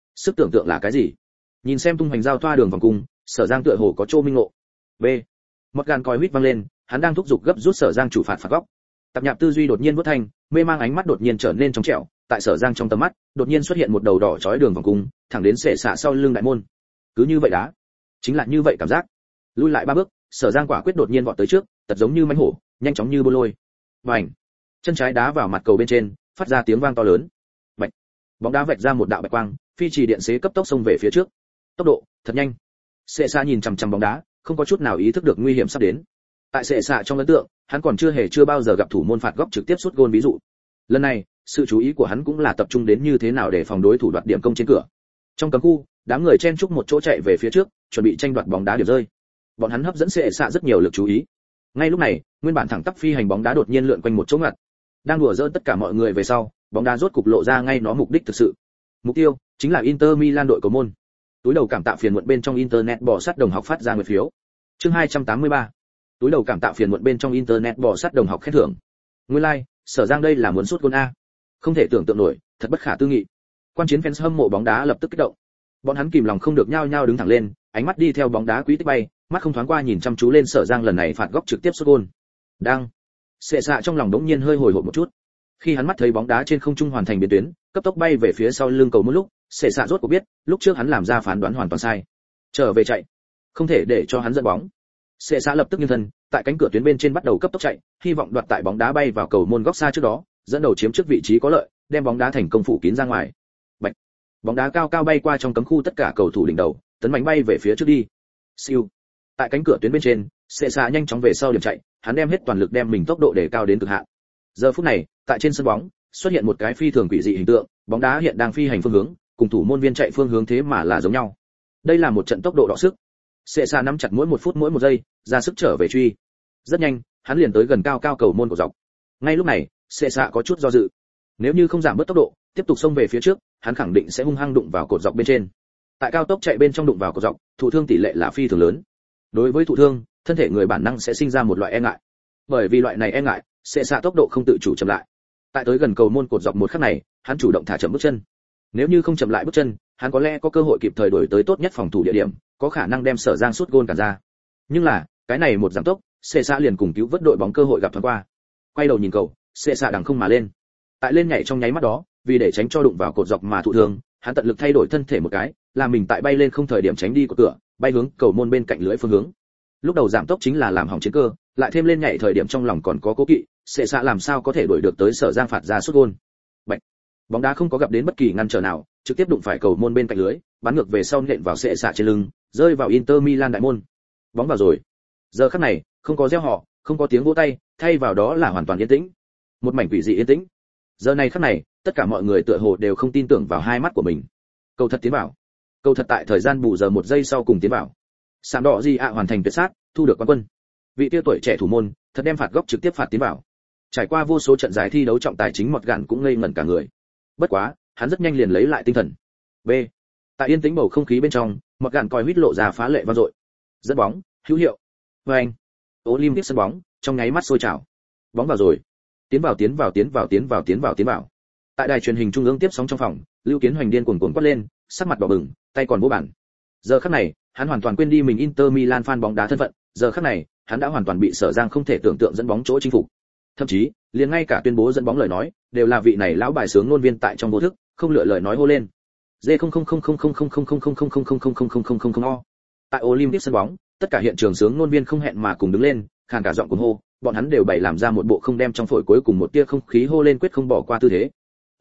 Sức tưởng tượng là cái gì? Nhìn xem tung hoành giao thoa đường vòng cung, Sở Giang tựa hồ có chỗ minh ngộ. B. Morgan còi huýt vang lên, hắn đang thúc giục gấp rút Sở Giang chủ phạt phạt góc. Tạp Nhạp tư duy đột nhiên vút thanh, mê mang ánh mắt đột nhiên trở nên trong trẻo, tại Sở Giang trong tầm mắt, đột nhiên xuất hiện một đầu đỏ chói đường vòng cung, thẳng đến xệ xạ sau lưng đại môn. Cứ như vậy đá, chính là như vậy cảm giác. Lùi lại ba bước, Sở Giang quả quyết đột nhiên vọt tới trước, tật giống như mãnh hổ, nhanh chóng như bô lôi. Bành! Chân trái đá vào mặt cầu bên trên, phát ra tiếng vang to lớn. Bạch! Bóng đá vạch ra một đạo bạch quang, phi trì điện xế cấp tốc xông về phía trước. Tốc độ thật nhanh. Xệ xạ nhìn chằm chằm bóng đá, không có chút nào ý thức được nguy hiểm sắp đến. Tại xệ xạ trong ấn tượng, hắn còn chưa hề chưa bao giờ gặp thủ môn phạt góc trực tiếp sút gôn ví dụ. Lần này, sự chú ý của hắn cũng là tập trung đến như thế nào để phòng đối thủ đoạt điểm công trên cửa. Trong cấm khu, đám người chen chúc một chỗ chạy về phía trước, chuẩn bị tranh đoạt bóng đá điểm rơi. Bọn hắn hấp dẫn xệ xạ rất nhiều lực chú ý. Ngay lúc này, nguyên bản thẳng tắp phi hành bóng đá đột nhiên lượn quanh một chỗ ngặt. Đang đùa giỡn tất cả mọi người về sau, bóng đá rốt cục lộ ra ngay nó mục đích thực sự. Mục tiêu chính là Inter Milan đội cầu môn. Túi đầu cảm tạ phiền muộn bên trong internet bỏ sát đồng học phát ra nguyệt phiếu. Chương hai trăm tám mươi ba. Túi đầu cảm tạ phiền muộn bên trong internet bỏ sát đồng học khen thưởng. Nguyên lai, like, Sở Giang đây là muốn sút gôn a. Không thể tưởng tượng nổi, thật bất khả tư nghị. Quan chiến fans hâm mộ bóng đá lập tức kích động. Bọn hắn kìm lòng không được nhao nhao đứng thẳng lên, ánh mắt đi theo bóng đá quý tích bay, mắt không thoáng qua nhìn chăm chú lên Sở Giang lần này phạt góc trực tiếp sút gôn. Đang. Xệ xạ trong lòng đống nhiên hơi hồi hộp một chút. Khi hắn mắt thấy bóng đá trên không trung hoàn thành biến tuyến, cấp tốc bay về phía sau lưng cầu một lúc, Xệ xạ rốt cuộc biết, lúc trước hắn làm ra phán đoán hoàn toàn sai. Trở về chạy, không thể để cho hắn dẫn bóng. Xệ xạ lập tức nghiêng thân, tại cánh cửa tuyến bên trên bắt đầu cấp tốc chạy, hy vọng đoạt tại bóng đá bay vào cầu môn góc xa trước đó, dẫn đầu chiếm trước vị trí có lợi, đem bóng đá thành công phủ kín ra ngoài. Bạch. Bóng đá cao cao bay qua trong cấm khu tất cả cầu thủ đỉnh đầu, tấn bánh bay về phía trước đi. Siêu. Tại cánh cửa tuyến bên trên, Xệ xạ nhanh chóng về sau điểm chạy, hắn đem hết toàn lực đem mình tốc độ để cao đến cực hạn. Giờ phút này, tại trên sân bóng, xuất hiện một cái phi thường quỷ dị hình tượng, bóng đá hiện đang phi hành phương hướng, cùng thủ môn viên chạy phương hướng thế mà là giống nhau. Đây là một trận tốc độ đọ sức. Xệ xạ nắm chặt mỗi một phút mỗi một giây, ra sức trở về truy. Rất nhanh, hắn liền tới gần cao cao cầu môn của dọc. Ngay lúc này, Xệ xạ có chút do dự. Nếu như không giảm bớt tốc độ, tiếp tục xông về phía trước, hắn khẳng định sẽ hung hăng đụng vào cột dọc bên trên. Tại cao tốc chạy bên trong đụng vào cột dọc, thụ thương tỷ lệ là phi thường lớn. Đối với thụ thương, thân thể người bản năng sẽ sinh ra một loại e ngại. Bởi vì loại này e ngại, Xệ xạ tốc độ không tự chủ chậm lại. Tại tới gần cầu môn cột dọc một khắc này, hắn chủ động thả chậm bước chân. Nếu như không chậm lại bước chân, hắn có lẽ có cơ hội kịp thời đổi tới tốt nhất phòng thủ địa điểm, có khả năng đem Sở Giang sút gôn cản ra. Nhưng là, cái này một giảm tốc, Xệ xạ liền cùng cứu vớt đội bóng cơ hội gặp thoáng qua. Quay đầu nhìn cầu, Xệ xạ đằng không mà lên. Tại lên nhảy trong nháy mắt đó, vì để tránh cho đụng vào cột dọc mà thụ thương, hắn tận lực thay đổi thân thể một cái, làm mình tại bay lên không thời điểm tránh đi của cửa, bay hướng cầu môn bên cạnh lưới phương hướng. Lúc đầu giảm tốc chính là làm hỏng chiến cơ, lại thêm lên nhảy thời điểm trong lòng còn có cố kỵ, Xệ xạ làm sao có thể đuổi được tới Sở Giang phạt ra sút gôn. Bạch. Bóng đá không có gặp đến bất kỳ ngăn trở nào, trực tiếp đụng phải cầu môn bên cạnh lưới, bắn ngược về sau nện vào Xệ xạ trên lưng, rơi vào Inter Milan đại môn. Bóng vào rồi. Giờ khắc này, không có reo hò, không có tiếng vỗ tay, thay vào đó là hoàn toàn yên tĩnh. Một mảnh quỷ dị yên tĩnh. Giờ này khắc này, tất cả mọi người tựa hồ đều không tin tưởng vào hai mắt của mình. Cầu thật tiến vào. Cầu thật tại thời gian bù giờ một giây sau cùng tiến vào. Sạm đỏ gì ạ hoàn thành tuyệt sát, thu được quán quân. Vị tiêu tuổi trẻ thủ môn, thật đem phạt góc trực tiếp phạt tiến vào. Trải qua vô số trận giải thi đấu trọng tài chính mọt gạn cũng ngây ngẩn cả người. Bất quá, hắn rất nhanh liền lấy lại tinh thần. B. Tại yên tĩnh bầu không khí bên trong, mọt gạn còi huýt lộ ra phá lệ vang dội. Dẫn bóng, hữu hiệu. Và anh. Olympic sân bóng, trong nháy mắt sôi trào. Bóng vào rồi. Tiến vào tiến vào tiến vào tiến vào tiến vào tiến vào. Tại đài truyền hình trung ương tiếp sóng trong phòng, Lưu Kiến Hoành điên cuồng cuồng quát lên, sắc mặt đỏ bừng, tay còn vỗ bản. Giờ khắc này, hắn hoàn toàn quên đi mình Inter Milan fan bóng đá thân phận, giờ khắc này, hắn đã hoàn toàn bị Sở Giang không thể tưởng tượng dẫn bóng chỗ chinh phục. Thậm chí, liền ngay cả tuyên bố dẫn bóng lời nói, đều là vị này lão bài sướng ngôn viên tại trong vô thức, không lựa lời nói hô lên. D không không không không không không không không không không không không không không không không không không o. Tại Olympic sân bóng, tất cả hiện trường sướng ngôn viên không hẹn mà cùng đứng lên, khàn cả giọng cuồng hô, bọn hắn đều bày làm ra một bộ không đem trong phổi cuối cùng một tia không khí hô lên quyết không bỏ qua tư thế.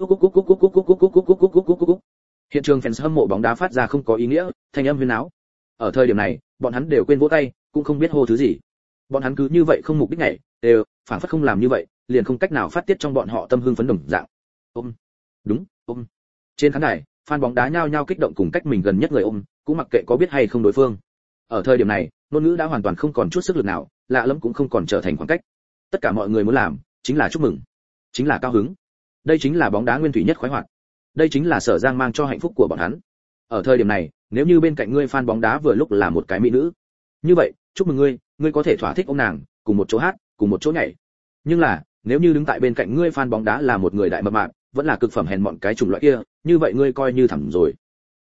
Hiện trường fans hâm mộ bóng đá phát ra không có ý nghĩa, thanh âm huyên náo. Ở thời điểm này, bọn hắn đều quên vỗ tay, cũng không biết hô thứ gì. Bọn hắn cứ như vậy không mục đích này, đều phản phất không làm như vậy, liền không cách nào phát tiết trong bọn họ tâm hưng phấn đồng dạng. Ôm, đúng, ôm. Trên khán đài, fan bóng đá nhao nhao kích động cùng cách mình gần nhất người ôm, cũng mặc kệ có biết hay không đối phương. Ở thời điểm này, ngôn ngữ đã hoàn toàn không còn chút sức lực nào, lạ lẫm cũng không còn trở thành khoảng cách. Tất cả mọi người muốn làm, chính là chúc mừng, chính là cao hứng. Đây chính là bóng đá nguyên thủy nhất khoái hoạt. Đây chính là Sở Giang mang cho hạnh phúc của bọn hắn. Ở thời điểm này, nếu như bên cạnh ngươi fan bóng đá vừa lúc là một cái mỹ nữ, như vậy, chúc mừng ngươi, ngươi có thể thỏa thích ôm nàng, cùng một chỗ hát, cùng một chỗ nhảy. Nhưng là, nếu như đứng tại bên cạnh ngươi fan bóng đá là một người đại mập mạp, vẫn là cực phẩm hèn mọn cái chủng loại kia, như vậy ngươi coi như thẳng rồi.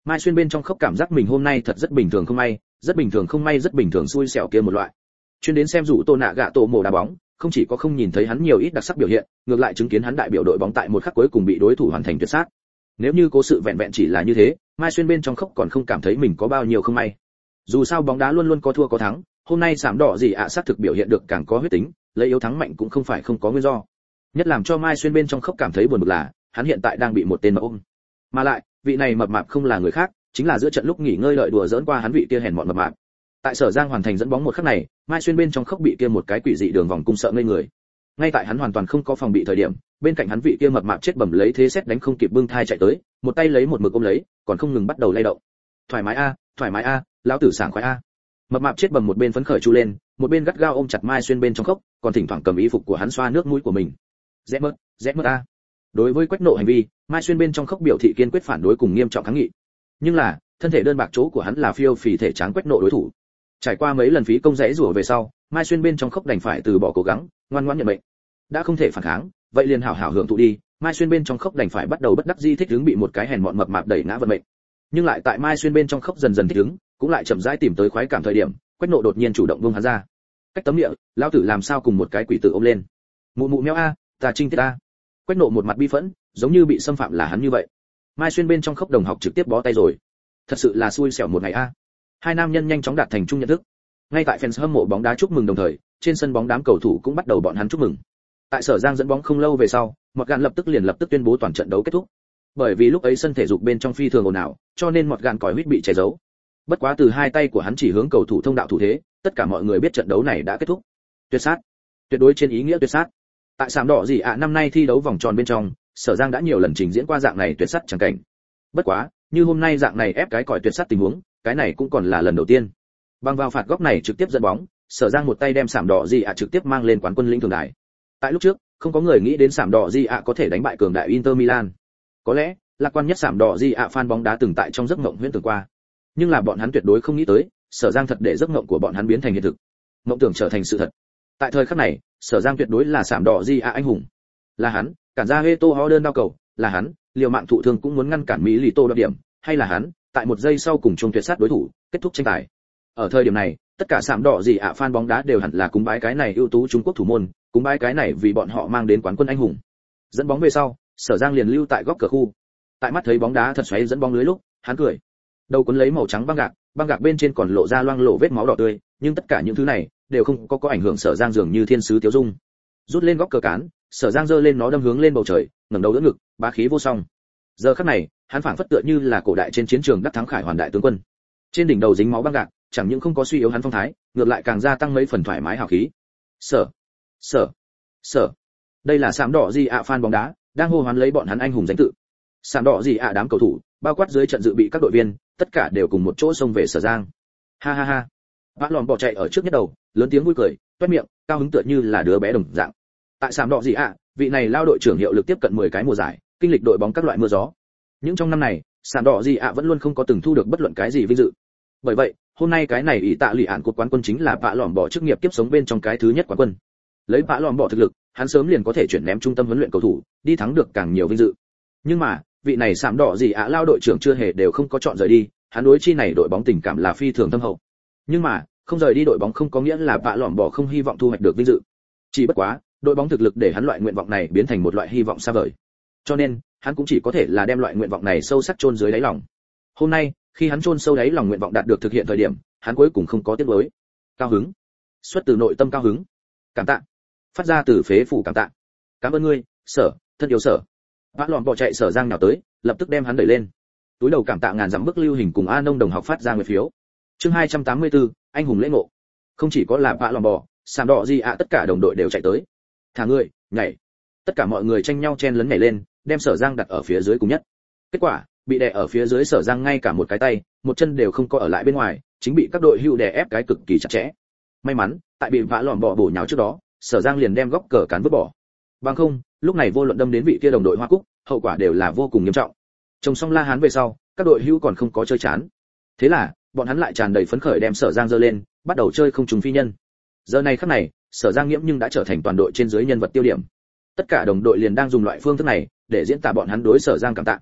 Mai Xuyên bên trong khóc cảm giác mình hôm nay thật rất bình thường không may, rất bình thường không may rất bình thường xui xẻo kia một loại. Chuyên đến xem rủ Tô Nạ Gạ Tổ mổ đá bóng, không chỉ có không nhìn thấy hắn nhiều ít đặc sắc biểu hiện, ngược lại chứng kiến hắn đại biểu đội bóng tại một khắc cuối cùng bị đối thủ hoàn thành tuyệt sát. Nếu như cố sự vẹn vẹn chỉ là như thế, Mai Xuyên bên trong khóc còn không cảm thấy mình có bao nhiêu không may. Dù sao bóng đá luôn luôn có thua có thắng, hôm nay sạm đỏ gì ạ xác thực biểu hiện được càng có huyết tính, lấy yếu thắng mạnh cũng không phải không có nguyên do. Nhất làm cho Mai Xuyên bên trong khóc cảm thấy buồn bực là, hắn hiện tại đang bị một tên mập ôm. Mà lại, vị này mập mạp không là người khác, chính là giữa trận lúc nghỉ ngơi lợi đùa giỡn qua hắn vị kia hèn mọn mập mạp. Tại Sở Giang hoàn thành dẫn bóng một khắc này, Mai Xuyên bên trong khóc bị kia một cái quỷ dị đường vòng cung sợ ngây người. Ngay tại hắn hoàn toàn không có phòng bị thời điểm, bên cạnh hắn vị kia mập mạp chết bầm lấy thế xét đánh không kịp bưng thai chạy tới, một tay lấy một mực ôm lấy, còn không ngừng bắt đầu lay động. Thoải mái a, thoải mái a, lão tử sảng khoái a. Mập mạp chết bầm một bên phấn khởi chu lên, một bên gắt gao ôm chặt Mai Xuyên bên trong khóc, còn thỉnh thoảng cầm y phục của hắn xoa nước mũi của mình. Rẽ mất, rẽ mất a. Đối với Quách Nộ hành vi, Mai Xuyên bên trong khóc biểu thị kiên quyết phản đối cùng nghiêm trọng kháng nghị. Nhưng là, thân thể đơn bạc chỗ của hắn là phiêu phì thể tráng Quách Nộ đối thủ. Trải qua mấy lần phí công rẽ rủa về sau, Mai Xuyên bên trong khóc đành phải từ bỏ cố gắng, ngoan ngoãn nhận mệnh. Đã không thể phản kháng, vậy liền hảo hảo hưởng thụ đi. Mai Xuyên bên trong khóc đành phải bắt đầu bất đắc dĩ thích ứng bị một cái hèn mọn mập mạp đẩy ngã vận mệnh. Nhưng lại tại Mai Xuyên bên trong khóc dần dần thích ứng, cũng lại chậm rãi tìm tới khoái cảm thời điểm, Quách Nộ đột nhiên chủ động buông hắn ra. Cách tấm miệng, lão tử làm sao cùng một cái quỷ tử ôm lên. Mụ mụ meo a, ta trinh tiết a. Quách Nộ một mặt bi phẫn, giống như bị xâm phạm là hắn như vậy. Mai Xuyên bên trong khóc đồng học trực tiếp bó tay rồi. Thật sự là xui xẻo một ngày a. Hai nam nhân nhanh chóng đạt thành chung nhận thức. Ngay tại fans hâm mộ bóng đá chúc mừng đồng thời, trên sân bóng đám cầu thủ cũng bắt đầu bọn hắn chúc mừng. Tại Sở Giang dẫn bóng không lâu về sau, Mọt Gạn lập tức liền lập tức tuyên bố toàn trận đấu kết thúc. Bởi vì lúc ấy sân thể dục bên trong phi thường ồn ào, cho nên Mọt Gạn còi huýt bị che giấu. Bất quá từ hai tay của hắn chỉ hướng cầu thủ thông đạo thủ thế, tất cả mọi người biết trận đấu này đã kết thúc. Tuyệt sát, tuyệt đối trên ý nghĩa tuyệt sát. Tại sạm đỏ gì ạ năm nay thi đấu vòng tròn bên trong, Sở Giang đã nhiều lần trình diễn qua dạng này tuyệt sát chẳng cảnh. Bất quá, như hôm nay dạng này ép cái còi tuyệt sát tình huống, cái này cũng còn là lần đầu tiên. Bằng vào phạt góc này trực tiếp dẫn bóng, Sở Giang một tay đem sạm đỏ gì ạ trực tiếp mang lên quán quân lĩnh thường đài. Tại lúc trước, không có người nghĩ đến sạm đỏ gì ạ có thể đánh bại cường đại Inter Milan. Có lẽ, lạc quan nhất sạm đỏ gì ạ fan bóng đá từng tại trong giấc mộng huyễn tưởng qua. Nhưng là bọn hắn tuyệt đối không nghĩ tới, Sở Giang thật để giấc mộng của bọn hắn biến thành hiện thực. Mộng tưởng trở thành sự thật. Tại thời khắc này, Sở Giang tuyệt đối là sạm đỏ gì ạ anh hùng. Là hắn, cản ra Heto ho đơn đau cầu, là hắn, liều mạng thụ thương cũng muốn ngăn cản Mỹ Lì Tô đoạt điểm, hay là hắn, tại một giây sau cùng chung tuyệt sát đối thủ, kết thúc tranh tài. Ở thời điểm này, tất cả sạm đỏ gì ạ fan bóng đá đều hẳn là cúng bái cái này ưu tú Trung Quốc thủ môn, cúng bái cái này vì bọn họ mang đến quán quân anh hùng. Dẫn bóng về sau, Sở Giang liền lưu tại góc cửa khu. Tại mắt thấy bóng đá thật xoáy dẫn bóng lưới lúc, hắn cười. Đầu cuốn lấy màu trắng băng gạc, băng gạc bên trên còn lộ ra loang lổ vết máu đỏ tươi, nhưng tất cả những thứ này đều không có có ảnh hưởng Sở Giang dường như thiên sứ tiêu dung. Rút lên góc cờ cán, Sở Giang giơ lên nó đâm hướng lên bầu trời, ngẩng đầu đỡ ngực, bá khí vô song. Giờ khắc này, hắn phảng phất tựa như là cổ đại trên chiến trường đắc thắng khải hoàn đại tướng quân. Trên đỉnh đầu dính máu băng gạc, chẳng những không có suy yếu hắn phong thái, ngược lại càng gia tăng mấy phần thoải mái hào khí. Sở, sở, sở. Đây là sạm đỏ gì ạ fan bóng đá, đang hô hoán lấy bọn hắn anh hùng danh tự. Sạm đỏ gì ạ đám cầu thủ, bao quát dưới trận dự bị các đội viên, tất cả đều cùng một chỗ xông về Sở Giang. Ha ha ha. Bác lòn bỏ chạy ở trước nhất đầu, lớn tiếng vui cười, toét miệng, cao hứng tựa như là đứa bé đồng dạng. Tại sạm đỏ gì ạ, vị này lao đội trưởng hiệu lực tiếp cận mười cái mùa giải, kinh lịch đội bóng các loại mưa gió. Những trong năm này, sạm đỏ gì ạ vẫn luôn không có từng thu được bất luận cái gì vinh dự. Bởi vậy, hôm nay cái này ỷ tạ lụy ạn cột quán quân chính là bạ lỏm bỏ chức nghiệp tiếp sống bên trong cái thứ nhất quán quân. Lấy bạ lỏm bỏ thực lực, hắn sớm liền có thể chuyển ném trung tâm huấn luyện cầu thủ, đi thắng được càng nhiều vinh dự. Nhưng mà, vị này sạm đỏ gì ạ lao đội trưởng chưa hề đều không có chọn rời đi, hắn đối chi này đội bóng tình cảm là phi thường thâm hậu. Nhưng mà, không rời đi đội bóng không có nghĩa là bạ lỏm bỏ không hy vọng thu hoạch được vinh dự. Chỉ bất quá, đội bóng thực lực để hắn loại nguyện vọng này biến thành một loại hy vọng xa vời. Cho nên, hắn cũng chỉ có thể là đem loại nguyện vọng này sâu sắc chôn dưới đáy lòng. Hôm nay, khi hắn chôn sâu đáy lòng nguyện vọng đạt được thực hiện thời điểm, hắn cuối cùng không có tiếc nuối. Cao hứng, xuất từ nội tâm cao hứng. Cảm tạ, phát ra từ phế phủ cảm tạ. Cảm ơn ngươi, Sở, thân yêu Sở. Vã lọn bỏ chạy Sở Giang nào tới, lập tức đem hắn đẩy lên. Túi đầu cảm tạ ngàn dặm bức lưu hình cùng A Nông đồng học phát ra người phiếu. Chương hai trăm tám mươi tư, anh hùng lễ ngộ. Không chỉ có là vã lọn bò, sạm đỏ gì ạ, tất cả đồng đội đều chạy tới. Thả người, nhảy. Tất cả mọi người tranh nhau chen lấn nhảy lên, đem Sở Giang đặt ở phía dưới cùng nhất. Kết quả, bị đè ở phía dưới Sở Giang ngay cả một cái tay, một chân đều không có ở lại bên ngoài, chính bị các đội hưu đè ép cái cực kỳ chặt chẽ. May mắn, tại bị vã lọn bò bổ nhào trước đó, Sở Giang liền đem góc cờ cán vứt bỏ. Bằng không, lúc này vô luận đâm đến vị kia đồng đội Hoa Cúc, hậu quả đều là vô cùng nghiêm trọng. Trông xong la hán về sau, các đội hưu còn không có chơi chán. Thế là, bọn hắn lại tràn đầy phấn khởi đem Sở Giang giơ lên, bắt đầu chơi không trùng phi nhân. Giờ này khắc này, Sở Giang nghiễm nhưng đã trở thành toàn đội trên dưới nhân vật tiêu điểm. Tất cả đồng đội liền đang dùng loại phương thức này để diễn tả bọn hắn đối Sở Giang cảm tạ.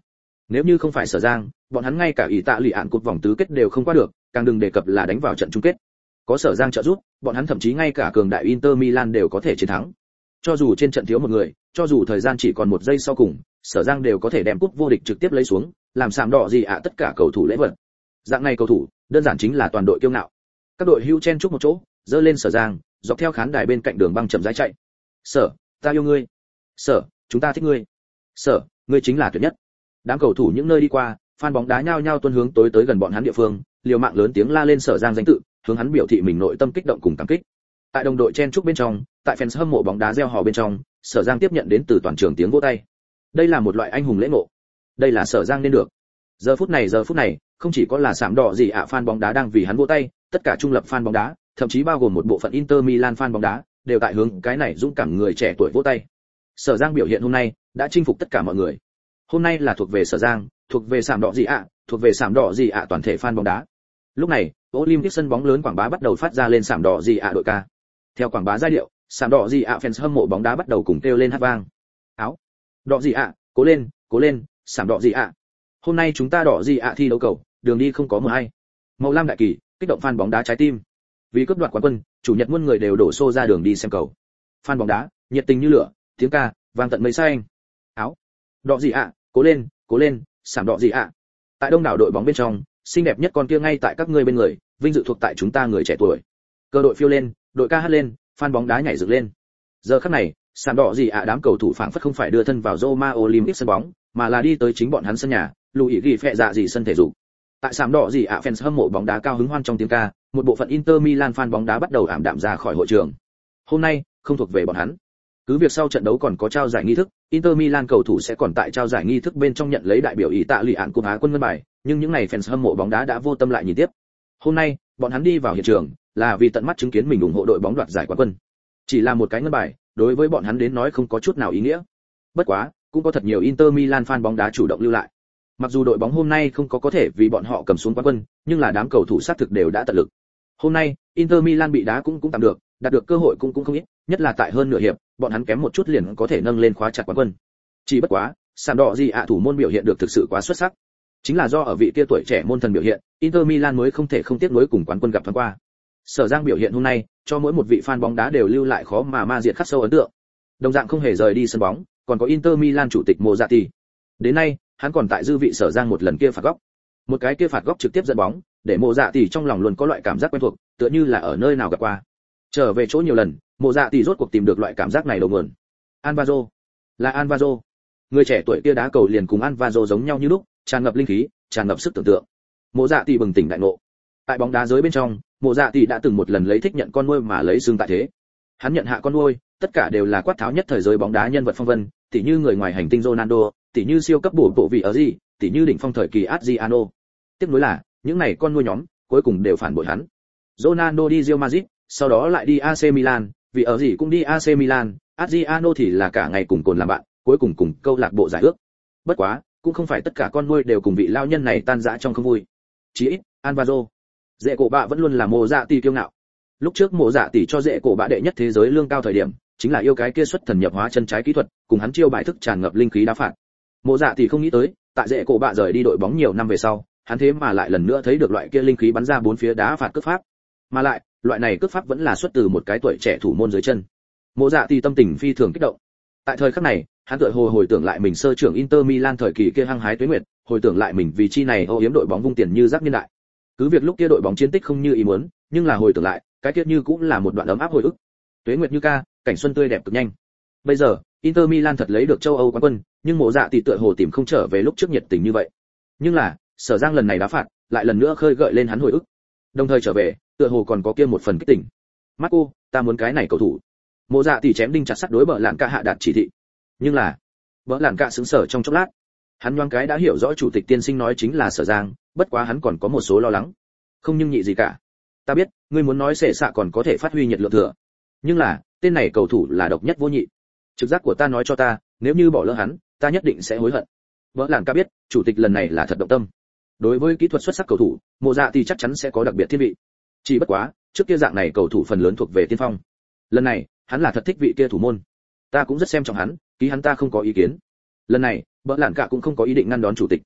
Nếu như không phải Sở Giang, bọn hắn ngay cả ý tạ lì ạn cột vòng tứ kết đều không qua được, càng đừng đề cập là đánh vào trận chung kết. Có Sở Giang trợ giúp, bọn hắn thậm chí ngay cả cường đại Inter Milan đều có thể chiến thắng. Cho dù trên trận thiếu một người, cho dù thời gian chỉ còn một giây sau cùng, Sở Giang đều có thể đem cúp vô địch trực tiếp lấy xuống, làm sạm đỏ gì ạ tất cả cầu thủ lễ vật. Dạng này cầu thủ, đơn giản chính là toàn đội kiêu ngạo. Các đội hưu chen chúc một chỗ, dơ lên Sở Giang, dọc theo khán đài bên cạnh đường băng chậm rãi chạy. "Sở, ta yêu ngươi. Sở, chúng ta thích ngươi. Sở, ngươi chính là tuyệt nhất." Đám cầu thủ những nơi đi qua, fan bóng đá nhao nhao tuôn hướng tối tới gần bọn hắn địa phương, liều mạng lớn tiếng la lên Sở Giang danh tự, hướng hắn biểu thị mình nội tâm kích động cùng cảm kích. Tại đồng đội chen chúc bên trong, tại fans hâm mộ bóng đá reo hò bên trong, Sở Giang tiếp nhận đến từ toàn trường tiếng vỗ tay. Đây là một loại anh hùng lễ ngộ. Đây là Sở Giang nên được. Giờ phút này giờ phút này, không chỉ có là sạm đỏ gì ạ fan bóng đá đang vì hắn vỗ tay, tất cả trung lập fan bóng đá, thậm chí bao gồm một bộ phận Inter Milan fan bóng đá, đều tại hướng cái này dũng cảm người trẻ tuổi vỗ tay. Sở Giang biểu hiện hôm nay đã chinh phục tất cả mọi người. Hôm nay là thuộc về Sở Giang, thuộc về sạm đỏ gì ạ, thuộc về sạm đỏ gì ạ toàn thể fan bóng đá. Lúc này, Olympic sân bóng lớn quảng bá bắt đầu phát ra lên sạm đỏ gì ạ đội ca. Theo quảng bá giai điệu, sạm đỏ gì ạ fans hâm mộ bóng đá bắt đầu cùng kêu lên hát vang. Áo, đỏ gì ạ, cố lên, cố lên, sạm đỏ gì ạ. Hôm nay chúng ta đỏ gì ạ thi đấu cầu, đường đi không có mờ hay. Màu lam đại kỳ, kích động fan bóng đá trái tim. Vì cướp đoạt quán quân, chủ nhật muôn người đều đổ xô ra đường đi xem cầu. Fan bóng đá, nhiệt tình như lửa, tiếng ca vang tận mây xanh. Áo, đỏ gì ạ, cố lên, cố lên, sạm đỏ gì ạ. Tại đông đảo đội bóng bên trong, xinh đẹp nhất con kia ngay tại các ngươi bên người, vinh dự thuộc tại chúng ta người trẻ tuổi. Cơ đội phiêu lên, đội ca hát lên, fan bóng đá nhảy dựng lên. Giờ khắc này, sạm đỏ gì ạ đám cầu thủ phảng phất không phải đưa thân vào Roma Olympic sân bóng, mà là đi tới chính bọn hắn sân nhà, lùi ghi phệ dạ gì sân thể dục. Tại sạm đỏ gì ạ fans hâm mộ bóng đá cao hứng hoan trong tiếng ca, một bộ phận Inter Milan fan bóng đá bắt đầu ảm đạm ra khỏi hội trường. Hôm nay, không thuộc về bọn hắn. Cứ việc sau trận đấu còn có trao giải nghi thức, Inter Milan cầu thủ sẽ còn tại trao giải nghi thức bên trong nhận lấy đại biểu ý tạ lì ạn cúp Á quân ngân bài, nhưng những này fans hâm mộ bóng đá đã vô tâm lại nhìn tiếp. Hôm nay, bọn hắn đi vào hiện trường là vì tận mắt chứng kiến mình ủng hộ đội bóng đoạt giải quán quân. Chỉ là một cái ngân bài, đối với bọn hắn đến nói không có chút nào ý nghĩa. Bất quá, cũng có thật nhiều Inter Milan fan bóng đá chủ động lưu lại. Mặc dù đội bóng hôm nay không có có thể vì bọn họ cầm xuống quán quân, nhưng là đám cầu thủ sát thực đều đã tận lực. Hôm nay, Inter Milan bị đá cũng cũng tạm được, đạt được cơ hội cũng cũng không ít, nhất là tại hơn nửa hiệp, bọn hắn kém một chút liền có thể nâng lên khóa chặt quán quân. Chỉ bất quá, sạm đỏ gì ạ thủ môn biểu hiện được thực sự quá xuất sắc. Chính là do ở vị kia tuổi trẻ môn thần biểu hiện, Inter Milan mới không thể không tiếc nuối cùng quán quân gặp thoáng qua. Sở Giang biểu hiện hôm nay, cho mỗi một vị fan bóng đá đều lưu lại khó mà ma diệt khắc sâu ấn tượng. Đồng dạng không hề rời đi sân bóng, còn có Inter Milan chủ tịch Mozati. Đến nay, hắn còn tại dư vị Sở Giang một lần kia phạt góc. Một cái kia phạt góc trực tiếp dẫn bóng, để Mozati trong lòng luôn có loại cảm giác quen thuộc, tựa như là ở nơi nào gặp qua. Trở về chỗ nhiều lần, Mozati rốt cuộc tìm được loại cảm giác này đầu nguồn. Alvaro, là Alvaro. Người trẻ tuổi kia đá cầu liền cùng Alvaro giống nhau như lúc, tràn ngập linh khí, tràn ngập sức tưởng tượng. Mozati bừng tỉnh đại ngộ. Tại bóng đá giới bên trong, Mozati đã từng một lần lấy thích nhận con nuôi mà lấy xương tại thế. Hắn nhận hạ con nuôi, tất cả đều là quát tháo nhất thời giới bóng đá nhân vật phong vân, tỉ như người ngoài hành tinh Ronaldo, tỉ như siêu cấp bổ bộ vị ở gì, tỉ như đỉnh phong thời kỳ Adriano. Tiếp nối là, những này con nuôi nhóm, cuối cùng đều phản bội hắn. Ronaldo đi Real Madrid, sau đó lại đi a xê Milan, vì ở gì cũng đi a xê Milan, Adriano thì là cả ngày cùng cồn làm bạn, cuối cùng cùng câu lạc bộ giải ước. Bất quá, cũng không phải tất cả con nuôi đều cùng vị lao nhân này tan rã trong không vui. Chỉ ít, Alvaro, dễ cổ bạ vẫn luôn là mồ dạ tỷ kiêu ngạo. Lúc trước mồ dạ tỷ cho dễ cổ bạ đệ nhất thế giới lương cao thời điểm, chính là yêu cái kia xuất thần nhập hóa chân trái kỹ thuật, cùng hắn chiêu bài thức tràn ngập linh khí đá phạt. Mồ dạ tỷ không nghĩ tới, tại dễ cổ bạ rời đi đội bóng nhiều năm về sau, hắn thế mà lại lần nữa thấy được loại kia linh khí bắn ra bốn phía đá phạt cướp pháp. Mà lại, loại này cướp pháp vẫn là xuất từ một cái tuổi trẻ thủ môn dưới chân. Mộ Dạ tỷ tâm tình phi thường kích động. Tại thời khắc này, hắn tựa hồ hồi tưởng lại mình sơ trưởng Inter Milan thời kỳ kia hăng hái tuế nguyệt, hồi tưởng lại mình vì chi này ô yếm đội bóng vung tiền như rác niên đại. Cứ việc lúc kia đội bóng chiến tích không như ý muốn, nhưng là hồi tưởng lại, cái kia như cũng là một đoạn ấm áp hồi ức. Tuế nguyệt như ca, cảnh xuân tươi đẹp cực nhanh. Bây giờ, Inter Milan thật lấy được châu Âu quán quân, nhưng Mộ Dạ tỷ tựa hồ tìm không trở về lúc trước nhiệt tình như vậy. Nhưng là, Sở Giang lần này đá phạt, lại lần nữa khơi gợi lên hắn hồi ức. Đồng thời trở về, tựa hồ còn có kia một phần kích tỉnh. Marco, ta muốn cái này cầu thủ. Mộ Dạ tỷ chém đinh chặt sắt đối bờ lạn cả hạ đạt chỉ thị. Nhưng là, bờ lạn cả sững sờ trong chốc lát. Hắn nhoáng cái đã hiểu rõ chủ tịch tiên sinh nói chính là Sở Giang, bất quá hắn còn có một số lo lắng. Không nhưng nhị gì cả. Ta biết, ngươi muốn nói Sệ Xạ còn có thể phát huy nhiệt lượng thừa. Nhưng là, tên này cầu thủ là độc nhất vô nhị. Trực giác của ta nói cho ta, nếu như bỏ lỡ hắn, ta nhất định sẽ hối hận. Bờ lạn cả biết, chủ tịch lần này là thật động tâm. Đối với kỹ thuật xuất sắc cầu thủ, Mộ Dạ tỷ chắc chắn sẽ có đặc biệt thiên vị. Chỉ bất quá, trước kia dạng này cầu thủ phần lớn thuộc về tiên phong. Lần này, hắn là thật thích vị kia thủ môn. Ta cũng rất xem trọng hắn, ký hắn ta không có ý kiến. Lần này, bỡ lạn cả cũng không có ý định ngăn đón chủ tịch.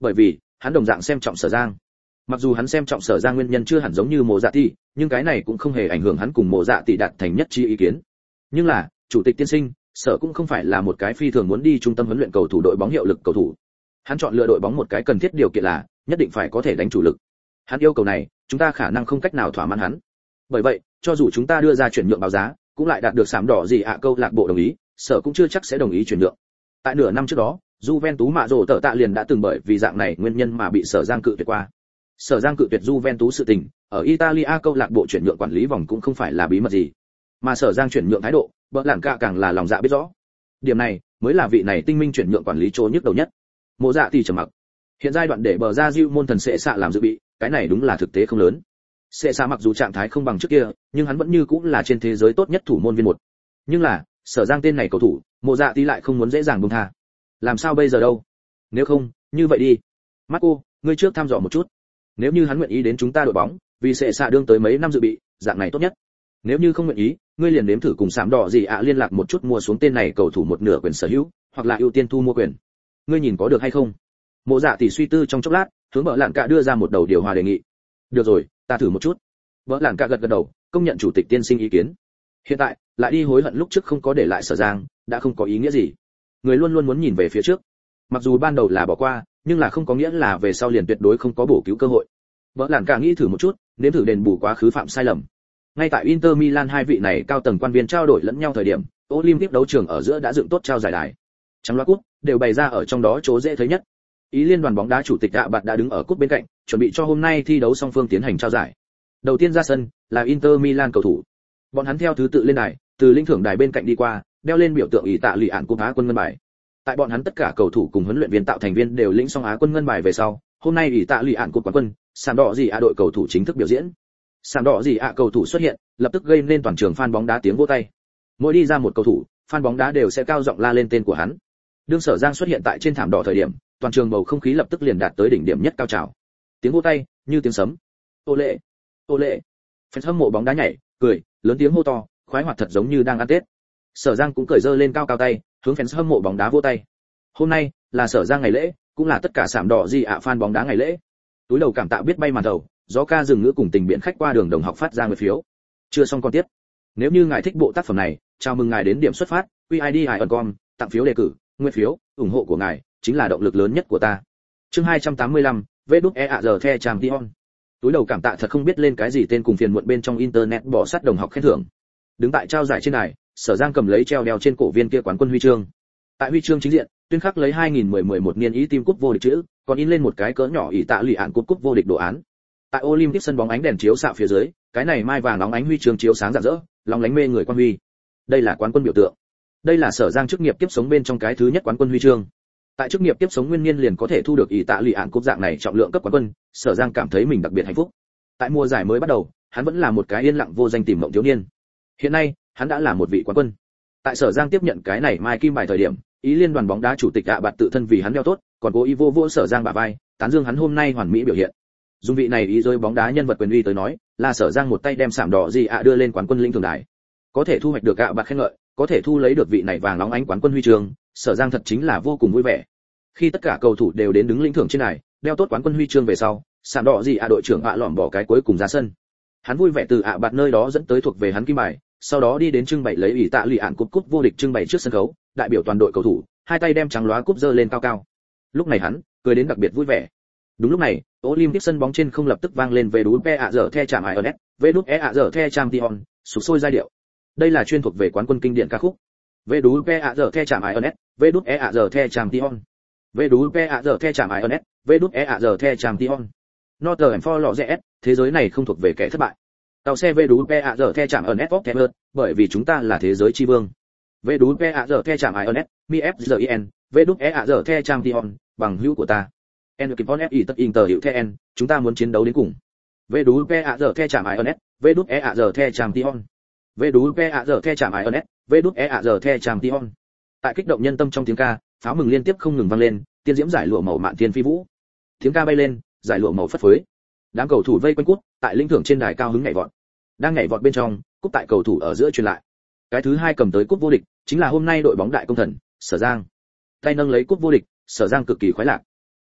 bởi vì hắn đồng dạng xem trọng Sở Giang. Mặc dù hắn xem trọng Sở Giang nguyên nhân chưa hẳn giống như Mộ Dạ Tỷ, nhưng cái này cũng không hề ảnh hưởng hắn cùng Mộ Dạ Tỷ đạt thành nhất trí ý kiến. Nhưng là, chủ tịch tiên sinh, Sở cũng không phải là một cái phi thường muốn đi trung tâm huấn luyện cầu thủ đội bóng hiệu lực cầu thủ. Hắn chọn lựa đội bóng một cái cần thiết điều kiện là nhất định phải có thể đánh chủ lực. Hắn yêu cầu này, chúng ta khả năng không cách nào thỏa mãn hắn. Bởi vậy, cho dù chúng ta đưa ra chuyển nhượng báo giá, cũng lại đạt được sạm đỏ gì ạ câu lạc bộ đồng ý, Sở cũng chưa chắc sẽ đồng ý chuyển nhượng. Tại nửa năm trước đó, Juventus mạ rồ tở tạ liền đã từng bởi vì dạng này nguyên nhân mà bị Sở Giang cự tuyệt qua. Sở Giang cự tuyệt Juventus sự tình, ở Italia câu lạc bộ chuyển nhượng quản lý vòng cũng không phải là bí mật gì. Mà Sở Giang chuyển nhượng thái độ, bỡ lảng cả càng là lòng dạ biết rõ. Điểm này mới là vị này tinh minh chuyển nhượng quản lý trô nhức đầu nhất. Mộ Dạ thì trầm mặc. Hiện giai đoạn để bờ ra Diu môn thần sẽ xạ làm dự bị, cái này đúng là thực tế không lớn. Sẽ xạ mặc dù trạng thái không bằng trước kia, nhưng hắn vẫn như cũng là trên thế giới tốt nhất thủ môn viên một. Nhưng là, Sở Giang tên này cầu thủ, Mộ Dạ thì lại không muốn dễ dàng buông tha. Làm sao bây giờ đâu? Nếu không, như vậy đi. Marco, ngươi trước thăm dò một chút. Nếu như hắn nguyện ý đến chúng ta đội bóng, vì sẽ xạ đương tới mấy năm dự bị, dạng này tốt nhất. Nếu như không nguyện ý, ngươi liền nếm thử cùng sạm đỏ gì ạ liên lạc một chút mua xuống tên này cầu thủ một nửa quyền sở hữu, hoặc là ưu tiên thu mua quyền. Ngươi nhìn có được hay không? Mộ Dạ tỷ suy tư trong chốc lát, hướng bợ lạn cả đưa ra một đầu điều hòa đề nghị. Được rồi, ta thử một chút. Bợ lạn cả gật gật đầu, công nhận chủ tịch tiên sinh ý kiến. Hiện tại, lại đi hối hận lúc trước không có để lại Sở Giang, đã không có ý nghĩa gì. Người luôn luôn muốn nhìn về phía trước. Mặc dù ban đầu là bỏ qua, nhưng là không có nghĩa là về sau liền tuyệt đối không có bổ cứu cơ hội. Bợ lạn cả nghĩ thử một chút, nếm thử đền bù quá khứ phạm sai lầm. Ngay tại Inter Milan hai vị này cao tầng quan viên trao đổi lẫn nhau thời điểm, Olympic đấu trường ở giữa đã dựng tốt trao giải đài. Trắng loa cúp đều bày ra ở trong đó chỗ dễ thấy nhất. Ý liên đoàn bóng đá chủ tịch Ạ Bạt đã đứng ở cúp bên cạnh, chuẩn bị cho hôm nay thi đấu song phương tiến hành trao giải. Đầu tiên ra sân là Inter Milan cầu thủ. Bọn hắn theo thứ tự lên đài, từ linh thưởng đài bên cạnh đi qua, đeo lên biểu tượng Ý tạ lì ạn cúp Á quân ngân bài. Tại bọn hắn tất cả cầu thủ cùng huấn luyện viên tạo thành viên đều lĩnh xong Á quân ngân bài về sau, hôm nay Ý tạ lì ạn cúp quán quân, sàn đỏ gì ạ đội cầu thủ chính thức biểu diễn. Sàn đỏ gì ạ cầu thủ xuất hiện, lập tức gây nên toàn trường fan bóng đá tiếng vỗ tay. Mỗi đi ra một cầu thủ, fan bóng đá đều sẽ cao giọng la lên tên của hắn. Đương Sở Giang xuất hiện tại trên thảm đỏ thời điểm, toàn trường bầu không khí lập tức liền đạt tới đỉnh điểm nhất cao trào. Tiếng vỗ tay như tiếng sấm. Ô lệ, ô lệ. Fan hâm mộ bóng đá nhảy, cười, lớn tiếng hô to, khoái hoạt thật giống như đang ăn Tết. Sở Giang cũng cởi giơ lên cao cao tay, hướng fans hâm mộ bóng đá vỗ tay. Hôm nay là Sở Giang ngày lễ, cũng là tất cả sạm đỏ gì ạ fan bóng đá ngày lễ. Túi đầu cảm tạ biết bay màn đầu, gió ca dừng ngữ cùng tình biện khách qua đường đồng học phát ra người phiếu. Chưa xong con tiếp. Nếu như ngài thích bộ tác phẩm này, chào mừng ngài đến điểm xuất phát, quy i đi icon com, tặng phiếu đề cử, nguyên phiếu, ủng hộ của ngài chính là động lực lớn nhất của ta. Chương hai trăm tám mươi lăm, vê đút e a giờ the champion. Túi đầu cảm tạ thật không biết lên cái gì tên cùng phiền muộn bên trong internet bỏ sát đồng học khen thưởng. Đứng tại trao giải trên đài, Sở Giang cầm lấy treo đeo trên cổ viên kia quán quân huy chương. Tại huy chương chính diện, tuyên khắc lấy hai nghìn mười mười một niên ý team cúp vô địch chữ, còn in lên một cái cỡ nhỏ ỷ tạ lì ạn cúp cúp vô địch đồ án. Tại Olympic sân bóng ánh đèn chiếu xạ phía dưới, cái này mai vàng nóng ánh huy chương chiếu sáng rạng rỡ, long lánh mê người quan huy. Đây là quán quân biểu tượng. Đây là Sở Giang chức nghiệp tiếp sống bên trong cái thứ nhất quán quân huy chương. Tại chức nghiệp tiếp sống nguyên niên liền có thể thu được ỷ tạ lì ạn cúp dạng này trọng lượng cấp quán quân, Sở Giang cảm thấy mình đặc biệt hạnh phúc. Tại mùa giải mới bắt đầu, hắn vẫn là một cái yên lặng vô danh tìm mộng thiếu niên. Hiện nay, hắn đã là một vị quán quân. Tại Sở Giang tiếp nhận cái này mai kim bài thời điểm, ý liên đoàn bóng đá chủ tịch Ạ Bạt tự thân vì hắn đeo tốt, còn cố ý vô vô Sở Giang bả vai, tán dương hắn hôm nay hoàn mỹ biểu hiện. Dùng vị này ý rơi bóng đá nhân vật quyền uy tới nói, là Sở Giang một tay đem sạm đỏ gì ạ đưa lên quán quân lĩnh thưởng đài. Có thể thu hoạch được Ạ Bạt khen ngợi, có thể thu lấy được vị này vàng nóng ánh quán quân huy chương, Sở Giang thật chính là vô cùng vui vẻ. Khi tất cả cầu thủ đều đến đứng lĩnh thưởng trên đài, đeo tốt quán quân huy chương về sau, sạm đỏ gì ạ đội trưởng ạ lỏm bỏ cái cuối cùng ra sân. Hắn vui vẻ từ Ạ Bạt nơi đó dẫn tới thuộc về hắn kim bài, sau đó đi đến trưng bày lấy ỷ tạ lì ạn cúp cúp vô địch trưng bày trước sân khấu, đại biểu toàn đội cầu thủ, hai tay đem trắng lóa cúp giơ lên cao cao. Lúc này hắn cười đến đặc biệt vui vẻ. Đúng lúc này, Olympic sân bóng trên không lập tức vang lên về đút e a giờ the chạm Ionet, về đút e a giờ the champion, sục sôi giai điệu. Đây là chuyên thuộc về quán quân kinh điển ca khúc. Về đút e a giờ the chạm Ionet, về đút e a giờ the champion. Về đút e a giờ the chạm Ionet, về đút e a giờ the champion. Notre Dame for lọ rẽ, thế giới này không thuộc về kẻ thất bại. Tàu xe về đút e a giờ the chạm Ionet Fox bởi vì chúng ta là thế giới chi vương. Về đút e a giờ the chạm Ionet, mi ép giờ en, về đút e a giờ the champion, bằng hữu của ta. En kịp on fi tất inter hữu en, chúng ta muốn chiến đấu đến cùng. Về đú pe a giờ the chạm Ionet, về đút e a giờ the champion. Về đú pe a giờ the chạm Ionet, về đút e a giờ the champion. Tại kích động nhân tâm trong tiếng ca, pháo mừng liên tiếp không ngừng vang lên, tiên diễm giải lụa màu mạn tiên phi vũ. Tiếng ca bay lên, giải lụa màu phất phới. Đám cầu thủ vây quanh cúp, tại lĩnh thưởng trên đài cao hứng nhảy vọt. Đang nhảy vọt bên trong, cúp tại cầu thủ ở giữa truyền lại. Cái thứ hai cầm tới cúp vô địch, chính là hôm nay đội bóng đại công thần, Sở Giang. Tay nâng lấy cúp vô địch, Sở Giang cực kỳ khoái lạc.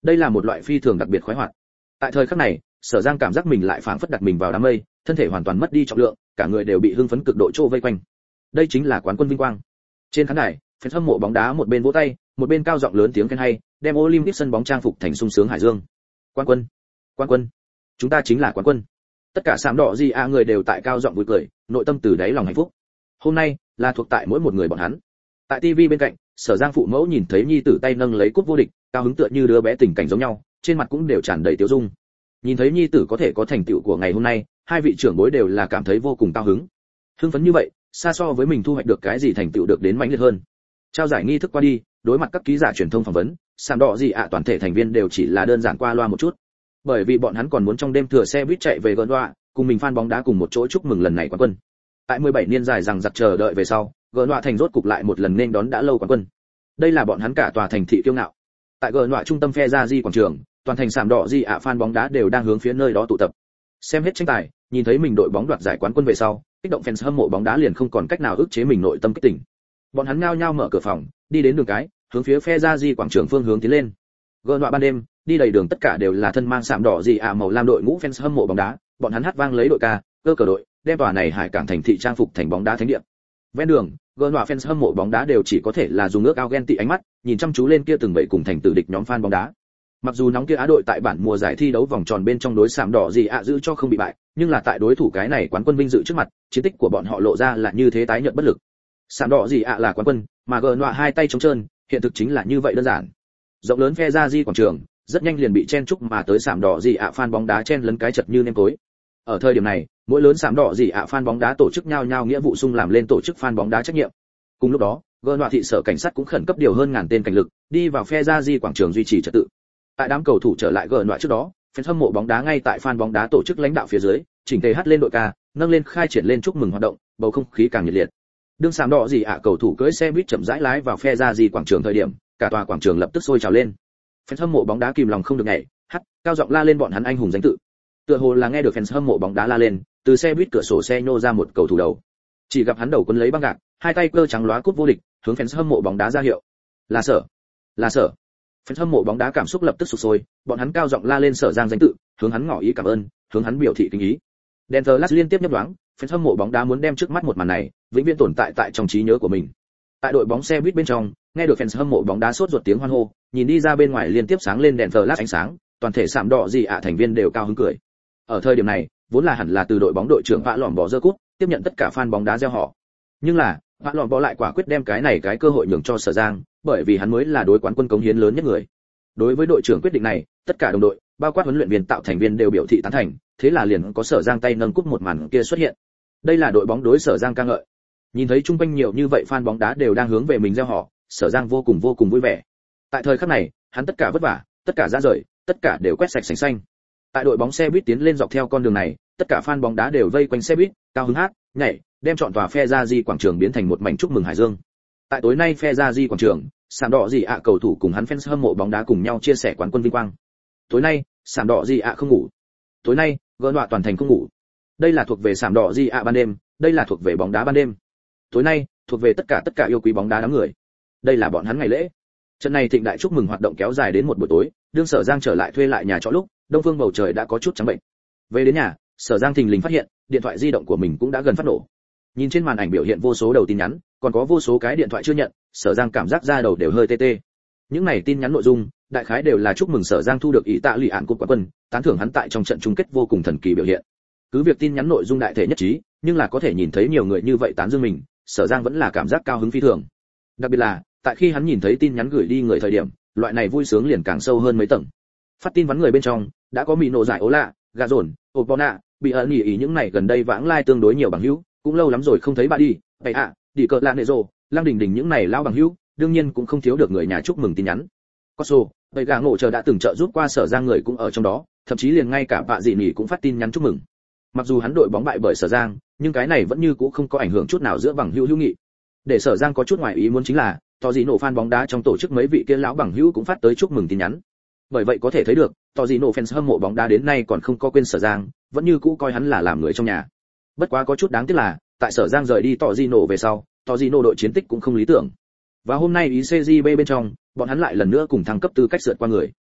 Đây là một loại phi thường đặc biệt khoái hoạt. Tại thời khắc này, Sở Giang cảm giác mình lại phảng phất đặt mình vào đám mây, thân thể hoàn toàn mất đi trọng lượng, cả người đều bị hưng phấn cực độ trô vây quanh. Đây chính là quán quân vinh quang. Trên khán đài, fan hâm mộ bóng đá một bên vỗ tay, một bên cao giọng lớn tiếng khen hay, đem Olympic sân bóng trang phục thành sung sướng hải dương. Quán quân, quán quân, chúng ta chính là quán quân. Tất cả sạm đỏ gì à người đều tại cao giọng vui cười, nội tâm từ đáy lòng hạnh phúc. Hôm nay là thuộc tại mỗi một người bọn hắn. Tại ti vi bên cạnh, Sở Giang phụ mẫu nhìn thấy nhi tử tay nâng lấy cúp vô địch, cao hứng tựa như đứa bé tình cảnh giống nhau, trên mặt cũng đều tràn đầy tiêu dung. Nhìn thấy nhi tử có thể có thành tựu của ngày hôm nay, hai vị trưởng bối đều là cảm thấy vô cùng cao hứng. Hưng phấn như vậy, xa so với mình thu hoạch được cái gì thành tựu được đến mãnh liệt hơn. Trao giải nghi thức qua đi, đối mặt các ký giả truyền thông phỏng vấn, sạm đỏ gì ạ toàn thể thành viên đều chỉ là đơn giản qua loa một chút. Bởi vì bọn hắn còn muốn trong đêm thừa xe buýt chạy về gần đoạ, cùng mình fan bóng đá cùng một chỗ chúc mừng lần này quán quân. Tại mười bảy niên dài rằng giặc chờ đợi về sau, gần đoạ thành rốt cục lại một lần nên đón đã lâu quán quân. Đây là bọn hắn cả tòa thành thị kiêu ngạo. Tại gần đoạ trung tâm phe ra di quảng trường, toàn thành sạm đỏ gì ạ fan bóng đá đều đang hướng phía nơi đó tụ tập. Xem hết tranh tài, nhìn thấy mình đội bóng đoạt giải quán quân về sau, kích động fans hâm mộ bóng đá liền không còn cách nào ức chế mình nội tâm kích tỉnh. Bọn hắn nhao nhao mở cửa phòng, đi đến đường cái, hướng phía phe ra di quảng trường phương hướng tiến lên. Gần đoạ ban đêm, đi đầy đường tất cả đều là thân mang sạm đỏ gì ạ màu lam đội ngũ fans hâm mộ bóng đá, bọn hắn hát vang lấy đội ca, cơ cờ đội, đem tòa này hải cảng thành thị trang phục thành bóng đá thánh địa. Ven đường, gần đoạ fans hâm mộ bóng đá đều chỉ có thể là dùng ước ao ghen tị ánh mắt, nhìn chăm chú lên kia từng vậy cùng thành tử địch nhóm fan bóng đá. Mặc dù nóng kia Á đội tại bản mùa giải thi đấu vòng tròn bên trong đối sạm đỏ gì ạ giữ cho không bị bại, nhưng là tại đối thủ cái này quán quân vinh dự trước mặt, chiến tích của bọn họ lộ ra là như thế tái nhợt bất lực. Sạm đỏ gì ạ là quán quân, mà gần đoạ hai tay trống trơn, hiện thực chính là như vậy đơn giản. Rộng lớn phe ra di quảng trường, rất nhanh liền bị chen chúc mà tới sạm đỏ gì ạ fan bóng đá chen lấn cái chật như nêm tối. Ở thời điểm này, mỗi lớn sạm đỏ gì ạ fan bóng đá tổ chức nhau nhau nghĩa vụ sung làm lên tổ chức fan bóng đá trách nhiệm. Cùng lúc đó, gần đoạ thị sở cảnh sát cũng khẩn cấp điều hơn ngàn tên cảnh lực, đi vào phe ra di quảng trường duy trì trật tự. Tại đám cầu thủ trở lại gần đoạ trước đó, fan hâm mộ bóng đá ngay tại fan bóng đá tổ chức lãnh đạo phía dưới, chỉnh tề hát lên đội ca, nâng lên khai triển lên chúc mừng hoạt động, bầu không khí càng nhiệt liệt. Đương sạm đỏ gì ạ cầu thủ cưỡi xe buýt chậm rãi lái vào phe ra di quảng trường thời điểm, cả tòa quảng trường lập tức sôi trào lên. Fan hâm mộ bóng đá kìm lòng không được nhảy, hát, cao giọng la lên bọn hắn anh hùng danh tự. Tựa hồ là nghe được fans hâm mộ bóng đá la lên, từ xe buýt cửa sổ xe nhô ra một cầu thủ đầu. Chỉ gặp hắn đầu quấn lấy băng gạc, hai tay cơ trắng lóa cúp vô địch, hướng fans hâm mộ bóng đá ra hiệu. Là Sở, là Sở. Fans hâm mộ bóng đá cảm xúc lập tức sục sôi, bọn hắn cao giọng la lên Sở Giang danh tự, hướng hắn ngỏ ý cảm ơn, hướng hắn biểu thị kính ý. Denver Last liên tiếp nhấp nhoáng, fans hâm mộ bóng đá muốn đem trước mắt một màn này vĩnh viễn tồn tại tại trong trí nhớ của mình. Tại đội bóng xe buýt bên trong, nghe được fans hâm mộ bóng đá sốt ruột tiếng hoan hô, nhìn đi ra bên ngoài liên tiếp sáng lên đèn flash ánh sáng, toàn thể sạm đỏ gì ạ thành viên đều cao hứng cười. Ở thời điểm này, vốn là hẳn là từ đội bóng đội trưởng Vạ Lỏm bỏ giơ cúp, tiếp nhận tất cả fan bóng đá reo hò. Nhưng là, Vạ Lỏm bỏ lại quả quyết đem cái này cái cơ hội nhường cho Sở Giang, bởi vì hắn mới là đối quán quân cống hiến lớn nhất người. Đối với đội trưởng quyết định này, tất cả đồng đội, bao quát huấn luyện viên tạo thành viên đều biểu thị tán thành, thế là liền có Sở Giang tay nâng cúp một màn kia xuất hiện. Đây là đội bóng đối Sở Giang ca ngợi. Nhìn thấy chung quanh nhiều như vậy fan bóng đá đều đang hướng về mình reo hò, Sở Giang vô cùng vô cùng vui vẻ. Tại thời khắc này, hắn tất cả vất vả, tất cả ra rời, tất cả đều quét sạch sành xanh. Tại đội bóng xe buýt tiến lên dọc theo con đường này, tất cả fan bóng đá đều vây quanh xe buýt, cao hứng hát, nhảy, đem trọn tòa phe ra di quảng trường biến thành một mảnh chúc mừng hải dương. Tại tối nay phe ra di quảng trường, sạm đỏ gì ạ cầu thủ cùng hắn fans hâm mộ bóng đá cùng nhau chia sẻ quán quân vinh quang. Tối nay, sạm đỏ gì ạ không ngủ. Tối nay, gỡ đọa toàn thành không ngủ. Đây là thuộc về sạm đỏ gì ạ ban đêm, đây là thuộc về bóng đá ban đêm. Tối nay, thuộc về tất cả tất cả yêu quý bóng đá đám người. Đây là bọn hắn ngày lễ. Trận này thịnh đại chúc mừng hoạt động kéo dài đến một buổi tối, đương Sở Giang trở lại thuê lại nhà trọ lúc, đông phương bầu trời đã có chút trắng bệnh. Về đến nhà, Sở Giang thình lình phát hiện, điện thoại di động của mình cũng đã gần phát nổ. Nhìn trên màn ảnh biểu hiện vô số đầu tin nhắn, còn có vô số cái điện thoại chưa nhận, Sở Giang cảm giác da đầu đều hơi tê tê. Những này tin nhắn nội dung, đại khái đều là chúc mừng Sở Giang thu được ý tạ lụy án cúp quán quân, tán thưởng hắn tại trong trận chung kết vô cùng thần kỳ biểu hiện. Cứ việc tin nhắn nội dung đại thể nhất trí, nhưng là có thể nhìn thấy nhiều người như vậy tán dương mình, Sở Giang vẫn là cảm giác cao hứng phi thường. Đặc biệt là, tại khi hắn nhìn thấy tin nhắn gửi đi người thời điểm, loại này vui sướng liền càng sâu hơn mấy tầng. Phát tin vắn người bên trong, đã có Mị Nộ giải ố lạ, gà dồn, Opona, bị ẩn nhỉ ý những này gần đây vãng lai tương đối nhiều bằng hữu, cũng lâu lắm rồi không thấy bà đi, vậy ạ, đi cờ lạ nệ rồ, Lăng Đình Đình những này lao bằng hữu, đương nhiên cũng không thiếu được người nhà chúc mừng tin nhắn. Coso, vậy gà ngộ chờ đã từng trợ giúp qua Sở Giang người cũng ở trong đó, thậm chí liền ngay cả bà dị nỉ cũng phát tin nhắn chúc mừng. Mặc dù hắn đội bóng bại bởi Sở Giang, nhưng cái này vẫn như cũng không có ảnh hưởng chút nào giữa bằng hữu hữu nghị. Để Sở Giang có chút ngoài ý muốn chính là, tỏ gì nổ fan bóng đá trong tổ chức mấy vị kia lão bằng hữu cũng phát tới chúc mừng tin nhắn. Bởi vậy có thể thấy được, tỏ gì nổ fans hâm mộ bóng đá đến nay còn không có quên Sở Giang, vẫn như cũ coi hắn là làm người trong nhà. Bất quá có chút đáng tiếc là, tại Sở Giang rời đi tỏ gì nổ về sau, tỏ gì nổ đội chiến tích cũng không lý tưởng. Và hôm nay ý xê giê bê bên trong, bọn hắn lại lần nữa cùng thăng cấp tư cách sượt qua người.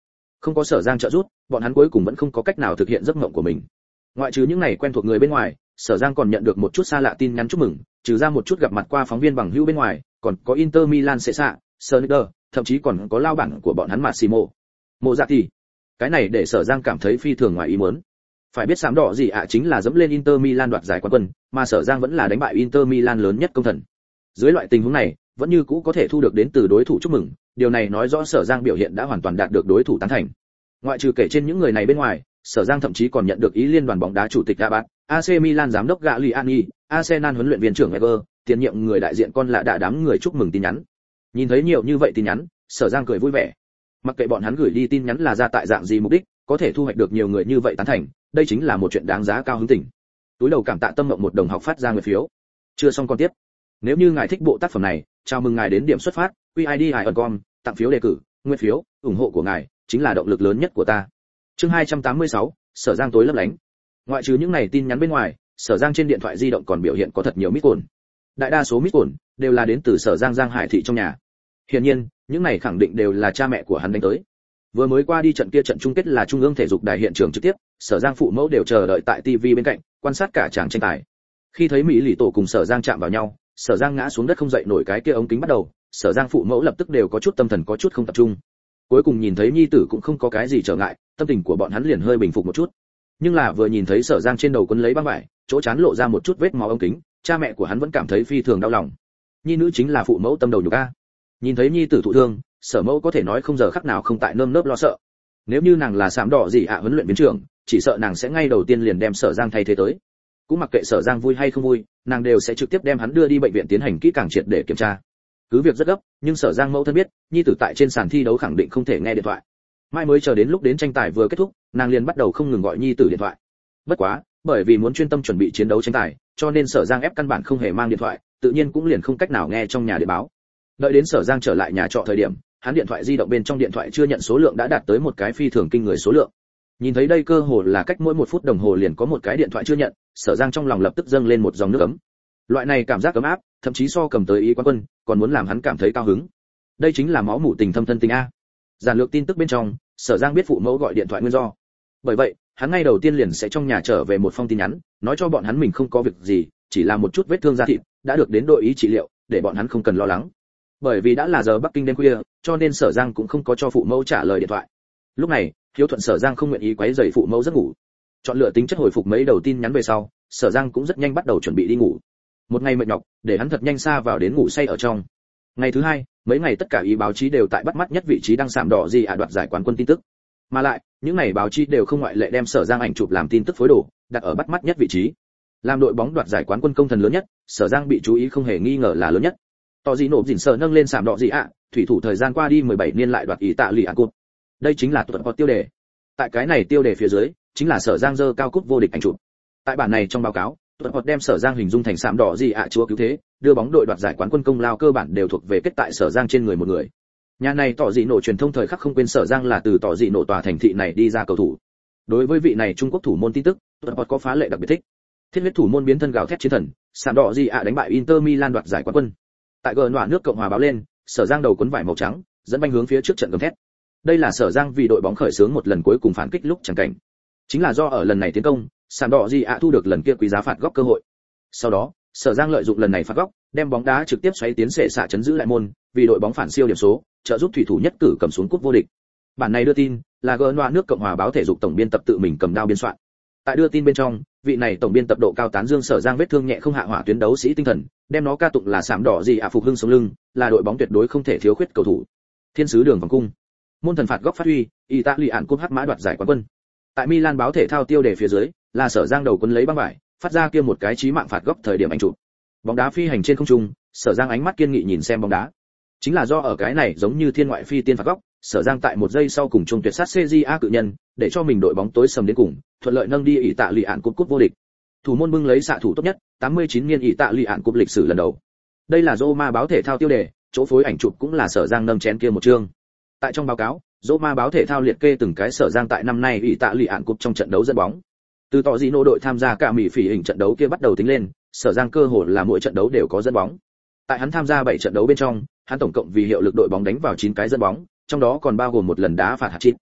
Không có Sở Giang trợ giúp, bọn hắn cuối cùng vẫn không có cách nào thực hiện giấc mộng của mình. Ngoại trừ những này quen thuộc người bên ngoài, Sở Giang còn nhận được một chút xa lạ tin nhắn chúc mừng, trừ ra một chút gặp mặt qua phóng viên bằng hữu bên ngoài, còn có Inter Milan sẽ xạ, Sneijder, thậm chí còn có lao bản của bọn hắn Massimo. Mộ Dạ thì, cái này để Sở Giang cảm thấy phi thường ngoài ý muốn. Phải biết sám đỏ gì ạ chính là dẫm lên Inter Milan đoạt giải quán quân, mà Sở Giang vẫn là đánh bại Inter Milan lớn nhất công thần. Dưới loại tình huống này, vẫn như cũ có thể thu được đến từ đối thủ chúc mừng, điều này nói rõ Sở Giang biểu hiện đã hoàn toàn đạt được đối thủ tán thành. Ngoại trừ kể trên những người này bên ngoài, Sở Giang thậm chí còn nhận được ý liên đoàn bóng đá chủ tịch Rabat, a xê Milan giám đốc Galliani, Arsenal huấn luyện viên trưởng Wenger, tiền nhiệm người đại diện con lạ đã đám người chúc mừng tin nhắn. Nhìn thấy nhiều như vậy tin nhắn, Sở Giang cười vui vẻ. Mặc kệ bọn hắn gửi đi tin nhắn là ra tại dạng gì mục đích, có thể thu hoạch được nhiều người như vậy tán thành, đây chính là một chuyện đáng giá cao hứng tình. Túi đầu cảm tạ Tâm Mộng một đồng học phát ra nguyện phiếu. Chưa xong con tiếp. Nếu như ngài thích bộ tác phẩm này, chào mừng ngài đến điểm xuất phát, quy i đê i com, tặng phiếu đề cử, nguyện phiếu, ủng hộ của ngài chính là động lực lớn nhất của ta. Chương hai trăm tám mươi sáu, Sở Giang tối lấp lánh. Ngoại trừ những này tin nhắn bên ngoài, Sở Giang trên điện thoại di động còn biểu hiện có thật nhiều mít cồn. Đại đa số mít cồn đều là đến từ Sở Giang Giang Hải thị trong nhà. Hiển nhiên, những này khẳng định đều là cha mẹ của hắn đánh tới. Vừa mới qua đi trận kia trận chung kết là trung ương thể dục đài hiện trường trực tiếp, Sở Giang phụ mẫu đều chờ đợi tại ti vi bên cạnh, quan sát cả tràng tranh tài. Khi thấy Mỹ Lỷ Tổ cùng Sở Giang chạm vào nhau, Sở Giang ngã xuống đất không dậy nổi cái kia ống kính bắt đầu, Sở Giang phụ mẫu lập tức đều có chút tâm thần có chút không tập trung. Cuối cùng nhìn thấy nhi tử cũng không có cái gì trở ngại, tâm tình của bọn hắn liền hơi bình phục một chút. Nhưng là vừa nhìn thấy Sở Giang trên đầu quấn lấy băng vải, chỗ trán lộ ra một chút vết máu ống kính, cha mẹ của hắn vẫn cảm thấy phi thường đau lòng. Nhi nữ chính là phụ mẫu tâm đầu nhục a. Nhìn thấy nhi tử thụ thương, Sở mẫu có thể nói không giờ khắc nào không tại nơm nớp lo sợ. Nếu như nàng là sạm đỏ gì ạ huấn luyện viên trưởng, chỉ sợ nàng sẽ ngay đầu tiên liền đem Sở Giang thay thế tới. Cũng mặc kệ Sở Giang vui hay không vui, nàng đều sẽ trực tiếp đem hắn đưa đi bệnh viện tiến hành kỹ càng triệt để kiểm tra. Cứ việc rất gấp, nhưng Sở Giang mẫu thân biết, nhi tử tại trên sàn thi đấu khẳng định không thể nghe điện thoại. Mai mới chờ đến lúc đến tranh tài vừa kết thúc, nàng liền bắt đầu không ngừng gọi nhi tử điện thoại. Bất quá, bởi vì muốn chuyên tâm chuẩn bị chiến đấu tranh tài, cho nên Sở Giang ép căn bản không hề mang điện thoại, tự nhiên cũng liền không cách nào nghe trong nhà điện báo. Đợi đến Sở Giang trở lại nhà trọ thời điểm, hắn điện thoại di động bên trong điện thoại chưa nhận số lượng đã đạt tới một cái phi thường kinh người số lượng. Nhìn thấy đây cơ hồ là cách mỗi một phút đồng hồ liền có một cái điện thoại chưa nhận, Sở Giang trong lòng lập tức dâng lên một dòng nước ấm. Loại này cảm giác ấm áp, thậm chí so cầm tới ý quán quân, còn muốn làm hắn cảm thấy cao hứng. Đây chính là máu mủ tình thâm thân tình a. Giản lược tin tức bên trong, Sở Giang biết phụ mẫu gọi điện thoại nguyên do. Bởi vậy, hắn ngay đầu tiên liền sẽ trong nhà trở về một phong tin nhắn, nói cho bọn hắn mình không có việc gì, chỉ là một chút vết thương da thịt, đã được đến đội ý trị liệu, để bọn hắn không cần lo lắng. Bởi vì đã là giờ Bắc Kinh đêm khuya, cho nên Sở Giang cũng không có cho phụ mẫu trả lời điện thoại. Lúc này, hiếu thuận Sở Giang không nguyện ý quấy rầy phụ mẫu giấc ngủ. Chọn lựa tính chất hồi phục mấy đầu tin nhắn về sau, Sở Giang cũng rất nhanh bắt đầu chuẩn bị đi ngủ. Một ngày mệt nhọc, để hắn thật nhanh xa vào đến ngủ say ở trong. Ngày thứ hai, mấy ngày tất cả ý báo chí đều tại bắt mắt nhất vị trí đăng sạm đỏ gì ạ đoạt giải quán quân tin tức. Mà lại, những ngày báo chí đều không ngoại lệ đem Sở Giang ảnh chụp làm tin tức phối đồ, đặt ở bắt mắt nhất vị trí. Làm đội bóng đoạt giải quán quân công thần lớn nhất, Sở Giang bị chú ý không hề nghi ngờ là lớn nhất. Tỏ gì nổ dỉn Sở nâng lên sạm đỏ gì ạ, thủy thủ thời gian qua đi mười bảy niên lại đoạt ý tạ lì ăn cúp. Đây chính là tuần hot tiêu đề. Tại cái này tiêu đề phía dưới, chính là Sở Giang dơ cao cúp vô địch ảnh chụp. Tại bản này trong báo cáo, tuần hot đem Sở Giang hình dung thành sạm đỏ gì ạ chúa cứu thế, đưa bóng đội đoạt giải quán quân công lao cơ bản đều thuộc về kết tại Sở Giang trên người một người. Nhà này tỏ dị nổ truyền thông thời khắc không quên Sở Giang là từ tỏ dị nổ tòa thành thị này đi ra cầu thủ. Đối với vị này Trung Quốc thủ môn tin tức, tuần hot có phá lệ đặc biệt thích. Thiết huyết thủ môn biến thân gào thét chiến thần, sạm đỏ gì ạ đánh bại Inter Milan đoạt giải quán quân. Tại gờ nọa nước Cộng hòa báo lên, Sở Giang đầu cuốn vải màu trắng, dẫn banh hướng phía trước trận gầm thét. Đây là Sở Giang vì đội bóng khởi xướng một lần cuối cùng phản kích lúc chẳng cảnh. Chính là do ở lần này tiến công, sạm đỏ gì ạ thu được lần kia quý giá phạt góc cơ hội. Sau đó, Sở Giang lợi dụng lần này phạt góc, đem bóng đá trực tiếp xoáy tiến sệ xạ chấn giữ lại môn, vì đội bóng phản siêu điểm số, trợ giúp thủy thủ nhất cử cầm xuống cúp vô địch. Bản này đưa tin là gờ nọa nước Cộng hòa báo thể dục tổng biên tập tự mình cầm đao biên soạn. Tại đưa tin bên trong, vị này tổng biên tập độ cao tán dương Sở Giang vết thương nhẹ không hạ hỏa tuyến đấu sĩ tinh thần, đem nó ca tụng là sạm đỏ gì ạ phục hưng sống lưng, là đội bóng tuyệt đối không thể thiếu khuyết cầu thủ. Thiên sứ đường vòng cung, môn thần phạt góc phát huy, Italy ạn cúp hắc mã đoạt giải quán quân. Tại Milan báo thể thao tiêu đề phía dưới, là Sở Giang đầu quấn lấy băng vải, phát ra kia một cái chí mạng phạt góc thời điểm ảnh chụp. Bóng đá phi hành trên không trung, Sở Giang ánh mắt kiên nghị nhìn xem bóng đá. Chính là do ở cái này giống như thiên ngoại phi tiên phạt góc, Sở Giang tại một giây sau cùng chung tuyệt sát xê giê a cự nhân, để cho mình đội bóng tối sầm đến cùng, thuận lợi nâng đi ỷ tạ lì ạn cúp cúp vô địch. Thủ môn bưng lấy xạ thủ tốt nhất, tám mươi chín niên ỷ tạ lì ạn cúp lịch sử lần đầu. Đây là Roma báo thể thao tiêu đề, chỗ phối ảnh chụp cũng là Sở Giang nâng chén kia một chương. Tại trong báo cáo, Roma báo thể thao liệt kê từng cái Sở Giang tại năm nay ỷ tạ lì ạn cúp trong trận đấu dẫn bóng. Từ tỏ gì nô đội tham gia cả mỹ phỉ hình trận đấu kia bắt đầu tính lên, Sở Giang cơ hồ là mỗi trận đấu đều có dẫn bóng. Tại hắn tham gia bảy trận đấu bên trong, hắn tổng cộng vì hiệu lực đội bóng đánh vào chín cái dẫn bóng, trong đó còn bao gồm một lần đá phạt hat-trick.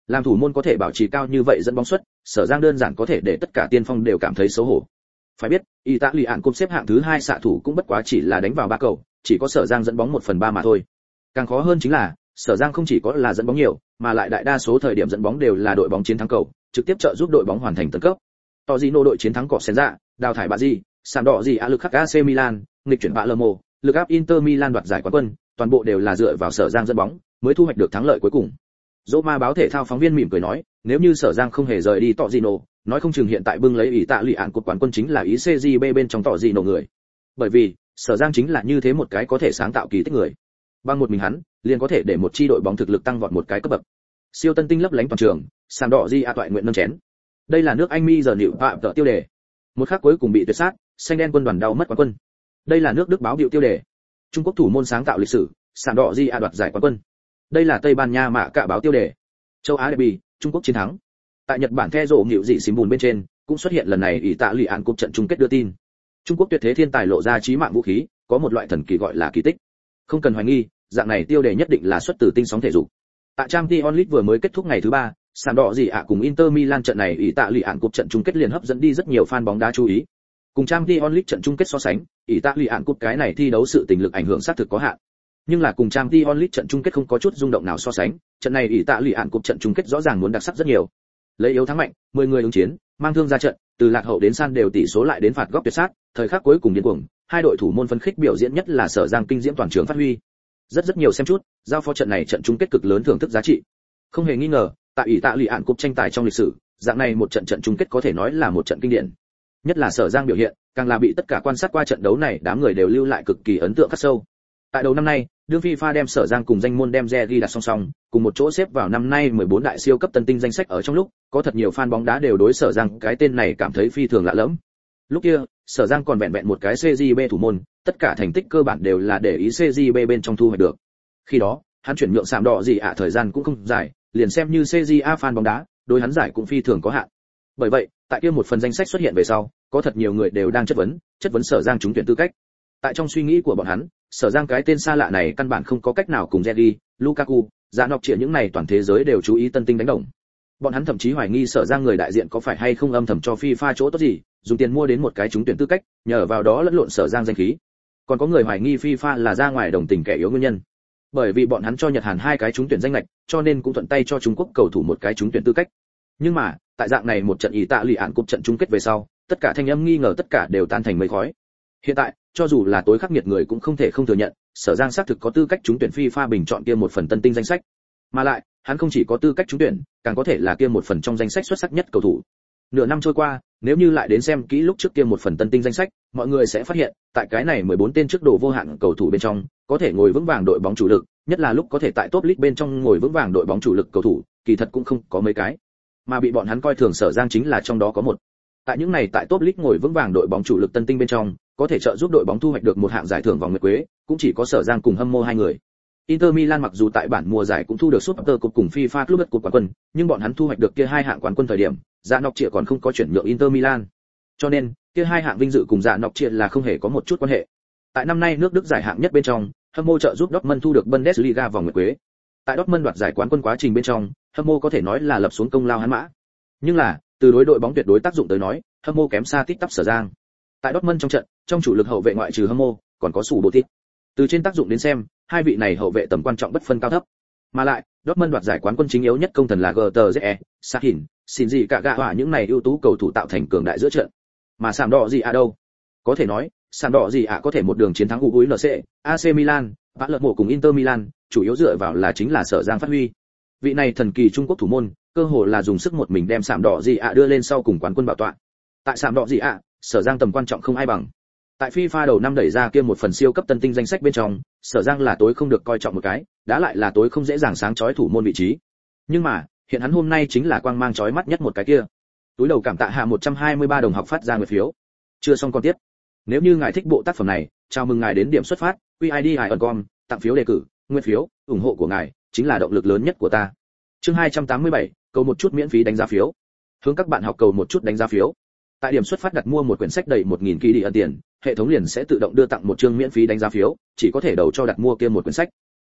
Làm thủ môn có thể bảo trì cao như vậy dẫn bóng suất, Sở Giang đơn giản có thể để tất cả tiên phong đều cảm thấy xấu hổ. Phải biết, Italia Cup xếp hạng thứ hai xạ thủ cũng bất quá chỉ là đánh vào ba cầu, chỉ có Sở Giang dẫn bóng một phần ba mà thôi. Càng khó hơn chính là, Sở Giang không chỉ có là dẫn bóng nhiều, mà lại đại đa số thời điểm dẫn bóng đều là đội bóng chiến thắng cầu, trực tiếp trợ giúp đội bóng hoàn thành tấn cấp. Torino đội chiến thắng cọ Senza, đào thải Bạ Di, sàn đỏ gì á lực khắc a xê Milan, nghịch chuyển Palermo, lực áp Inter Milan đoạt giải quán quân, toàn bộ đều là dựa vào Sở Giang dẫn bóng, mới thu hoạch được thắng lợi cuối cùng. Roma báo thể thao phóng viên mỉm cười nói, nếu như Sở Giang không hề rời đi Torino, nói không chừng hiện tại bưng lấy ý tạ lụy ạn cột quán quân chính là ý xê giê bê bên trong Torino người. Bởi vì, Sở Giang chính là như thế một cái có thể sáng tạo kỳ tích người. Bằng một mình hắn, liền có thể để một chi đội bóng thực lực tăng vọt một cái cấp bậc. Siêu tân tinh lấp lánh toàn trường, sàn đỏ di a toại nguyện nâng chén. Đây là nước Anh mi giờ nịu phạm tợ tiêu đề. Một khắc cuối cùng bị tuyệt sát, xanh đen quân đoàn đau mất quán quân. Đây là nước Đức báo biểu tiêu đề. Trung Quốc thủ môn sáng tạo lịch sử, sàn đỏ di a đoạt giải quán quân. Đây là Tây Ban Nha mạ cả báo tiêu đề. Châu Á derby, Trung Quốc chiến thắng. Tại Nhật Bản the rộ nghịu dị xím bùn bên trên, cũng xuất hiện lần này ý tạ lụy án cúp trận chung kết đưa tin. Trung Quốc tuyệt thế thiên tài lộ ra chí mạng vũ khí, có một loại thần kỳ gọi là kỳ tích. Không cần hoài nghi, dạng này tiêu đề nhất định là xuất từ tinh sóng thể dục. Tại Champions League vừa mới kết thúc ngày thứ ba, sàn đỏ gì ạ cùng Inter Milan trận này ý tạ lụy án cúp trận chung kết liền hấp dẫn đi rất nhiều fan bóng đá chú ý. Cùng Champions League trận chung kết so sánh, ý tạ lụy án cúp cái này thi đấu sự tình lực ảnh hưởng sát thực có hạn. Nhưng là cùng Champions League trận chung kết không có chút rung động nào so sánh, trận này ý tạ lụy án cúp trận chung kết rõ ràng muốn đặc sắc rất nhiều. Lấy yếu thắng mạnh, mười người ứng chiến, mang thương ra trận, từ lạc hậu đến san đều tỷ số lại đến phạt góc tuyệt sát, thời khắc cuối cùng điên cuồng, hai đội thủ môn phân khích biểu diễn nhất là Sở Giang kinh diễm toàn trường phát huy. Rất rất nhiều xem chút, giao phó trận này trận chung kết cực lớn thưởng thức giá trị. Không hề nghi ngờ, tại ý tạ lụy án cúp tranh tài trong lịch sử, dạng này một trận trận chung kết có thể nói là một trận kinh điển. Nhất là Sở Giang biểu hiện, càng là bị tất cả quan sát qua trận đấu này, đám người đều lưu lại cực kỳ ấn tượng khắc sâu. Tại đầu năm nay, đương FIFA đem Sở Giang cùng danh môn đem Jerry đặt song song, cùng một chỗ xếp vào năm nay mười bốn đại siêu cấp tân tinh danh sách ở trong lúc, có thật nhiều fan bóng đá đều đối Sở Giang cái tên này cảm thấy phi thường lạ lẫm. Lúc kia, Sở Giang còn vẹn vẹn một cái xê giê bê thủ môn, tất cả thành tích cơ bản đều là để ý xê giê bê bên trong thu hoạch được. Khi đó, hắn chuyển nhượng sạm đỏ gì ạ thời gian cũng không dài, liền xem như xê giê a fan bóng đá, đối hắn giải cũng phi thường có hạn. Bởi vậy, tại kia một phần danh sách xuất hiện về sau, có thật nhiều người đều đang chất vấn, chất vấn Sở Giang trúng tuyển tư cách. Tại trong suy nghĩ của bọn hắn, Sở Giang cái tên xa lạ này căn bản không có cách nào cùng Jerry, Lukaku, Dạ Nọc Chĩa những này toàn thế giới đều chú ý tân tinh đánh đồng. Bọn hắn thậm chí hoài nghi Sở Giang người đại diện có phải hay không âm thầm cho FIFA chỗ tốt gì, dùng tiền mua đến một cái trúng tuyển tư cách, nhờ vào đó lẫn lộn Sở Giang danh khí. Còn có người hoài nghi FIFA là ra ngoài đồng tình kẻ yếu nguyên nhân. Bởi vì bọn hắn cho Nhật Hàn hai cái trúng tuyển danh lệch, cho nên cũng thuận tay cho Trung Quốc cầu thủ một cái trúng tuyển tư cách. Nhưng mà, tại dạng này một trận ý tạ lụy án cúp trận chung kết về sau, tất cả thanh âm nghi ngờ tất cả đều tan thành mây khói. Hiện tại, cho dù là tối khắc nghiệt người cũng không thể không thừa nhận, Sở Giang xác thực có tư cách trúng tuyển FIFA bình chọn kia một phần tân tinh danh sách. Mà lại, hắn không chỉ có tư cách trúng tuyển, càng có thể là kia một phần trong danh sách xuất sắc nhất cầu thủ. Nửa năm trôi qua, nếu như lại đến xem kỹ lúc trước kia một phần tân tinh danh sách, mọi người sẽ phát hiện, tại cái này mười bốn tên trước đồ vô hạn cầu thủ bên trong, có thể ngồi vững vàng đội bóng chủ lực, nhất là lúc có thể tại top league bên trong ngồi vững vàng đội bóng chủ lực cầu thủ, kỳ thật cũng không có mấy cái. Mà bị bọn hắn coi thường Sở Giang chính là trong đó có một. Tại những này tại top league ngồi vững vàng đội bóng chủ lực tân tinh bên trong, có thể trợ giúp đội bóng thu hoạch được một hạng giải thưởng vòng nguyệt quế, cũng chỉ có Sở Giang cùng hâm mộ hai người. Inter Milan mặc dù tại bản mùa giải cũng thu được Super Cup cùng FIFA Club Cup quán quân, nhưng bọn hắn thu hoạch được kia hai hạng quán quân thời điểm, Dạ Nọc Chĩa còn không có chuyển nhượng Inter Milan. Cho nên, kia hai hạng vinh dự cùng Dạ Nọc Chĩa là không hề có một chút quan hệ. Tại năm nay nước Đức giải hạng nhất bên trong, hâm mộ trợ giúp Dortmund thu được Bundesliga vòng nguyệt quế. Tại Dortmund đoạt giải quán quân quá trình bên trong, hâm mộ có thể nói là lập xuống công lao hắn mã. Nhưng là, từ đối đội bóng tuyệt đối tác dụng tới nói, hâm mộ kém xa tít tắp Sở Giang. Tại Dortmund trong trận, trong chủ lực hậu vệ ngoại trừ hâm mộ, còn có Sủ Bồ Tít. Từ trên tác dụng đến xem, hai vị này hậu vệ tầm quan trọng bất phân cao thấp. Mà lại, Dortmund đoạt giải quán quân chính yếu nhất công thần là giê tê zê, Sahin, Shinji Kagawa những này ưu tú cầu thủ tạo thành cường đại giữa trận. Mà sạm đỏ gì à đâu? Có thể nói, sạm đỏ gì à có thể một đường chiến thắng u e en xê, a xê Milan, vã lật mộ cùng Inter Milan, chủ yếu dựa vào là chính là Sở Giang phát huy. Vị này thần kỳ Trung Quốc thủ môn, cơ hồ là dùng sức một mình đem sạm đỏ gì à đưa lên sau cùng quán quân bảo tọa. Tại sạm đỏ gì à, Sở Giang tầm quan trọng không ai bằng. Tại FIFA đầu năm đẩy ra kia một phần siêu cấp tân tinh danh sách bên trong, Sở Giang là tối không được coi trọng một cái, đã lại là tối không dễ dàng sáng chói thủ môn vị trí. Nhưng mà, hiện hắn hôm nay chính là quang mang chói mắt nhất một cái kia. Túi đầu cảm tạ hạ một trăm hai mươi ba đồng học phát ra nguyệt phiếu. Chưa xong con tiếp. Nếu như ngài thích bộ tác phẩm này, chào mừng ngài đến điểm xuất phát, quy i đê icon, tặng phiếu đề cử, nguyệt phiếu, ủng hộ của ngài chính là động lực lớn nhất của ta. Chương hai trăm tám mươi bảy, cầu một chút miễn phí đánh giá phiếu. Hướng các bạn học cầu một chút đánh giá phiếu. Tại điểm xuất phát đặt mua một quyển sách đầy một nghìn ki đi ân tiền, hệ thống liền sẽ tự động đưa tặng một chương miễn phí đánh giá phiếu, chỉ có thể đầu cho đặt mua kia một quyển sách.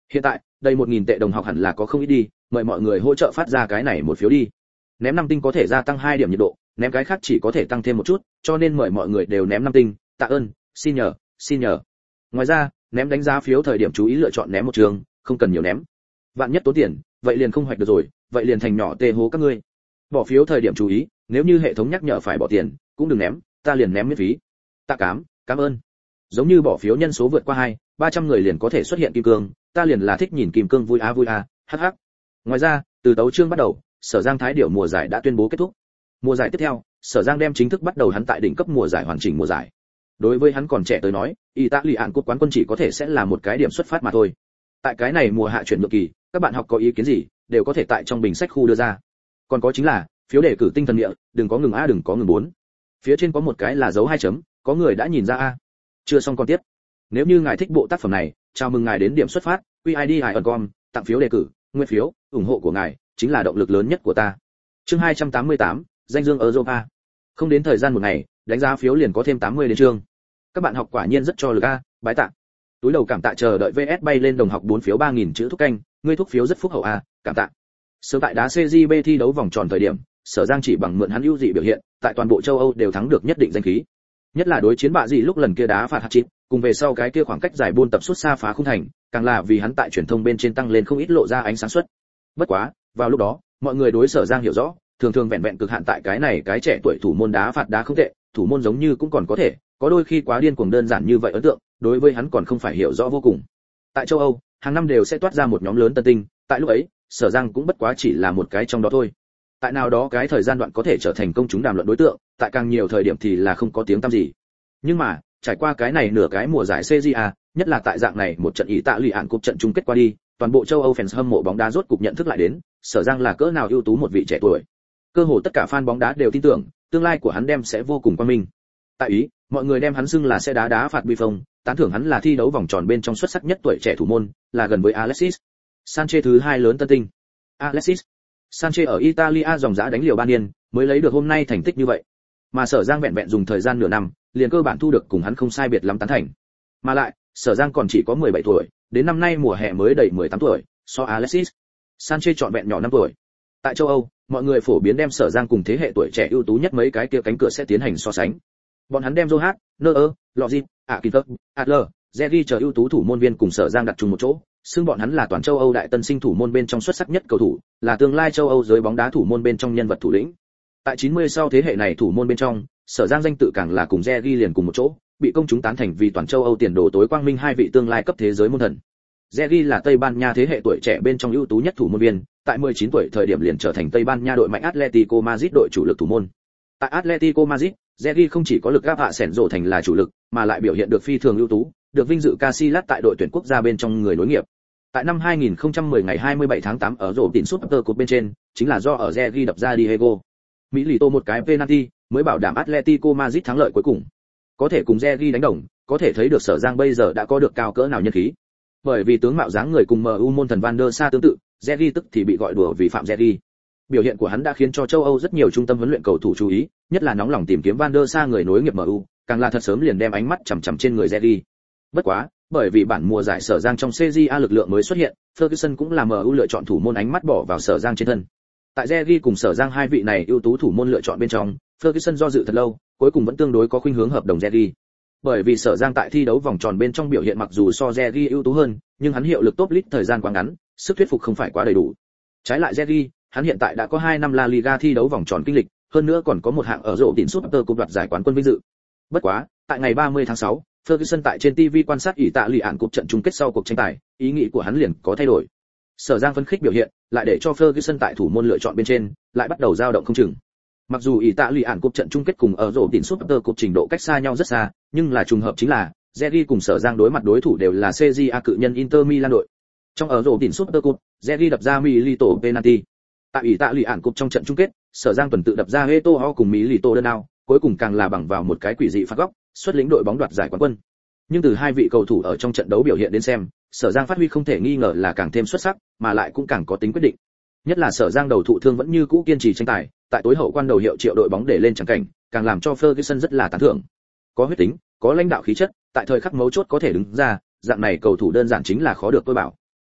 Hiện tại, đây một nghìn tệ đồng học hẳn là có không ít đi, mời mọi người hỗ trợ phát ra cái này một phiếu đi. Ném năm tinh có thể gia tăng hai điểm nhiệt độ, ném cái khác chỉ có thể tăng thêm một chút, cho nên mời mọi người đều ném năm tinh, tạ ơn, xin nhờ, xin nhờ. Ngoài ra, ném đánh giá phiếu thời điểm chú ý lựa chọn ném một trường, không cần nhiều ném. Vạn nhất tốn tiền, vậy liền không hoạch được rồi, vậy liền thành nhỏ tê hố các ngươi. Bỏ phiếu thời điểm chú ý, nếu như hệ thống nhắc nhở phải bỏ tiền, cũng đừng ném, ta liền ném miễn phí. Tạ cám, cảm ơn. Giống như bỏ phiếu nhân số vượt qua hai, ba trăm người liền có thể xuất hiện kim cương, ta liền là thích nhìn kim cương vui á vui a, hắc hắc. Ngoài ra, từ tấu chương bắt đầu, Sở Giang Thái Điểu mùa giải đã tuyên bố kết thúc. Mùa giải tiếp theo, Sở Giang đem chính thức bắt đầu hắn tại đỉnh cấp mùa giải hoàn chỉnh mùa giải. Đối với hắn còn trẻ tới nói, Italia cúp quán quân chỉ có thể sẽ là một cái điểm xuất phát mà thôi. Tại cái này mùa hạ chuyển nhượng kỳ, các bạn học có ý kiến gì, đều có thể tại trong bình sách khu đưa ra. Còn có chính là, phiếu đề cử tinh thần địa, đừng có ngừng a đừng có ngừng bốn. Phía trên có một cái là dấu hai chấm, có người đã nhìn ra a. Chưa xong còn tiếp. Nếu như ngài thích bộ tác phẩm này, chào mừng ngài đến điểm xuất phát, quy i đê i icon, tặng phiếu đề cử, nguyên phiếu, ủng hộ của ngài chính là động lực lớn nhất của ta. Chương hai trăm tám mươi tám, danh dương Europa. Không đến thời gian một ngày, đánh giá phiếu liền có thêm tám mươi đến chương. Các bạn học quả nhiên rất cho lực a, bái tạ. Túi đầu cảm tạ chờ đợi vê ét bay lên đồng học bốn phiếu ba nghìn chữ thúc canh, ngươi thúc phiếu rất phúc hậu a, cảm tạ. Sớm tại đá xê giê bê thi đấu vòng tròn thời điểm, Sở Giang chỉ bằng mượn hắn ưu dị biểu hiện, tại toàn bộ châu Âu đều thắng được nhất định danh khí. Nhất là đối chiến bạ gì lúc lần kia đá phạt hat-trick, cùng về sau cái kia khoảng cách dài buôn tập xuất xa phá khung thành, càng là vì hắn tại truyền thông bên trên tăng lên không ít lộ ra ánh sáng suất. Bất quá, vào lúc đó, mọi người đối Sở Giang hiểu rõ, thường thường vẹn vẹn cực hạn tại cái này cái trẻ tuổi thủ môn đá phạt đá không tệ, thủ môn giống như cũng còn có thể, có đôi khi quá điên cuồng đơn giản như vậy ấn tượng, đối với hắn còn không phải hiểu rõ vô cùng. Tại châu Âu, hàng năm đều sẽ toát ra một nhóm lớn tân tinh, tại lúc ấy, Sở Giang cũng bất quá chỉ là một cái trong đó thôi. Tại nào đó cái thời gian đoạn có thể trở thành công chúng đàm luận đối tượng, tại càng nhiều thời điểm thì là không có tiếng tăm gì. Nhưng mà, trải qua cái này nửa cái mùa giải xê giê a, nhất là tại dạng này một trận ý tạ lụy ạn cúp trận chung kết qua đi, toàn bộ châu Âu fans hâm mộ bóng đá rốt cục nhận thức lại đến, Sở Giang là cỡ nào ưu tú một vị trẻ tuổi. Cơ hồ tất cả fan bóng đá đều tin tưởng, tương lai của hắn đem sẽ vô cùng quang minh. Tại Ý, mọi người đem hắn xưng là sẽ đá đá phạt bi phong, tán thưởng hắn là thi đấu vòng tròn bên trong xuất sắc nhất tuổi trẻ thủ môn, là gần với Alexis Sanchez thứ hai lớn tân tinh. Alexis Sanchez ở Italia dòng dã đánh liều ba niên, mới lấy được hôm nay thành tích như vậy. Mà Sở Giang vẹn vẹn dùng thời gian nửa năm, liền cơ bản thu được cùng hắn không sai biệt lắm tán thành. Mà lại, Sở Giang còn chỉ có mười bảy tuổi, đến năm nay mùa hè mới đầy mười tám tuổi, so Alexis Sanchez trọn vẹn nhỏ năm tuổi. Tại châu Âu, mọi người phổ biến đem Sở Giang cùng thế hệ tuổi trẻ ưu tú nhất mấy cái kia cánh cửa sẽ tiến hành so sánh. Bọn hắn đem Johat, Neuer, Lozin, Akintok, Adler, Zeri chờ ưu tú thủ môn viên cùng Sở Giang đặt chung một chỗ, xưng bọn hắn là toàn châu Âu đại tân sinh thủ môn bên trong xuất sắc nhất cầu thủ, là tương lai châu Âu giới bóng đá thủ môn bên trong nhân vật thủ lĩnh. Tại chín mươi sau thế hệ này thủ môn bên trong, Sở Giang danh tự càng là cùng Zeri liền cùng một chỗ, bị công chúng tán thành vì toàn châu Âu tiền đồ tối quang minh hai vị tương lai cấp thế giới môn thần. Zeri là Tây Ban Nha thế hệ tuổi trẻ bên trong ưu tú nhất thủ môn viên, tại mười chín tuổi thời điểm liền trở thành Tây Ban Nha đội mạnh Atletico Madrid đội chủ lực thủ môn. Tại Atletico Madrid, Zeri không chỉ có lực gáp hạ sẻn rổ thành là chủ lực, mà lại biểu hiện được phi thường ưu tú, được vinh dự Casillas tại đội tuyển quốc gia bên trong người nối nghiệp. Tại năm hai nghìn không trăm mười ngày hai mươi bảy tháng tám ở rổ tiền Super Cup bên trên, chính là do ở Zeri đập ra Diego Milito một cái penalty, mới bảo đảm Atletico Madrid thắng lợi cuối cùng. Có thể cùng Zeri đánh đồng, có thể thấy được Sở Giang bây giờ đã có được cao cỡ nào nhân khí. Bởi vì tướng mạo dáng người cùng em u môn thần Van der Sa tương tự, Zeri tức thì bị gọi đùa vì phạm Zeri. Biểu hiện của hắn đã khiến cho châu Âu rất nhiều trung tâm huấn luyện cầu thủ chú ý, nhất là nóng lòng tìm kiếm Van der Sa người nối nghiệp em u, càng là thật sớm liền đem ánh mắt chằm chằm trên người Zeri. Bất quá, bởi vì bản mùa giải Sở Giang trong xê giê a lực lượng mới xuất hiện, Ferguson cũng làm em u lựa chọn thủ môn ánh mắt bỏ vào Sở Giang trên thân. Tại Zeri cùng Sở Giang hai vị này ưu tú thủ môn lựa chọn bên trong, Ferguson do dự thật lâu, cuối cùng vẫn tương đối có khuynh hướng hợp đồng Zeri. Bởi vì Sở Giang tại thi đấu vòng tròn bên trong biểu hiện mặc dù so Zeri ưu tú hơn, nhưng hắn hiệu lực top list thời gian quá ngắn, sức thuyết phục không phải quá đầy đủ. Trái lại Zeri, hắn hiện tại đã có hai năm La Liga thi đấu vòng tròn kinh lịch, hơn nữa còn có một hạng ở rổ tiền Super Cup đoạt giải quán quân vinh dự. Bất quá, tại ngày ba mươi tháng sáu, Ferguson tại trên ti vi quan sát ỷ tạ lì ạn cuộc trận chung kết sau cuộc tranh tài, ý nghĩ của hắn liền có thay đổi. Sở Giang phấn khích biểu hiện, lại để cho Ferguson tại thủ môn lựa chọn bên trên, lại bắt đầu dao động không chừng. Mặc dù ỷ tạ lì ạn cuộc trận chung kết cùng ở rổ tiền Super Cup trình độ cách xa nhau rất xa, nhưng là trùng hợp chính là Zeri cùng Sở Giang đối mặt đối thủ đều là xê giê a cự nhân Inter Milan đội. Trong ở rổ tiền Super Cup, Zeri đập ra Milito penalty. Tại ỷ tạ lì ạn cuộc trong trận chung kết, Sở Giang tuần tự đập ra Eto'o cùng Milito đơn ao, cuối cùng càng là bằng vào một cái quỷ dị phạt góc, xuất lĩnh đội bóng đoạt giải quán quân. Nhưng từ hai vị cầu thủ ở trong trận đấu biểu hiện đến xem, Sở Giang phát huy không thể nghi ngờ là càng thêm xuất sắc, mà lại cũng càng có tính quyết định. Nhất là Sở Giang đầu thụ thương vẫn như cũ kiên trì tranh tài, tại tối hậu quan đầu hiệu triệu đội bóng để lên chẳng cảnh, càng làm cho Ferguson rất là tán thưởng. Có huyết tính, có lãnh đạo khí chất, tại thời khắc mấu chốt có thể đứng ra, dạng này cầu thủ đơn giản chính là khó được tôi bảo.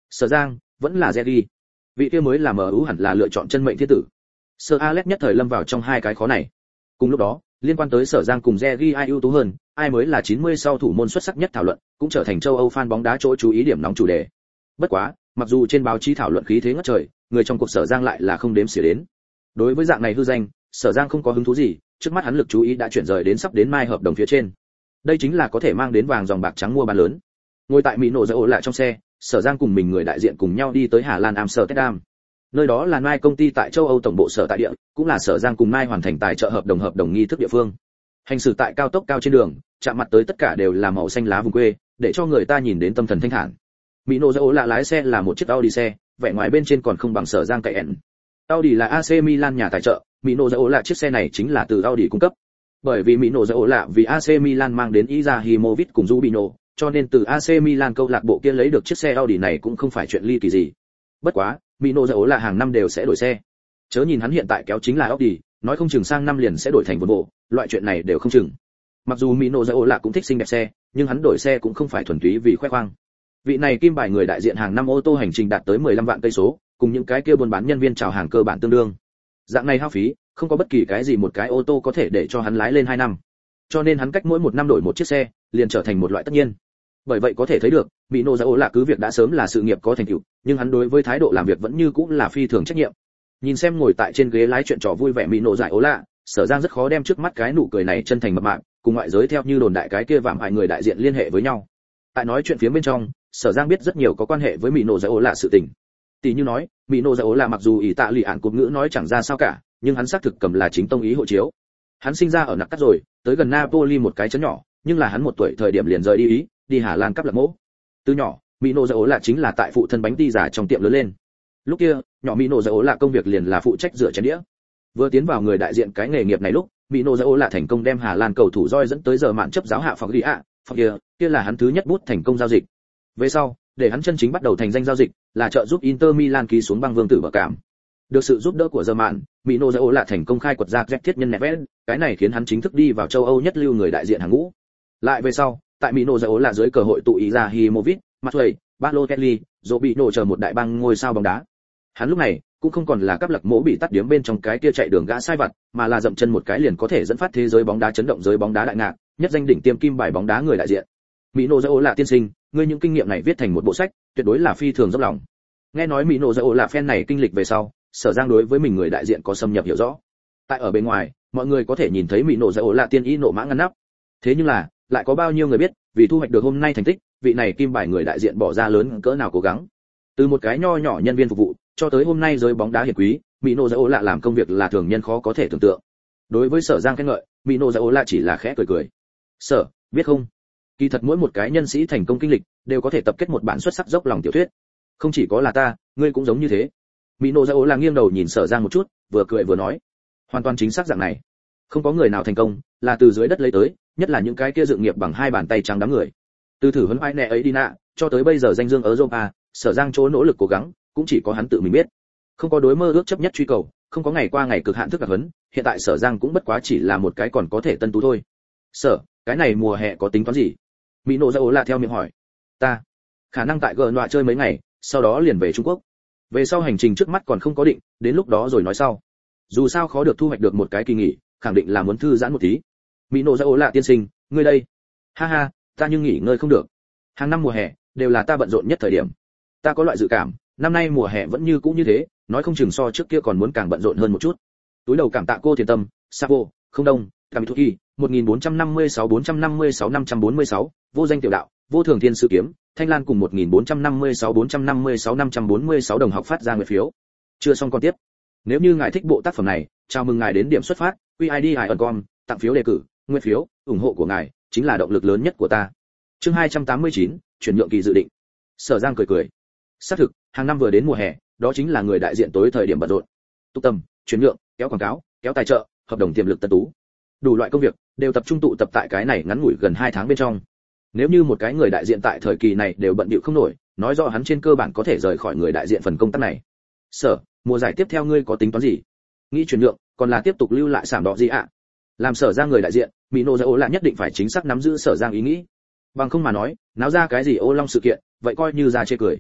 Sở Giang vẫn là Jerry. Vị kia mới là em u hẳn là lựa chọn chân mệnh thiên tử. Sir Alex nhất thời lâm vào trong hai cái khó này. Cùng lúc đó, liên quan tới Sở Giang cùng Jerry ai ưu tú hơn, ai mới là chín mươi sau thủ môn xuất sắc nhất thảo luận, cũng trở thành châu Âu fan bóng đá chỗ chú ý điểm nóng chủ đề. Bất quá, mặc dù trên báo chí thảo luận khí thế ngất trời, người trong cuộc Sở Giang lại là không đếm xỉa đến. Đối với dạng này hư danh, Sở Giang không có hứng thú gì, trước mắt hắn lực chú ý đã chuyển rời đến sắp đến mai hợp đồng phía trên. Đây chính là có thể mang đến vàng dòng bạc trắng mua bán lớn. Ngồi tại Mỹ nổ dỡ ổ lại trong xe, Sở Giang cùng mình người đại diện cùng nhau đi tới Hà Lan Amsterdam. Nơi đó là Nike công ty tại châu Âu tổng bộ sở tại địa, cũng là Sở Giang cùng Nike hoàn thành tài trợ hợp đồng hợp đồng nghi thức địa phương. Hành xử tại cao tốc cao trên đường, chạm mặt tới tất cả đều là màu xanh lá vùng quê, để cho người ta nhìn đến tâm thần thanh thản. Mỹ nổ dỡ ổ lạ lái xe là một chiếc Audi xe, vẻ ngoài bên trên còn không bằng Sở Giang Cayenne. Audi là a xê Milan nhà tài trợ, Mỹ nổ dỡ ổ lạ chiếc xe này chính là từ Audi cung cấp. Bởi vì Mỹ nổ dỡ ổ lạ vì a xê Milan mang đến Izahimovic cùng Rubinho, cho nên từ a xê Milan câu lạc bộ kia lấy được chiếc xe Audi này cũng không phải chuyện ly kỳ gì. Bất quá, Mino Dao là hàng năm đều sẽ đổi xe. Chớ nhìn hắn hiện tại kéo chính là Audi, nói không chừng sang năm liền sẽ đổi thành Volvo, loại chuyện này đều không chừng. Mặc dù Mino Dao là cũng thích xinh đẹp xe, nhưng hắn đổi xe cũng không phải thuần túy vì khoe khoang. Vị này kim bài người đại diện hàng năm ô tô hành trình đạt tới mười lăm vạn cây số, cùng những cái kia buôn bán nhân viên chào hàng cơ bản tương đương. Dạng này hao phí, không có bất kỳ cái gì một cái ô tô có thể để cho hắn lái lên hai năm. Cho nên hắn cách mỗi một năm đổi một chiếc xe, liền trở thành một loại tất nhiên. Bởi vậy có thể thấy được, Mino Dao là cứ việc đã sớm là sự nghiệp có thành tựu, nhưng hắn đối với thái độ làm việc vẫn như cũng là phi thường trách nhiệm. Nhìn xem ngồi tại trên ghế lái chuyện trò vui vẻ Mino Dao là, Sở Giang rất khó đem trước mắt cái nụ cười này chân thành mập mạp, cùng ngoại giới theo như đồn đại cái kia vạm hại người đại diện liên hệ với nhau. Tại nói chuyện phía bên trong, Sở Giang biết rất nhiều có quan hệ với Mino Dao là sự tình. Tỷ như nói, Mino Dao là mặc dù ý tạ lì ản cột ngữ nói chẳng ra sao cả, nhưng hắn xác thực cầm là chính tông ý hộ chiếu. Hắn sinh ra ở nặc cắt rồi, tới gần Napoli một cái chấn nhỏ, nhưng là hắn một tuổi thời điểm liền rời đi Ý, đi Hà Lan cắp lạc mẫu. Từ nhỏ, Mino Dao là chính là tại phụ thân bánh ti giả trong tiệm lớn lên. Lúc kia, nhỏ Mino Dao là công việc liền là phụ trách rửa chén đĩa. Vừa tiến vào người đại diện cái nghề nghiệp này lúc, Mino Dao là thành công đem Hà Lan cầu thủ roi dẫn tới giờ mạn chấp giáo hạ phòng đi ạ, phòng kia, kia là hắn thứ nhất bút thành công giao dịch. Về sau, để hắn chân chính bắt đầu thành danh giao dịch, là trợ giúp Inter Milan ký xuống băng vương tử bờ cảm. Được sự giúp đỡ của giờ mạn, Mino Dao là thành công khai quật ra Jack thiết nhân Neves, cái này khiến hắn chính thức đi vào châu Âu nhất lưu người đại diện hàng ngũ. Lại về sau, tại Mino Dao là dưới cờ hội tụ Izahimovic, Matway, Balotelli, Robinho chờ một đại bang ngôi sao bóng đá. Hắn lúc này cũng không còn là cấp lạc mỗ bị tắt điếm bên trong cái kia chạy đường gã sai vặt, mà là dậm chân một cái liền có thể dẫn phát thế giới bóng đá chấn động giới bóng đá đại ngạc, nhất danh đỉnh tiêm kim bài bóng đá người đại diện. Mino Dao là tiên sinh, ngươi những kinh nghiệm này viết thành một bộ sách, tuyệt đối là phi thường dốc lòng. Nghe nói Mino Dao là fan này kinh lịch về sau, Sở Giang đối với mình người đại diện có xâm nhập hiểu rõ. Tại ở bên ngoài, mọi người có thể nhìn thấy Mino Dao là tiên ý nộ mã ngăn nắp. Thế nhưng là, lại có bao nhiêu người biết, vì thu hoạch được hôm nay thành tích, vị này kim bài người đại diện bỏ ra lớn cỡ nào cố gắng. Từ một cái nho nhỏ nhân viên phục vụ, cho tới hôm nay giới bóng đá hiển quý, Mino Dao là làm công việc là thường nhân khó có thể tưởng tượng. Đối với Sở Giang khen ngợi, Mino Dao là chỉ là khẽ cười cười. "Sở, biết không? Kỳ thật mỗi một cái nhân sĩ thành công kinh lịch, đều có thể tập kết một bản xuất sắc dốc lòng tiểu thuyết. Không chỉ có là ta, ngươi cũng giống như thế." Mino Dao là nghiêng đầu nhìn Sở Giang một chút, vừa cười vừa nói, hoàn toàn chính xác dạng này. Không có người nào thành công là từ dưới đất lấy tới, nhất là những cái kia dựng nghiệp bằng hai bàn tay trắng đám người. Từ thử huấn ai nè ấy đi nạ, cho tới bây giờ danh dương ở Europa, Sở Giang chỗ nỗ lực cố gắng, cũng chỉ có hắn tự mình biết. Không có đối mơ ước chấp nhất truy cầu, không có ngày qua ngày cực hạn thức đặc huấn, hiện tại Sở Giang cũng bất quá chỉ là một cái còn có thể tân tú thôi. "Sở, cái này mùa hè có tính toán gì?" Mino Dao là theo miệng hỏi. "Ta, khả năng tại Gờ Nọa chơi mấy ngày, sau đó liền về Trung Quốc. Về sau hành trình trước mắt còn không có định, đến lúc đó rồi nói sau. Dù sao khó được thu hoạch được một cái kỳ nghỉ, khẳng định là muốn thư giãn một tí." Mino Dao là tiên sinh, ngươi đây? "Ha ha, ta nhưng nghỉ ngơi không được. Hàng năm mùa hè đều là ta bận rộn nhất thời điểm. Ta có loại dự cảm, năm nay mùa hè vẫn như cũ như thế, nói không chừng so trước kia còn muốn càng bận rộn hơn một chút." Túi đầu cảm tạ cô Tiền Tâm, Sabo, Không Đông, Kamitsuki, một nghìn bốn trăm năm mươi sáu bốn trăm năm mươi sáu năm trăm bốn mươi sáu, Vô Danh Tiểu Đạo, Vô Thường Thiên Sư Kiếm, Thanh Lan cùng một nghìn bốn trăm năm mươi sáu bốn trăm năm mươi sáu năm trăm bốn mươi sáu đồng học phát ra nguyện phiếu. Chưa xong con tiếp. Nếu như ngài thích bộ tác phẩm này, chào mừng ngài đến điểm xuất phát, quy i đê i ẩn com, tặng phiếu đề cử, nguyện phiếu, ủng hộ của ngài chính là động lực lớn nhất của ta. Chương hai trăm tám mươi chín, chuyển nhượng kỳ dự định. Sở Giang cười cười. Xác thực, hàng năm vừa đến mùa hè, đó chính là người đại diện tối thời điểm bận rộn. Túc tâm, chuyển nhượng, kéo quảng cáo, kéo tài trợ, hợp đồng tiềm lực tân tú. Đủ loại công việc đều tập trung tụ tập tại cái này ngắn ngủi gần hai tháng bên trong. Nếu như một cái người đại diện tại thời kỳ này đều bận bịu không nổi, nói rõ hắn trên cơ bản có thể rời khỏi người đại diện phần công tác này. "Sở, mùa giải tiếp theo ngươi có tính toán gì? Nghĩ chuyển nhượng, còn là tiếp tục lưu lại sảm đỏ gì ạ?" Làm Sở Giang người đại diện, Mino Dao là nhất định phải chính xác nắm giữ Sở Giang ý nghĩ. Bằng không mà nói, náo ra cái gì ô long sự kiện, vậy coi như ra chê cười.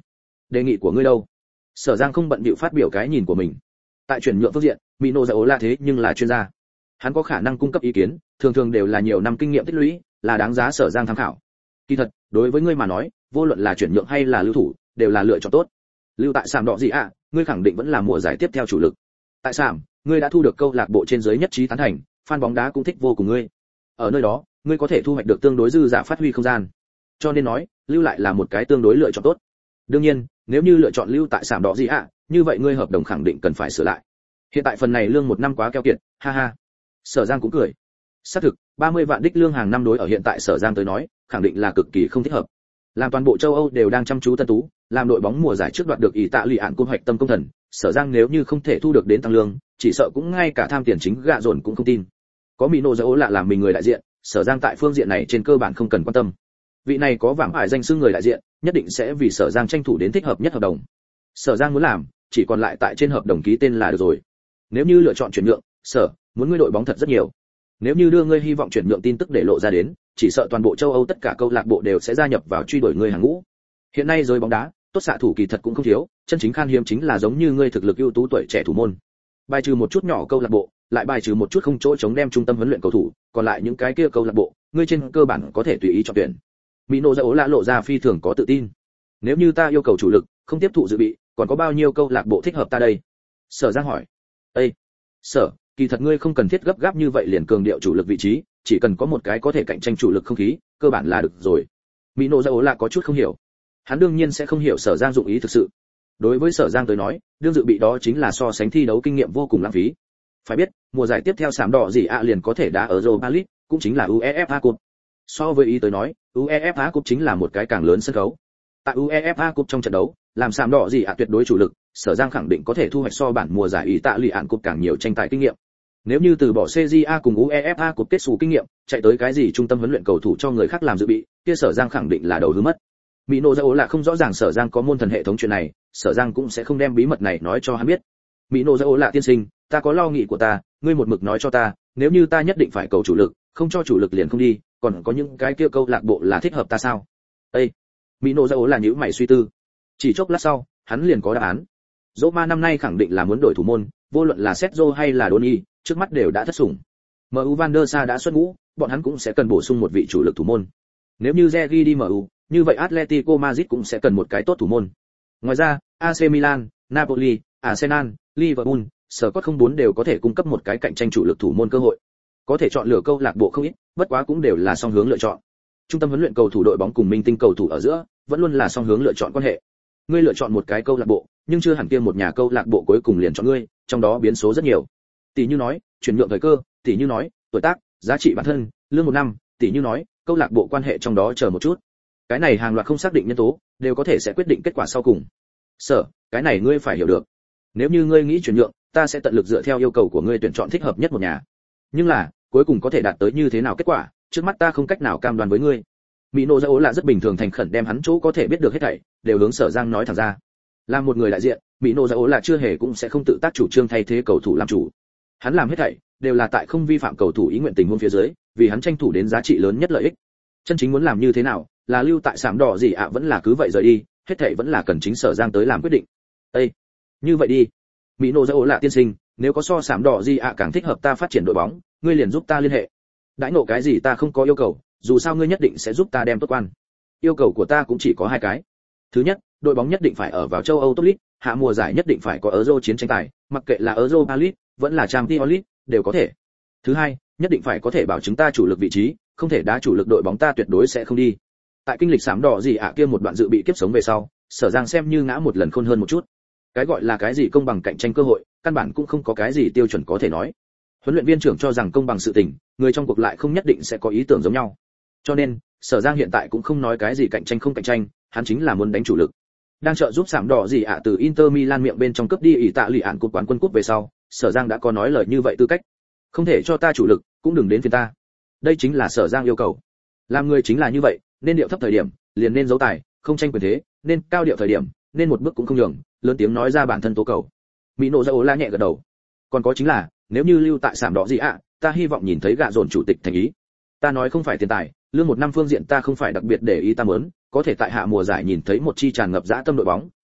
Đề nghị của ngươi đâu? Sở Giang không bận bịu phát biểu cái nhìn của mình. Tại chuyển nhượng phương diện, Mino Raiola thế nhưng là chuyên gia. Hắn có khả năng cung cấp ý kiến, thường thường đều là nhiều năm kinh nghiệm tích lũy, là đáng giá Sở Giang tham khảo. Kỳ thật, đối với ngươi mà nói, vô luận là chuyển nhượng hay là lưu thủ, đều là lựa chọn tốt. Lưu tại Sạm Đỏ gì ạ, ngươi khẳng định vẫn là mùa giải tiếp theo chủ lực. Tại Sạm, ngươi đã thu được câu lạc bộ trên dưới nhất trí tán thành, fan bóng đá cũng thích vô cùng ngươi. Ở nơi đó, ngươi có thể thu hoạch được tương đối dư giả phát huy không gian. Cho nên nói, lưu lại là một cái tương đối lựa chọn tốt. Đương nhiên, nếu như lựa chọn lưu tại Sạm Đỏ gì ạ, như vậy ngươi hợp đồng khẳng định cần phải sửa lại. Hiện tại phần này lương một năm quá keo kiệt, ha ha. Sở Giang cũng cười. Xác thực, ba mươi vạn đích lương hàng năm đối ở hiện tại Sở Giang tới nói, khẳng định là cực kỳ không thích hợp. Làm toàn bộ châu Âu đều đang chăm chú Tân Tú, làm đội bóng mùa giải trước đoạt được ý tạ lì ạn cúp hoạch tâm công thần, Sở Giang nếu như không thể thu được đến tăng lương, chỉ sợ cũng ngay cả tham tiền chính gạ dồn cũng không tin. Có Mino Raiola làm mình người đại diện, Sở Giang tại phương diện này trên cơ bản không cần quan tâm. Vị này có vạm ải danh xưng người đại diện, nhất định sẽ vì Sở Giang tranh thủ đến thích hợp nhất hợp đồng. Sở Giang muốn làm, chỉ còn lại tại trên hợp đồng ký tên là được rồi. Nếu như lựa chọn chuyển nhượng, Sở muốn ngươi đội bóng thật rất nhiều. Nếu như đưa ngươi hy vọng chuyển nhượng tin tức để lộ ra đến, chỉ sợ toàn bộ châu Âu tất cả câu lạc bộ đều sẽ gia nhập vào truy đuổi ngươi hàng ngũ. Hiện nay giới bóng đá, tốt xạ thủ kỳ thật cũng không thiếu, chân chính khan hiếm chính là giống như ngươi thực lực ưu tú tuổi trẻ thủ môn. Bài trừ một chút nhỏ câu lạc bộ, lại bài trừ một chút không chỗ chống đem trung tâm huấn luyện cầu thủ, còn lại những cái kia câu lạc bộ, ngươi trên cơ bản có thể tùy ý chọn tuyển. Mino Raiola lộ ra phi thường có tự tin. Nếu như ta yêu cầu chủ lực, không tiếp thụ dự bị, còn có bao nhiêu câu lạc bộ thích hợp ta đây? Sở Giang hỏi. Ê, Sở, kỳ thật ngươi không cần thiết gấp gáp như vậy liền cường điệu chủ lực vị trí, chỉ cần có một cái có thể cạnh tranh chủ lực không khí, cơ bản là được rồi. Mino Raiola có chút không hiểu. Hắn đương nhiên sẽ không hiểu Sở Giang dụng ý thực sự. Đối với Sở Giang tới nói, đương dự bị đó chính là so sánh thi đấu kinh nghiệm vô cùng lãng phí. Phải biết, mùa giải tiếp theo Sạm Đỏ gì ạ liền có thể đá ở Europa League, cũng chính là UEFA Cup. So với ý tới nói, UEFA Cup chính là một cái càng lớn sân khấu. Tại UEFA Cup trong trận đấu, làm Sạm Đỏ gì ạ tuyệt đối chủ lực, Sở Giang khẳng định có thể thu hoạch so bản mùa giải ý tạ lì ạn Cup càng nhiều tranh tài kinh nghiệm. Nếu như từ bỏ xê giê a cùng UEFA Cup kết xù kinh nghiệm, chạy tới cái gì trung tâm huấn luyện cầu thủ cho người khác làm dự bị, kia Sở Giang khẳng định là đầu hư mất. Mino Raiola không rõ ràng Sở Giang có môn thần hệ thống chuyện này, Sở Giang cũng sẽ không đem bí mật này nói cho hắn biết. Mino Raiola tiên sinh, ta có lo nghĩ của ta, ngươi một mực nói cho ta, nếu như ta nhất định phải cầu chủ lực, không cho chủ lực liền không đi, còn có những cái kia câu lạc bộ là thích hợp ta sao? Ê, Mino Raiola nhíu mày suy tư. Chỉ chốc lát sau, hắn liền có đáp án. Roma năm nay khẳng định là muốn đổi thủ môn, vô luận là Sergio hay là Donny, trước mắt đều đã thất sủng. em u Van der Sar đã xuất ngũ, bọn hắn cũng sẽ cần bổ sung một vị chủ lực thủ môn. Nếu như Zergi đi em u, như vậy Atletico Madrid cũng sẽ cần một cái tốt thủ môn. Ngoài ra, a xê Milan, Napoli, Arsenal, Liverpool, Scott không bốn đều có thể cung cấp một cái cạnh tranh chủ lực thủ môn cơ hội. Có thể chọn lựa câu lạc bộ không ít, bất quá cũng đều là song hướng lựa chọn. Trung tâm huấn luyện cầu thủ đội bóng cùng minh tinh cầu thủ ở giữa, vẫn luôn là song hướng lựa chọn quan hệ. Ngươi lựa chọn một cái câu lạc bộ, nhưng chưa hẳn kia một nhà câu lạc bộ cuối cùng liền chọn ngươi, trong đó biến số rất nhiều. Tỷ như nói, chuyển nhượng thời cơ, tỷ như nói, tuổi tác, giá trị bản thân, lương một năm, tỷ như nói, câu lạc bộ quan hệ trong đó chờ một chút. Cái này hàng loạt không xác định nhân tố, đều có thể sẽ quyết định kết quả sau cùng. Sở, cái này ngươi phải hiểu được. Nếu như ngươi nghĩ chuyển nhượng, ta sẽ tận lực dựa theo yêu cầu của ngươi tuyển chọn thích hợp nhất một nhà. Nhưng là, cuối cùng có thể đạt tới như thế nào kết quả, trước mắt ta không cách nào cam đoan với ngươi. Mino Raiola rất bình thường thành khẩn đem hắn chỗ có thể biết được hết thảy, đều hướng Sở Giang nói thẳng ra. Làm một người đại diện, Mino Raiola chưa hề cũng sẽ không tự tác chủ trương thay thế cầu thủ làm chủ. Hắn làm hết thảy đều là tại không vi phạm cầu thủ ý nguyện tình huống phía dưới, vì hắn tranh thủ đến giá trị lớn nhất lợi ích. Chân chính muốn làm như thế nào, là lưu tại Sạm Đỏ gì ạ vẫn là cứ vậy rời đi, hết thảy vẫn là cần chính Sở Giang tới làm quyết định. Ê, như vậy đi. Mino Raiola tiên sinh, nếu có so Sạm Đỏ gì ạ càng thích hợp ta phát triển đội bóng, ngươi liền giúp ta liên hệ. Đãi ngộ cái gì ta không có yêu cầu, dù sao ngươi nhất định sẽ giúp ta đem tốt quan. Yêu cầu của ta cũng chỉ có hai cái. Thứ nhất, đội bóng nhất định phải ở vào châu Âu top league, hạ mùa giải nhất định phải có Euro chiến tranh tài, mặc kệ là Europa League, vẫn là Champions League, đều có thể. Thứ hai, nhất định phải có thể bảo chứng ta chủ lực vị trí, không thể đá chủ lực đội bóng ta tuyệt đối sẽ không đi. Tại kinh lịch Sạm Đỏ gì ạ kia một đoạn dự bị kiếp sống về sau, Sở Giang xem như ngã một lần khôn hơn một chút. Cái gọi là cái gì công bằng cạnh tranh cơ hội, căn bản cũng không có cái gì tiêu chuẩn có thể nói. Huấn luyện viên trưởng cho rằng công bằng sự tình, người trong cuộc lại không nhất định sẽ có ý tưởng giống nhau. Cho nên, Sở Giang hiện tại cũng không nói cái gì cạnh tranh không cạnh tranh, hắn chính là muốn đánh chủ lực. Đang trợ giúp Sạm Đỏ gì ạ từ Inter Milan miệng bên trong cướp đi ỷ tạ lì ạn cúp quán quân cúp về sau, Sở Giang đã có nói lời như vậy tư cách. Không thể cho ta chủ lực, cũng đừng đến phiền ta. Đây chính là Sở Giang yêu cầu. Làm người chính là như vậy, nên điệu thấp thời điểm, liền nên giấu tài, không tranh quyền thế, nên cao điệu thời điểm, nên một bước cũng không nhường, lớn tiếng nói ra bản thân tố cầu. Mino Raiola nhẹ gật đầu. Còn có chính là, nếu như lưu tại Sạm Đỏ gì ạ, ta hy vọng nhìn thấy gạ dồn chủ tịch thành ý. Ta nói không phải tiền tài, lương một năm phương diện ta không phải đặc biệt để ý ta muốn, có thể tại hạ mùa giải nhìn thấy một chi tràn ngập dã tâm đội bóng,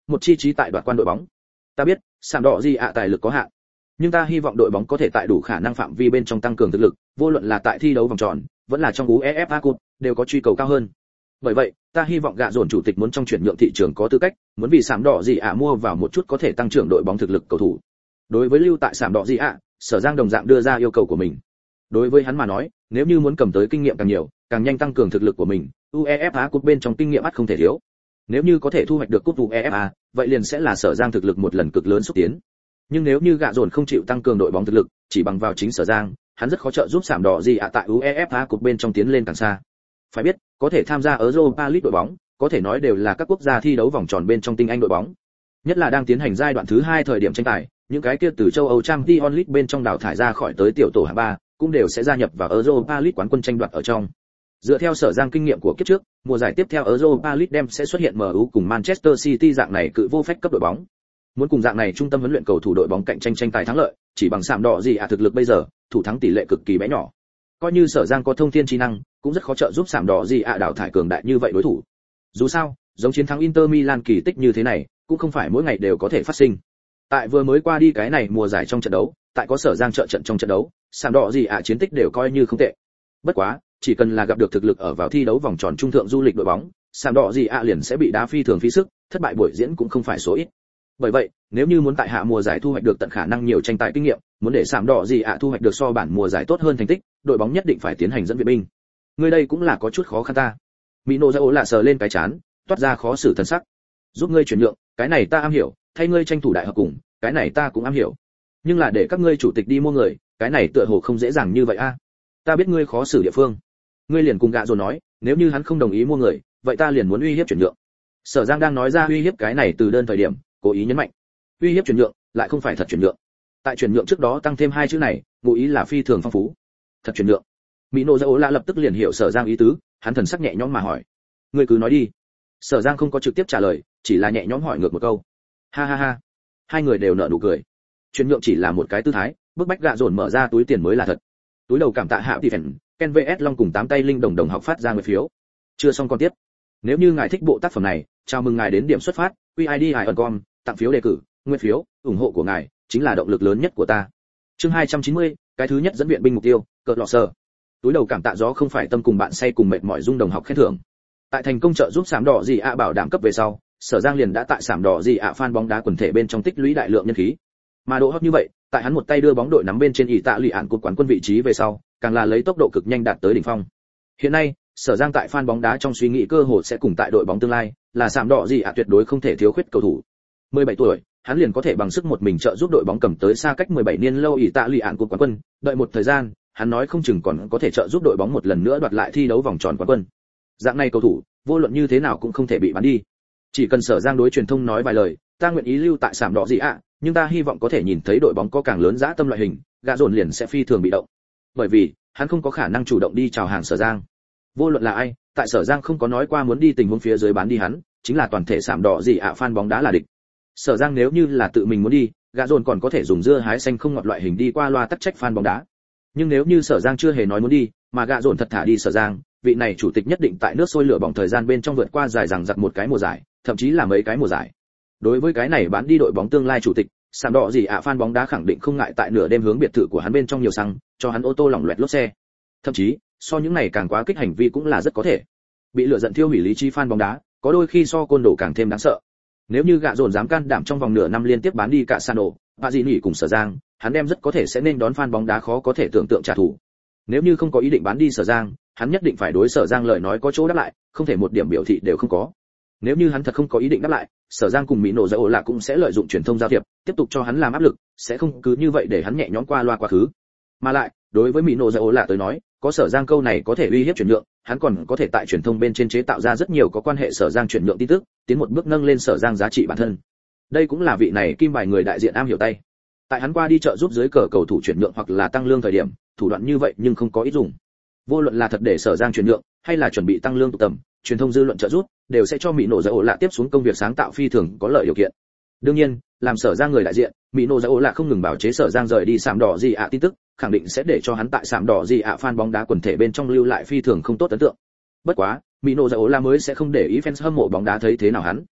một chi trí tại đoạt quan đội bóng. Ta biết, sạm đỏ gì ạ tài lực có hạn, nhưng ta hy vọng đội bóng có thể tại đủ khả năng phạm vi bên trong tăng cường thực lực, vô luận là tại thi đấu vòng tròn, vẫn là trong UEFA Cup, đều có truy cầu cao hơn. Bởi vậy, ta hy vọng gạ dồn chủ tịch muốn trong chuyển nhượng thị trường có tư cách, muốn vì sạm đỏ gì ạ mua vào một chút có thể tăng trưởng đội bóng thực lực cầu thủ. Đối với lưu tại sạm đỏ gì ạ, Sở Giang đồng dạng đưa ra yêu cầu của mình. Đối với hắn mà nói, nếu như muốn cầm tới kinh nghiệm càng nhiều, càng nhanh tăng cường thực lực của mình, UEFA Cup bên trong kinh nghiệm ắt không thể thiếu. Nếu như có thể thu hoạch được cúp UEFA, vậy liền sẽ là Sở Giang thực lực một lần cực lớn xúc tiến. Nhưng nếu như gạ dồn không chịu tăng cường đội bóng thực lực, chỉ bằng vào chính Sở Giang, hắn rất khó trợ giúp sạm đỏ gì ạ tại UEFA Cup bên trong tiến lên càng xa. Phải biết, có thể tham gia Europa League đội bóng, có thể nói đều là các quốc gia thi đấu vòng tròn bên trong tinh anh đội bóng. Nhất là đang tiến hành giai đoạn thứ hai thời điểm tranh tài, những cái kia từ châu Âu Champions League bên trong đào thải ra khỏi tới tiểu tổ hạng ba, cũng đều sẽ gia nhập vào Europa League quán quân tranh đoạt ở trong. Dựa theo Sở Giang kinh nghiệm của kiếp trước, mùa giải tiếp theo Europa League đem sẽ xuất hiện em u cùng Manchester City dạng này cự vô phách cấp đội bóng. Muốn cùng dạng này trung tâm huấn luyện cầu thủ đội bóng cạnh tranh tranh tài thắng lợi, chỉ bằng sạm đỏ gì ạ thực lực bây giờ, thủ thắng tỷ lệ cực kỳ bé nhỏ. Coi như Sở Giang có thông thiên trí năng, cũng rất khó trợ giúp sạm đỏ gì ạ đào thải cường đại như vậy đối thủ. Dù sao, giống chiến thắng Inter Milan kỳ tích như thế này, cũng không phải mỗi ngày đều có thể phát sinh. Tại vừa mới qua đi cái này mùa giải trong trận đấu, tại có Sở Giang trợ trận trong trận đấu, sạm đỏ gì ạ chiến tích đều coi như không tệ. Bất quá, chỉ cần là gặp được thực lực ở vào thi đấu vòng tròn trung thượng du lịch đội bóng, sạm đỏ gì ạ liền sẽ bị đá phi thường phí sức, thất bại buổi diễn cũng không phải số ít. Bởi vậy, nếu như muốn tại hạ mùa giải thu hoạch được tận khả năng nhiều tranh tài kinh nghiệm, muốn để sạm đỏ gì ạ thu hoạch được so bản mùa giải tốt hơn thành tích, đội bóng nhất định phải tiến hành dẫn viện binh. Người đây cũng là có chút khó khăn ta. Mino Zao lạ sờ lên cái chán, toát ra khó xử thần sắc. Giúp ngươi chuyển nhượng, cái này ta am hiểu, thay ngươi tranh thủ đại hợp cùng, cái này ta cũng am hiểu. Nhưng là để các ngươi chủ tịch đi mua người, cái này tựa hồ không dễ dàng như vậy a. Ta biết ngươi khó xử địa phương. Ngươi liền cùng gạ rồi nói, nếu như hắn không đồng ý mua người, vậy ta liền muốn uy hiếp chuyển nhượng. Sở Giang đang nói ra uy hiếp cái này từ đơn thời điểm, cố ý nhấn mạnh. Uy hiếp chuyển nhượng, lại không phải thật chuyển nhượng. Tại chuyển nhượng trước đó tăng thêm hai chữ này, ngụ ý là phi thường phong phú. Thật chuyển nhượng. Mino Zao lạ lập tức liền hiểu Sở Giang ý tứ, hắn thần sắc nhẹ nhõm mà hỏi. Ngươi cứ nói đi. Sở Giang không có trực tiếp trả lời, chỉ là nhẹ nhõm hỏi ngược một câu. Ha ha ha. Hai người đều nở nụ cười. Chuyển nhượng chỉ là một cái tư thái, bức bách gạ dồn mở ra túi tiền mới là thật. Túi đầu cảm tạ Hạ Tỷ Phèn, Ken vê ét Long cùng tám tay linh đồng đồng học phát ra người phiếu. Chưa xong còn tiếp. Nếu như ngài thích bộ tác phẩm này, chào mừng ngài đến điểm xuất phát, quy i đê icon, tặng phiếu đề cử, nguyên phiếu, ủng hộ của ngài chính là động lực lớn nhất của ta. Chương hai trăm chín mươi, cái thứ nhất dẫn viện binh mục tiêu, cờ lọ sờ. Túi đầu cảm tạ gió không phải tâm cùng bạn say cùng mệt mỏi dung đồng học khen thưởng. Tại thành công trợ giúp sạm đỏ gì ạ bảo đảm cấp về sau, Sở Giang liền đã tại sạm đỏ gì ạ fan bóng đá quần thể bên trong tích lũy đại lượng nhân khí. Mà độ hot như vậy, tại hắn một tay đưa bóng đội nắm bên trên ỷ tạ lụy ạn cột quán quân vị trí về sau, càng là lấy tốc độ cực nhanh đạt tới đỉnh phong. Hiện nay, Sở Giang tại fan bóng đá trong suy nghĩ cơ hội sẽ cùng tại đội bóng tương lai, là sạm đỏ gì ạ tuyệt đối không thể thiếu khuyết cầu thủ. mười bảy tuổi, hắn liền có thể bằng sức một mình trợ giúp đội bóng cầm tới xa cách mười bảy niên lâu ỷ tạ lụy ạn cột quán quân, đợi một thời gian, hắn nói không chừng còn có thể trợ giúp đội bóng một lần nữa đoạt lại thi đấu vòng tròn quán quân. Dạng này cầu thủ, vô luận như thế nào cũng không thể bị bán đi. Chỉ cần Sở Giang đối truyền thông nói vài lời, ta nguyện ý lưu tại sạm đỏ gì ạ, nhưng ta hy vọng có thể nhìn thấy đội bóng có càng lớn dã tâm loại hình, gạ dồn liền sẽ phi thường bị động. Bởi vì, hắn không có khả năng chủ động đi chào hàng Sở Giang. Vô luận là ai, tại Sở Giang không có nói qua muốn đi tình huống phía dưới bán đi hắn, chính là toàn thể sạm đỏ gì ạ fan bóng đá là địch. Sở Giang nếu như là tự mình muốn đi, gạ dồn còn có thể dùng dưa hái xanh không ngọt loại hình đi qua loa tắc trách fan bóng đá. Nhưng nếu như Sở Giang chưa hề nói muốn đi, mà gạ dồn thật thả đi Sở Giang, vị này chủ tịch nhất định tại nước sôi lửa bỏng thời gian bên trong vượt qua dài dằng dặc một cái mùa giải, thậm chí là mấy cái mùa giải. Đối với cái này bán đi đội bóng tương lai chủ tịch, sạm đỏ gì ạ fan bóng đá khẳng định không ngại tại nửa đêm hướng biệt thự của hắn bên trong nhiều xăng, cho hắn ô tô lỏng loẹt lốp xe. Thậm chí, so những này càng quá kích hành vi cũng là rất có thể. Bị lửa giận thiêu hủy lý trí fan bóng đá, có đôi khi so côn đồ càng thêm đáng sợ. Nếu như gạ dồn dám can đảm trong vòng nửa năm liên tiếp bán đi cả Sano, Pazini cùng Sở Giang, hắn đem rất có thể sẽ nên đón fan bóng đá khó có thể tưởng tượng trả thù. Nếu như không có ý định bán đi Sở Giang, hắn nhất định phải đối Sở Giang lời nói có chỗ đáp lại, không thể một điểm biểu thị đều không có. Nếu như hắn thật không có ý định đáp lại, Sở Giang cùng Mỹ nổ Dậu là cũng sẽ lợi dụng truyền thông giao thiệp, tiếp tục cho hắn làm áp lực, sẽ không cứ như vậy để hắn nhẹ nhõm qua loa quá khứ. Mà lại, đối với Mỹ nổ Dậu là tới nói, có Sở Giang câu này có thể uy hiếp chuyển nhượng, hắn còn có thể tại truyền thông bên trên chế tạo ra rất nhiều có quan hệ Sở Giang chuyển nhượng tin tức, tiến một bước nâng lên Sở Giang giá trị bản thân. Đây cũng là vị này kim bài người đại diện am hiểu tay. Tại hắn qua đi chợ giúp dưới cờ cầu thủ chuyển nhượng hoặc là tăng lương thời điểm, thủ đoạn như vậy nhưng không có ít dùng. Vô luận là thật để Sở Giang chuyển nhượng, hay là chuẩn bị tăng lương tụ tầm, truyền thông dư luận trợ giúp, đều sẽ cho Mỹ nổ Dậu là tiếp xuống công việc sáng tạo phi thường có lợi điều kiện. Đương nhiên, làm Sở Giang người đại diện, Mỹ nổ Dậu là không ngừng bảo chế Sở Giang rời đi sạm đỏ gì ạ tin tức, khẳng định sẽ để cho hắn tại sạm đỏ gì ạ fan bóng đá quần thể bên trong lưu lại phi thường không tốt ấn tượng. Bất quá, Mỹ nổ Dậu là mới sẽ không để ý fans hâm mộ bóng đá thấy thế nào hắn.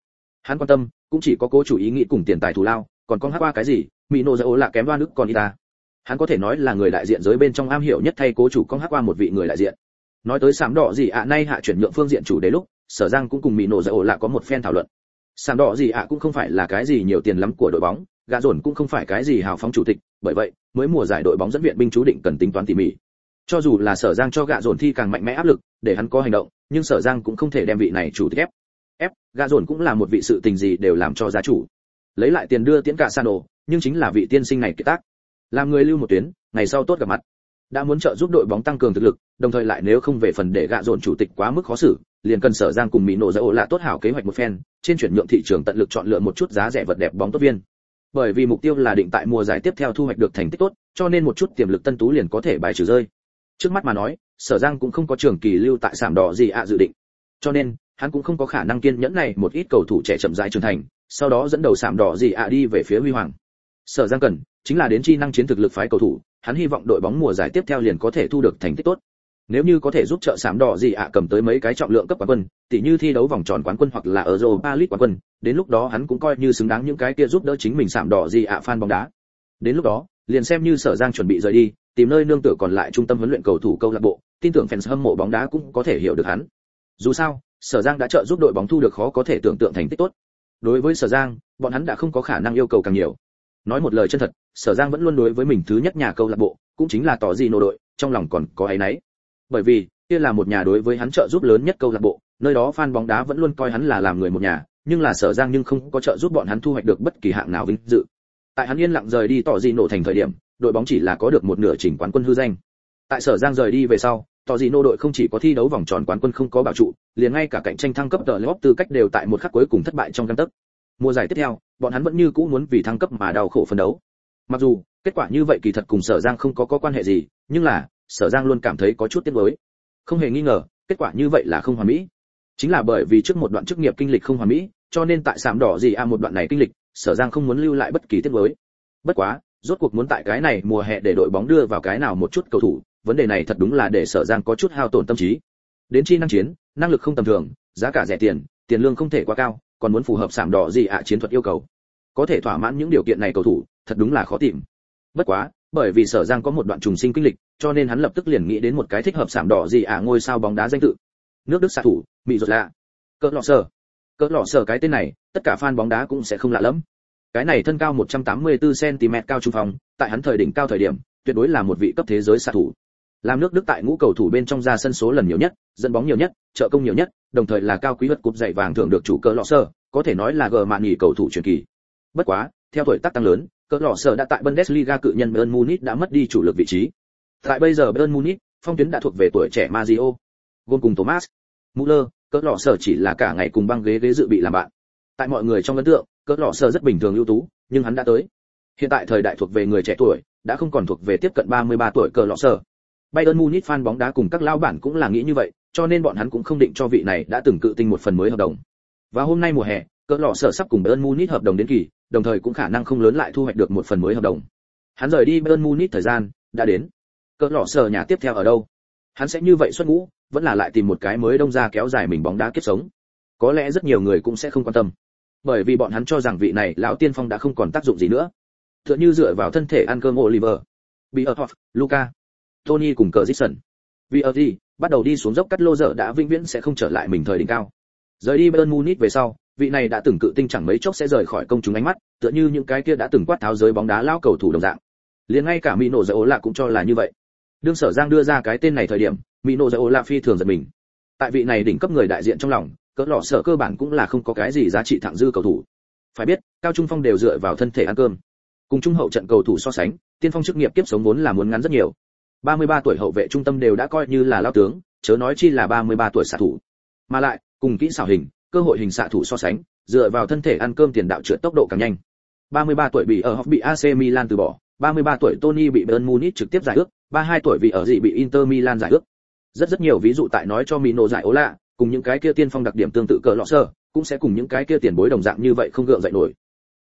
Hắn quan tâm cũng chỉ có cố chủ ý nghĩ cùng tiền tài thù lao, còn con hát qua cái gì, Mino Dao là kém đoan nước còn Ita. Hắn có thể nói là người đại diện giới bên trong am hiểu nhất thay cố chủ con hát qua một vị người đại diện. Nói tới sám đỏ gì ạ nay hạ chuyển nhượng phương diện chủ đề lúc, Sở Giang cũng cùng Mino Dao là có một phen thảo luận. Sám đỏ gì ạ cũng không phải là cái gì nhiều tiền lắm của đội bóng, gã dồn cũng không phải cái gì hào phóng chủ tịch, bởi vậy, mới mùa giải đội bóng dẫn viện binh chú định cần tính toán tỉ mỉ. Cho dù là Sở Giang cho gã dồn thi càng mạnh mẽ áp lực, để hắn có hành động, nhưng Sở Giang cũng không thể đem vị này chủ tịch ép. Ép, gã dồn cũng là một vị sự tình gì đều làm cho giá chủ. Lấy lại tiền đưa tiễn cả Sano, nhưng chính là vị tiên sinh này kiệt tác. Làm người lưu một tuyến, ngày sau tốt gặp mặt. Đã muốn trợ giúp đội bóng tăng cường thực lực, đồng thời lại nếu không về phần để gã dồn chủ tịch quá mức khó xử, liền cần Sở Giang cùng Mino Dao là tốt hảo kế hoạch một phen, trên chuyển nhượng thị trường tận lực chọn lựa một chút giá rẻ vật đẹp bóng tốt viên. Bởi vì mục tiêu là định tại mùa giải tiếp theo thu hoạch được thành tích tốt, cho nên một chút tiềm lực tân tú liền có thể bài trừ rơi. Trước mắt mà nói, Sở Giang cũng không có trường kỳ lưu tại sảm đỏ gì ạ dự định. Cho nên, hắn cũng không có khả năng kiên nhẫn này một ít cầu thủ trẻ chậm rãi trưởng thành, sau đó dẫn đầu sảm đỏ gì ạ đi về phía huy hoàng. Sở Giang cần chính là đến chi năng chiến thực lực phái cầu thủ, hắn hy vọng đội bóng mùa giải tiếp theo liền có thể thu được thành tích tốt. Nếu như có thể giúp trợ sảm đỏ gì ạ cầm tới mấy cái trọng lượng cấp quán quân, tỉ như thi đấu vòng tròn quán quân hoặc là ở Europa League quán quân, đến lúc đó hắn cũng coi như xứng đáng những cái kia giúp đỡ chính mình sảm đỏ gì ạ fan bóng đá. Đến lúc đó, liền xem như Sở Giang chuẩn bị rời đi, tìm nơi nương tựa còn lại trung tâm huấn luyện cầu thủ câu lạc bộ, tin tưởng fans hâm mộ bóng đá cũng có thể hiểu được hắn. Dù sao, Sở Giang đã trợ giúp đội bóng thu được khó có thể tưởng tượng thành tích tốt. Đối với Sở Giang, bọn hắn đã không có khả năng yêu cầu càng nhiều. Nói một lời chân thật, Sở Giang vẫn luôn đối với mình thứ nhất nhà câu lạc bộ, cũng chính là tỏ gì nô đội, trong lòng còn có áy náy. Bởi vì, kia là một nhà đối với hắn trợ giúp lớn nhất câu lạc bộ, nơi đó fan bóng đá vẫn luôn coi hắn là làm người một nhà, nhưng là Sở Giang nhưng không có trợ giúp bọn hắn thu hoạch được bất kỳ hạng nào vinh dự. Tại hắn yên lặng rời đi tỏ gì nổ thành thời điểm, đội bóng chỉ là có được một nửa chỉnh quán quân hư danh. Tại Sở Giang rời đi về sau, tỏ gì nô đội không chỉ có thi đấu vòng tròn quán quân không có bảo trụ, liền ngay cả cạnh tranh thăng cấp tờ lốp tư cách đều tại một khắc cuối cùng thất bại trong căn tấc. Mùa giải tiếp theo, bọn hắn vẫn như cũ muốn vì thăng cấp mà đau khổ phấn đấu. Mặc dù kết quả như vậy kỳ thật cùng Sở Giang không có có quan hệ gì, nhưng là Sở Giang luôn cảm thấy có chút tiếc nuối. Không hề nghi ngờ, kết quả như vậy là không hoàn mỹ. Chính là bởi vì trước một đoạn chức nghiệp kinh lịch không hoàn mỹ, cho nên tại sạm đỏ gì à một đoạn này kinh lịch, Sở Giang không muốn lưu lại bất kỳ tiếc nuối. Bất quá, rốt cuộc muốn tại cái này mùa hè để đội bóng đưa vào cái nào một chút cầu thủ, vấn đề này thật đúng là để Sở Giang có chút hao tổn tâm trí. Đến chi năng chiến, năng lực không tầm thường, giá cả rẻ tiền, tiền lương không thể quá cao, còn muốn phù hợp sạm đỏ gì ạ chiến thuật yêu cầu. Có thể thỏa mãn những điều kiện này cầu thủ, thật đúng là khó tìm. Bất quá, bởi vì Sở Giang có một đoạn trùng sinh kinh lịch, cho nên hắn lập tức liền nghĩ đến một cái thích hợp sạm đỏ gì ạ ngôi sao bóng đá danh tự. Nước Đức xạ thủ, Mỹ Rột Lạ. Cỡ lọ sở. Cỡ lọ sở cái tên này, tất cả fan bóng đá cũng sẽ không lạ lắm. Cái này thân cao một trăm tám mươi tư xăng ti mét cao trung phòng, tại hắn thời đỉnh cao thời điểm, tuyệt đối là một vị cấp thế giới xạ thủ. Làm nước Đức tại ngũ cầu thủ bên trong ra sân số lần nhiều nhất, dẫn bóng nhiều nhất, trợ công nhiều nhất, đồng thời là cao quý vật cúp giày vàng thưởng được chủ Cỡ lọ sở, có thể nói là gờ mạn nghỉ cầu thủ truyền kỳ. Bất quá, theo tuổi tác tăng lớn, Cỡ lọ sở đã tại Bundesliga cự nhân Bayern Munich đã mất đi chủ lực vị trí. Tại bây giờ Bayern Munich, phong tuyến đã thuộc về tuổi trẻ Mario, gồm cùng Thomas Muller, Cỡ lọ sở chỉ là cả ngày cùng băng ghế ghế dự bị làm bạn. Tại mọi người trong ấn tượng, Cỡ lọ sở rất bình thường ưu tú, nhưng hắn đã tới. Hiện tại thời đại thuộc về người trẻ tuổi, đã không còn thuộc về tiếp cận ba mươi ba tuổi Cỡ lọ sở. Bayern Munich fan bóng đá cùng các lão bản cũng là nghĩ như vậy, cho nên bọn hắn cũng không định cho vị này đã từng cự tinh một phần mới hợp đồng. Và hôm nay mùa hè, Cỡ lọ sở sắp cùng Bayern Munich hợp đồng đến kỳ, đồng thời cũng khả năng không lớn lại thu hoạch được một phần mới hợp đồng. Hắn rời đi Bayern Munich thời gian đã đến. Cỡ lọ sở nhà tiếp theo ở đâu? Hắn sẽ như vậy xuất ngũ, vẫn là lại tìm một cái mới đông ra kéo dài mình bóng đá kiếp sống. Có lẽ rất nhiều người cũng sẽ không quan tâm, bởi vì bọn hắn cho rằng vị này lão tiên phong đã không còn tác dụng gì nữa. Tựa như dựa vào thân thể ăn cơm Oliver, Bierhoff, Luka, Tony cùng cờ Jackson. Vì ở gì, bắt đầu đi xuống dốc cắt lô dở đã vĩnh viễn sẽ không trở lại mình thời đỉnh cao. Rời đi Bayern Munich về sau, vị này đã từng cự tinh chẳng mấy chốc sẽ rời khỏi công chúng ánh mắt, tựa như những cái kia đã từng quát tháo giới bóng đá lão cầu thủ đồng dạng. Liền ngay cả Mino Raiola cũng cho là như vậy. Đương Sở Giang đưa ra cái tên này thời điểm, Mino Raiola phi thường giật mình. Tại vị này đỉnh cấp người đại diện trong lòng, Cỡ lọ sở cơ bản cũng là không có cái gì giá trị thặng dư cầu thủ. Phải biết, cao trung phong đều dựa vào thân thể ăn cơm. Cùng trung hậu trận cầu thủ so sánh, tiên phong chức nghiệp kiếp sống vốn là muốn ngắn rất nhiều. ba mươi ba tuổi hậu vệ trung tâm đều đã coi như là lao tướng, chớ nói chi là ba mươi ba tuổi xạ thủ. Mà lại, cùng kỹ xảo hình, cơ hội hình xạ thủ so sánh, dựa vào thân thể ăn cơm tiền đạo trượt tốc độ càng nhanh. ba mươi ba tuổi bị ở Hoff bị a xê Milan từ bỏ, ba mươi ba tuổi Tony bị Bayern Munich trực tiếp giải ước, ba mươi hai tuổi vì ở gì bị Inter Milan giải ước. Rất rất nhiều ví dụ tại nói cho Mino Raiola, cùng những cái kia tiên phong đặc điểm tương tự Cỡ lọ sở, cũng sẽ cùng những cái kia tiền bối đồng dạng như vậy không gượng dậy nổi.